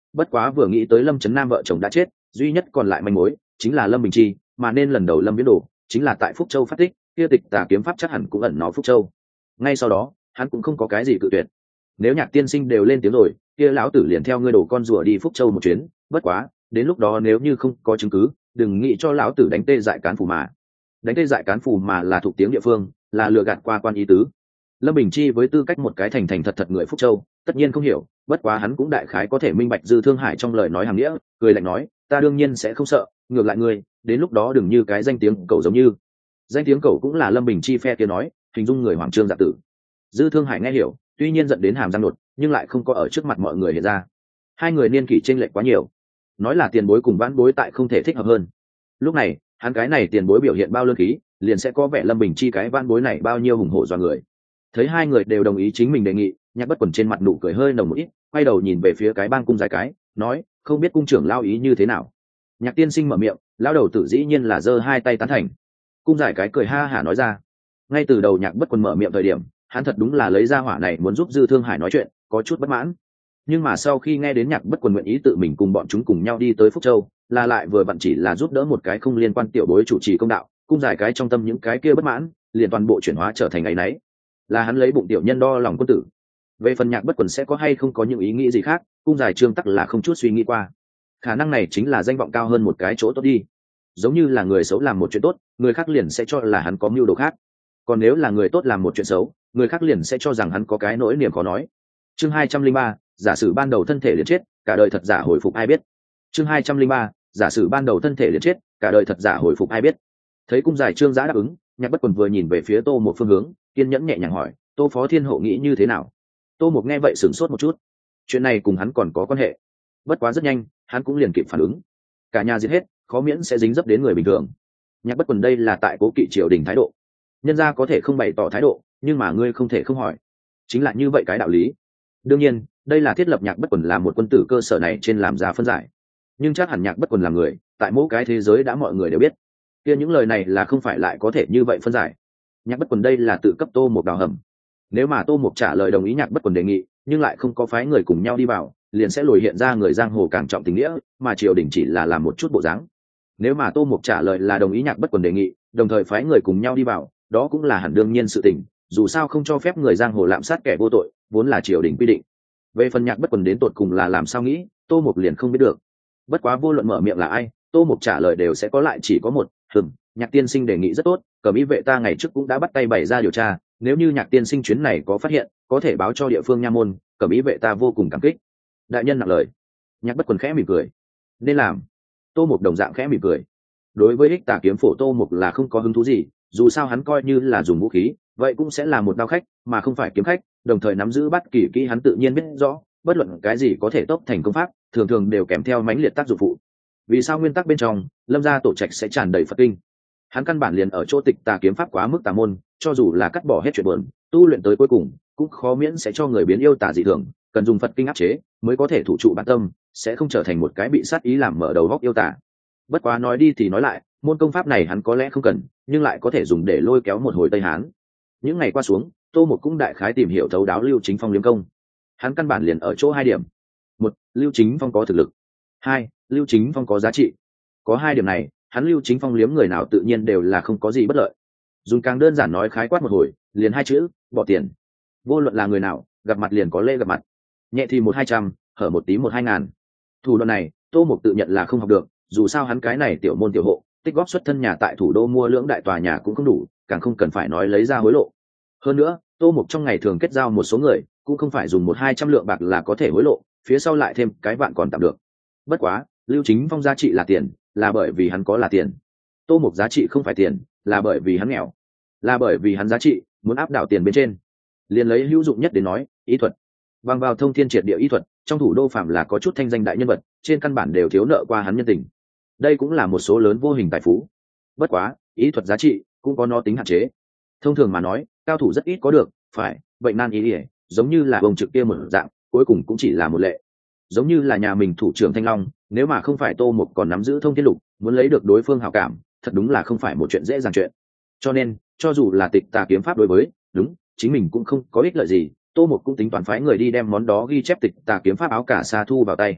bất quá vừa nghĩ tới Lâm Trấn Nam vợ chồng đã chết, duy nhất còn lại manh mối chính là Lâm Bình Chi, mà nên lần đầu Lâm Viễn Đồ chính là tại Phúc Châu phát tích, kia tịch tà kiếm pháp chắc hẳn cũng ẩn nó Phúc Châu. Ngay sau đó hắn cũng không có cái gì cự tuyệt, nếu Nhạc tiên sinh đều lên tiếng rồi, kia lão tử liền theo ngươi đổ con rùa đi Phúc Châu một chuyến, bất quá đến lúc đó nếu như không có chứng cứ, đừng nghĩ cho lão tử đánh tê dại cán phù mà. Đánh tê dại cán phù mà là thuộc tiếng địa phương, là lừa gạt qua quan ý tứ. Lâm Bình Chi với tư cách một cái thành thành thật thật người Phúc Châu, tất nhiên không hiểu, bất quá hắn cũng đại khái có thể minh bạch Dư Thương Hải trong lời nói hàng nghĩa, cười lạnh nói, ta đương nhiên sẽ không sợ, ngược lại ngươi, đến lúc đó đừng như cái danh tiếng cậu giống như. Danh tiếng cậu cũng là Lâm Bình Chi phe kia nói, hình dung người Hoàng Trương dạ tử. Dư Thương Hải nghe hiểu, tuy nhiên giận đến hàm răng nột, nhưng lại không có ở trước mặt mọi người hiện ra. Hai người niên kỷ chênh lệch quá nhiều, nói là tiền bối cùng vãn bối tại không thể thích hợp hơn. Lúc này hắn cái này tiền bối biểu hiện bao lương khí, liền sẽ có vẻ Lâm Bình Chi cái vãn bối này bao nhiêu hùng hổ do người. Thấy hai người đều đồng ý chính mình đề nghị, Nhạc Bất Quần trên mặt nụ cười hơi nồng một ít, quay đầu nhìn về phía cái bang cung dài cái, nói, không biết cung trưởng lao ý như thế nào. Nhạc tiên sinh mở miệng, lão đầu tử dĩ nhiên là giơ hai tay tán thành. Cung dài cái cười ha hả nói ra. Ngay từ đầu Nhạc Bất Quần mở miệng thời điểm, hắn thật đúng là lấy ra hỏa này muốn giúp Dư Thương Hải nói chuyện, có chút bất mãn. Nhưng mà sau khi nghe đến Nhạc Bất Quần nguyện ý tự mình cùng bọn chúng cùng nhau đi tới Phúc Châu, là lại vừa vặn chỉ là giúp đỡ một cái không liên quan tiểu bối chủ trì công đạo, cung dài cái trong tâm những cái kia bất mãn, liền toàn bộ chuyển hóa trở thành ấy nấy. Là hắn lấy bụng tiểu nhân đo lòng quân tử. Về phần Nhạc Bất Quần sẽ có hay không có những ý nghĩ gì khác, cung dài trương tắc là không chút suy nghĩ qua. Khả năng này chính là danh vọng cao hơn một cái chỗ tốt đi. Giống như là người xấu làm một chuyện tốt, người khác liền sẽ cho là hắn có mưu đồ khác. Còn nếu là người tốt làm một chuyện xấu, người khác liền sẽ cho rằng hắn có cái nỗi niềm khó nói. Chương 203, giả sử ban đầu thân thể liền chết, cả đời thật giả hồi phục ai biết. Chương 203, giả sử ban đầu thân thể liền chết, cả đời thật giả hồi phục ai biết. Thấy cung giải trương giã đáp ứng, Nhạc Bất Quần vừa nhìn về phía Tô một phương hướng, kiên nhẫn nhẹ nhàng hỏi, Tô phó thiên hộ nghĩ như thế nào? Tô một nghe vậy sửng sốt một chút, chuyện này cùng hắn còn có quan hệ. Bất quá rất nhanh hắn cũng liền kịp phản ứng, cả nhà giết hết khó miễn sẽ dính dấp đến người bình thường. Nhạc Bất Quần đây là tại cố kỵ triều đình thái độ, nhân gia có thể không bày tỏ thái độ, nhưng mà ngươi không thể không hỏi, chính là như vậy cái đạo lý. Đương nhiên đây là thiết lập Nhạc Bất Quần làm một quân tử cơ sở này trên làm ra phân giải, nhưng chắc hẳn Nhạc Bất Quần là người tại mỗi cái thế giới đã mọi người đều biết, kia những lời này là không phải lại có thể như vậy phân giải. Nhạc Bất Quần đây là tự cấp Tô một đào hầm, nếu mà Tô một trả lời đồng ý Nhạc Bất Quần đề nghị, nhưng lại không có phái người cùng nhau đi vào, liền sẽ lồi hiện ra người giang hồ càng trọng tình nghĩa, mà triều đình chỉ là làm một chút bộ dáng. Nếu mà Tô một trả lời là đồng ý Nhạc Bất Quần đề nghị, đồng thời phái người cùng nhau đi vào, đó cũng là hẳn đương nhiên sự tình, dù sao không cho phép người giang hồ lạm sát kẻ vô tội, vốn là triều đình quy định. Về phần Nhạc Bất Quần đến tột cùng là làm sao nghĩ, Tô Mục liền không biết được. Bất quá vô luận mở miệng là ai, Tô Mục trả lời đều sẽ có lại chỉ có một, Nhạc tiên sinh đề nghị rất tốt, Cẩm Y vệ ta ngày trước cũng đã bắt tay bày ra điều tra, nếu như Nhạc tiên sinh chuyến này có phát hiện, có thể báo cho địa phương nha môn, Cẩm Y vệ ta vô cùng cảm kích. Đại nhân nặng lời. Nhạc Bất Quần khẽ mỉm cười. Nên làm. Tô Mục đồng dạng khẽ mỉm cười. Đối với Ích Tà kiếm phổ Tô Mục là không có hứng thú gì, dù sao hắn coi như là dùng vũ khí, vậy cũng sẽ là một đao khách mà không phải kiếm khách, đồng thời nắm giữ bắt kỳ kỹ hắn tự nhiên biết rõ, bất luận cái gì có thể tốc thành công pháp, thường thường đều kèm theo mãnh liệt tác dụng phụ. Vì sao nguyên tắc bên trong, Lâm gia tổ trạch sẽ tràn đầy Phật kinh? Hắn căn bản liền ở chỗ tịch tà kiếm pháp quá mức tà môn, cho dù là cắt bỏ hết chuyện buồn, tu luyện tới cuối cùng, cũng khó miễn sẽ cho người biến yêu tà dị thường, cần dùng Phật kinh áp chế, mới có thể thủ trụ bản tâm, sẽ không trở thành một cái bị sát ý làm mở đầu góc yêu tà. Bất quá nói đi thì nói lại, môn công pháp này hắn có lẽ không cần, nhưng lại có thể dùng để lôi kéo một hồi Tây Hán. Những ngày qua xuống, Tô Một cũng đại khái tìm hiểu thấu đáo Lưu Chính Phong liếm công. Hắn căn bản liền ở chỗ hai điểm: một, Lưu Chính Phong có thực lực; hai, Lưu Chính Phong có giá trị. Có hai điểm này, hắn Lưu Chính Phong liếm người nào tự nhiên đều là không có gì bất lợi. Dùng càng đơn giản nói khái quát một hồi, liền hai chữ: bỏ tiền. Vô luận là người nào, gặp mặt liền có lễ gặp mặt, nhẹ thì 1-200, hở một tí 1-2 ngàn. Thủ đoạn này, Tô Một tự nhận là không học được, dù sao hắn cái này tiểu môn tiểu hộ, tích góp xuất thân nhà tại thủ đô mua lưỡng đại tòa nhà cũng không đủ, càng không cần phải nói lấy ra hối lộ. Hơn nữa, Tô Mục trong ngày thường kết giao một số người, cũng không phải dùng 100-200 lượng bạc là có thể hối lộ, phía sau lại thêm cái vạn còn tạm được. Bất quá, Lưu Chính Phong giá trị là tiền, là bởi vì hắn có là tiền. Tô Mục giá trị không phải tiền, là bởi vì hắn nghèo, là bởi vì hắn giá trị muốn áp đảo tiền bên trên. Liền lấy hữu dụng nhất đến nói, y thuật. Bằng vào thông thiên triệt địa y thuật, trong thủ đô phạm là có chút thanh danh đại nhân vật, trên căn bản đều thiếu nợ qua hắn nhân tình. Đây cũng là một số lớn vô hình tài phú. Bất quá, y thuật giá trị cũng có nó tính hạn chế. Thông thường mà nói, cao thủ rất ít có được, phải bệnh nan y ỉa, giống như là ông trực kia một dạng, cuối cùng cũng chỉ là một lệ. Giống như là nhà mình thủ trưởng Thanh Long, nếu mà không phải Tô Mục còn nắm giữ thông thiên lục, muốn lấy được đối phương hảo cảm, thật đúng là không phải một chuyện dễ dàng chuyện. Cho nên, cho dù là tịch tà kiếm pháp đối với, đúng, chính mình cũng không có ích lợi gì, Tô Mục cũng tính toán phái người đi đem món đó ghi chép tịch tà kiếm pháp áo cả sa thu vào tay.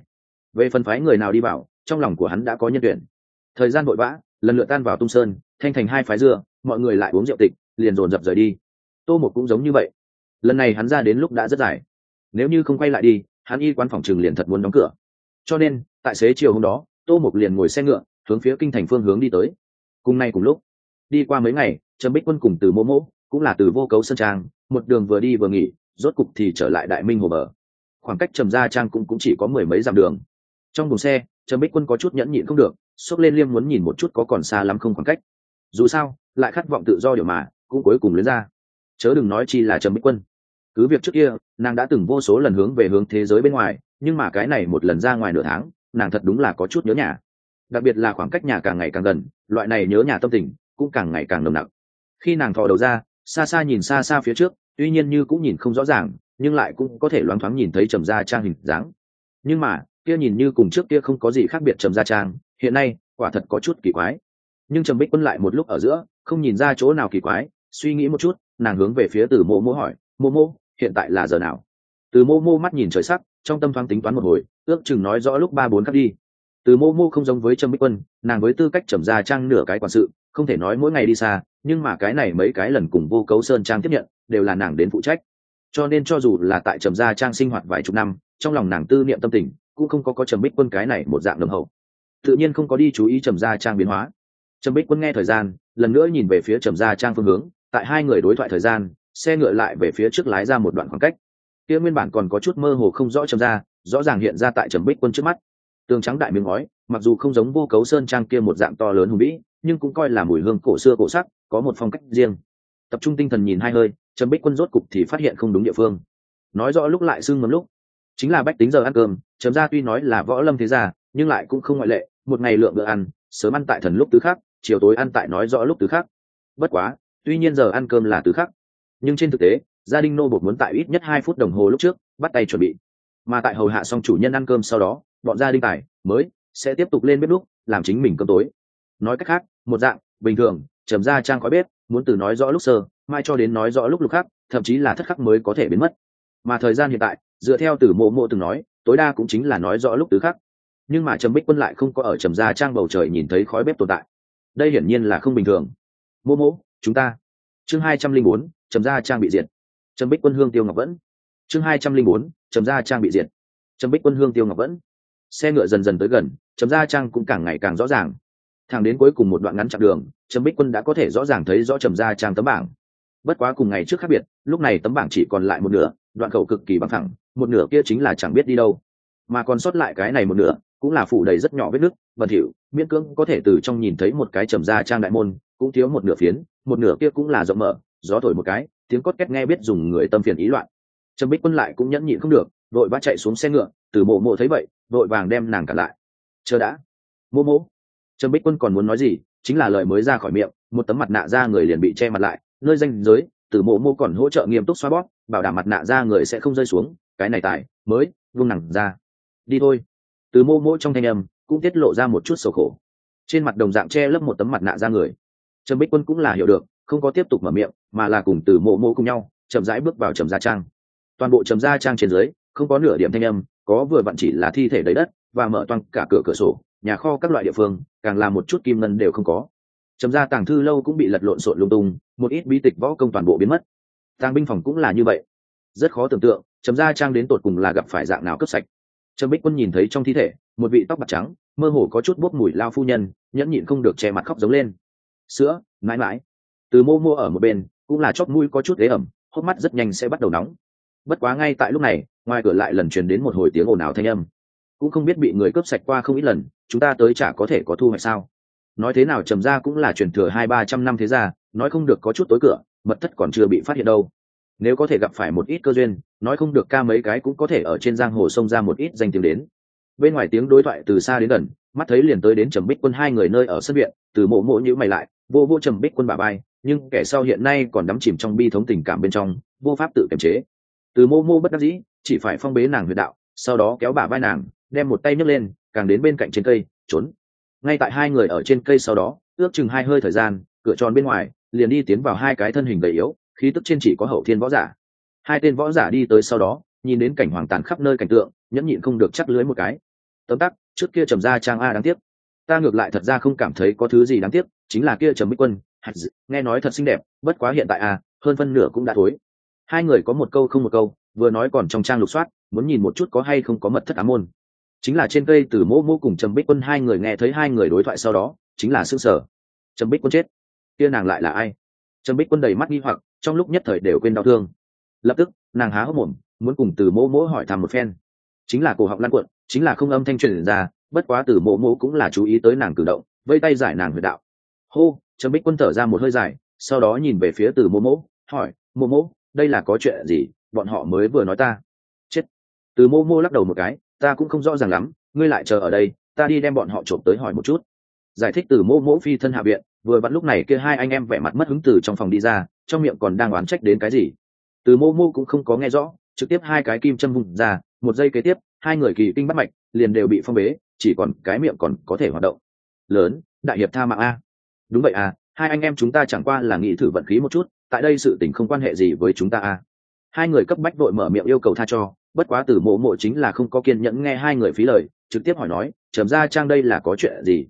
Về phần phái người nào đi vào, trong lòng của hắn đã có nhân tuyển. Thời gian vội vã, lần lượt tan vào Tung Sơn, Thanh Thành hai phái dưa, mọi người lại uống rượu tịch, liền dồn dập rời đi. Tô Mục cũng giống như vậy. Lần này hắn ra đến lúc đã rất dài, nếu như không quay lại đi, hắn y quán phòng trường liền thật muốn đóng cửa. Cho nên tại xế chiều hôm đó, Tô Mục liền ngồi xe ngựa hướng phía kinh thành phương hướng đi tới. Cùng nay cùng lúc, đi qua mấy ngày, Trầm Bích Quân cùng từ Mô Mô, cũng là từ Vô Cấu Sơn Trang, một đường vừa đi vừa nghỉ, rốt cục thì trở lại Đại Minh Hồ bờ. Khoảng cách Trầm Gia Trang cũng chỉ có mười mấy dặm đường. Trong buồng xe, Trầm Bích Quân có chút nhẫn nhịn không được, xốc lên liêm muốn nhìn một chút có còn xa lắm không khoảng cách. Dù sao, lại khát vọng tự do điều mà, cũng cuối cùng lên ra. Chớ đừng nói chi là Trầm Bích Quân. Cứ việc trước kia, nàng đã từng vô số lần hướng về hướng thế giới bên ngoài, nhưng mà cái này một lần ra ngoài nửa tháng, nàng thật đúng là có chút nhớ nhà. Đặc biệt là khoảng cách nhà càng ngày càng gần, loại này nhớ nhà tâm tình cũng càng ngày càng nồng nặc. Khi nàng thò đầu ra, xa xa nhìn xa xa phía trước, tuy nhiên như cũng nhìn không rõ ràng, nhưng lại cũng có thể loáng thoáng nhìn thấy Trầm Gia Trang hình dáng. Nhưng mà kia nhìn như cùng trước kia không có gì khác biệt. Trầm Gia Trang hiện nay quả thật có chút kỳ quái. Nhưng Trầm Bích Quân lại một lúc ở giữa không nhìn ra chỗ nào kỳ quái, suy nghĩ một chút, nàng hướng về phía Từ Mô Mô hỏi: Mô Mô, hiện tại là giờ nào? Từ Mô Mô mắt nhìn trời sắc, trong tâm thoáng tính toán một hồi, ước chừng nói rõ lúc 3-4 khắc đi. Từ Mô Mô không giống với Trầm Bích Quân, nàng với tư cách Trầm Gia Trang nửa cái quản sự, không thể nói mỗi ngày đi xa, nhưng mà cái này mấy cái lần cùng Vô Cấu Sơn Trang tiếp nhận đều là nàng đến phụ trách. Cho nên cho dù là tại Trầm Gia Trang sinh hoạt vài chục năm, trong lòng nàng tư niệm tâm tình cũng không có Trầm Bích Quân cái này một dạng nồng hậu, tự nhiên không có đi chú ý Trầm Gia Trang biến hóa. Trầm Bích Quân nghe thời gian, lần nữa nhìn về phía Trầm Gia Trang phương hướng, tại hai người đối thoại thời gian, xe ngựa lại về phía trước lái ra một đoạn khoảng cách. Kia nguyên bản còn có chút mơ hồ không rõ Trầm Gia, rõ ràng hiện ra tại Trầm Bích Quân trước mắt. Tường trắng đại miếng ngói, mặc dù không giống Vô Cấu Sơn Trang kia một dạng to lớn hùng vĩ, nhưng cũng coi là mùi hương cổ xưa cổ sắc, có một phong cách riêng. Tập trung tinh thần nhìn hai hơi, Trầm Bích Quân rốt cục thì phát hiện không đúng địa phương. Nói rõ lúc lại sưng mấm lúc, chính là bách tính giờ ăn cơm. Trầm Gia tuy nói là võ lâm thế gia, nhưng lại cũng không ngoại lệ, một ngày lượng bữa ăn, sớm ăn tại thần lúc tứ khắc, chiều tối ăn tại nói rõ lúc tứ khắc. Bất quá, tuy nhiên giờ ăn cơm là tứ khắc, nhưng trên thực tế, gia đình nô bộc muốn tại ít nhất 2 phút đồng hồ lúc trước bắt tay chuẩn bị, mà tại hầu hạ xong chủ nhân ăn cơm sau đó, bọn gia đình tài mới sẽ tiếp tục lên bếp lúc làm chính mình cơm tối. Nói cách khác, một dạng bình thường Trầm Gia Trang khói bếp muốn từ nói rõ lúc sơ mai cho đến nói rõ lúc lục khắc, thậm chí là thất khắc mới có thể biến mất. Mà thời gian hiện tại, dựa theo Từ Mộ Mộ từng nói, tối đa cũng chính là nói rõ lúc tứ khắc. Nhưng mà Trầm Bích Quân lại không có ở Trầm Gia Trang bầu trời nhìn thấy khói bếp tồn tại. Đây hiển nhiên là không bình thường. Mộ Mộ, chúng ta. Chương 204, Trầm Gia Trang bị diệt. Trầm Bích Quân hương tiêu ngọc vẫn. Chương 204, Trầm Gia Trang bị diệt. Trầm Bích Quân hương tiêu ngọc vẫn. Xe ngựa dần dần tới gần, Trầm Gia Trang cũng càng ngày càng rõ ràng. Thẳng đến cuối cùng một đoạn ngắn chặng đường, Trầm Bích Quân đã có thể rõ ràng thấy rõ Trầm Gia Trang tấm bảng. Bất quá cùng ngày trước khác biệt, lúc này tấm bảng chỉ còn lại một nửa, đoạn khẩu cực kỳ bằng thẳng, một nửa kia chính là chẳng biết đi đâu. Mà còn sót lại cái này một nửa, cũng là phủ đầy rất nhỏ vết nứt, bẩn thỉu, miễn cưỡng có thể từ trong nhìn thấy một cái Trầm Gia Trang đại môn, cũng thiếu một nửa phiến, một nửa kia cũng là rộng mở, gió thổi một cái, tiếng cốt két nghe biết dùng người tâm phiền ý loạn. Trầm Bích Quân lại cũng nhẫn nhịn không được, vội vã chạy xuống xe ngựa. Từ Mộ Mộ thấy vậy, vội vàng đem nàng cản lại. Chờ đã, Mộ Mộ. Trầm Bích Quân còn muốn nói gì, chính là lời mới ra khỏi miệng, một tấm mặt nạ da người liền bị che mặt lại, nơi ranh giới, Từ Mộ Mộ còn hỗ trợ nghiêm túc xoa bóp, bảo đảm mặt nạ da người sẽ không rơi xuống, cái này tài mới vung nặng ra. Đi thôi. Từ Mộ Mộ trong thanh âm cũng tiết lộ ra một chút sầu khổ. Trên mặt đồng dạng che lấp một tấm mặt nạ da người. Trầm Bích Quân cũng là hiểu được, không có tiếp tục mở miệng, mà là cùng Từ Mộ Mộ cùng nhau chậm rãi bước vào Trầm Gia Trang. Toàn bộ Trầm Gia Trang trên dưới không có nửa điểm thanh âm, có vừa vặn chỉ là thi thể đầy đất và mở toang cả cửa sổ, nhà kho các loại địa phương, càng là một chút kim ngân đều không có. Trầm Gia tàng thư lâu cũng bị lật lộn xộn lung tung, một ít bí tịch võ công toàn bộ biến mất. Tàng binh phòng cũng là như vậy. Rất khó tưởng tượng, Trầm Gia Trang đến tột cùng là gặp phải dạng nào cướp sạch. Trầm Bích Quân nhìn thấy trong thi thể, một vị tóc bạc trắng, mơ hồ có chút bốc mùi lao phu nhân, nhẫn nhịn không được che mặt khóc giống lên. Sữa, mãi mãi. Từ Mô Mô ở một bên, cũng là chóp mũi có chút ế ẩm, hốc mắt rất nhanh sẽ bắt đầu nóng. Bất quá ngay tại lúc này, ngoài cửa lại lần truyền đến một hồi tiếng ồn ào thanh âm. Cũng không biết bị người cướp sạch qua không ít lần, chúng ta tới chả có thể có thu hoạch sao? Nói thế nào Trầm Gia cũng là truyền thừa 200-300 năm thế gia, nói không được có chút tối cửa, mật thất còn chưa bị phát hiện đâu. Nếu có thể gặp phải một ít cơ duyên, nói không được ca mấy cái cũng có thể ở trên giang hồ sông ra một ít danh tiếng đến. Bên ngoài tiếng đối thoại từ xa đến gần, mắt thấy liền tới đến Trầm Bích Quân hai người nơi ở sân viện. Từ Mộ Mộ nhíu mày lại, vô vô Trầm Bích Quân bả vai, nhưng kẻ sau hiện nay còn đắm chìm trong bi thống tình cảm bên trong, vô pháp tự kiềm chế. Từ Mộ Mộ bất đắc dĩ, chỉ phải phong bế nàng huyệt đạo, sau đó kéo bả vai nàng, đem một tay nhấc lên, càng đến bên cạnh trên cây trốn. Ngay tại hai người ở trên cây sau đó, ước chừng hai hơi thời gian, cửa tròn bên ngoài liền đi tiến vào hai cái thân hình gầy yếu, khí tức trên chỉ có hậu thiên võ giả. Hai tên võ giả đi tới sau đó, nhìn đến cảnh hoàng tàn khắp nơi cảnh tượng, nhẫn nhịn không được chắc lưới một cái. tấm tắc, trước kia Trầm Gia Trang a đáng tiếc. Ta ngược lại thật ra không cảm thấy có thứ gì đáng tiếc, chính là kia Trầm Bích Quân, nghe nói thật xinh đẹp, bất quá hiện tại hơn phân nửa cũng đã thối. Hai người có một câu không một câu, vừa nói còn trong trang lục soát, muốn nhìn một chút có hay không có mật thất ám môn. Chính là trên cây Từ Mỗ Mỗ cùng Trầm Bích Quân hai người nghe thấy hai người đối thoại sau đó, chính là sững sờ. Trầm Bích Quân chết, kia nàng lại là ai? Trầm Bích Quân đầy mắt nghi hoặc, trong lúc nhất thời đều quên đau thương. Lập tức, nàng há hốc mồm, muốn cùng Từ Mỗ Mỗ hỏi thăm một phen. Chính là cổ họng lăn cuộn, chính là không âm thanh truyền ra, bất quá Từ Mỗ Mỗ cũng là chú ý tới nàng cử động, vây tay giải nàng huyệt đạo. Hô, Trầm Bích Quân thở ra một hơi dài, sau đó nhìn về phía Từ Mỗ Mỗ, hỏi: "Mỗ Mỗ, đây là có chuyện gì? Bọn họ mới vừa nói ta." Chết. Từ Mỗ Mỗ lắc đầu một cái, ta cũng không rõ ràng lắm, ngươi lại chờ ở đây, ta đi đem bọn họ trộm tới hỏi một chút. Giải thích Từ Mỗ Mỗ phi thân hạ viện, vừa vặn lúc này kia hai anh em vẻ mặt mất hứng từ trong phòng đi ra, trong miệng còn đang oán trách đến cái gì. Từ Mỗ Mỗ cũng không có nghe rõ, trực tiếp hai cái kim châm vùng ra, một giây kế tiếp, hai người kỳ kinh bắt mạch, liền đều bị phong bế, chỉ còn cái miệng còn có thể hoạt động. Lớn, đại hiệp tha mạng a. Đúng vậy hai anh em chúng ta chẳng qua là nghĩ thử vận khí một chút, tại đây sự tình không quan hệ gì với chúng ta Hai người cấp bách đội mở miệng yêu cầu tha cho, bất quá Từ Mỗ Mỗ chính là không có kiên nhẫn nghe hai người phí lời, trực tiếp hỏi nói: "Trầm Gia Trang đây là có chuyện gì?"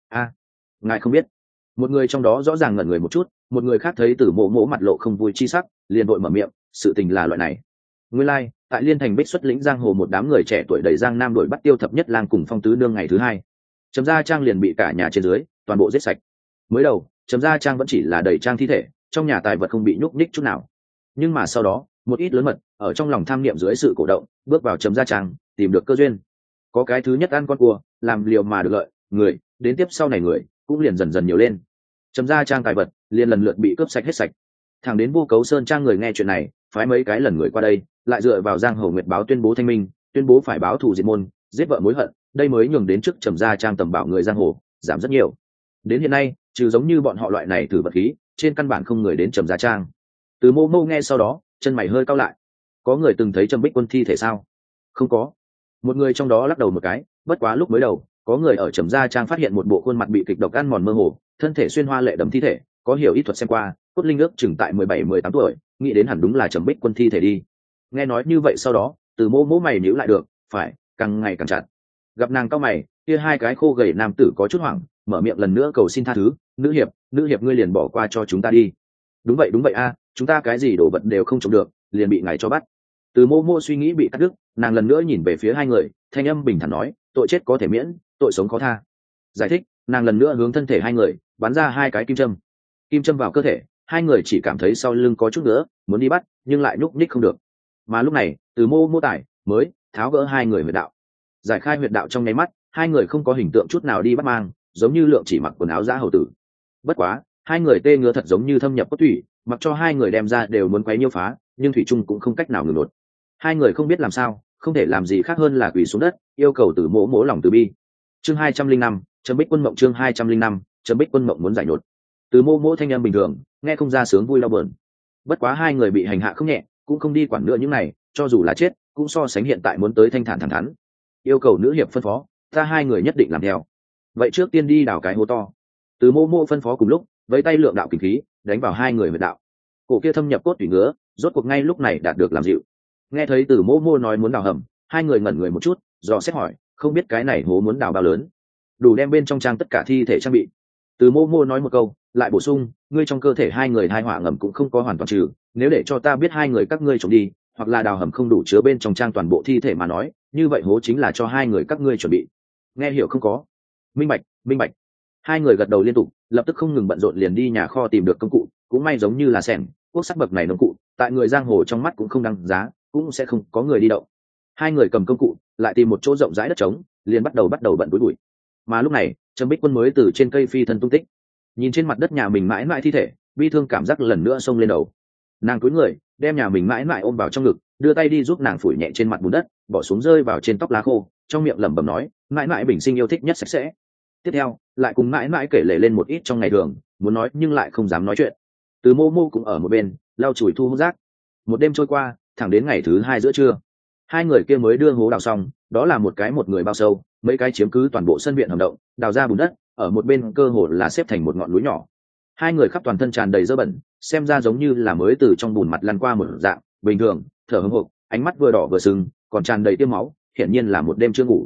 Ngài không biết. Một người trong đó rõ ràng ngẩn người một chút, một người khác thấy Từ Mỗ Mỗ mặt lộ không vui chi sắc, liền vội mở miệng: "Sự tình là loại này. Nguyên lai, tại Liên Thành Bích xuất lĩnh giang hồ một đám người trẻ tuổi đầy giang nam đuổi bắt Tiêu Thập Nhất Lang cùng Phong Tứ Nương ngày thứ hai. Trầm Gia Trang liền bị cả nhà trên dưới toàn bộ giết sạch. Mới đầu, Trầm Gia Trang vẫn chỉ là đầy trang thi thể, trong nhà tài vật không bị nhúc nhích chút nào. Nhưng mà sau đó, một ít lớn mật ở trong lòng tham niệm dưới sự cổ động, bước vào Trầm Gia Trang, tìm được cơ duyên. Có cái thứ nhất ăn con cua, làm liều mà được lợi, người, đến tiếp sau này người cũng liền dần dần nhiều lên. Trầm Gia Trang tài vật liền lần lượt bị cướp sạch hết sạch. Thẳng đến Vô Cấu Sơn Trang người nghe chuyện này, phái mấy cái lần người qua đây, lại dựa vào giang hồ nguyệt báo tuyên bố thanh minh, tuyên bố phải báo thù diệt môn, giết vợ mối hận, đây mới nhường đến trước Trầm Gia Trang tầm bảo người giang hồ giảm rất nhiều. Đến hiện nay, trừ giống như bọn họ loại này thử vật khí, trên căn bản không người đến Trầm Gia Trang. Từ Mô Mô nghe sau đó, chân mày hơi cau lại. Có người từng thấy Trầm Bích Quân thi thể sao? Không có. Một người trong đó lắc đầu một cái, bất quá lúc mới đầu, có người ở Trầm Gia Trang phát hiện một bộ khuôn mặt bị kịch độc ăn mòn mơ hồ, thân thể xuyên hoa lệ đầm thi thể, có hiểu ý thuật xem qua, cốt linh ước chừng tại 17-18 tuổi, nghĩ đến hẳn đúng là Trầm Bích Quân thi thể đi. Nghe nói như vậy sau đó, Từ Mô Mô mày nhíu lại được, phải, càng ngày càng chặt. Gặp nàng cau mày, kia hai cái khô gầy nam tử có chút hoảng, mở miệng lần nữa cầu xin tha thứ: nữ hiệp ngươi liền bỏ qua cho chúng ta đi. Đúng vậy chúng ta cái gì đồ vật đều không trộm được, liền bị ngài cho bắt. Từ Mô Mô suy nghĩ bị cắt đứt, nàng lần nữa nhìn về phía hai người, thanh âm bình thản nói: tội chết có thể miễn, tội sống khó tha. Giải thích, nàng lần nữa hướng thân thể hai người bắn ra hai cái kim châm vào cơ thể, hai người chỉ cảm thấy sau lưng có chút nữa muốn đi bắt, nhưng lại nhúc nhích không được. Mà lúc này, Từ Mô Mô tải mới tháo gỡ hai người huyệt đạo, giải khai huyệt đạo trong nháy mắt, hai người không có hình tượng chút nào đi bắt mang, giống như lượng chỉ mặc quần áo dã hầu tử. Bất quá, hai người tê ngứa thật giống như thâm nhập cốt thủy, mặc cho hai người đem ra đều muốn quấy nhiêu phá, nhưng thủy trung cũng không cách nào ngừng nổi. Hai người không biết làm sao, không thể làm gì khác hơn là quỳ xuống đất, yêu cầu Từ Mỗ Mỗ lòng từ bi. Chương 205, Trầm Bích Quân mộng. Chương 205, Trầm Bích Quân mộng muốn giải nhột. Từ Mỗ Mỗ thanh âm bình thường, nghe không ra sướng vui đau buồn. Bất quá hai người bị hành hạ không nhẹ, cũng không đi quản nữa những này, cho dù là chết, cũng so sánh hiện tại muốn tới thanh thản thẳng thắn. Yêu cầu nữ hiệp phân phó, ta hai người nhất định làm theo. Vậy trước tiên đi đào cái hố to. Từ Mô Mô phân phó cùng lúc, với tay lượng đạo kình khí, đánh vào hai người huyệt đạo. Cổ kia thâm nhập cốt tủy ngứa, rốt cuộc ngay lúc này đạt được làm dịu. Nghe thấy Từ Mô Mô nói muốn đào hầm, hai người ngẩn người một chút, dò xét hỏi, không biết cái này hố muốn đào bao lớn, đủ đem bên trong trang tất cả thi thể trang bị. Từ Mô Mô nói một câu, lại bổ sung, ngươi trong cơ thể hai người thai họa ngầm cũng không có hoàn toàn trừ, nếu để cho ta biết hai người các ngươi trộm đi, hoặc là đào hầm không đủ chứa bên trong trang toàn bộ thi thể mà nói, như vậy hố chính là cho hai người các ngươi chuẩn bị. Nghe hiểu không có? Minh bạch. Hai người gật đầu liên tục, lập tức không ngừng bận rộn liền đi nhà kho tìm được công cụ, cũng may giống như là xẻng, quốc sắc bậc này nông cụ, tại người giang hồ trong mắt cũng không đăng giá, cũng sẽ không có người đi động. Hai người cầm công cụ, lại tìm một chỗ rộng rãi đất trống, liền bắt đầu bận túi bụi. Mà lúc này, Trầm Bích Quân mới từ trên cây phi thân tung tích, nhìn trên mặt đất nhà mình mãi mãi thi thể, bi thương cảm giác lần nữa xông lên đầu. Nàng cúi người, đem nhà mình mãi mãi ôm vào trong ngực, đưa tay đi giúp nàng phủi nhẹ trên mặt bùn đất, bỏ xuống rơi vào trên tóc lá khô, trong miệng lẩm bẩm nói, mãi mãi bình sinh yêu thích nhất sạch sẽ. Tiếp theo, lại cùng mãi mãi kể lể lên một ít trong ngày thường, muốn nói nhưng lại không dám nói chuyện. Từ Mô Mô cũng ở một bên, lau chùi thu hút rác. Một đêm trôi qua, thẳng đến ngày thứ hai giữa trưa, hai người kia mới đưa hố đào xong, đó là một người bao sâu, mấy cái chiếm cứ toàn bộ sân viện hầm động, đào ra bùn đất, ở một bên cơ hồ là xếp thành một ngọn núi nhỏ. Hai người khắp toàn thân tràn đầy dơ bẩn, xem ra giống như là mới từ trong bùn mặt lăn qua một dạng, bình thường, thở hổn hộc, ánh mắt vừa đỏ vừa sưng, còn tràn đầy tiêm máu, hiển nhiên là một đêm chưa ngủ.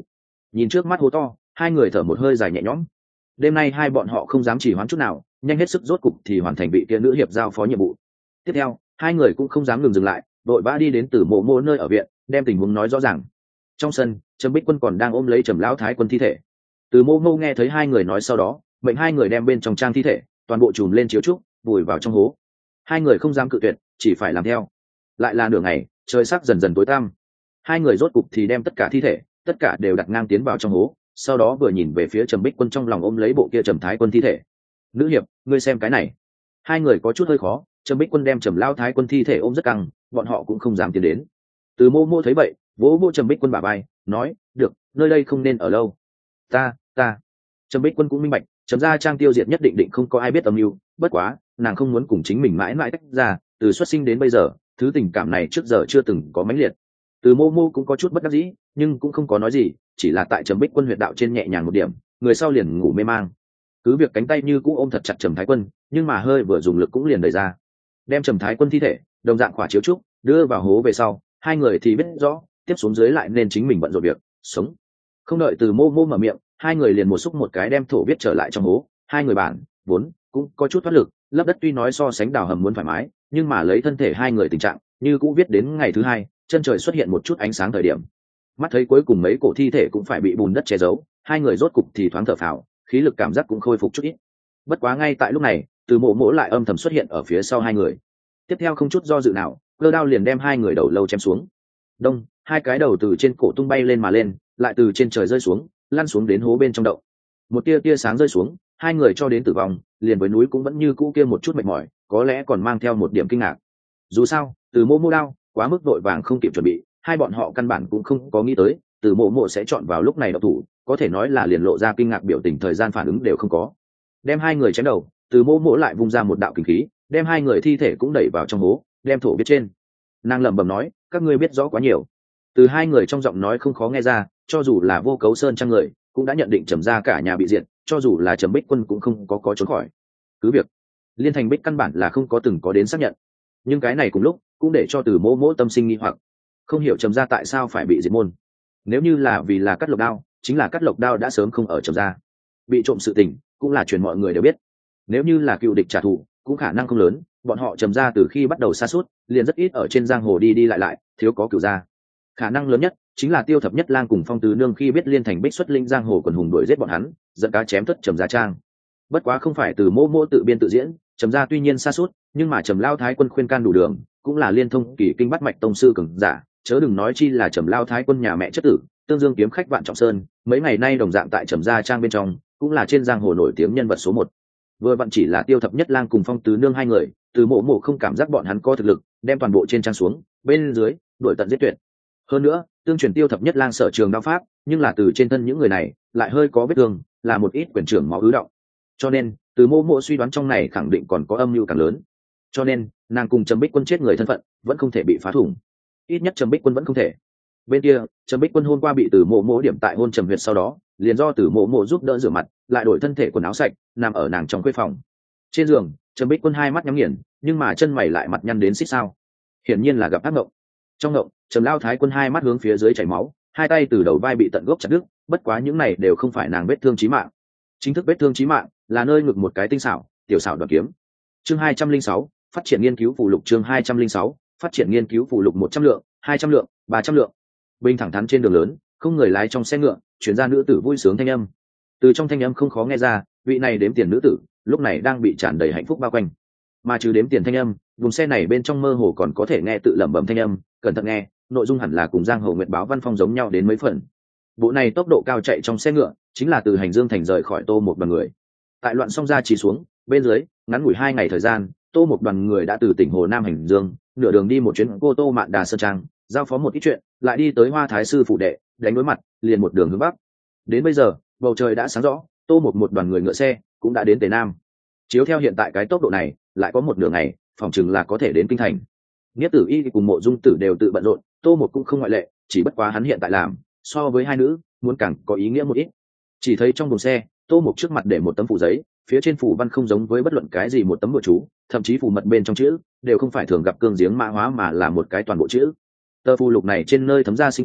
Nhìn trước mắt hố to, hai người thở một hơi dài nhẹ nhõm. Đêm nay hai bọn họ không dám chỉ hoãn chút nào, nhanh hết sức rốt cục thì hoàn thành vị kia nữ hiệp giao phó nhiệm vụ. Tiếp theo, hai người cũng không dám ngừng dừng lại, đội vã đi đến Từ Mộ Mộ nơi ở viện, đem tình huống nói rõ ràng. Trong sân, Trầm Bích Quân còn đang ôm lấy Trầm lão thái quân thi thể. Từ Mộ Mộ nghe thấy hai người nói sau đó, mệnh hai người đem bên trong trang thi thể toàn bộ trùm lên chiếu trúc, vùi vào trong hố. Hai người không dám cự tuyệt, chỉ phải làm theo. Lại là nửa ngày, trời sắc dần dần tối tăm. Hai người rốt cục thì đem tất cả thi thể, tất cả đều đặt ngang tiến vào trong hố, sau đó vừa nhìn về phía Trầm Bích Quân trong lòng ôm lấy bộ kia Trầm thái quân thi thể. Nữ hiệp, ngươi xem cái này. Hai người có chút hơi khó, Trầm Bích Quân đem Trầm lao thái quân thi thể ôm rất căng, bọn họ cũng không dám tiến đến. Từ Mộ Mộ thấy vậy, vỗ vỗ Trầm Bích Quân bả vai, nói, được, nơi đây không nên ở lâu. Ta. Trầm Bích Quân cũng minh bạch, Trầm gia trang tiêu diệt nhất định định không có ai biết âm mưu, bất quá, nàng không muốn cùng chính mình mãi mãi tách ra, từ xuất sinh đến bây giờ, thứ tình cảm này trước giờ chưa từng có mãnh liệt. Từ Mộ Mộ cũng có chút bất đắc dĩ, nhưng cũng không có nói gì, chỉ là tại Trầm Bích Quân huyệt đạo trên nhẹ nhàng một điểm, người sau liền ngủ mê mang. Cứ việc cánh tay như cũ ôm thật chặt Trầm thái quân, nhưng mà hơi vừa dùng lực cũng liền đẩy ra, đem Trầm thái quân thi thể đồng dạng khỏa chiếu trúc đưa vào hố về sau, hai người thì biết rõ tiếp xuống dưới lại nên chính mình bận rộn việc sống. Không đợi Từ Mộ Mộ mở miệng, hai người liền một xúc một cái đem thổ viết trở lại trong hố. Hai người bản vốn cũng có chút thoát lực, lấp đất tuy nói so sánh đào hầm muốn thoải mái, nhưng mà lấy thân thể hai người tình trạng như cũ viết đến ngày thứ hai, chân trời xuất hiện một chút ánh sáng thời điểm, mắt thấy cuối cùng mấy cổ thi thể cũng phải bị bùn đất che giấu, hai người rốt cục thì thoáng thở phào, khí lực cảm giác cũng khôi phục chút ít. Bất quá ngay tại lúc này, Từ Mộ Mộ lại âm thầm xuất hiện ở phía sau hai người. Tiếp theo không chút do dự nào, cơ đao liền đem hai người đầu lâu chém xuống. Đông, hai cái đầu từ trên cổ tung bay lên mà lên, lại từ trên trời rơi xuống, lăn xuống đến hố bên trong động. Một tia sáng rơi xuống, hai người cho đến tử vong, liền với núi cũng vẫn như cũ kia một chút mệt mỏi, có lẽ còn mang theo một điểm kinh ngạc. Dù sao, Từ Mộ Mộ đao quá mức vội vàng không kịp chuẩn bị, hai bọn họ căn bản cũng không có nghĩ tới Từ Mộ Mộ sẽ chọn vào lúc này độc thủ, có thể nói là liền lộ ra kinh ngạc biểu tình, thời gian phản ứng đều không có. Đem hai người chém đầu, Từ Mộ Mộ lại vung ra một đạo kinh khí, đem hai người thi thể cũng đẩy vào trong hố, đem thổ viết trên. Nàng lẩm bẩm nói, các ngươi biết rõ quá nhiều. Từ hai người trong giọng nói không khó nghe ra, cho dù là Vô Cấu Sơn trang người cũng đã nhận định Trầm gia cả nhà bị diệt, cho dù là Trầm Bích Quân cũng không có trốn khỏi. Cứ việc Liên Thành Bích căn bản là không có từng có đến xác nhận, nhưng cái này cùng lúc cũng để cho Từ Mộ Mộ tâm sinh nghi hoặc, không hiểu Trầm gia tại sao phải bị diệt môn. Nếu như là vì là Cắt Lộc Đao, chính là Cắt Lộc Đao đã sớm không ở Trầm gia. Bị trộm sự tình cũng là chuyện mọi người đều biết. Nếu như là cựu địch trả thù, cũng khả năng không lớn, bọn họ Trầm gia từ khi bắt đầu sa sút liền rất ít ở trên giang hồ đi lại, thiếu có cửu gia. Khả năng lớn nhất chính là Tiêu Thập Nhất Lang cùng Phong Tứ Nương khi biết Liên Thành Bích xuất linh giang hồ quần hùng đuổi giết bọn hắn, dẫn cá chém thất Trầm gia trang. Bất quá không phải Từ Mộ Mộ tự biên tự diễn, Trầm gia tuy nhiên sa sút, nhưng mà Trầm lao thái quân khuyên can đủ đường, cũng là liên thông kỳ kinh bắt mạch tông sư cường giả, chớ đừng nói chi là Trầm lao thái quân nhà mẹ chất tử, Tương Dương kiếm khách Vạn Trọng Sơn, mấy ngày nay đồng dạng tại Trầm gia trang bên trong, cũng là trên giang hồ nổi tiếng nhân vật số 1. Vừa vặn chỉ là Tiêu Thập Nhất Lang cùng Phong Tứ Nương hai người, Từ Mộ Mộ không cảm giác bọn hắn có thực lực đem toàn bộ trên trang xuống, bên dưới đuổi tận giết tuyệt. Hơn nữa, tương truyền Tiêu Thập Nhất Lang sở trường đao pháp, nhưng là từ trên thân những người này lại hơi có vết thương, là một ít quyền trưởng máu ứ động. Cho nên, Từ Mộ Mộ suy đoán trong này khẳng định còn có âm mưu càng lớn. Cho nên, nàng cùng Trầm Bích Quân chết người thân phận vẫn không thể bị phá thủng. Ít nhất Trầm Bích Quân vẫn không thể. Bên kia, Trầm Bích Quân hôm qua bị Từ Mộ Mộ điểm tại hôn trầm huyệt, sau đó liền do Từ Mộ Mộ giúp đỡ rửa mặt, lại đổi thân thể quần áo sạch, nằm ở nàng trong khuê phòng. Trên giường, Trầm Bích Quân hai mắt nhắm nghiền, nhưng mà chân mày lại mặt nhăn đến xích sao. Hiển nhiên là gặp ác mộng. Trong mộng, Trầm lao thái quân hai mắt hướng phía dưới chảy máu, hai tay từ đầu vai bị tận gốc chặt đứt, bất quá những này đều không phải nàng vết thương chí mạng. Chính thức vết thương chí mạng là nơi ngực một cái tinh xảo, tiểu xảo đoạt kiếm. Chương 206, phát triển nghiên cứu phụ lục. Chương 206, phát triển nghiên cứu phụ lục. 100 lượng, 200 lượng, 300 lượng. Bình thẳng thắn trên đường lớn, không người lái trong xe ngựa, chuyển ra nữ tử vui sướng thanh âm. Từ trong thanh âm không khó nghe ra, vị này đếm tiền nữ tử lúc này đang bị tràn đầy hạnh phúc bao quanh. Mà trừ đếm tiền thanh âm, vùng xe này bên trong mơ hồ còn có thể nghe tự lẩm bẩm thanh âm, cẩn thận nghe, nội dung hẳn là cùng Giang Hồ Nguyệt báo văn phong giống nhau đến mấy phần. Bộ này tốc độ cao chạy trong xe ngựa, chính là từ Hành Dương thành rời khỏi Tô một đoàn người. Tại loạn xong ra chỉ xuống, bên dưới, ngắn ngủi 2 ngày thời gian, Tô một đoàn người đã từ tỉnh Hồ Nam Hành Dương, nửa đường đi một chuyến Cô Tô Mạn Đà Sơn Trang, giao phó một ít chuyện, lại đi tới Hoa Thái sư phủ đệ, đánh đối mặt, liền một đường hướng bắc. Đến bây giờ, bầu trời đã sáng rõ, Tô một đoàn người ngựa xe cũng đã đến Tề Nam. Chiếu theo hiện tại cái tốc độ này, lại có một nửa ngày, phòng chừng là có thể đến kinh thành. Nghĩa Tử Y cùng Mộ Dung Tử đều tự bận rộn, Tô một cũng không ngoại lệ, chỉ bất quá hắn hiện tại làm, so với hai nữ, muốn càng có ý nghĩa một ít. Chỉ thấy trong buồng xe, Tô một trước mặt để một tấm phủ giấy, phía trên phủ văn không giống với bất luận cái gì một tấm bùa chú, thậm chí phủ mật bên trong chữ đều không phải thường gặp cương giếng mã hóa, mà là một cái toàn bộ chữ. Tờ phù lục này trên nơi thấm ra sinh cơ,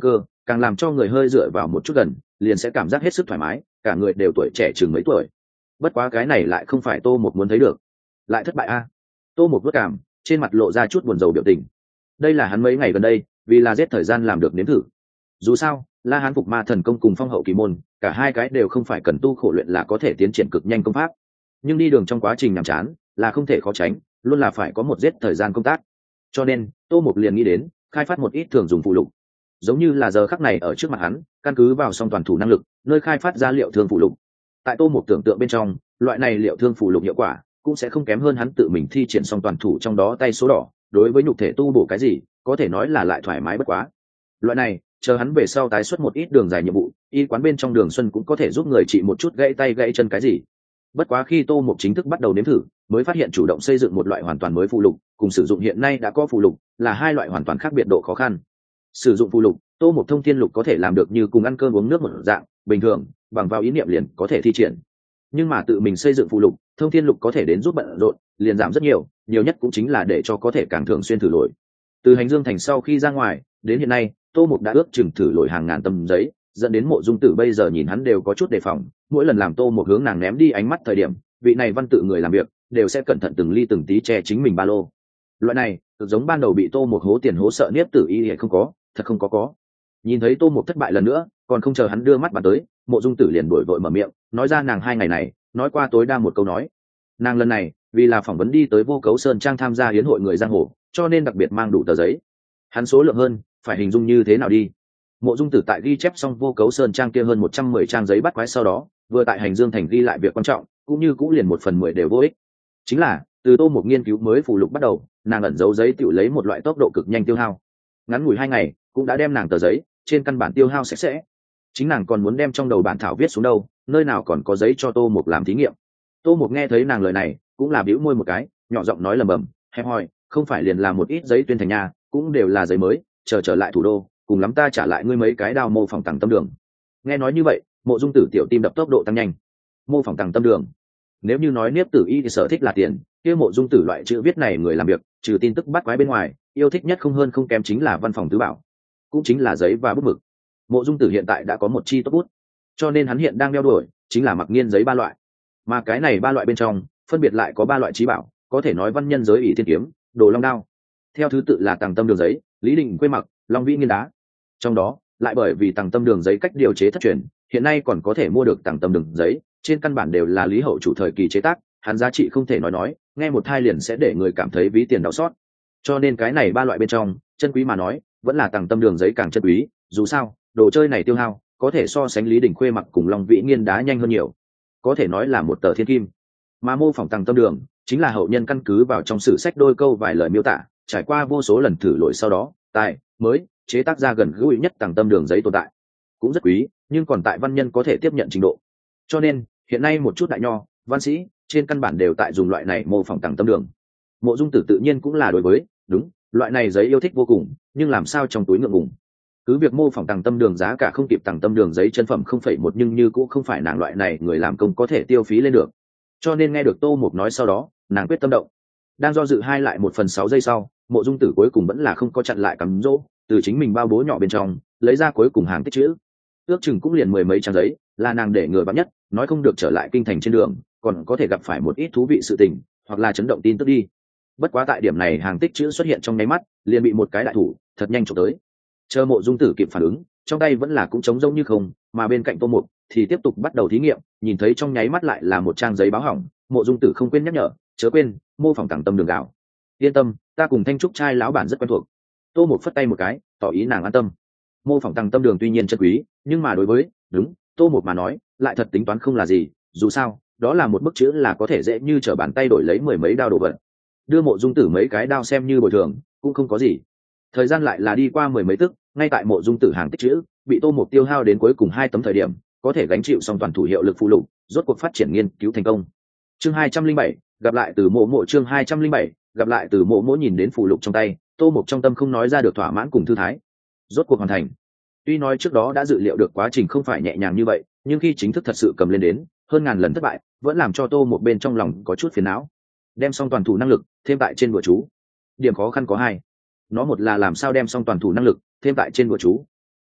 càng làm cho người hơi dựa vào một chút gần liền sẽ cảm giác hết sức thoải mái, cả người đều tuổi trẻ chừng mấy tuổi. Bất quá cái này lại không phải Tô Mộc muốn thấy được. Lại thất bại a. Tô Mộc vất cảm, trên mặt lộ ra chút buồn rầu biểu tình. Đây là hắn mấy ngày gần đây vì là giết thời gian làm được nếm thử. Dù sao La Hán Phục Ma Thần Công cùng Phong Hậu Kỳ Môn, cả hai cái đều không phải cần tu khổ luyện là có thể tiến triển cực nhanh công pháp, nhưng đi đường trong quá trình nhàm chán là không thể khó tránh, luôn là phải có một giết thời gian công tác. Cho nên Tô Mộc liền nghĩ đến khai phát một ít thường dùng phụ lục, giống như là giờ khắc này ở trước mặt hắn, căn cứ vào song toàn thủ năng lực nơi khai phát ra liệu thương phụ lục. Tại Tô Mộc tưởng tượng bên trong, loại này liệu thương phụ lục hiệu quả cũng sẽ không kém hơn hắn tự mình thi triển song toàn thủ trong đó tay số đỏ, đối với nhục thể tu bổ cái gì có thể nói là lại thoải mái bất quá. Loại này chờ hắn về sau tái xuất một ít đường dài nhiệm vụ, y quán bên trong Đường Xuân cũng có thể giúp người trị một chút gãy tay gãy chân cái gì. Bất quá khi Tô Mộc chính thức bắt đầu nếm thử, mới phát hiện chủ động xây dựng một loại hoàn toàn mới phụ lục cùng sử dụng hiện nay đã có phụ lục là hai loại hoàn toàn khác biệt độ khó khăn. Sử dụng phụ lục, Tô Mộc thông thiên lục có thể làm được như cùng ăn cơm uống nước một dạng bình thường, bằng vào ý niệm liền có thể thi triển. Nhưng mà tự mình xây dựng phụ lục, thông thiên lục có thể đến giúp bận rộn liền giảm rất nhiều, nhiều nhất cũng chính là để cho có thể càng thường xuyên thử lỗi. Từ Hành Dương Thành sau khi ra ngoài đến hiện nay, Tô Mộc đã ước chừng thử lỗi hàng ngàn tấm giấy, dẫn đến Mộ Dung Tử bây giờ nhìn hắn đều có chút đề phòng, mỗi lần làm Tô Mộc hướng nàng ném đi ánh mắt thời điểm, vị này văn tự người làm việc đều sẽ cẩn thận từng ly từng tí che chính mình ba lô. Loại này cực giống ban đầu bị Tô Mộc hố tiền hố sợ Niếp Tử Y hay không có, thật không có. Nhìn thấy Tô Mộc thất bại lần nữa, còn không chờ hắn đưa mắt bàn tới, Mộ Dung Tử liền đổi vội mở miệng nói ra nàng hai ngày này nói qua tối đa một câu nói. Nàng lần này vì là phỏng vấn đi tới Vô Cấu Sơn Trang tham gia hiến hội người giang hồ, cho nên đặc biệt mang đủ tờ giấy. Hắn số lượng hơn, phải hình dung như thế nào đi. Mộ Dung Tử tại ghi chép xong Vô Cấu Sơn Trang kia hơn 110 trang giấy bắt quái sau đó, vừa tại Hành Dương Thành ghi lại việc quan trọng, cũng như cũng liền 1/10 đều vô ích. Chính là từ Tô Mộc nghiên cứu mới phù lục bắt đầu, nàng ẩn giấu giấy tự lấy một loại tốc độ cực nhanh tiêu hao. Ngắn ngủi 2 ngày cũng đã đem nàng tờ giấy trên căn bản tiêu hao sạch sẽ. Chính nàng còn muốn đem trong đầu bản thảo viết xuống đâu, nơi nào còn có giấy cho Tô Mộc làm thí nghiệm. Tô Mộc nghe thấy nàng lời này cũng là bĩu môi một cái, nhỏ giọng nói lầm bầm, hẹp hòi, không phải liền làm một ít giấy tuyên thành nhà, cũng đều là giấy mới, chờ trở lại thủ đô cùng lắm ta trả lại ngươi mấy cái đao mô phỏng tàng tâm đường. Nghe nói như vậy, Mộ Dung Tử tiểu tim đập tốc độ tăng nhanh. Mô phỏng tàng tâm đường, nếu như nói Niếp Tử Y thì sở thích là tiền, kia Mộ Dung Tử loại chữ viết này người làm việc trừ tin tức bắt quái bên ngoài, yêu thích nhất không hơn không kém chính là văn phòng tứ bảo, cũng chính là giấy và bút mực. Mộ Dung Tử hiện tại đã có một chi tốt bút, cho nên hắn hiện đang đeo đuổi chính là mặc nghiên giấy 3 loại, mà cái này 3 loại bên trong phân biệt lại có 3 loại trí bảo, có thể nói văn nhân giới ỷ thiên kiếm, đồ long đao, theo thứ tự là tàng tâm đường giấy, lý định quê mặc, long vĩ nghiên đá. Trong đó lại bởi vì tàng tâm đường giấy cách điều chế thất truyền, hiện nay còn có thể mua được tàng tâm đường giấy trên căn bản đều là Lý Hậu chủ thời kỳ chế tác, hắn giá trị không thể nói, nghe một thai liền sẽ để người cảm thấy ví tiền đau xót. Cho nên cái này 3 loại bên trong, chân quý mà nói vẫn là tàng tâm đường giấy càng chân quý, dù sao đồ chơi này tiêu hao có thể so sánh Lý Đình Khuê mặc cùng Long Vĩ Nghiên đá nhanh hơn nhiều, có thể nói là một tờ thiên kim. Mà mô phỏng tàng tâm đường chính là hậu nhân căn cứ vào trong sử sách đôi câu vài lời miêu tả, trải qua vô số lần thử lỗi sau đó tài mới chế tác ra gần gũi nhất tàng tâm đường giấy tồn tại, cũng rất quý, nhưng còn tại văn nhân có thể tiếp nhận trình độ. Cho nên hiện nay một chút đại nho văn sĩ trên căn bản đều tại dùng loại này mô phỏng tàng tâm đường. Mộ Dung Tử tự nhiên cũng là đối với đúng loại này giấy yêu thích vô cùng, nhưng làm sao trong túi ngượng ngùng. Cứ việc mô phỏng tàng tâm đường giá cả không kịp tàng tâm đường giấy chân phẩm 0,1, nhưng như cũng không phải nàng loại này người làm công có thể tiêu phí lên được. Cho nên nghe được Tô Mộc nói sau đó, nàng quyết tâm động. Đang do dự hai lại 1/6 giây sau, Mộ Dung Tử cuối cùng vẫn là không có chặn lại cắm dỗ, từ chính mình bao bố nhỏ bên trong lấy ra cuối cùng hàng tích chữ, ước chừng cũng liền 10 mấy trang giấy, là nàng để người bạn nhất nói không được trở lại kinh thành trên đường còn có thể gặp phải một ít thú vị sự tình hoặc là chấn động tin tức đi. Bất quá tại điểm này hàng tích chữ xuất hiện trong nháy mắt liền bị một cái đại thủ thật nhanh chụp tới. Chờ Mộ Dung Tử kịp phản ứng, trong tay vẫn là cũng trống rỗng như không, mà bên cạnh Tô Mộc thì tiếp tục bắt đầu thí nghiệm, nhìn thấy trong nháy mắt lại là một trang giấy báo hỏng. Mộ Dung Tử không quên nhắc nhở, chớ quên mô phỏng tàng tâm đường gạo. Yên tâm, ta cùng Thanh Trúc trai lão bản rất quen thuộc. Tô Mộc phất tay một cái tỏ ý nàng an tâm. Mô phỏng tàng tâm đường tuy nhiên chân quý, nhưng mà đối với đúng Tô Mộc mà nói lại thật tính toán không là gì, dù sao đó là một bức chữ là có thể dễ như trở bàn tay đổi lấy 10 mấy đao đồ vật. Đưa Mộ Dung Tử mấy cái đao xem như bồi thường cũng không có gì. Thời gian lại là đi qua 10 mấy tức, ngay tại Mộ Dung Tử hàng tích chữ bị Tô Mộc tiêu hao đến cuối cùng 2 tấm thời điểm, có thể gánh chịu xong toàn thủ hiệu lực phụ lục rốt cuộc phát triển nghiên cứu thành công. Chương 207, gặp lại từ Mộ chương 207, gặp lại từ Mộ nhìn đến phụ lục trong tay, Tô Mộc trong tâm không nói ra được thỏa mãn cùng thư thái. Rốt cuộc hoàn thành. Tuy nói trước đó đã dự liệu được quá trình không phải nhẹ nhàng như vậy, nhưng khi chính thức thật sự cầm lên đến, hơn ngàn lần thất bại vẫn làm cho Tô Mộc bên trong lòng có chút phiền não. Đem xong toàn thủ năng lực thêm tại trên bùa chú, điểm khó khăn có 2. Nó một là làm sao đem xong toàn thủ năng lực thêm tại trên bùa chú,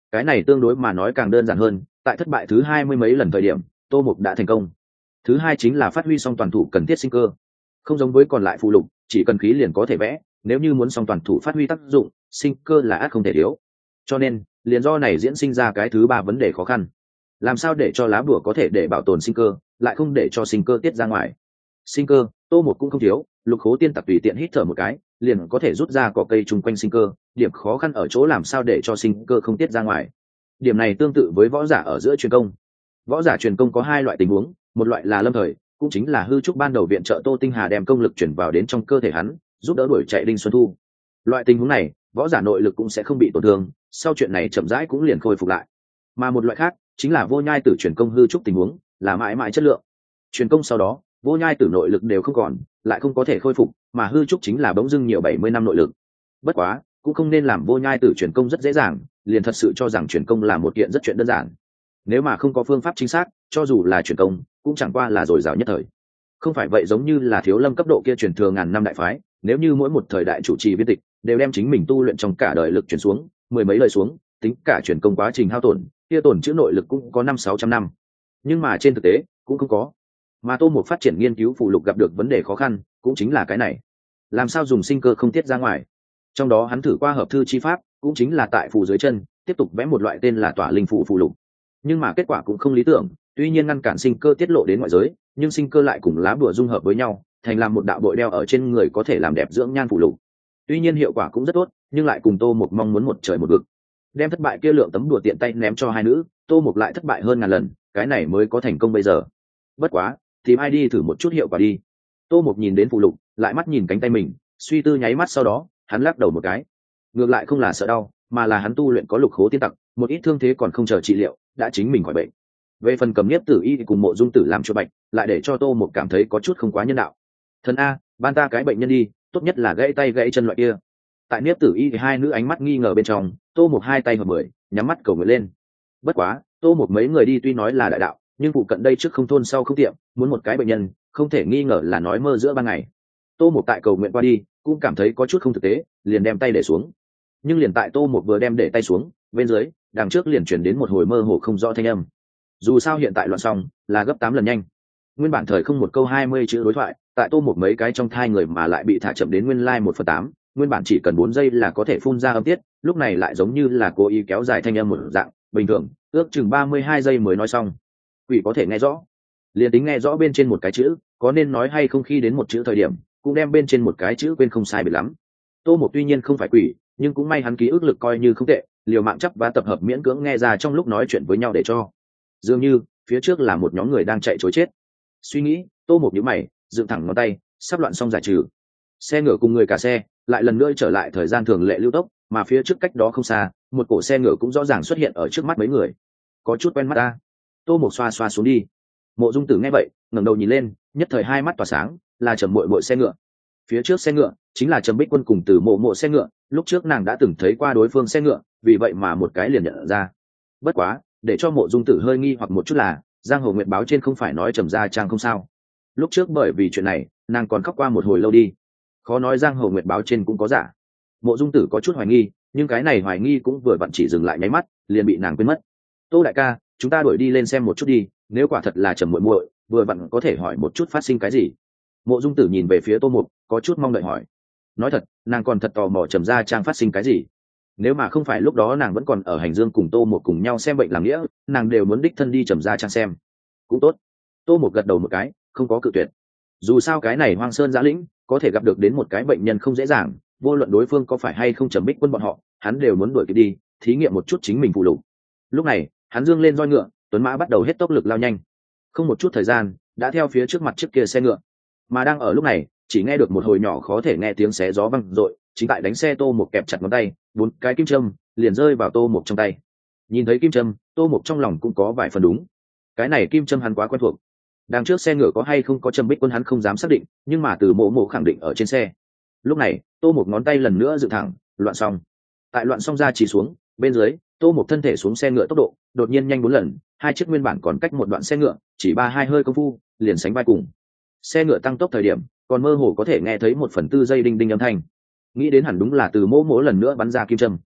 Cái này tương đối mà nói càng đơn giản hơn, tại thất bại thứ 20 mấy lần thời điểm, Tô Mục đã thành công. Thứ hai chính là phát huy xong toàn thủ cần thiết sinh cơ. Không giống với còn lại phụ lục, chỉ cần khí liền có thể vẽ, nếu như muốn xong toàn thủ phát huy tác dụng, sinh cơ là ắt không thể thiếu. Cho nên, liền do này diễn sinh ra cái thứ ba vấn đề khó khăn. Làm sao để cho lá bùa có thể để bảo tồn sinh cơ, lại không để cho sinh cơ tiết ra ngoài. Sinh cơ, Tô Mục cũng không thiếu, Lục Khố Tiên Tặc tùy tiện hít thở một cái, liền có thể rút ra cỏ cây chung quanh sinh cơ, điểm khó khăn ở chỗ làm sao để cho sinh cơ không tiết ra ngoài. Điểm này tương tự với võ giả ở giữa truyền công. Võ giả truyền công có hai loại tình huống, một loại là lâm thời, cũng chính là hư trúc ban đầu viện trợ Tô Tinh Hà đem công lực chuyển vào đến trong cơ thể hắn, giúp đỡ đuổi chạy Đinh Xuân Thu. Loại tình huống này, võ giả nội lực cũng sẽ không bị tổn thương, sau chuyện này chậm rãi cũng liền khôi phục lại. Mà một loại khác, chính là vô nhai tử truyền công hư trúc tình huống, là mãi mãi chất lượng. Truyền công sau đó, vô nhai tử nội lực đều không còn, lại không có thể khôi phục, mà hư trúc chính là bỗng dưng nhiều 70 năm nội lực. Bất quá, cũng không nên làm vô nhai tử truyền công rất dễ dàng, liền thật sự cho rằng truyền công là một kiện rất chuyện đơn giản. Nếu mà không có phương pháp chính xác, cho dù là truyền công, cũng chẳng qua là dồi dào nhất thời. Không phải vậy giống như là Thiếu Lâm cấp độ kia truyền thừa ngàn năm đại phái, nếu như mỗi một thời đại chủ trì viên tịch đều đem chính mình tu luyện trong cả đời lực truyền xuống, mười mấy lời xuống, tính cả truyền công quá trình hao tổn, kia tổn chữ nội lực cũng có 500-600 năm. Nhưng mà trên thực tế, cũng không có. Mà Tô Mục phát triển nghiên cứu phụ lục gặp được vấn đề khó khăn, cũng chính là cái này. Làm sao dùng sinh cơ không tiết ra ngoài? Trong đó hắn thử qua hợp thư chi pháp, cũng chính là tại phù dưới chân, tiếp tục vẽ một loại tên là Tỏa Linh phụ phụ lục. Nhưng mà kết quả cũng không lý tưởng, tuy nhiên ngăn cản sinh cơ tiết lộ đến ngoại giới, nhưng sinh cơ lại cùng lá bùa dung hợp với nhau, thành làm một đạo bội đeo ở trên người có thể làm đẹp dưỡng nhan phụ lục. Tuy nhiên hiệu quả cũng rất tốt, nhưng lại cùng Tô Mục mong muốn một trời một vực. Đem thất bại kia lượng tấm đùa tiện tay ném cho hai nữ, Tô Mục lại thất bại hơn ngàn lần, cái này mới có thành công bây giờ. Bất quá, tìm ai đi thử một chút hiệu quả đi. Tô Mục nhìn đến phụ lục, lại mắt nhìn cánh tay mình, suy tư nháy mắt sau đó, hắn lắc đầu một cái. Ngược lại không là sợ đau, mà là hắn tu luyện có Lục Khố Tiên Tặc, một ít thương thế còn không chờ trị liệu, đã chính mình khỏi bệnh. Về phần Cầm Niếp Tử Y cùng Mộ Dung Tử làm cho bệnh, lại để cho Tô Mục cảm thấy có chút không quá nhân đạo. Thần a, ban ta cái bệnh nhân đi, tốt nhất là gãy tay gãy chân loại kia. Tại Niếp Tử Y thì hai nữ ánh mắt nghi ngờ bên trong, Tô Mục hai tay hợp mười, nhắm mắt cầu nguyện lên. Bất quá, Tô Mục mấy người đi tuy nói là đại đạo, nhưng phụ cận đây trước không thôn sau không tiệm, muốn một cái bệnh nhân, không thể nghi ngờ là nói mơ giữa ban ngày. Tô Mục tại cầu nguyện qua đi, cũng cảm thấy có chút không thực tế, liền đem tay để xuống. Nhưng liền tại Tô Mục vừa đem để tay xuống, bên dưới, đằng trước liền chuyển đến một hồi mơ hồ không rõ thanh âm. Dù sao hiện tại loạn xong, là gấp 8 lần nhanh. Nguyên bản thời không một câu 20 chữ đối thoại, tại Tô Mục mấy cái trong thai người mà lại bị thả chậm đến nguyên lai 1/8, nguyên bản chỉ cần 4 giây là có thể phun ra âm tiết, lúc này lại giống như là cố ý kéo dài thanh âm một dạng, bình thường, ước chừng 32 giây mới nói xong. Quỷ có thể nghe rõ. Liền tính nghe rõ bên trên một cái chữ, có nên nói hay không khi đến một chữ thời điểm, cũng đem bên trên một cái chữ quên không sai biệt lắm. Tô Mục tuy nhiên không phải quỷ, nhưng cũng may hắn ký ức lực coi như không tệ, liều mạng chấp và tập hợp miễn cưỡng nghe ra trong lúc nói chuyện với nhau để cho. Dường như, phía trước là một nhóm người đang chạy trối chết. Suy nghĩ, Tô Mục nhíu mày, dựng thẳng ngón tay, sắp loạn xong giải trừ. Xe ngựa cùng người cả xe, lại lần nữa trở lại thời gian thường lệ lưu tốc, mà phía trước cách đó không xa, một cổ xe ngựa cũng rõ ràng xuất hiện ở trước mắt mấy người. Có chút quen mắt ta. Tô Mục xoa xoa xuống đi. Mộ Dung Tử nghe vậy, ngẩng đầu nhìn lên, nhất thời hai mắt tỏa sáng, là Trầm Muội Muội xe ngựa. Phía trước xe ngựa chính là Trầm Bích Quân cùng Từ Mộ Mộ xe ngựa, lúc trước nàng đã từng thấy qua đối phương xe ngựa, vì vậy mà một cái liền nhận ra. Bất quá, để cho Mộ Dung Tử hơi nghi hoặc một chút là, Giang Hồ Nguyệt báo trên không phải nói Trầm gia trang không sao. Lúc trước bởi vì chuyện này, nàng còn khóc qua một hồi lâu đi. Khó nói Giang Hồ Nguyệt báo trên cũng có giả. Mộ Dung Tử có chút hoài nghi, nhưng cái này hoài nghi cũng vừa vặn chỉ dừng lại nháy mắt, liền bị nàng quên mất. Tô đại ca, chúng ta đuổi đi lên xem một chút đi, nếu quả thật là Trầm muội muội, vừa vặn có thể hỏi một chút phát sinh cái gì. Mộ Dung Tử nhìn về phía Tô Mục, có chút mong đợi hỏi. Nói thật, nàng còn thật tò mò Trầm gia trang phát sinh cái gì. Nếu mà không phải lúc đó nàng vẫn còn ở Hành Dương cùng Tô Mục cùng nhau xem bệnh làm nghĩa, nàng đều muốn đích thân đi Trầm gia trang xem. Cũng tốt. Tô Mục gật đầu một cái, không có cự tuyệt. Dù sao cái này Hoang Sơn Giã Lĩnh, có thể gặp được đến một cái bệnh nhân không dễ dàng, vô luận đối phương có phải hay không Trầm Bích Quân bọn họ, hắn đều muốn đuổi kịp đi, thí nghiệm một chút chính mình phụ lục. Lúc này, hắn dương lên roi ngựa, tuấn mã bắt đầu hết tốc lực lao nhanh. Không một chút thời gian, đã theo phía trước mặt chiếc kia xe ngựa. Mà đang ở lúc này, chỉ nghe được một hồi nhỏ khó thể nghe tiếng xé gió vang dội, chính tại đánh xe Tô Mục kẹp chặt ngón tay, 4 cái kim châm liền rơi vào Tô Mục trong tay. Nhìn thấy kim châm, Tô Mục trong lòng cũng có vài phần đúng. Cái này kim châm hắn quá quen thuộc. Đằng trước xe ngựa có hay không có Trầm Bích Quân hắn không dám xác định, nhưng mà từ Mộ Mộ khẳng định ở trên xe. Lúc này, Tô Mục ngón tay lần nữa dựng thẳng, loạn xong. Tại loạn xong ra chỉ xuống, bên dưới, Tô Mục thân thể xuống xe ngựa tốc độ đột nhiên nhanh 4 lần, hai chiếc nguyên bản còn cách một đoạn xe ngựa, chỉ 3-2 hơi công phu, liền sánh vai cùng. Xe ngựa tăng tốc thời điểm, còn mơ hồ có thể nghe thấy 1/4 giây đinh đinh âm thanh. Nghĩ đến hẳn đúng là từ Mộ Mộ lần nữa bắn ra kim châm.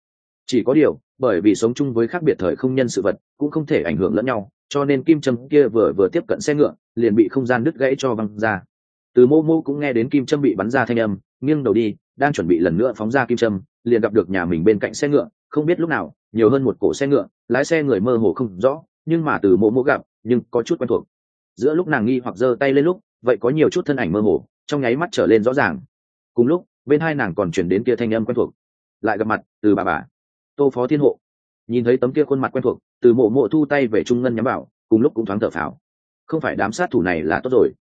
Chỉ có điều bởi vì sống chung với khác biệt thời không nhân sự vật cũng không thể ảnh hưởng lẫn nhau, cho nên kim châm kia vừa tiếp cận xe ngựa liền bị không gian đứt gãy cho văng ra. Từ mô mô cũng nghe đến kim châm bị bắn ra thanh âm, nghiêng đầu đi, đang chuẩn bị lần nữa phóng ra kim châm, liền gặp được nhà mình bên cạnh xe ngựa, không biết lúc nào nhiều hơn một cổ xe ngựa, lái xe người mơ hồ không rõ, nhưng mà từ mô mô gặp nhưng có chút quen thuộc. Giữa lúc nàng nghi hoặc giơ tay lên lúc, vậy có nhiều chút thân ảnh mơ hồ trong nháy mắt trở lên rõ ràng. Cùng lúc bên hai nàng còn chuyển đến kia thanh âm quen thuộc, lại gặp mặt từ bà Tô Phó Thiên Hộ. Nhìn thấy tấm kia khuôn mặt quen thuộc, từ mộ mộ thu tay về trung ngân nhắm vào, cùng lúc cũng thoáng thở phào. Không phải đám sát thủ này là tốt rồi.